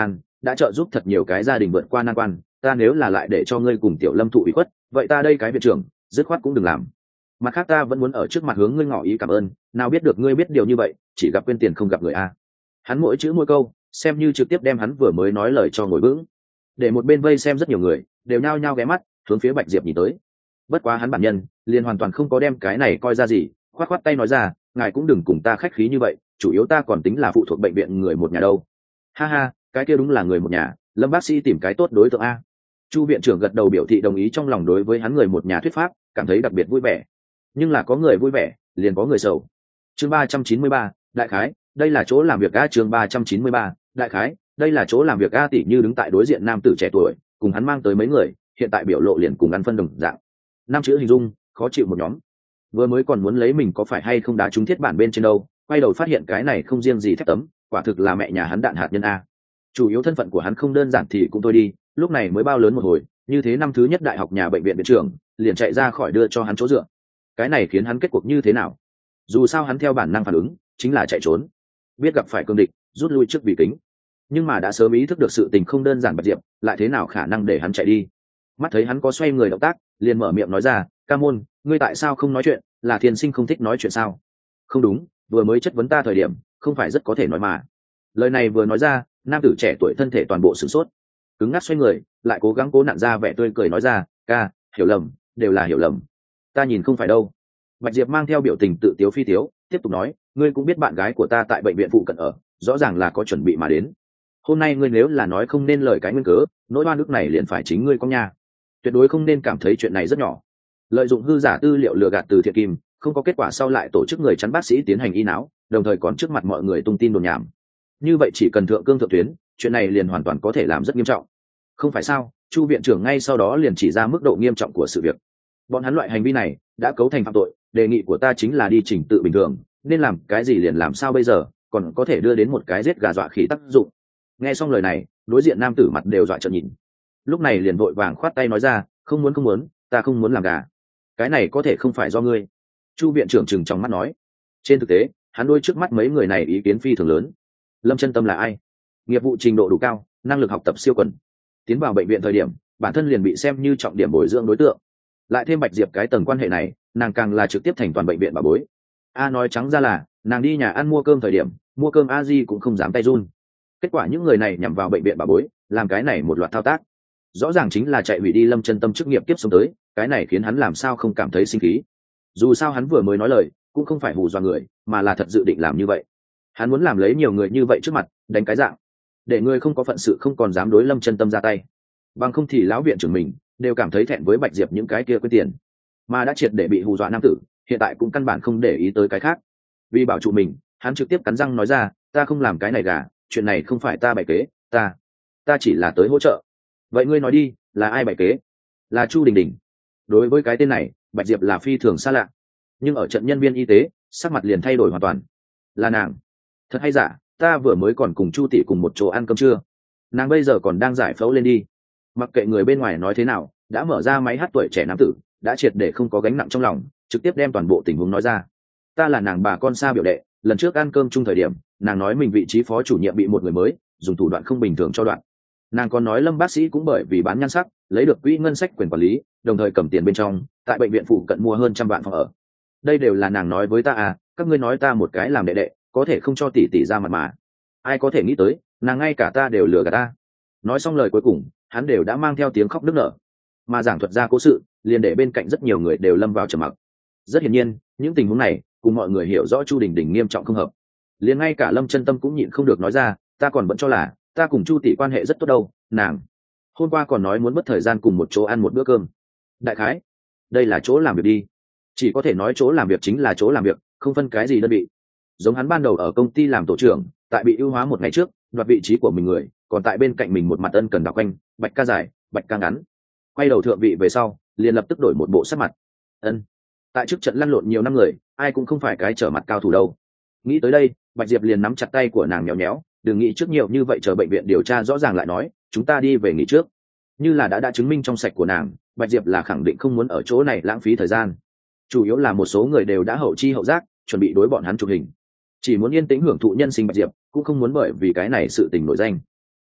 Speaker 1: đã trợ giúp thật nhiều cái gia đình vượt qua nan quan, ta nếu là lại để cho ngươi cùng tiểu lâm thụ ủy khuất, vậy ta đây cái viện trưởng dứt khoát cũng đừng làm. Mặt khác ta vẫn muốn ở trước mặt hướng ngươi ngỏ ý cảm ơn, nào biết được ngươi biết điều như vậy, chỉ gặp quên tiền không gặp người a. Hắn mỗi chữ mỗi câu xem như trực tiếp đem hắn vừa mới nói lời cho ngồi vững. Để một bên vây xem rất nhiều người đều nhao nhao ghé mắt hướng phía Bạch Diệp nhìn tới. Bất quá hắn bản nhân liền hoàn toàn không có đem cái này coi ra gì, khoát khoát tay nói ra, ngài cũng đừng cùng ta khách khí như vậy, chủ yếu ta còn tính là phụ thuộc bệnh viện người một nhà đâu. Ha ha, cái kia đúng là người một nhà, Lâm bác sĩ tìm cái tốt đối tượng a. Chu viện trưởng gật đầu biểu thị đồng ý, trong lòng đối với hắn người một nhà thuyết pháp cảm thấy đặc biệt vui vẻ. Nhưng là có người vui vẻ liền có người sầu. Chương ba trăm chín mươi ba, đại khái đây là chỗ làm việc a. Chương ba trăm chín mươi ba, đại khái đây là chỗ làm việc a. Tỷ Như đứng tại đối diện nam tử trẻ tuổi, cùng hắn mang tới mấy người, hiện tại biểu lộ liền cùng ăn phân đồng dạng. Năm chữ hình dung, khó chịu một nhóm. Vừa mới còn muốn lấy mình có phải hay không đá trúng thiết bản bên trên đâu, quay đầu phát hiện cái này không riêng gì thép tấm, quả thực là mẹ nhà hắn đạn hạt nhân a. Chủ yếu thân phận của hắn không đơn giản thì cũng thôi đi, lúc này mới bao lớn một hồi, như thế năm thứ nhất đại học nhà bệnh viện viện trưởng liền chạy ra khỏi đưa cho hắn chỗ dựa. Cái này khiến hắn kết cuộc như thế nào? Dù sao hắn theo bản năng phản ứng chính là chạy trốn, biết gặp phải cương địch rút lui trước vì kính. Nhưng mà đã sớm ý thức được sự tình không đơn giản Bạch Diệp lại thế nào khả năng để hắn chạy đi. Mắt thấy hắn có xoay người động tác, liền mở miệng nói ra, ca môn, ngươi tại sao không nói chuyện, là thiên sinh không thích nói chuyện sao? Không đúng, vừa mới chất vấn ta thời điểm không phải rất có thể nói mà. Lời này vừa nói ra, nam tử trẻ tuổi thân thể toàn bộ sửng sốt, cứng ngắc xoay người lại cố gắng cố nặn ra vẻ tươi cười nói ra, ca, hiểu lầm, đều là hiểu lầm, ta nhìn không phải đâu. Bạch Diệp mang theo biểu tình tự tiếu phi tiếu tiếp tục nói, ngươi cũng biết bạn gái của ta tại bệnh viện phụ cận ở, rõ ràng là có chuẩn bị mà đến. Hôm nay ngươi nếu là nói không nên lời cái nguyên cớ, nỗi oan ức này liền phải chính ngươi con nha. Tuyệt đối không nên cảm thấy chuyện này rất nhỏ. Lợi dụng hư giả tư liệu lừa gạt từ thiện kim, không có kết quả sau lại tổ chức người chắn bác sĩ tiến hành y não, đồng thời còn trước mặt mọi người tung tin đồn nhảm. Như vậy chỉ cần thượng cương thượng tuyến, chuyện này liền hoàn toàn có thể làm rất nghiêm trọng. Không phải sao? Chu viện trưởng ngay sau đó liền chỉ ra mức độ nghiêm trọng của sự việc. Bọn hắn loại hành vi này đã cấu thành phạm tội, đề nghị của ta chính là đi trình tự bình thường, nên làm cái gì liền làm sao bây giờ, còn có thể đưa đến một cái giết gà dọa khỉ tác dụng. Nghe xong lời này, đối diện nam tử mặt đều dọa trợn nhìn. Lúc này liền vội vàng khoát tay nói ra, không muốn không muốn, ta không muốn làm gà. Cái này có thể không phải do ngươi. Chu viện trưởng trừng trong mắt nói. Trên thực tế, hắn đôi trước mắt mấy người này ý kiến phi thường lớn. Lâm Chân Tâm là ai? Nghiệp vụ trình độ đủ cao, năng lực học tập siêu quần. Tiến vào bệnh viện thời điểm, bản thân liền bị xem như trọng điểm bồi dưỡng đối tượng. Lại thêm Bạch Diệp cái tầng quan hệ này, nàng càng là trực tiếp thành toàn bệnh viện bà bối. A nói trắng ra là, nàng đi nhà ăn mua cơm thời điểm, mua cơm a di cũng không dám tay run. Kết quả những người này nhằm vào bệnh viện bà bối, làm cái này một loạt thao tác, rõ ràng chính là chạy hủy đi Lâm Chân Tâm chức nghiệp tiếp sống tới, cái này khiến hắn làm sao không cảm thấy sinh khí. Dù sao hắn vừa mới nói lời cũng không phải hù dọa người, mà là thật dự định làm như vậy. Hắn muốn làm lấy nhiều người như vậy trước mặt đánh cái dạng, để người không có phận sự không còn dám đối Lâm Chân Tâm ra tay. Bằng không thì lão viện trưởng mình đều cảm thấy thẹn với Bạch Diệp những cái kia quên tiền, mà đã triệt để bị hù dọa nam tử hiện tại cũng căn bản không để ý tới cái khác. Vì bảo trụ mình, hắn trực tiếp cắn răng nói ra, ta không làm cái này gà, chuyện này không phải ta bày kế, ta ta chỉ là tới hỗ trợ. Vậy ngươi nói đi, là ai bày kế? Là Chu Đình Đình. Đối với cái tên này, Bạch Diệp là phi thường xa lạ, nhưng ở trận nhân viên y tế sắc mặt liền thay đổi hoàn toàn. Là nàng? Thật hay giả? Ta vừa mới còn cùng Chu tỷ cùng một chỗ ăn cơm trưa, nàng bây giờ còn đang giải phẫu lên đi. Mặc kệ người bên ngoài nói thế nào, đã mở ra máy hát tuổi trẻ nam tử đã triệt để không có gánh nặng trong lòng, trực tiếp đem toàn bộ tình huống nói ra. Ta là nàng bà con xa biểu đệ, lần trước ăn cơm chung thời điểm, nàng nói mình vị trí phó chủ nhiệm bị một người mới dùng thủ đoạn không bình thường cho đoạn. Nàng còn nói Lâm bác sĩ cũng bởi vì bán nhan sắc lấy được quỹ ngân sách quyền quản lý, đồng thời cầm tiền bên trong tại bệnh viện phụ cận mua hơn trăm vạn phòng ở. Đây đều là nàng nói với ta à, các ngươi nói ta một cái làm đệ đệ có thể không cho tỷ tỷ ra mặt mà. Ai có thể nghĩ tới, nàng ngay cả ta đều lừa gạt ta. Nói xong lời cuối cùng, hắn đều đã mang theo tiếng khóc nức nở, mà giảng thuật ra cố sự liền để bên cạnh rất nhiều người đều lâm vào trầm mặc. Rất hiển nhiên, những tình huống này cùng mọi người hiểu rõ Chu Đình Đình nghiêm trọng không hợp. Liền ngay cả Lâm Chân Tâm cũng nhịn không được nói ra, ta còn vẫn cho là ta cùng Chu tỷ quan hệ rất tốt đâu, nàng hôm qua còn nói muốn mất thời gian cùng một chỗ ăn một bữa cơm. Đại khái đây là chỗ làm việc đi, chỉ có thể nói chỗ làm việc chính là chỗ làm việc, không phân cái gì đơn vị. Giống hắn ban đầu ở công ty làm tổ trưởng, tại bị ưu hóa một ngày trước đoạt vị trí của mình người, còn tại bên cạnh mình một mặt ân cần đọc quanh Bạch ca dài, Bạch ca ngắn. Quay đầu thượng vị về sau, liền lập tức đổi một bộ sắc mặt. Ân, tại trước trận lăn lộn nhiều năm người, ai cũng không phải cái trở mặt cao thủ đâu. Nghĩ tới đây, Bạch Diệp liền nắm chặt tay của nàng nhéo nhéo, đừng nghĩ trước nhiều như vậy, chờ bệnh viện điều tra rõ ràng lại nói, chúng ta đi về nghỉ trước. Như là đã đã chứng minh trong sạch của nàng, Bạch Diệp là khẳng định không muốn ở chỗ này lãng phí thời gian. Chủ yếu là một số người đều đã hậu chi hậu giác, chuẩn bị đối bọn hắn chụp hình, chỉ muốn yên tĩnh hưởng thụ nhân sinh. Bạch Diệp cũng không muốn bởi vì cái này sự tình nổi danh.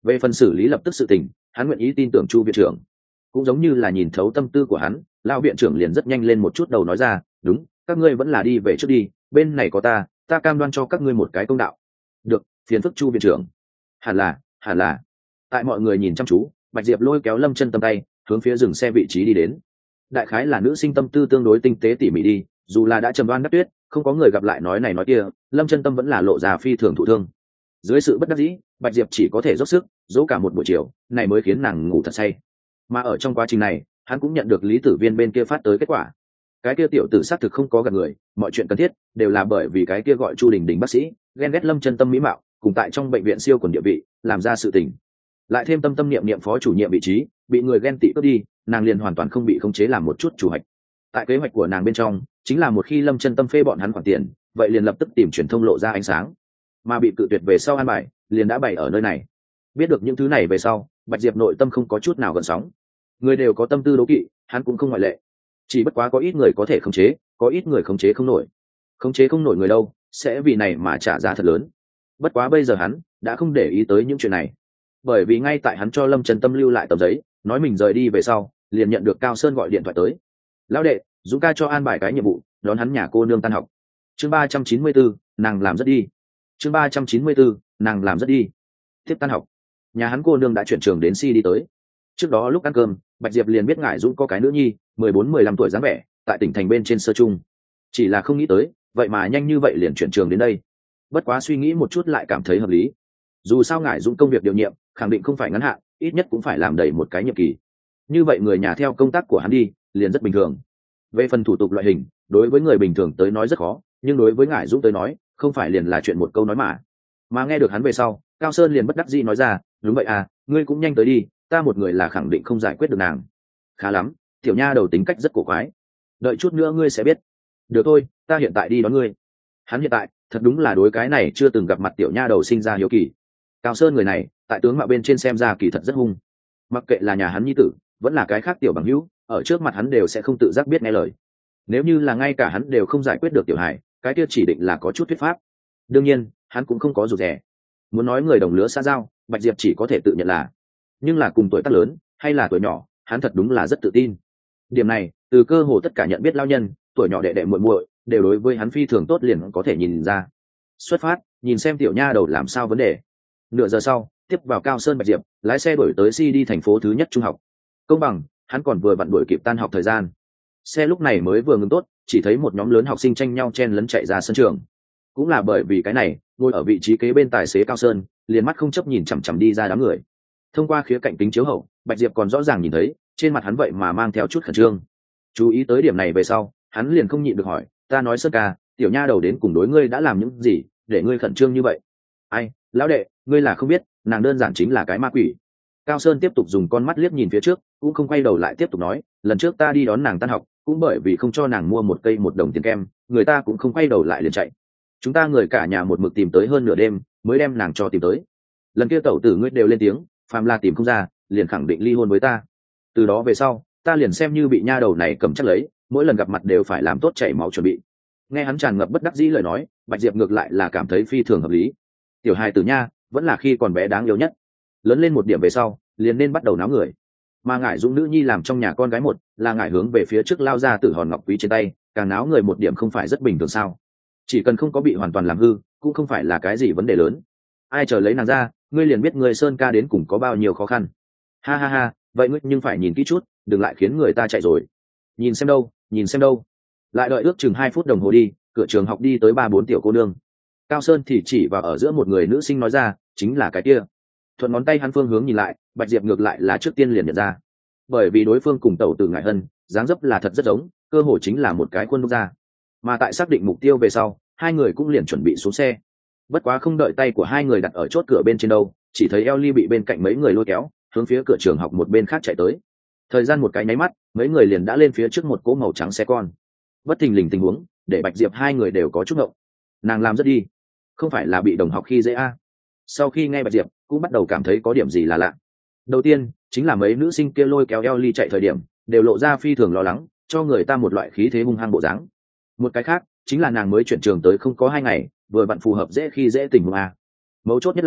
Speaker 1: Về phần xử lý lập tức sự tình, hắn nguyện ý tin tưởng Chu viện trưởng. Cũng giống như là nhìn thấu tâm tư của hắn, lão viện trưởng liền rất nhanh lên một chút đầu nói ra, đúng, các ngươi vẫn là đi về trước đi, bên này có ta, ta cam đoan cho các ngươi một cái công đạo. Được, phiền phức Chu viện trưởng. Hẳn là, hẳn là. Tại mọi người nhìn chăm chú, Bạch Diệp lôi kéo Lâm Chân Tâm tay, hướng phía dừng xe vị trí đi đến. Đại khái là nữ sinh tâm tư tương đối tinh tế tỉ mỉ đi, dù là đã trầm đoan đắc tuyết, không có người gặp lại nói này nói kia, Lâm Chân Tâm vẫn là lộ ra phi thường thụ thương. Dưới sự bất đắc dĩ, Bạch Diệp chỉ có thể dốc sức dỗ cả một buổi chiều, này mới khiến nàng ngủ thật say. Mà ở trong quá trình này, hắn cũng nhận được Lý Tử Viên bên kia phát tới kết quả. Cái kia tiểu tử xác thực không có gặp người, mọi chuyện cần thiết đều là bởi vì cái kia gọi Chu Đình Đình bác sĩ ghen ghét Lâm Chân Tâm mỹ mạo, cùng tại trong bệnh viện siêu quần địa vị, làm ra sự tình. Lại thêm tâm tâm niệm niệm phó chủ nhiệm vị trí, bị người ghen tị cướp đi, nàng liền hoàn toàn không bị khống chế làm một chút chủ hoạch. Tại kế hoạch của nàng bên trong, chính là một khi Lâm Chân Tâm phê bọn hắn khoản tiền, vậy liền lập tức tìm truyền thông lộ ra ánh sáng. Mà bị cự tuyệt về sau an bài, liền đã bày ở nơi này. Biết được những thứ này về sau, Bạch Diệp nội tâm không có chút nào gợn sóng. Người đều có tâm tư đố kỵ, hắn cũng không ngoại lệ. Chỉ bất quá có ít người có thể khống chế, có ít người khống chế không nổi. Khống chế không nổi người đâu, sẽ vì này mà trả giá thật lớn. Bất quá bây giờ hắn đã không để ý tới những chuyện này, bởi vì ngay tại hắn cho Lâm Chân Tâm lưu lại tờ giấy, nói mình rời đi về sau, liền nhận được Cao Sơn gọi điện thoại tới. Lão đệ, Dũng ca cho an bài cái nhiệm vụ, đón hắn nhà cô nương tan học. Chương ba trăm chín mươi bốn, nàng làm rất đi. Chương ba trăm chín mươi bốn, nàng làm rất đi. Tiếp tan học, nhà hắn cô nương đã chuyển trường đến Si đi tới. Trước đó lúc ăn cơm, Bạch Diệp liền biết Ngải Dũng có cái nữ nhi, mười bốn mười lăm tuổi dáng vẻ, tại tỉnh thành bên trên sơ trung. Chỉ là không nghĩ tới, vậy mà nhanh như vậy liền chuyển trường đến đây. Bất quá suy nghĩ một chút lại cảm thấy hợp lý. Dù sao Ngải Dũng công việc điều nhiệm, khẳng định không phải ngắn hạn, ít nhất cũng phải làm đầy một cái nhiệm kỳ. Như vậy người nhà theo công tác của hắn đi, liền rất bình thường. Về phần thủ tục loại hình, đối với người bình thường tới nói rất khó, nhưng đối với Ngải Dũng tới nói, không phải liền là chuyện một câu nói mà. Mà nghe được hắn về sau, Cao Sơn liền bất đắc dĩ nói ra, đúng vậy à, ngươi cũng nhanh tới đi, ta một người là khẳng định không giải quyết được nàng. Khá lắm, tiểu nha đầu tính cách rất cổ quái. Đợi chút nữa ngươi sẽ biết. Được thôi, ta hiện tại đi đón ngươi. Hắn hiện tại, thật đúng là đối cái này chưa từng gặp mặt tiểu nha đầu sinh ra hiếu kỳ. Cao Sơn người này, tại tướng mạo bên trên xem ra kỳ thật rất hung. Mặc kệ là nhà hắn nhi tử, vẫn là cái khác tiểu bằng hữu, ở trước mặt hắn đều sẽ không tự giác biết nghe lời. Nếu như là ngay cả hắn đều không giải quyết được tiểu hài, cái kia chỉ định là có chút thuyết pháp. Đương nhiên, hắn cũng không có rụt rè. Muốn nói người đồng lứa xã giao, Bạch Diệp chỉ có thể tự nhận là, nhưng là cùng tuổi tác lớn hay là tuổi nhỏ, hắn thật đúng là rất tự tin. Điểm này, từ cơ hồ tất cả nhận biết lao nhân, tuổi nhỏ đệ đệ muội muội, đều đối với hắn phi thường tốt liền có thể nhìn ra. Xuất phát, nhìn xem tiểu nha đầu làm sao vấn đề. Nửa giờ sau, tiếp vào Cao Sơn Bạch Diệp, lái xe đổi tới Si đi thành phố thứ nhất trung học. Công bằng, hắn còn vừa vặn đuổi kịp tan học thời gian. Xe lúc này mới vừa ngừng tốt, chỉ thấy một nhóm lớn học sinh tranh nhau chen lấn chạy ra sân trường. Cũng là bởi vì cái này, ngồi ở vị trí kế bên tài xế Cao Sơn, liền mắt không chấp nhìn chằm chằm đi ra đám người. Thông qua khía cạnh kính chiếu hậu, Bạch Diệp còn rõ ràng nhìn thấy, trên mặt hắn vậy mà mang theo chút khẩn trương. Chú ý tới điểm này về sau, hắn liền không nhịn được hỏi, ta nói Sơn ca, tiểu nha đầu đến cùng đối ngươi đã làm những gì, để ngươi khẩn trương như vậy? Ai, lão đệ, ngươi là không biết, nàng đơn giản chính là cái ma quỷ. Cao Sơn tiếp tục dùng con mắt liếc nhìn phía trước, cũng không quay đầu lại tiếp tục nói, lần trước ta đi đón nàng tan học, cũng bởi vì không cho nàng mua một cây một đồng tiền kem, người ta cũng không quay đầu lại liền chạy. Chúng ta người cả nhà một mực tìm tới hơn nửa đêm, mới đem nàng cho tìm tới. Lần kia tẩu tử ngươi đều lên tiếng, phàm là tìm không ra, liền khẳng định ly hôn với ta. Từ đó về sau, ta liền xem như bị nha đầu này cầm chắc lấy, mỗi lần gặp mặt đều phải làm tốt chảy máu chuẩn bị. Nghe hắn tràn ngập bất đắc dĩ lời nói, Bạch Diệp ngược lại là cảm thấy phi thường hợp lý. Tiểu hài tử nha, vẫn là khi còn bé đáng yêu nhất. Lớn lên một điểm về sau, liền nên bắt đầu náo người. Mà Ngải Dũng nữ nhi làm trong nhà con gái một, là ngải hướng về phía trước lao ra tử hòn ngọc quý trên tay, càng náo người một điểm không phải rất bình thường sao? Chỉ cần không có bị hoàn toàn làm hư, cũng không phải là cái gì vấn đề lớn. Ai chờ lấy nàng ra, ngươi liền biết người Sơn ca đến cùng có bao nhiêu khó khăn. Ha ha ha, vậy ngươi nhưng phải nhìn kỹ chút, đừng lại khiến người ta chạy rồi. Nhìn xem đâu, nhìn xem đâu. Lại đợi ước chừng hai phút đồng hồ đi, cửa trường học đi tới ba bốn tiểu cô nương. Cao Sơn thì chỉ vào ở giữa một người nữ sinh nói ra, chính là cái kia. Thuận ngón tay hắn phương hướng nhìn lại, Bạch Diệp ngược lại là trước tiên liền nhận ra, bởi vì đối phương cùng tẩu tử Ngải Hân dáng dấp là thật rất giống, cơ hồ chính là một cái khuôn đúc ra. Mà tại xác định mục tiêu về sau, hai người cũng liền chuẩn bị xuống xe. Bất quá không đợi tay của hai người đặt ở chốt cửa bên trên đâu, chỉ thấy Ellie bị bên cạnh mấy người lôi kéo, hướng phía cửa trường học một bên khác chạy tới. Thời gian một cái nháy mắt, mấy người liền đã lên phía trước một cỗ màu trắng xe con. Bất thình lình tình huống, để Bạch Diệp hai người đều có chút ngộng. Nàng làm rất đi, không phải là bị đồng học khi dễ a? Sau khi nghe Bạch Diệp, cũng bắt đầu cảm thấy có điểm gì là lạ. Đầu tiên, chính là mấy nữ sinh kia lôi kéo Ellie chạy thời điểm, đều lộ ra phi thường lo lắng, cho người ta một loại khí thế hung hăng bộ dáng. Một cái khác, chính là nàng mới chuyển trường tới không có hai ngày, vừa vặn phù hợp dễ khi dễ tình huống a. Mấu chốt nhất là,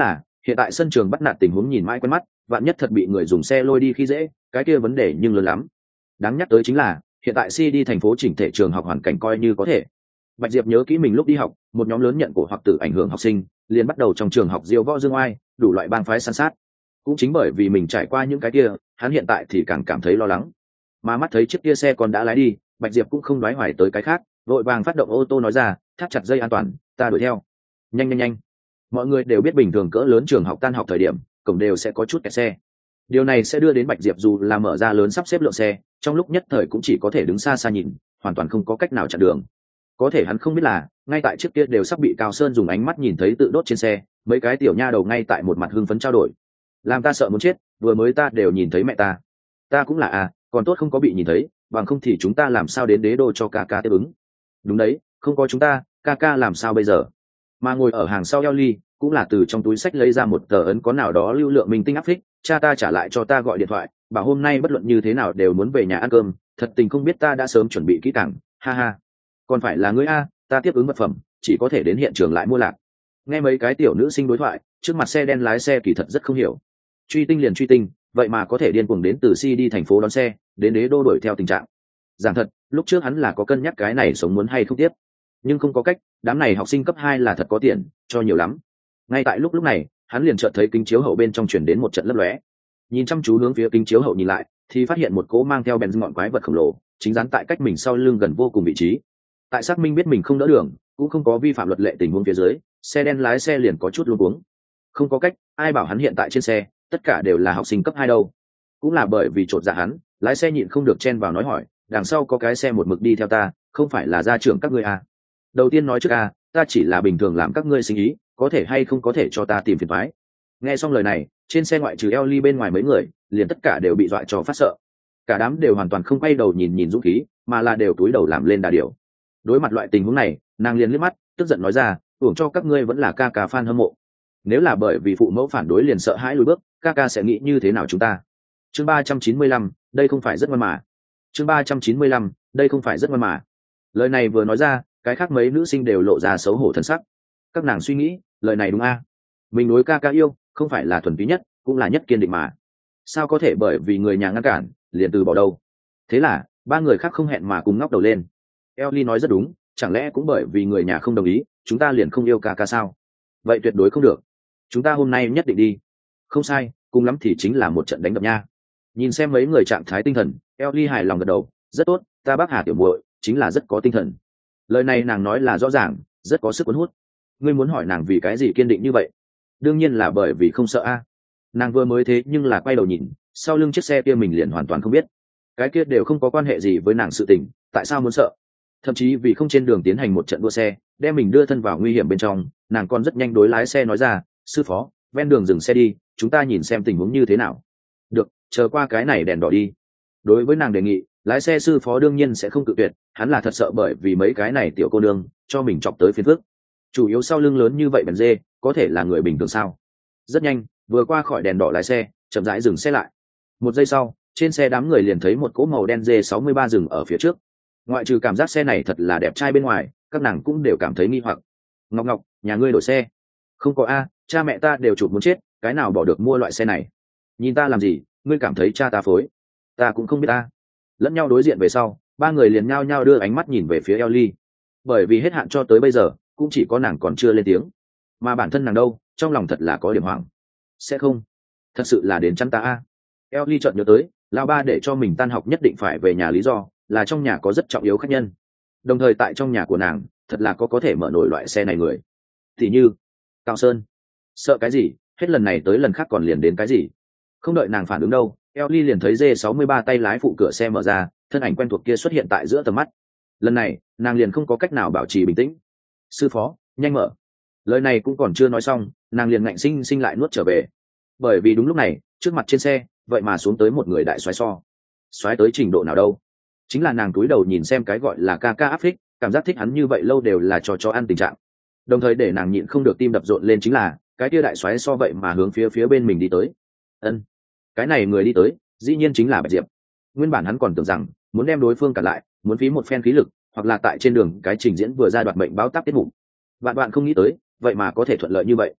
Speaker 1: hiện tại sân trường bắt nạt tình huống nhìn mãi quen mắt, vạn nhất thật bị người dùng xe lôi đi khi dễ, cái kia vấn đề nhưng lớn lắm. Đáng nhắc tới chính là hiện tại si đi thành phố chỉnh thể trường học hoàn cảnh coi như có thể. Bạch Diệp nhớ kỹ mình lúc đi học, một nhóm lớn nhận cổ hoặc tử ảnh hưởng học sinh liền bắt đầu trong trường học diêu võ dương oai, đủ loại bang phái san sát. Cũng chính bởi vì mình trải qua những cái kia, hắn hiện tại thì càng cảm thấy lo lắng. Mà mắt thấy chiếc kia xe còn đã lái đi, Bạch Diệp cũng không đoái hoài tới cái khác, vội vàng phát động ô tô nói ra, thắt chặt dây an toàn, ta đuổi theo. Nhanh nhanh nhanh. Mọi người đều biết bình thường cỡ lớn trường học tan học thời điểm, cổng đều sẽ có chút kẹt xe. Điều này sẽ đưa đến Bạch Diệp dù là mở ra lớn sắp xếp lượng xe, trong lúc nhất thời cũng chỉ có thể đứng xa xa nhìn, hoàn toàn không có cách nào chặn đường. Có thể hắn không biết là, ngay tại chiếc kia đều sắp bị Cao Sơn dùng ánh mắt nhìn thấy tự đốt trên xe, mấy cái tiểu nha đầu ngay tại một mặt hưng phấn trao đổi. Làm ta sợ muốn chết, vừa mới ta đều nhìn thấy mẹ ta. Ta cũng là à, còn tốt không có bị nhìn thấy, bằng không thì chúng ta làm sao đến đế đô cho ca ca tiếp ứng. Đúng đấy, không có chúng ta, ca ca làm sao bây giờ? Mà ngồi ở hàng sau Ellie cũng là từ trong túi sách lấy ra một tờ ấn có nào đó lưu lượng minh tinh áp phích, cha ta trả lại cho ta gọi điện thoại, bảo hôm nay bất luận như thế nào đều muốn về nhà ăn cơm, thật tình không biết ta đã sớm chuẩn bị kỹ càng, ha ha. Còn phải là ngươi a, ta tiếp ứng vật phẩm, chỉ có thể đến hiện trường lại mua lạc. Nghe mấy cái tiểu nữ sinh đối thoại, trước mặt xe đen lái xe kỳ thật rất không hiểu. Truy tinh liền truy tinh, vậy mà có thể điên cuồng đến từ si đi thành phố đón xe, đến đế đô đuổi theo tình trạng. Giảng thật, lúc trước hắn là có cân nhắc cái này sống muốn hay không tiếp, nhưng không có cách, đám này học sinh cấp hai là thật có tiền, cho nhiều lắm. Ngay tại lúc lúc này, hắn liền chợt thấy kính chiếu hậu bên trong chuyển đến một trận lấp lóe. Nhìn chăm chú hướng phía kính chiếu hậu nhìn lại, thì phát hiện một cỗ mang theo bèn ngọn quái vật khổng lồ, chính dán tại cách mình sau lưng gần vô cùng vị trí. Tại xác minh biết mình không đỡ đường, cũng không có vi phạm luật lệ tình huống phía dưới, xe đen lái xe liền có chút luống cuống. Không có cách, ai bảo hắn hiện tại trên xe, tất cả đều là học sinh cấp hai đâu. Cũng là bởi vì chột dạ hắn, lái xe nhịn không được chen vào nói hỏi, đằng sau có cái xe một mực đi theo ta, không phải là gia trưởng các ngươi à? Đầu tiên nói trước à, ta chỉ là bình thường làm các ngươi sinh ý, có thể hay không có thể cho ta tìm phiền toái. Nghe xong lời này, trên xe ngoại trừ Ellie bên ngoài mấy người, liền tất cả đều bị dọa cho phát sợ. Cả đám đều hoàn toàn không quay đầu nhìn nhìn Dũng Khí, mà là đều túi đầu làm lên đà điểu. Đối mặt loại tình huống này, nàng liền liếc mắt, tức giận nói ra, uổng cho các ngươi vẫn là ca ca fan hâm mộ. Nếu là bởi vì phụ mẫu phản đối liền sợ hãi lùi bước, ca ca sẽ nghĩ như thế nào chúng ta? Chương ba trăm chín mươi lăm, đây không phải rất ngoan mà. Chương ba trăm chín mươi lăm, đây không phải rất ngoan mà. Lời này vừa nói ra, cái khác mấy nữ sinh đều lộ ra xấu hổ thân sắc. Các nàng suy nghĩ, lời này đúng a? Mình đối ca ca yêu, không phải là thuần túy nhất, cũng là nhất kiên định mà. Sao có thể bởi vì người nhà ngăn cản, liền từ bỏ đâu? Thế là, ba người khác không hẹn mà cùng ngóc đầu lên. Ellie nói rất đúng, chẳng lẽ cũng bởi vì người nhà không đồng ý, chúng ta liền không yêu ca ca sao? Vậy tuyệt đối không được. Chúng ta hôm nay nhất định đi. Không sai, cùng lắm thì chính là một trận đánh đập nha. Nhìn xem mấy người trạng thái tinh thần, Ellie hài lòng gật đầu, rất tốt, ta bác Hà tiểu muội chính là rất có tinh thần. Lời này nàng nói là rõ ràng, rất có sức cuốn hút. Ngươi muốn hỏi nàng vì cái gì kiên định như vậy? Đương nhiên là bởi vì không sợ a. Nàng vừa mới thế nhưng là quay đầu nhìn, sau lưng chiếc xe kia mình liền hoàn toàn không biết. Cái kia đều không có quan hệ gì với nàng sự tình, tại sao muốn sợ? Thậm chí vì không trên đường tiến hành một trận đua xe, đem mình đưa thân vào nguy hiểm bên trong, nàng còn rất nhanh đối lái xe nói ra, sư phó, ven đường dừng xe đi, chúng ta nhìn xem tình huống như thế nào. Được, chờ qua cái này đèn đỏ đi. Đối với nàng đề nghị, lái xe sư phó đương nhiên sẽ không cự tuyệt, hắn là thật sợ bởi vì mấy cái này tiểu cô nương cho mình chọc tới phiền phức. Chủ yếu sau lưng lớn như vậy bèn dê, có thể là người bình thường sao? Rất nhanh, vừa qua khỏi đèn đỏ lái xe, chậm rãi dừng xe lại. Một giây sau, trên xe đám người liền thấy một cỗ màu đen dê sáu mươi ba dừng ở phía trước. Ngoại trừ cảm giác xe này thật là đẹp trai bên ngoài, các nàng cũng đều cảm thấy nghi hoặc. Ngọc Ngọc, nhà ngươi đổi xe? Không có a, cha mẹ ta đều chụp muốn chết, cái nào bỏ được mua loại xe này? Nhìn ta làm gì, ngươi cảm thấy cha ta phối? Ta cũng không biết ta. Lẫn nhau đối diện về sau, ba người liền nhao nhao đưa ánh mắt nhìn về phía Ellie. Bởi vì hết hạn cho tới bây giờ, cũng chỉ có nàng còn chưa lên tiếng. Mà bản thân nàng đâu, trong lòng thật là có điểm hoảng. Sẽ không, thật sự là đến chăn ta a. Ellie chợt nhớ tới, lão ba để cho mình tan học nhất định phải về nhà lý do là trong nhà có rất trọng yếu khách nhân. Đồng thời tại trong nhà của nàng, thật là có có thể mở nổi loại xe này người. Thì như Cao Sơn. Sợ cái gì, hết lần này tới lần khác còn liền đến cái gì. Không đợi nàng phản ứng đâu, Ellie liền thấy dê sáu mươi ba tay lái phụ cửa xe mở ra, thân ảnh quen thuộc kia xuất hiện tại giữa tầm mắt. Lần này, nàng liền không có cách nào bảo trì bình tĩnh. Sư phó, nhanh mở. Lời này cũng còn chưa nói xong, nàng liền ngạnh sinh sinh lại nuốt trở về. Bởi vì đúng lúc này, trước mặt trên xe, vậy mà xuống tới một người đại soái so. Soái tới trình độ nào đâu? Chính là nàng túi đầu nhìn xem cái gọi là ca ca áp thích, cảm giác thích hắn như vậy lâu đều là cho cho ăn tình trạng. Đồng thời để nàng nhịn không được tim đập rộn lên chính là, cái kia đại soái so vậy mà hướng phía phía bên mình đi tới. Ân, cái này người đi tới, dĩ nhiên chính là Bạch Diệp. Nguyên bản hắn còn tưởng rằng muốn đem đối phương cả lại, muốn phí một phen khí lực, hoặc là tại trên đường cái trình diễn vừa ra đoạt mệnh báo táp tiết mục. Bạn bạn không nghĩ tới, vậy mà có thể thuận lợi như vậy.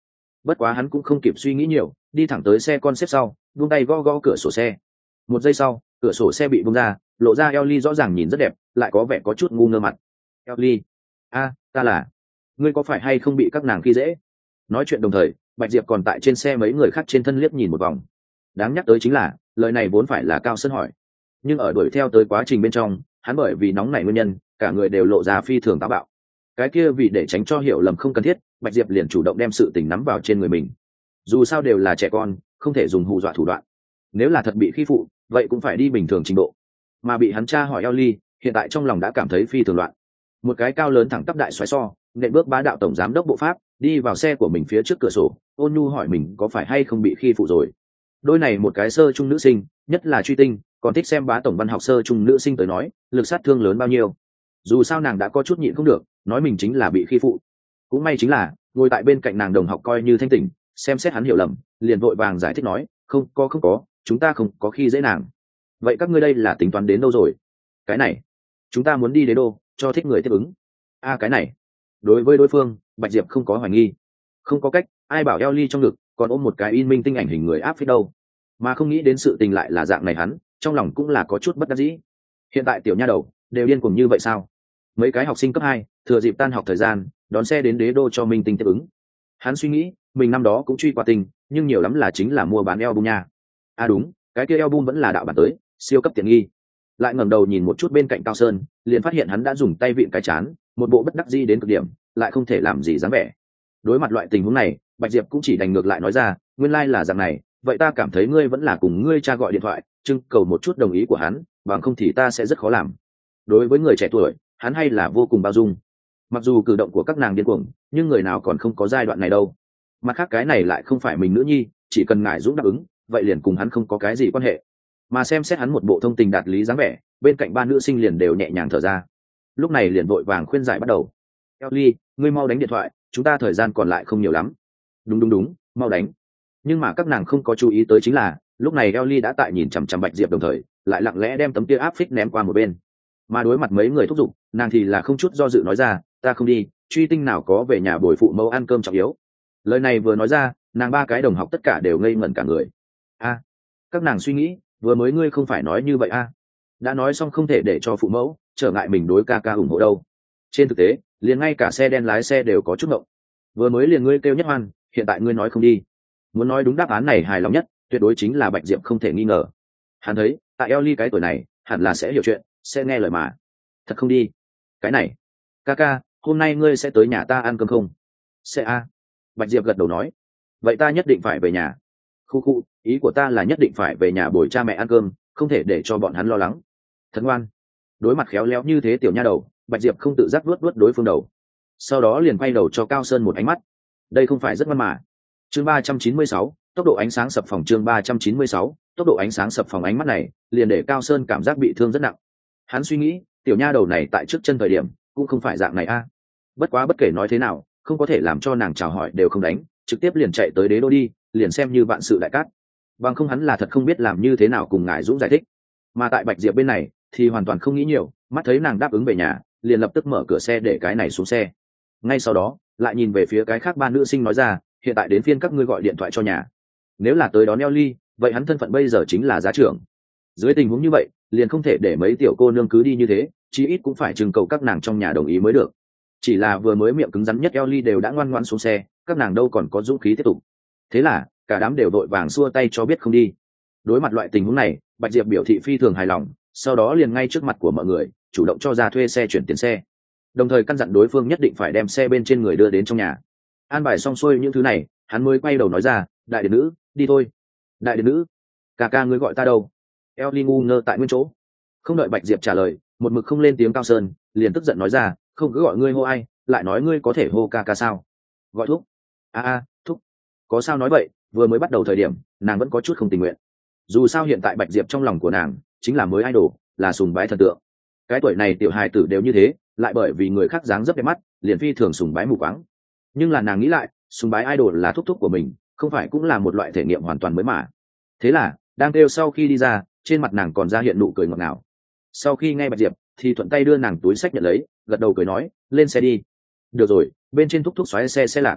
Speaker 1: Bất quá hắn cũng không kịp suy nghĩ nhiều, đi thẳng tới xe con xếp sau, vung tay gõ gõ cửa sổ xe. Một giây sau, cửa sổ xe bị bung ra, lộ ra Ellie rõ ràng nhìn rất đẹp, lại có vẻ có chút ngu ngơ mặt. Ellie, a, ta là, ngươi có phải hay không bị các nàng khi dễ? Nói chuyện đồng thời, Bạch Diệp còn tại trên xe mấy người khác trên thân liếc nhìn một vòng. Đáng nhắc tới chính là, lời này vốn phải là Cao Sơn hỏi, nhưng ở đuổi theo tới quá trình bên trong, hắn bởi vì nóng nảy nguyên nhân, cả người đều lộ ra phi thường táo bạo. Cái kia vì để tránh cho hiểu lầm không cần thiết, Bạch Diệp liền chủ động đem sự tình nắm vào trên người mình. Dù sao đều là trẻ con, không thể dùng hù dọa thủ đoạn. Nếu là thật bị khi phụ, vậy cũng phải đi bình thường trình độ. Mà bị hắn tra hỏi Ellie, hiện tại trong lòng đã cảm thấy phi thường loạn. Một cái cao lớn thẳng tắp đại xoáy so, nện bước bá đạo tổng giám đốc bộ pháp, đi vào xe của mình phía trước cửa sổ, ôn nhu hỏi mình có phải hay không bị khi phụ rồi. Đôi này một cái sơ trung nữ sinh, nhất là truy tinh, còn thích xem bá tổng văn học sơ trung nữ sinh tới nói, lực sát thương lớn bao nhiêu. Dù sao nàng đã có chút nhịn không được, nói mình chính là bị khi phụ. Cũng may chính là ngồi tại bên cạnh nàng đồng học coi như thanh tỉnh, xem xét hắn hiểu lầm, liền vội vàng giải thích nói, không có không có, chúng ta không có khi dễ nàng. Vậy các ngươi đây là tính toán đến đâu rồi? Cái này, chúng ta muốn đi đế đô, cho thích người tiếp ứng. A à, cái này, đối với đối phương, Bạch Diệp không có hoài nghi. Không có cách, ai bảo Ellie trong ngực còn ôm một cái in minh tinh ảnh hình người áp phía đâu. Mà không nghĩ đến sự tình lại là dạng này, hắn trong lòng cũng là có chút bất đắc dĩ. Hiện tại tiểu nha đầu đều điên cuồng như vậy sao? Mấy cái học sinh cấp hai thừa dịp tan học thời gian đón xe đến đế đô cho minh tinh tiếp ứng. Hắn suy nghĩ mình năm đó cũng truy qua tình, nhưng nhiều lắm là chính là mua bán album nha. À đúng, cái kia album vẫn là đạo bản tới, siêu cấp tiện nghi. Lại ngẩng đầu nhìn một chút bên cạnh Cao Sơn, liền phát hiện hắn đã dùng tay vịn cái chán, một bộ bất đắc dĩ đến cực điểm, lại không thể làm gì dám vẻ. Đối mặt loại tình huống này, Bạch Diệp cũng chỉ đành ngược lại nói ra, nguyên lai like là dạng này, vậy ta cảm thấy ngươi vẫn là cùng ngươi cha gọi điện thoại, trưng cầu một chút đồng ý của hắn, bằng không thì ta sẽ rất khó làm. Đối với người trẻ tuổi, hắn hay là vô cùng bao dung. Mặc dù cử động của các nàng điên cuồng, nhưng người nào còn không có giai đoạn này đâu. Mặt khác cái này lại không phải mình nữ nhi, chỉ cần ngài Dũng đáp ứng, vậy liền cùng hắn không có cái gì quan hệ. Mà xem xét hắn một bộ thông tình đạt lý dáng vẻ, bên cạnh ba nữ sinh liền đều nhẹ nhàng thở ra. Lúc này liền vội vàng khuyên giải bắt đầu. Ellie, ngươi mau đánh điện thoại, chúng ta thời gian còn lại không nhiều lắm. Đúng đúng đúng, mau đánh. Nhưng mà các nàng không có chú ý tới chính là, lúc này Ellie đã tại nhìn chằm chằm Bạch Diệp, đồng thời lại lặng lẽ đem tấm kia áp phích ném qua một bên. Mà đối mặt mấy người thúc giục, nàng thì là không chút do dự nói ra, ta không đi, truy tinh nào có về nhà bồi phụ mẫu ăn cơm trọng yếu. Lời này vừa nói ra, nàng ba cái đồng học tất cả đều ngây ngẩn cả người. A, các nàng suy nghĩ, vừa mới ngươi không phải nói như vậy a? Đã nói xong không thể để cho phụ mẫu trở ngại mình đối ca ca ủng hộ đâu. Trên thực tế, liền ngay cả xe đen lái xe đều có chút ngộng. Vừa mới liền ngươi kêu nhất hoan, hiện tại ngươi nói không đi. Muốn nói đúng đáp án này hài lòng nhất, tuyệt đối chính là Bạch Diệp không thể nghi ngờ. Hắn thấy, tại Ellie cái tuổi này, hẳn là sẽ hiểu chuyện, sẽ nghe lời mà. Thật không đi? Cái này, ca ca, hôm nay ngươi sẽ tới nhà ta ăn cơm không? Sẽ a. Bạch Diệp gật đầu nói. Vậy ta nhất định phải về nhà. Khu khu, ý của ta là nhất định phải về nhà bồi cha mẹ ăn cơm, không thể để cho bọn hắn lo lắng. Thật ngoan. Đối mặt khéo léo như thế tiểu nha đầu, Bạch Diệp không tự giác vuốt vuốt đối phương đầu, sau đó liền quay đầu cho Cao Sơn một ánh mắt. Đây không phải rất ngoan mà. Chương ba trăm chín mươi sáu, tốc độ ánh sáng sập phòng. Chương ba trăm chín mươi sáu, tốc độ ánh sáng sập phòng. Ánh mắt này liền để Cao Sơn cảm giác bị thương rất nặng. Hắn suy nghĩ, tiểu nha đầu này tại trước chân thời điểm cũng không phải dạng này a. Bất quá bất kể nói thế nào, không có thể làm cho nàng chào hỏi đều không đánh, trực tiếp liền chạy tới đế đô đi, liền xem như vạn sự đại cát. Bằng không hắn là thật không biết làm như thế nào cùng ngài Dũng giải thích. Mà tại Bạch Diệp bên này thì hoàn toàn không nghĩ nhiều, mắt thấy nàng đáp ứng về nhà, liền lập tức mở cửa xe để cái này xuống xe. Ngay sau đó lại nhìn về phía cái khác ba nữ sinh nói ra, hiện tại đến phiên các ngươi gọi điện thoại cho nhà. Nếu là tới đón Ellie, vậy hắn thân phận bây giờ chính là giá trưởng. Dưới tình huống như vậy, liền không thể để mấy tiểu cô nương cứ đi như thế, chí ít cũng phải trưng cầu các nàng trong nhà đồng ý mới được. Chỉ là vừa mới miệng cứng rắn nhất Ellie đều đã ngoan ngoãn xuống xe, các nàng đâu còn có dũng khí tiếp tục. Thế là cả đám đều đội vàng xua tay cho biết không đi. Đối mặt loại tình huống này, Bạch Diệp biểu thị phi thường hài lòng, sau đó liền ngay trước mặt của mọi người chủ động cho ra thuê xe chuyển tiền xe, đồng thời căn dặn đối phương nhất định phải đem xe bên trên người đưa đến trong nhà. An bài xong xuôi những thứ này, hắn mới quay đầu nói ra, đại điện nữ, đi thôi. Đại điện nữ, ca ca ngươi gọi ta đâu? Ellie ngu ngơ tại nguyên chỗ, không đợi Bạch Diệp trả lời, một mực không lên tiếng Cao Sơn liền tức giận nói ra, không cứ gọi ngươi hô ai, lại nói ngươi có thể hô ca ca sao? Gọi thúc. A a, thúc. Có sao nói vậy, vừa mới bắt đầu thời điểm nàng vẫn có chút không tình nguyện. Dù sao hiện tại Bạch Diệp trong lòng của nàng chính là mới idol, là sùng bái thần tượng. Cái tuổi này tiểu hài tử đều như thế, lại bởi vì người khác dáng dấp đẹp mắt liền phi thường sùng bái mù quáng. Nhưng là nàng nghĩ lại, sùng bái idol là thúc thúc của mình, không phải cũng là một loại thể nghiệm hoàn toàn mới mà. Thế là đang kêu sau khi đi ra, trên mặt nàng còn ra hiện nụ cười ngọt ngào. Sau khi nghe Bạch Diệp thì thuận tay đưa nàng túi sách nhận lấy, gật đầu cười nói, lên xe đi. Được rồi, bên trên thúc thúc xoáy xe xe lạc.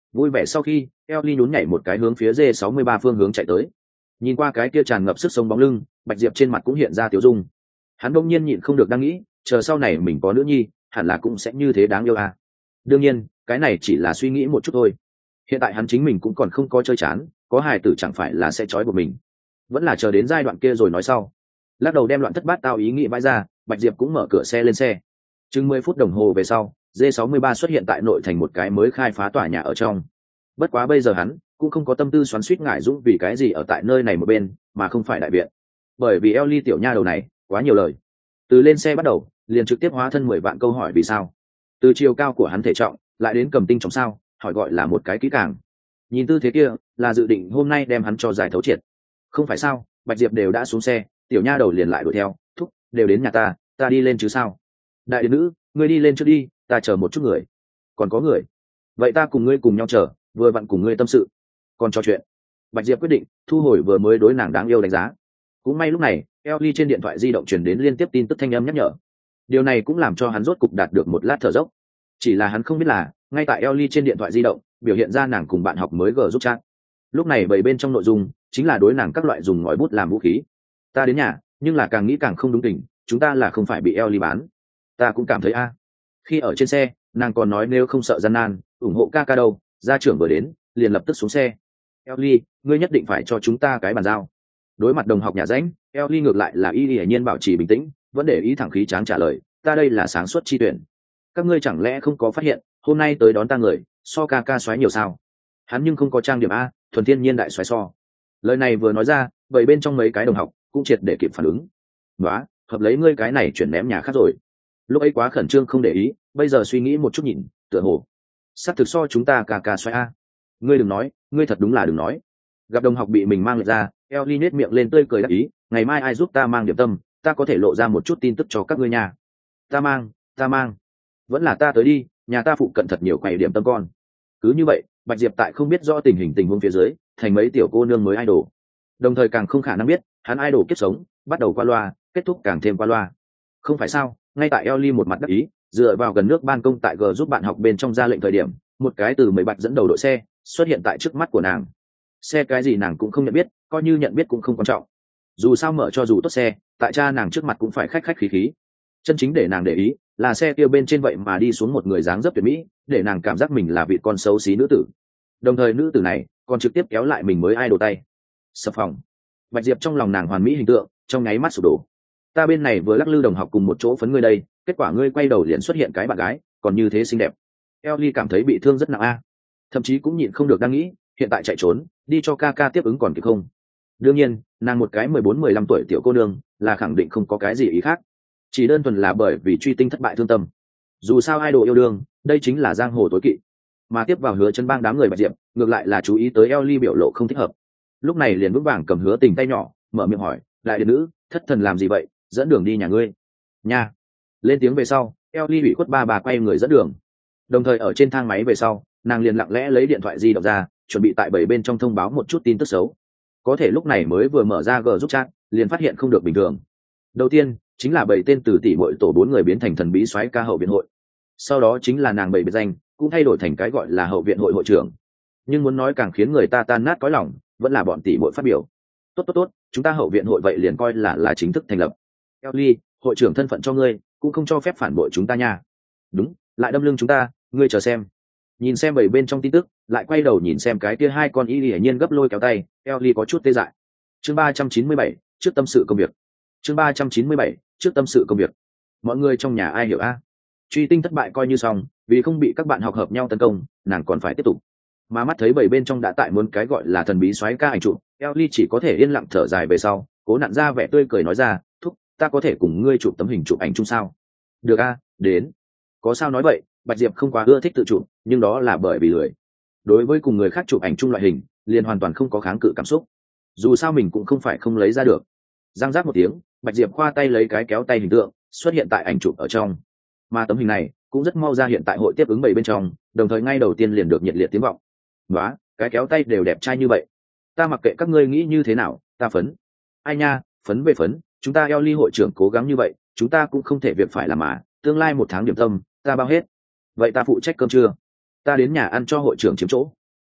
Speaker 1: Vui vẻ sau khi, Ellie nhún nhảy một cái hướng phía D sáu mươi ba phương hướng chạy tới. Nhìn qua cái kia tràn ngập sức sống bóng lưng, Bạch Diệp trên mặt cũng hiện ra tiểu dung. Hắn bỗng nhiên nhịn không được đang nghĩ, chờ sau này mình có nữ nhi, hẳn là cũng sẽ như thế đáng yêu à. Đương nhiên, cái này chỉ là suy nghĩ một chút thôi. Hiện tại hắn chính mình cũng còn không có chơi chán, có hài tử chẳng phải là sẽ trói buộc mình. Vẫn là chờ đến giai đoạn kia rồi nói sau. Lắc đầu đem loạn thất bát tao ý nghĩ vãi ra, Bạch Diệp cũng mở cửa xe lên xe. Chừng mười phút đồng hồ về sau, D sáu mươi ba xuất hiện tại nội thành một cái mới khai phá tòa nhà ở trong. Bất quá bây giờ hắn cũng không có tâm tư xoắn xuýt ngại dũng vì cái gì ở tại nơi này một bên, mà không phải đại viện. Bởi vì Ellie tiểu nha đầu này, quá nhiều lời. Từ lên xe bắt đầu, liền trực tiếp hóa thân mười vạn câu hỏi vì sao. Từ chiều cao của hắn thể trọng, lại đến cầm tinh trọng sao, hỏi gọi là một cái kỹ càng. Nhìn tư thế kia, là dự định hôm nay đem hắn cho giải thấu triệt. Không phải sao, Bạch Diệp đều đã xuống xe, tiểu nha đầu liền lại đuổi theo, thúc, đều đến nhà ta, ta đi lên chứ sao? Đại điện nữ, ngươi đi lên trước đi, ta chờ một chút người. Còn có người. Vậy ta cùng ngươi cùng nhau chờ, vừa vặn cùng ngươi tâm sự. Còn trò chuyện. Bạch Diệp quyết định thu hồi vừa mới đối nàng đáng yêu đánh giá. Cũng may lúc này, Ellie trên điện thoại di động truyền đến liên tiếp tin tức thanh âm nhắc nhở. Điều này cũng làm cho hắn rốt cục đạt được một lát thở dốc. Chỉ là hắn không biết là, ngay tại Ellie trên điện thoại di động, biểu hiện ra nàng cùng bạn học mới gờ giúp chat. Lúc này bầy bên trong nội dung chính là đối nàng các loại dùng ngòi bút làm vũ khí. Ta đến nhà, nhưng là càng nghĩ càng không đúng tình, chúng ta là không phải bị Ellie bán. Ta cũng cảm thấy a. Khi ở trên xe, nàng còn nói nếu không sợ gian nan, ủng hộ ca ca đâu, gia trưởng vừa đến, liền lập tức xuống xe. Ellie, ngươi nhất định phải cho chúng ta cái bàn giao. Đối mặt đồng học nhà ránh, Ellie ngược lại là y hiển nhiên bảo trì bình tĩnh, vẫn để ý thẳng khí tráng trả lời, ta đây là sáng suốt chi tuyển. Các ngươi chẳng lẽ không có phát hiện, hôm nay tới đón ta người, so ca ca xoáy nhiều sao? Hắn nhưng không có trang điểm a, thuần thiên nhiên đại xoáy so. Lời này vừa nói ra, vậy bên trong mấy cái đồng học cũng triệt để kịp phản ứng. Nóa, hợp lấy ngươi cái này chuyển ném nhà khác rồi. Lúc ấy quá khẩn trương không để ý, bây giờ suy nghĩ một chút nhìn, tựa hồ sắp thực so chúng ta ca ca xoáy a. Ngươi đừng nói, ngươi thật đúng là đừng nói. Gặp đồng học bị mình mang lệch ra, Ellie nhếch miệng lên tươi cười đắc ý, ngày mai ai giúp ta mang điểm tâm, ta có thể lộ ra một chút tin tức cho các ngươi nha. Ta mang, ta mang. Vẫn là ta tới đi, nhà ta phụ cận thật nhiều quầy điểm tâm con. Cứ như vậy, Bạch Diệp tại không biết rõ tình hình tình huống phía dưới, thành mấy tiểu cô nương mới idol. Đồng thời càng không khả năng biết, hắn idol kiếp sống, bắt đầu qua loa, kết thúc càng thêm qua loa. Không phải sao, ngay tại Ellie một mặt đắc ý, dựa vào gần nước ban công tại G giúp bạn học bên trong ra lệnh thời điểm, một cái từ mười bạch dẫn đầu đội xe xuất hiện tại trước mắt của nàng. Xe cái gì nàng cũng không nhận biết, coi như nhận biết cũng không quan trọng. Dù sao mở cho dù tốt xe, tại cha nàng trước mặt cũng phải khách khách khí khí. Chân chính để nàng để ý là xe kia bên trên vậy mà đi xuống một người dáng dấp tuyệt mỹ, để nàng cảm giác mình là vị con xấu xí nữ tử. Đồng thời nữ tử này còn trực tiếp kéo lại mình mới ai đổ tay. Sập phòng. Bạch Diệp trong lòng nàng hoàn mỹ hình tượng trong nháy mắt sụp đổ. Ta bên này vừa lắc lư đồng học cùng một chỗ phấn ngươi đây, kết quả ngươi quay đầu liền xuất hiện cái bạn gái còn như thế xinh đẹp. Ellie cảm thấy bị thương rất nặng a, thậm chí cũng nhịn không được đang nghĩ, hiện tại chạy trốn đi cho ca ca tiếp ứng còn kịp không. Đương nhiên nàng một cái mười bốn mười lăm tuổi tiểu cô nương là khẳng định không có cái gì ý khác, chỉ đơn thuần là bởi vì truy tinh thất bại thương tâm. Dù sao idol yêu đương đây chính là giang hồ tối kỵ. Mà tiếp vào Hứa Chân bang đám người Bạch Diệp ngược lại là chú ý tới Ellie biểu lộ không thích hợp, lúc này liền vững vàng cầm Hứa Tình tay nhỏ mở miệng hỏi, đại điện nữ, thất thần làm gì vậy, dẫn đường đi nhà ngươi nha. Lên tiếng về sau, Ellie bị khuất ba bà quay người dẫn đường. Đồng thời ở trên thang máy về sau, nàng liền lặng lẽ lấy điện thoại di động ra, chuẩn bị tại bảy bên trong thông báo một chút tin tức xấu. Có thể lúc này mới vừa mở ra G giúp chat, liền phát hiện không được bình thường. Đầu tiên chính là bảy tên từ tỷ muội tổ bốn người biến thành thần bí soái ca hậu viện hội. Sau đó chính là nàng bảy biệt danh cũng thay đổi thành cái gọi là hậu viện hội hội trưởng. Nhưng muốn nói càng khiến người ta tan nát cõi lòng, vẫn là bọn tỷ muội phát biểu. Tốt tốt tốt, chúng ta hậu viện hội vậy liền coi là là chính thức thành lập. Ellie, hội trưởng thân phận cho ngươi, cũng không cho phép phản bội chúng ta nha. Đúng, lại đâm lưng chúng ta, ngươi chờ xem. Nhìn xem bảy bên trong tin tức, lại quay đầu nhìn xem cái kia hai con y hiển nhiên gấp lôi kéo tay, Ellie có chút tê dại. Chương ba trăm chín mươi bảy, trước tâm sự công việc. Chương ba trăm chín mươi bảy, trước tâm sự công việc. Mọi người trong nhà ai hiểu a? Truy tinh thất bại coi như xong, vì không bị các bạn học hợp nhau tấn công, nàng còn phải tiếp tục. Mà mắt thấy bảy bên trong đã tại muốn cái gọi là thần bí soái ca ảnh chụp, Ellie chỉ có thể yên lặng thở dài về sau, cố nặn ra vẻ tươi cười nói ra, thúc, ta có thể cùng ngươi chụp tấm hình chụp ảnh chung sao? Được a, đến. Có sao nói vậy, Bạch Diệp không quá ưa thích tự chụp, nhưng đó là bởi vì lười. Đối với cùng người khác chụp ảnh chung loại hình, liền hoàn toàn không có kháng cự cảm xúc. Dù sao mình cũng không phải không lấy ra được. Giang giác một tiếng, Bạch Diệp khoa tay lấy cái kéo tay hình tượng, xuất hiện tại ảnh chụp ở trong. Mà tấm hình này cũng rất mau ra hiện tại hội tiếp ứng bảy bên trong, đồng thời ngay đầu tiên liền được nhiệt liệt tiếng vọng. Nóa, cái kéo tay đều đẹp trai như vậy. Ta mặc kệ các ngươi nghĩ như thế nào, ta phấn. Ai nha, phấn về phấn, chúng ta Ellie hội trưởng cố gắng như vậy, chúng ta cũng không thể việc phải làm mà, tương lai một tháng điểm tâm, ta bao hết. Vậy ta phụ trách cơm trưa. Ta đến nhà ăn cho hội trưởng chiếm chỗ,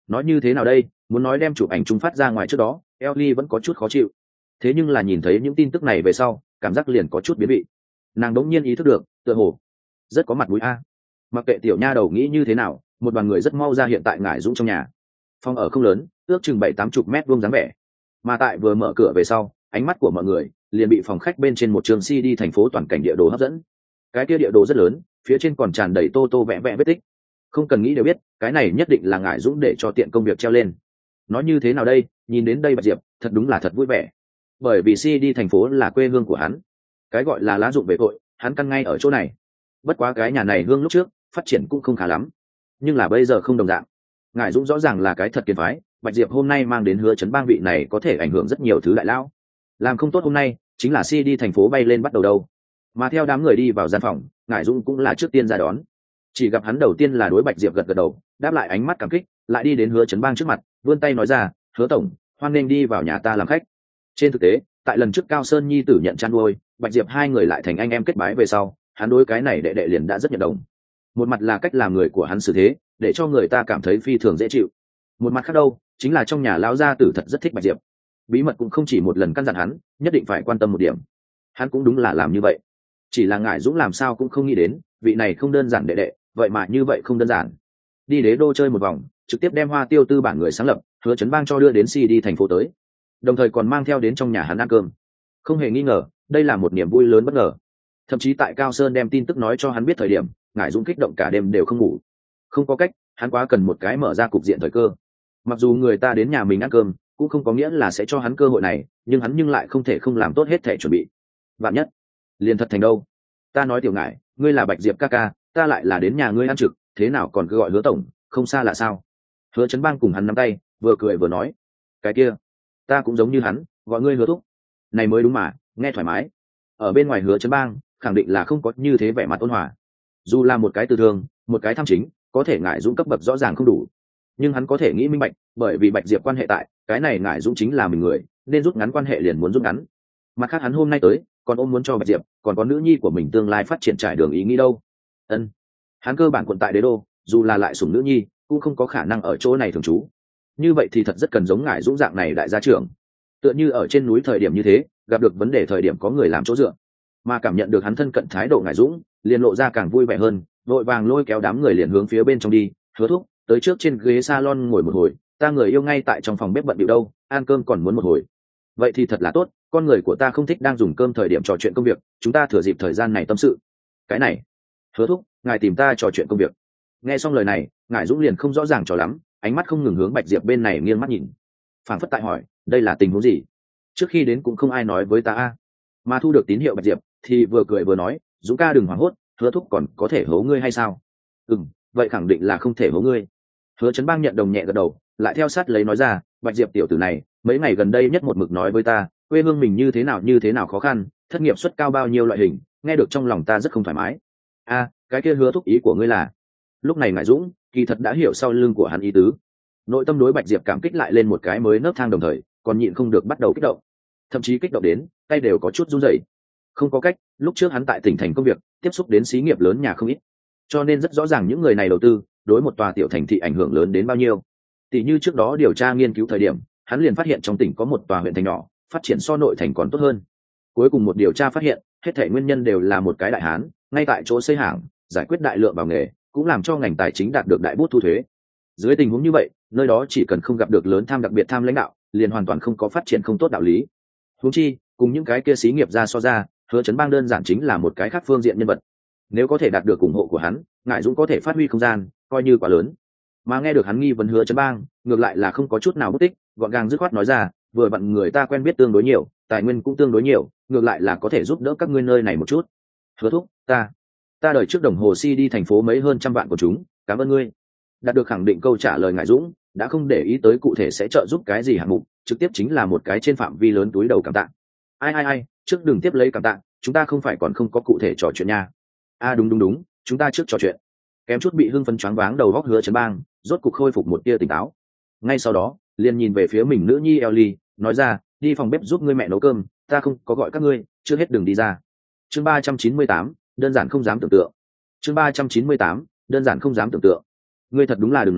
Speaker 1: nói như thế nào đây, muốn nói đem chụp ảnh chung phát ra ngoài trước đó Ellie vẫn có chút khó chịu, thế nhưng là nhìn thấy những tin tức này về sau cảm giác liền có chút biến vị. Nàng đống nhiên ý thức được tựa hồ rất có mặt mũi a. Mặc kệ tiểu nha đầu nghĩ như thế nào, một đoàn người rất mau ra hiện tại Ngải Dũng trong nhà. Phòng ở không lớn, ước chừng bảy tám chục mét vuông dáng vẻ, mà tại vừa mở cửa về sau ánh mắt của mọi người liền bị phòng khách bên trên một trường xê đê thành phố toàn cảnh địa đồ hấp dẫn. Cái kia địa đồ rất lớn, phía trên còn tràn đầy tô tô vẽ vẽ vết tích, không cần nghĩ đều biết cái này nhất định là Ngải Dũng để cho tiện công việc treo lên. Nói như thế nào đây, nhìn đến đây Bạch Diệp thật đúng là thật vui vẻ, bởi vì xê đê thành phố là quê hương của hắn, cái gọi là lá dụng về tội hắn căn ngay ở chỗ này. Bất quá cái nhà này hương lúc trước phát triển cũng không khá lắm, nhưng là bây giờ không đồng dạng. Ngải Dũng rõ ràng là cái thật kiên phái, Bạch Diệp hôm nay mang đến Hứa Chấn Bang vị này có thể ảnh hưởng rất nhiều thứ đại lão, làm không tốt hôm nay chính là xê đê thành phố bay lên bắt đầu đâu. Mà theo đám người đi vào gian phòng, Ngải Dũng cũng là trước tiên ra đón. Chỉ gặp hắn đầu tiên là đối Bạch Diệp gật gật đầu, đáp lại ánh mắt cảm kích, lại đi đến Hứa Chấn Bang trước mặt, vươn tay nói ra, Hứa tổng, hoan nghênh đi vào nhà ta làm khách. Trên thực tế, tại lần trước Cao Sơn nhi tử nhận chăn nuôi, Bạch Diệp hai người lại thành anh em kết bái về sau, hắn đối cái này đệ đệ liền đã rất nhận đồng. Một mặt là cách làm người của hắn xử thế, để cho người ta cảm thấy phi thường dễ chịu. Một mặt khác đâu, chính là trong nhà lão gia tử thật rất thích Bạch Diệp. Bí mật cũng không chỉ một lần căn dặn hắn, nhất định phải quan tâm một điểm. Hắn cũng đúng là làm như vậy. Chỉ là Ngải Dũng làm sao cũng không nghĩ đến, vị này không đơn giản đệ đệ, vậy mà như vậy không đơn giản. Đi đế đô chơi một vòng, trực tiếp đem Hoa Tiêu Tư bản người sáng lập, Hứa Chấn Bang cho đưa đến xê đê thành phố tới, đồng thời còn mang theo đến trong nhà hắn ăn cơm. Không hề nghi ngờ, đây là một niềm vui lớn bất ngờ. Thậm chí tại Cao Sơn đem tin tức nói cho hắn biết thời điểm, Ngải Dũng kích động cả đêm đều không ngủ. Không có cách, hắn quá cần một cái mở ra cục diện thời cơ. Mặc dù người ta đến nhà mình ăn cơm, cũng không có nghĩa là sẽ cho hắn cơ hội này, nhưng hắn nhưng lại không thể không làm tốt hết thể chuẩn bị. Vạn nhất liền thật thành đâu. Ta nói Tiểu Ngải, ngươi là Bạch Diệp ca ca, ta lại là đến nhà ngươi ăn trực, thế nào còn cứ gọi Hứa tổng, không xa là sao? Hứa Chấn Bang cùng hắn nắm tay, vừa cười vừa nói, cái kia, ta cũng giống như hắn, gọi ngươi Hứa thúc, này mới đúng mà, nghe thoải mái. Ở bên ngoài Hứa Chấn Bang khẳng định là không có như thế vẻ mặt ôn hòa, dù là một cái từ thường, một cái tham chính, có thể Ngải Dũng cấp bậc rõ ràng không đủ, nhưng hắn có thể nghĩ minh bạch, bởi vì Bạch Diệp quan hệ tại, cái này Ngải Dũng chính là mình người, nên rút ngắn quan hệ liền muốn rút ngắn. Mặt khác hắn hôm nay tới, còn ôm muốn cho Bạch Diệp, còn có nữ nhi của mình tương lai phát triển trải đường ý nghĩ đâu. Ân, hắn cơ bản quận tại đế đô, dù là lại sủng nữ nhi, cũng không có khả năng ở chỗ này thường trú. Như vậy thì thật rất cần giống Ngải Dũng dạng này đại gia trưởng, tựa như ở trên núi thời điểm như thế, gặp được vấn đề thời điểm có người làm chỗ dựa. Mà cảm nhận được hắn thân cận thái độ Ngải Dũng, liền lộ ra càng vui vẻ hơn, vội vàng lôi kéo đám người liền hướng phía bên trong đi. Hứa thúc, tới trước trên ghế salon ngồi một hồi, ta người yêu ngay tại trong phòng bếp bận bịu đâu, ăn cơm còn muốn một hồi. Vậy thì thật là tốt, con người của ta không thích đang dùng cơm thời điểm trò chuyện công việc, chúng ta thừa dịp thời gian này tâm sự. Cái này, Hứa thúc, ngài tìm ta trò chuyện công việc. Nghe xong lời này, Ngải Dũng liền không rõ ràng cho lắm, ánh mắt không ngừng hướng Bạch Diệp bên này nghiêng mắt nhìn, phảng phất tại hỏi, đây là tình huống gì? Trước khi đến cũng không ai nói với ta a. Mà thu được tín hiệu Bạch Diệp thì vừa cười vừa nói, Dũng ca đừng hoảng hốt, Hứa thúc còn có thể hố ngươi hay sao? Ừm, vậy khẳng định là không thể hố ngươi. Hứa Chấn Bang nhận đồng nhẹ gật đầu, lại theo sát lấy nói ra, Bạch Diệp tiểu tử này, mấy ngày gần đây nhất một mực nói với ta, quê hương mình như thế nào như thế nào khó khăn, thất nghiệp suất cao bao nhiêu loại hình, nghe được trong lòng ta rất không thoải mái. A, cái kia Hứa thúc ý của ngươi là? Lúc này Ngải Dũng kỳ thật đã hiểu sau lưng của hắn ý tứ, nội tâm đối Bạch Diệp cảm kích lại lên một cái mới nấc thang, đồng thời còn nhịn không được bắt đầu kích động, thậm chí kích động đến tay đều có chút run rẩy. Không có cách, lúc trước hắn tại tỉnh thành công việc, tiếp xúc đến xí nghiệp lớn nhà không ít, cho nên rất rõ ràng những người này đầu tư đối một tòa tiểu thành thị ảnh hưởng lớn đến bao nhiêu. Tỷ như trước đó điều tra nghiên cứu thời điểm, hắn liền phát hiện trong tỉnh có một tòa huyện thành nhỏ phát triển so nội thành còn tốt hơn. Cuối cùng một điều tra phát hiện, hết thảy nguyên nhân đều là một cái đại hán ngay tại chỗ xây hàng, giải quyết đại lượng vào nghề, cũng làm cho ngành tài chính đạt được đại bút thu thuế. Dưới tình huống như vậy, nơi đó chỉ cần không gặp được lớn tham đặc biệt tham lãnh đạo, liền hoàn toàn không có phát triển không tốt đạo lý. Huống chi, cùng những cái kia xí nghiệp ra so ra, Hứa Chấn Bang đơn giản chính là một cái khác phương diện nhân vật. Nếu có thể đạt được ủng hộ của hắn, Ngải Dũng có thể phát huy không gian coi như quá lớn. Mà nghe được hắn nghi vấn Hứa Chấn Bang, ngược lại là không có chút nào bất tích, gọn gàng dứt khoát nói ra, vừa vặn người ta quen biết tương đối nhiều, tài nguyên cũng tương đối nhiều, ngược lại là có thể giúp đỡ các ngươi nơi này một chút. Hứa thúc, ta ta đợi trước đồng hồ si đi thành phố mấy hơn trăm vạn của chúng, cảm ơn ngươi. Đạt được khẳng định câu trả lời Ngải Dũng đã không để ý tới cụ thể sẽ trợ giúp cái gì hạng mục, trực tiếp chính là một cái trên phạm vi lớn túi đầu cảm tạ. Ai ai ai, trước đừng tiếp lấy cảm tạ, chúng ta không phải còn không có cụ thể trò chuyện nha. A à, đúng đúng đúng, chúng ta trước trò chuyện. Kém chút bị hưng phấn choáng váng đầu góc Hứa Chấn Bang rốt cục khôi phục một tia tỉnh táo. Ngay sau đó liền nhìn về phía mình nữ nhi Ellie, nói ra, đi phòng bếp giúp ngươi mẹ nấu cơm, ta không có gọi các ngươi, chưa hết đừng đi ra. Chương ba trăm chín mươi tám, đơn giản không dám tưởng tượng. Chương ba trăm chín mươi tám, đơn giản không dám tưởng tượng. Ngươi thật đúng là đừng nói,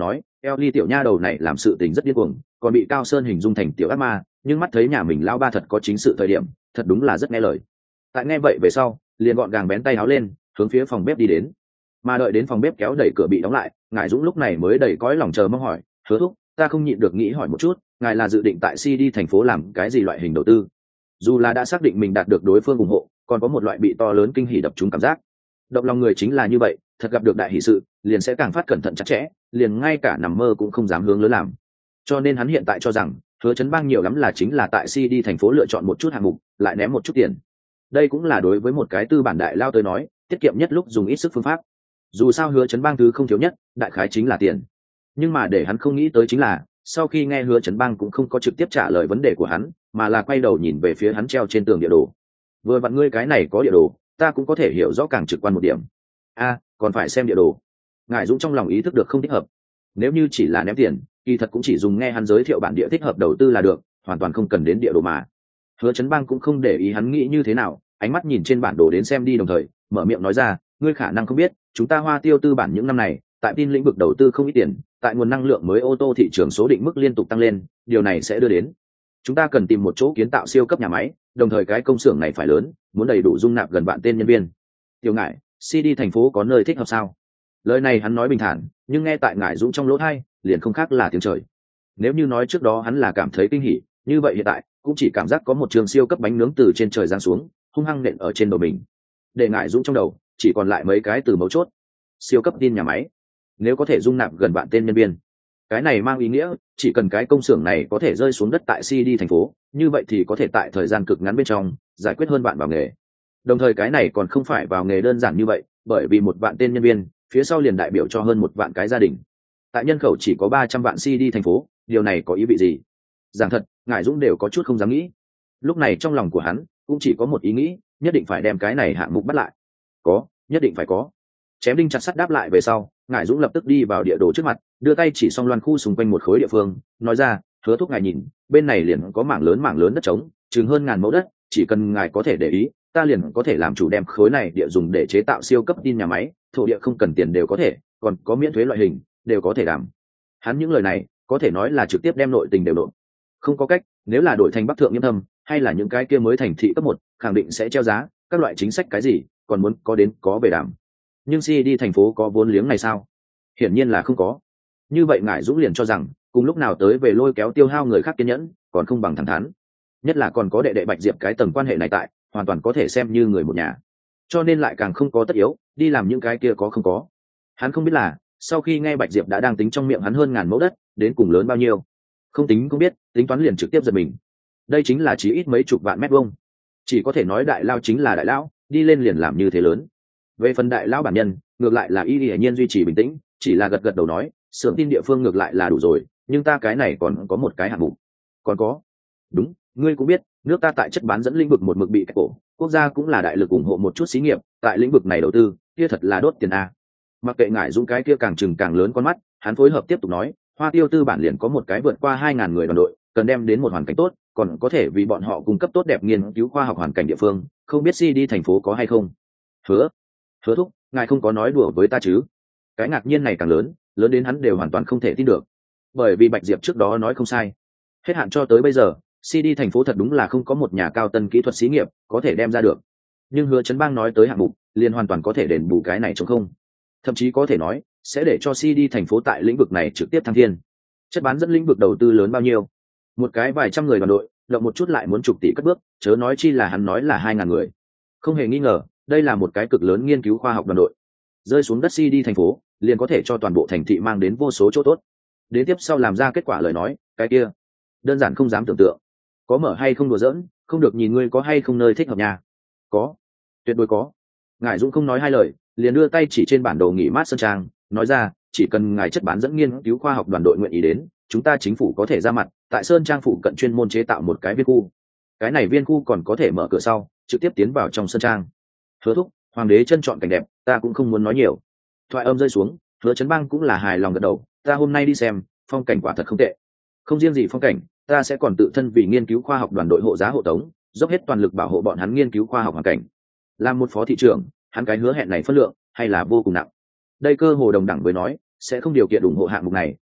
Speaker 1: Ellie tiểu nha đầu này làm sự tình rất điên cuồng, còn bị Cao Sơn hình dung thành tiểu ác ma, nhưng mắt thấy nhà mình lao ba thật có chính sự thời điểm, thật đúng là rất nghe lời. Tại nghe vậy về sau, liền gọn gàng bén tay áo lên, hướng phía phòng bếp đi đến. Mà đợi đến phòng bếp kéo đẩy cửa bị đóng lại, Ngải Dũng lúc này mới đầy cõi lòng chờ mong hỏi, "Hứa thúc, ta không nhịn được nghĩ hỏi một chút, ngài là dự định tại xê đê thành phố làm cái gì loại hình đầu tư?" Dù là đã xác định mình đạt được đối phương ủng hộ, còn có một loại bị to lớn kinh hỉ đập trúng cảm giác. Động lòng người chính là như vậy, thật gặp được đại hỷ sự, liền sẽ càng phát cẩn thận chặt chẽ, liền ngay cả nằm mơ cũng không dám hướng lớn làm. Cho nên hắn hiện tại cho rằng, Hứa Chấn Bang nhiều lắm là chính là tại xê đê thành phố lựa chọn một chút hạng mục, lại ném một chút tiền. Đây cũng là đối với một cái tư bản đại lao tới nói, tiết kiệm nhất lúc dùng ít sức phương pháp. Dù sao Hứa Chấn Bang thứ không thiếu nhất, đại khái chính là tiền. Nhưng mà để hắn không nghĩ tới chính là, sau khi nghe Hứa Chấn Bang cũng không có trực tiếp trả lời vấn đề của hắn, mà là quay đầu nhìn về phía hắn treo trên tường địa đồ. Vừa vặn ngươi cái này có địa đồ, ta cũng có thể hiểu rõ càng trực quan một điểm. A, còn phải xem địa đồ. Ngải Dũng trong lòng ý thức được không thích hợp. Nếu như chỉ là ném tiền, kỳ thật cũng chỉ dùng nghe hắn giới thiệu bản địa thích hợp đầu tư là được, hoàn toàn không cần đến địa đồ mà. Hứa Chấn Bang cũng không để ý hắn nghĩ như thế nào, ánh mắt nhìn trên bản đồ đến xem đi, đồng thời mở miệng nói ra, ngươi khả năng không biết, chúng ta Hoa Tiêu tư bản những năm này, tại tin lĩnh vực đầu tư không ít tiền, tại nguồn năng lượng mới ô tô thị trường số định mức liên tục tăng lên, điều này sẽ đưa đến chúng ta cần tìm một chỗ kiến tạo siêu cấp nhà máy, đồng thời cái công xưởng này phải lớn, muốn đầy đủ dung nạp gần vạn tên nhân viên. Tiểu Ngải, xê đê thành phố có nơi thích hợp sao? Lời này hắn nói bình thản, nhưng nghe tại Ngải Dũng trong lỗ tai, liền không khác là tiếng trời. Nếu như nói trước đó hắn là cảm thấy kinh hỉ, như vậy hiện tại cũng chỉ cảm giác có một trường siêu cấp bánh nướng từ trên trời giáng xuống, hung hăng nện ở trên đầu mình. Để Ngải Dũng trong đầu chỉ còn lại mấy cái từ mấu chốt: siêu cấp tin nhà máy, nếu có thể dung nạp gần vạn tên nhân viên. Cái này mang ý nghĩa, chỉ cần cái công xưởng này có thể rơi xuống đất tại xê đê thành phố, như vậy thì có thể tại thời gian cực ngắn bên trong giải quyết hơn bạn vào nghề. Đồng thời cái này còn không phải vào nghề đơn giản như vậy, bởi vì một vạn tên nhân viên, phía sau liền đại biểu cho hơn một vạn cái gia đình. Tại nhân khẩu chỉ có ba trăm vạn xê đê thành phố, điều này có ý vị gì? Giảng thật, Ngải Dũng đều có chút không dám nghĩ. Lúc này trong lòng của hắn cũng chỉ có một ý nghĩ, nhất định phải đem cái này hạng mục bắt lại. Có, nhất định phải có. Chém đinh chặt sắt đáp lại về sau, Ngải Dũng lập tức đi vào địa đồ trước mặt, đưa tay chỉ xong loan khu xung quanh một khối địa phương, nói ra, Hứa thúc ngài nhìn, bên này liền có mảng lớn mảng lớn đất trống, chừng hơn ngàn mẫu đất, chỉ cần ngài có thể để ý, ta liền có thể làm chủ đem khối này địa dùng để chế tạo siêu cấp tin nhà máy, thổ địa không cần tiền đều có thể, còn có miễn thuế loại hình, đều có thể đảm. Hắn những lời này, có thể nói là trực tiếp đem nội tình đều nộp. Không có cách, nếu là đổi thành Bắc Thượng Nghiêm Thâm, hay là những cái kia mới thành thị cấp một, khẳng định sẽ treo giá, các loại chính sách cái gì, còn muốn có đến có về đảm. Nhưng xê đê thành phố có vốn liếng này sao? Hiển nhiên là không có. Như vậy Ngải Dũng liền cho rằng, cùng lúc nào tới về lôi kéo tiêu hao người khác kiên nhẫn, còn không bằng thẳng thắn. Nhất là còn có đệ đệ Bạch Diệp cái tầng quan hệ này tại, hoàn toàn có thể xem như người một nhà. Cho nên lại càng không có tất yếu đi làm những cái kia có không có. Hắn không biết là, sau khi nghe Bạch Diệp đã đang tính trong miệng hắn hơn ngàn mẫu đất, đến cùng lớn bao nhiêu. Không tính không biết, tính toán liền trực tiếp giật mình. Đây chính là chỉ ít mấy chục vạn mét vuông. Chỉ có thể nói đại lao chính là đại lão, đi lên liền làm như thế lớn. Về phần đại lão bản nhân, ngược lại là y hiển nhiên duy trì bình tĩnh, chỉ là gật gật đầu nói, xưởng tin địa phương ngược lại là đủ rồi, nhưng ta cái này còn có một cái hạng mục. Còn có? Đúng, ngươi cũng biết, nước ta tại chất bán dẫn lĩnh vực một mực bị kẹp cổ, quốc gia cũng là đại lực ủng hộ một chút xí nghiệp, tại lĩnh vực này đầu tư, kia thật là đốt tiền a. Mặc kệ Ngải Dũng cái kia càng trừng càng lớn con mắt, hắn phối hợp tiếp tục nói, Hoa Tiêu tư bản liền có một cái vượt qua hai ngàn người đoàn đội, cần đem đến một hoàn cảnh tốt, còn có thể vì bọn họ cung cấp tốt đẹp nghiên cứu khoa học hoàn cảnh địa phương, không biết xê đê thành phố có hay không? Hứa, hứa thúc, ngài không có nói đùa với ta chứ? Cái ngạc nhiên này càng lớn, lớn đến hắn đều hoàn toàn không thể tin được. Bởi vì Bạch Diệp trước đó nói không sai, hết hạn cho tới bây giờ, xê đê thành phố thật đúng là không có một nhà cao tân kỹ thuật xí nghiệp có thể đem ra được. Nhưng Hứa Chấn Bang nói tới hạng mục, liền hoàn toàn có thể đền bù cái này trống không. Thậm chí có thể nói, sẽ để cho xê đê thành phố tại lĩnh vực này trực tiếp thăng thiên. Chất bán dẫn lĩnh vực đầu tư lớn bao nhiêu? Một cái vài trăm người đoàn đội, động một chút lại muốn chục tỷ cất bước, chớ nói chi là hắn nói là hai ngàn người. Không hề nghi ngờ, đây là một cái cực lớn nghiên cứu khoa học đoàn đội. Rơi xuống đất xê đê thành phố, liền có thể cho toàn bộ thành thị mang đến vô số chỗ tốt. Đến tiếp sau làm ra kết quả lời nói, cái kia đơn giản không dám tưởng tượng. Có mở hay không đùa giỡn, không được nhìn ngươi có hay không nơi thích hợp nhà. Có, tuyệt đối có. Ngải Dũng không nói hai lời, liền đưa tay chỉ trên bản đồ nghỉ mát sơn trang, nói ra, chỉ cần ngài chất bán dẫn nghiên cứu khoa học đoàn đội nguyện ý đến, chúng ta chính phủ có thể ra mặt, tại sơn trang phụ cận chuyên môn chế tạo một cái viên khu. Cái này viên khu còn có thể mở cửa sau, trực tiếp tiến vào trong sơn trang. Hứa thúc, hoàng đế chân chọn cảnh đẹp, ta cũng không muốn nói nhiều. Thoại âm rơi xuống, Hứa Chấn Bang cũng là hài lòng gật đầu, ta hôm nay đi xem, phong cảnh quả thật không tệ. Không riêng gì phong cảnh, ta sẽ còn tự thân vì nghiên cứu khoa học đoàn đội hộ giá hộ tống, dốc hết toàn lực bảo hộ bọn hắn nghiên cứu khoa học hoàn cảnh. Làm một phó thị trưởng, hắn cái hứa hẹn này phân lượng hay là vô cùng nặng. Đây cơ hồ đồng đẳng với nói, sẽ không điều kiện ủng hộ hạng mục này,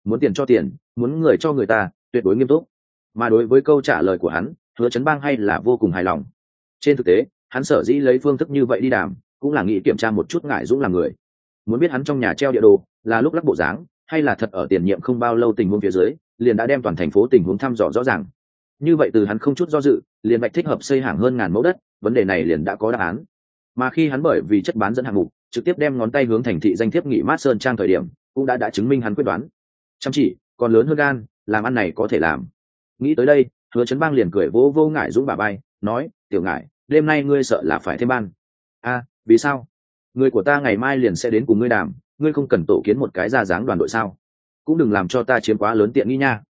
Speaker 1: muốn tiền cho tiền, muốn người cho người ta, tuyệt đối nghiêm túc. Mà đối với câu trả lời của hắn, Hứa Chấn Bang hay là vô cùng hài lòng. Trên thực tế, hắn sở dĩ lấy phương thức như vậy đi đàm, cũng là nghĩ kiểm tra một chút Ngải Dũng là người. Muốn biết hắn trong nhà treo địa đồ, là lúc lắc bộ dáng, hay là thật ở tiền nhiệm không bao lâu tình huống phía dưới, liền đã đem toàn thành phố tình huống thăm dò rõ ràng. Như vậy từ hắn không chút do dự, liền bạch thích hợp xây hàng hơn ngàn mẫu đất, vấn đề này liền đã có đáp án. Mà khi hắn bởi vì chất bán dẫn hạng mục, trực tiếp đem ngón tay hướng thành thị danh thiếp nghỉ mát sơn trang thời điểm, cũng đã đã chứng minh hắn quyết đoán. Chăm chỉ, còn lớn hơn gan, làm ăn này có thể làm. Nghĩ tới đây, Hứa Chấn Bang liền cười vỗ vô Ngải Dũng bả vai, nói: "Tiểu Ngải, đêm nay ngươi sợ là phải thêm ban." "A, vì sao? Người của ta ngày mai liền sẽ đến cùng ngươi đàm, ngươi không cần tổ kiến một cái ra dáng đoàn đội sao? Cũng đừng làm cho ta chiếm quá lớn tiện nghi nha."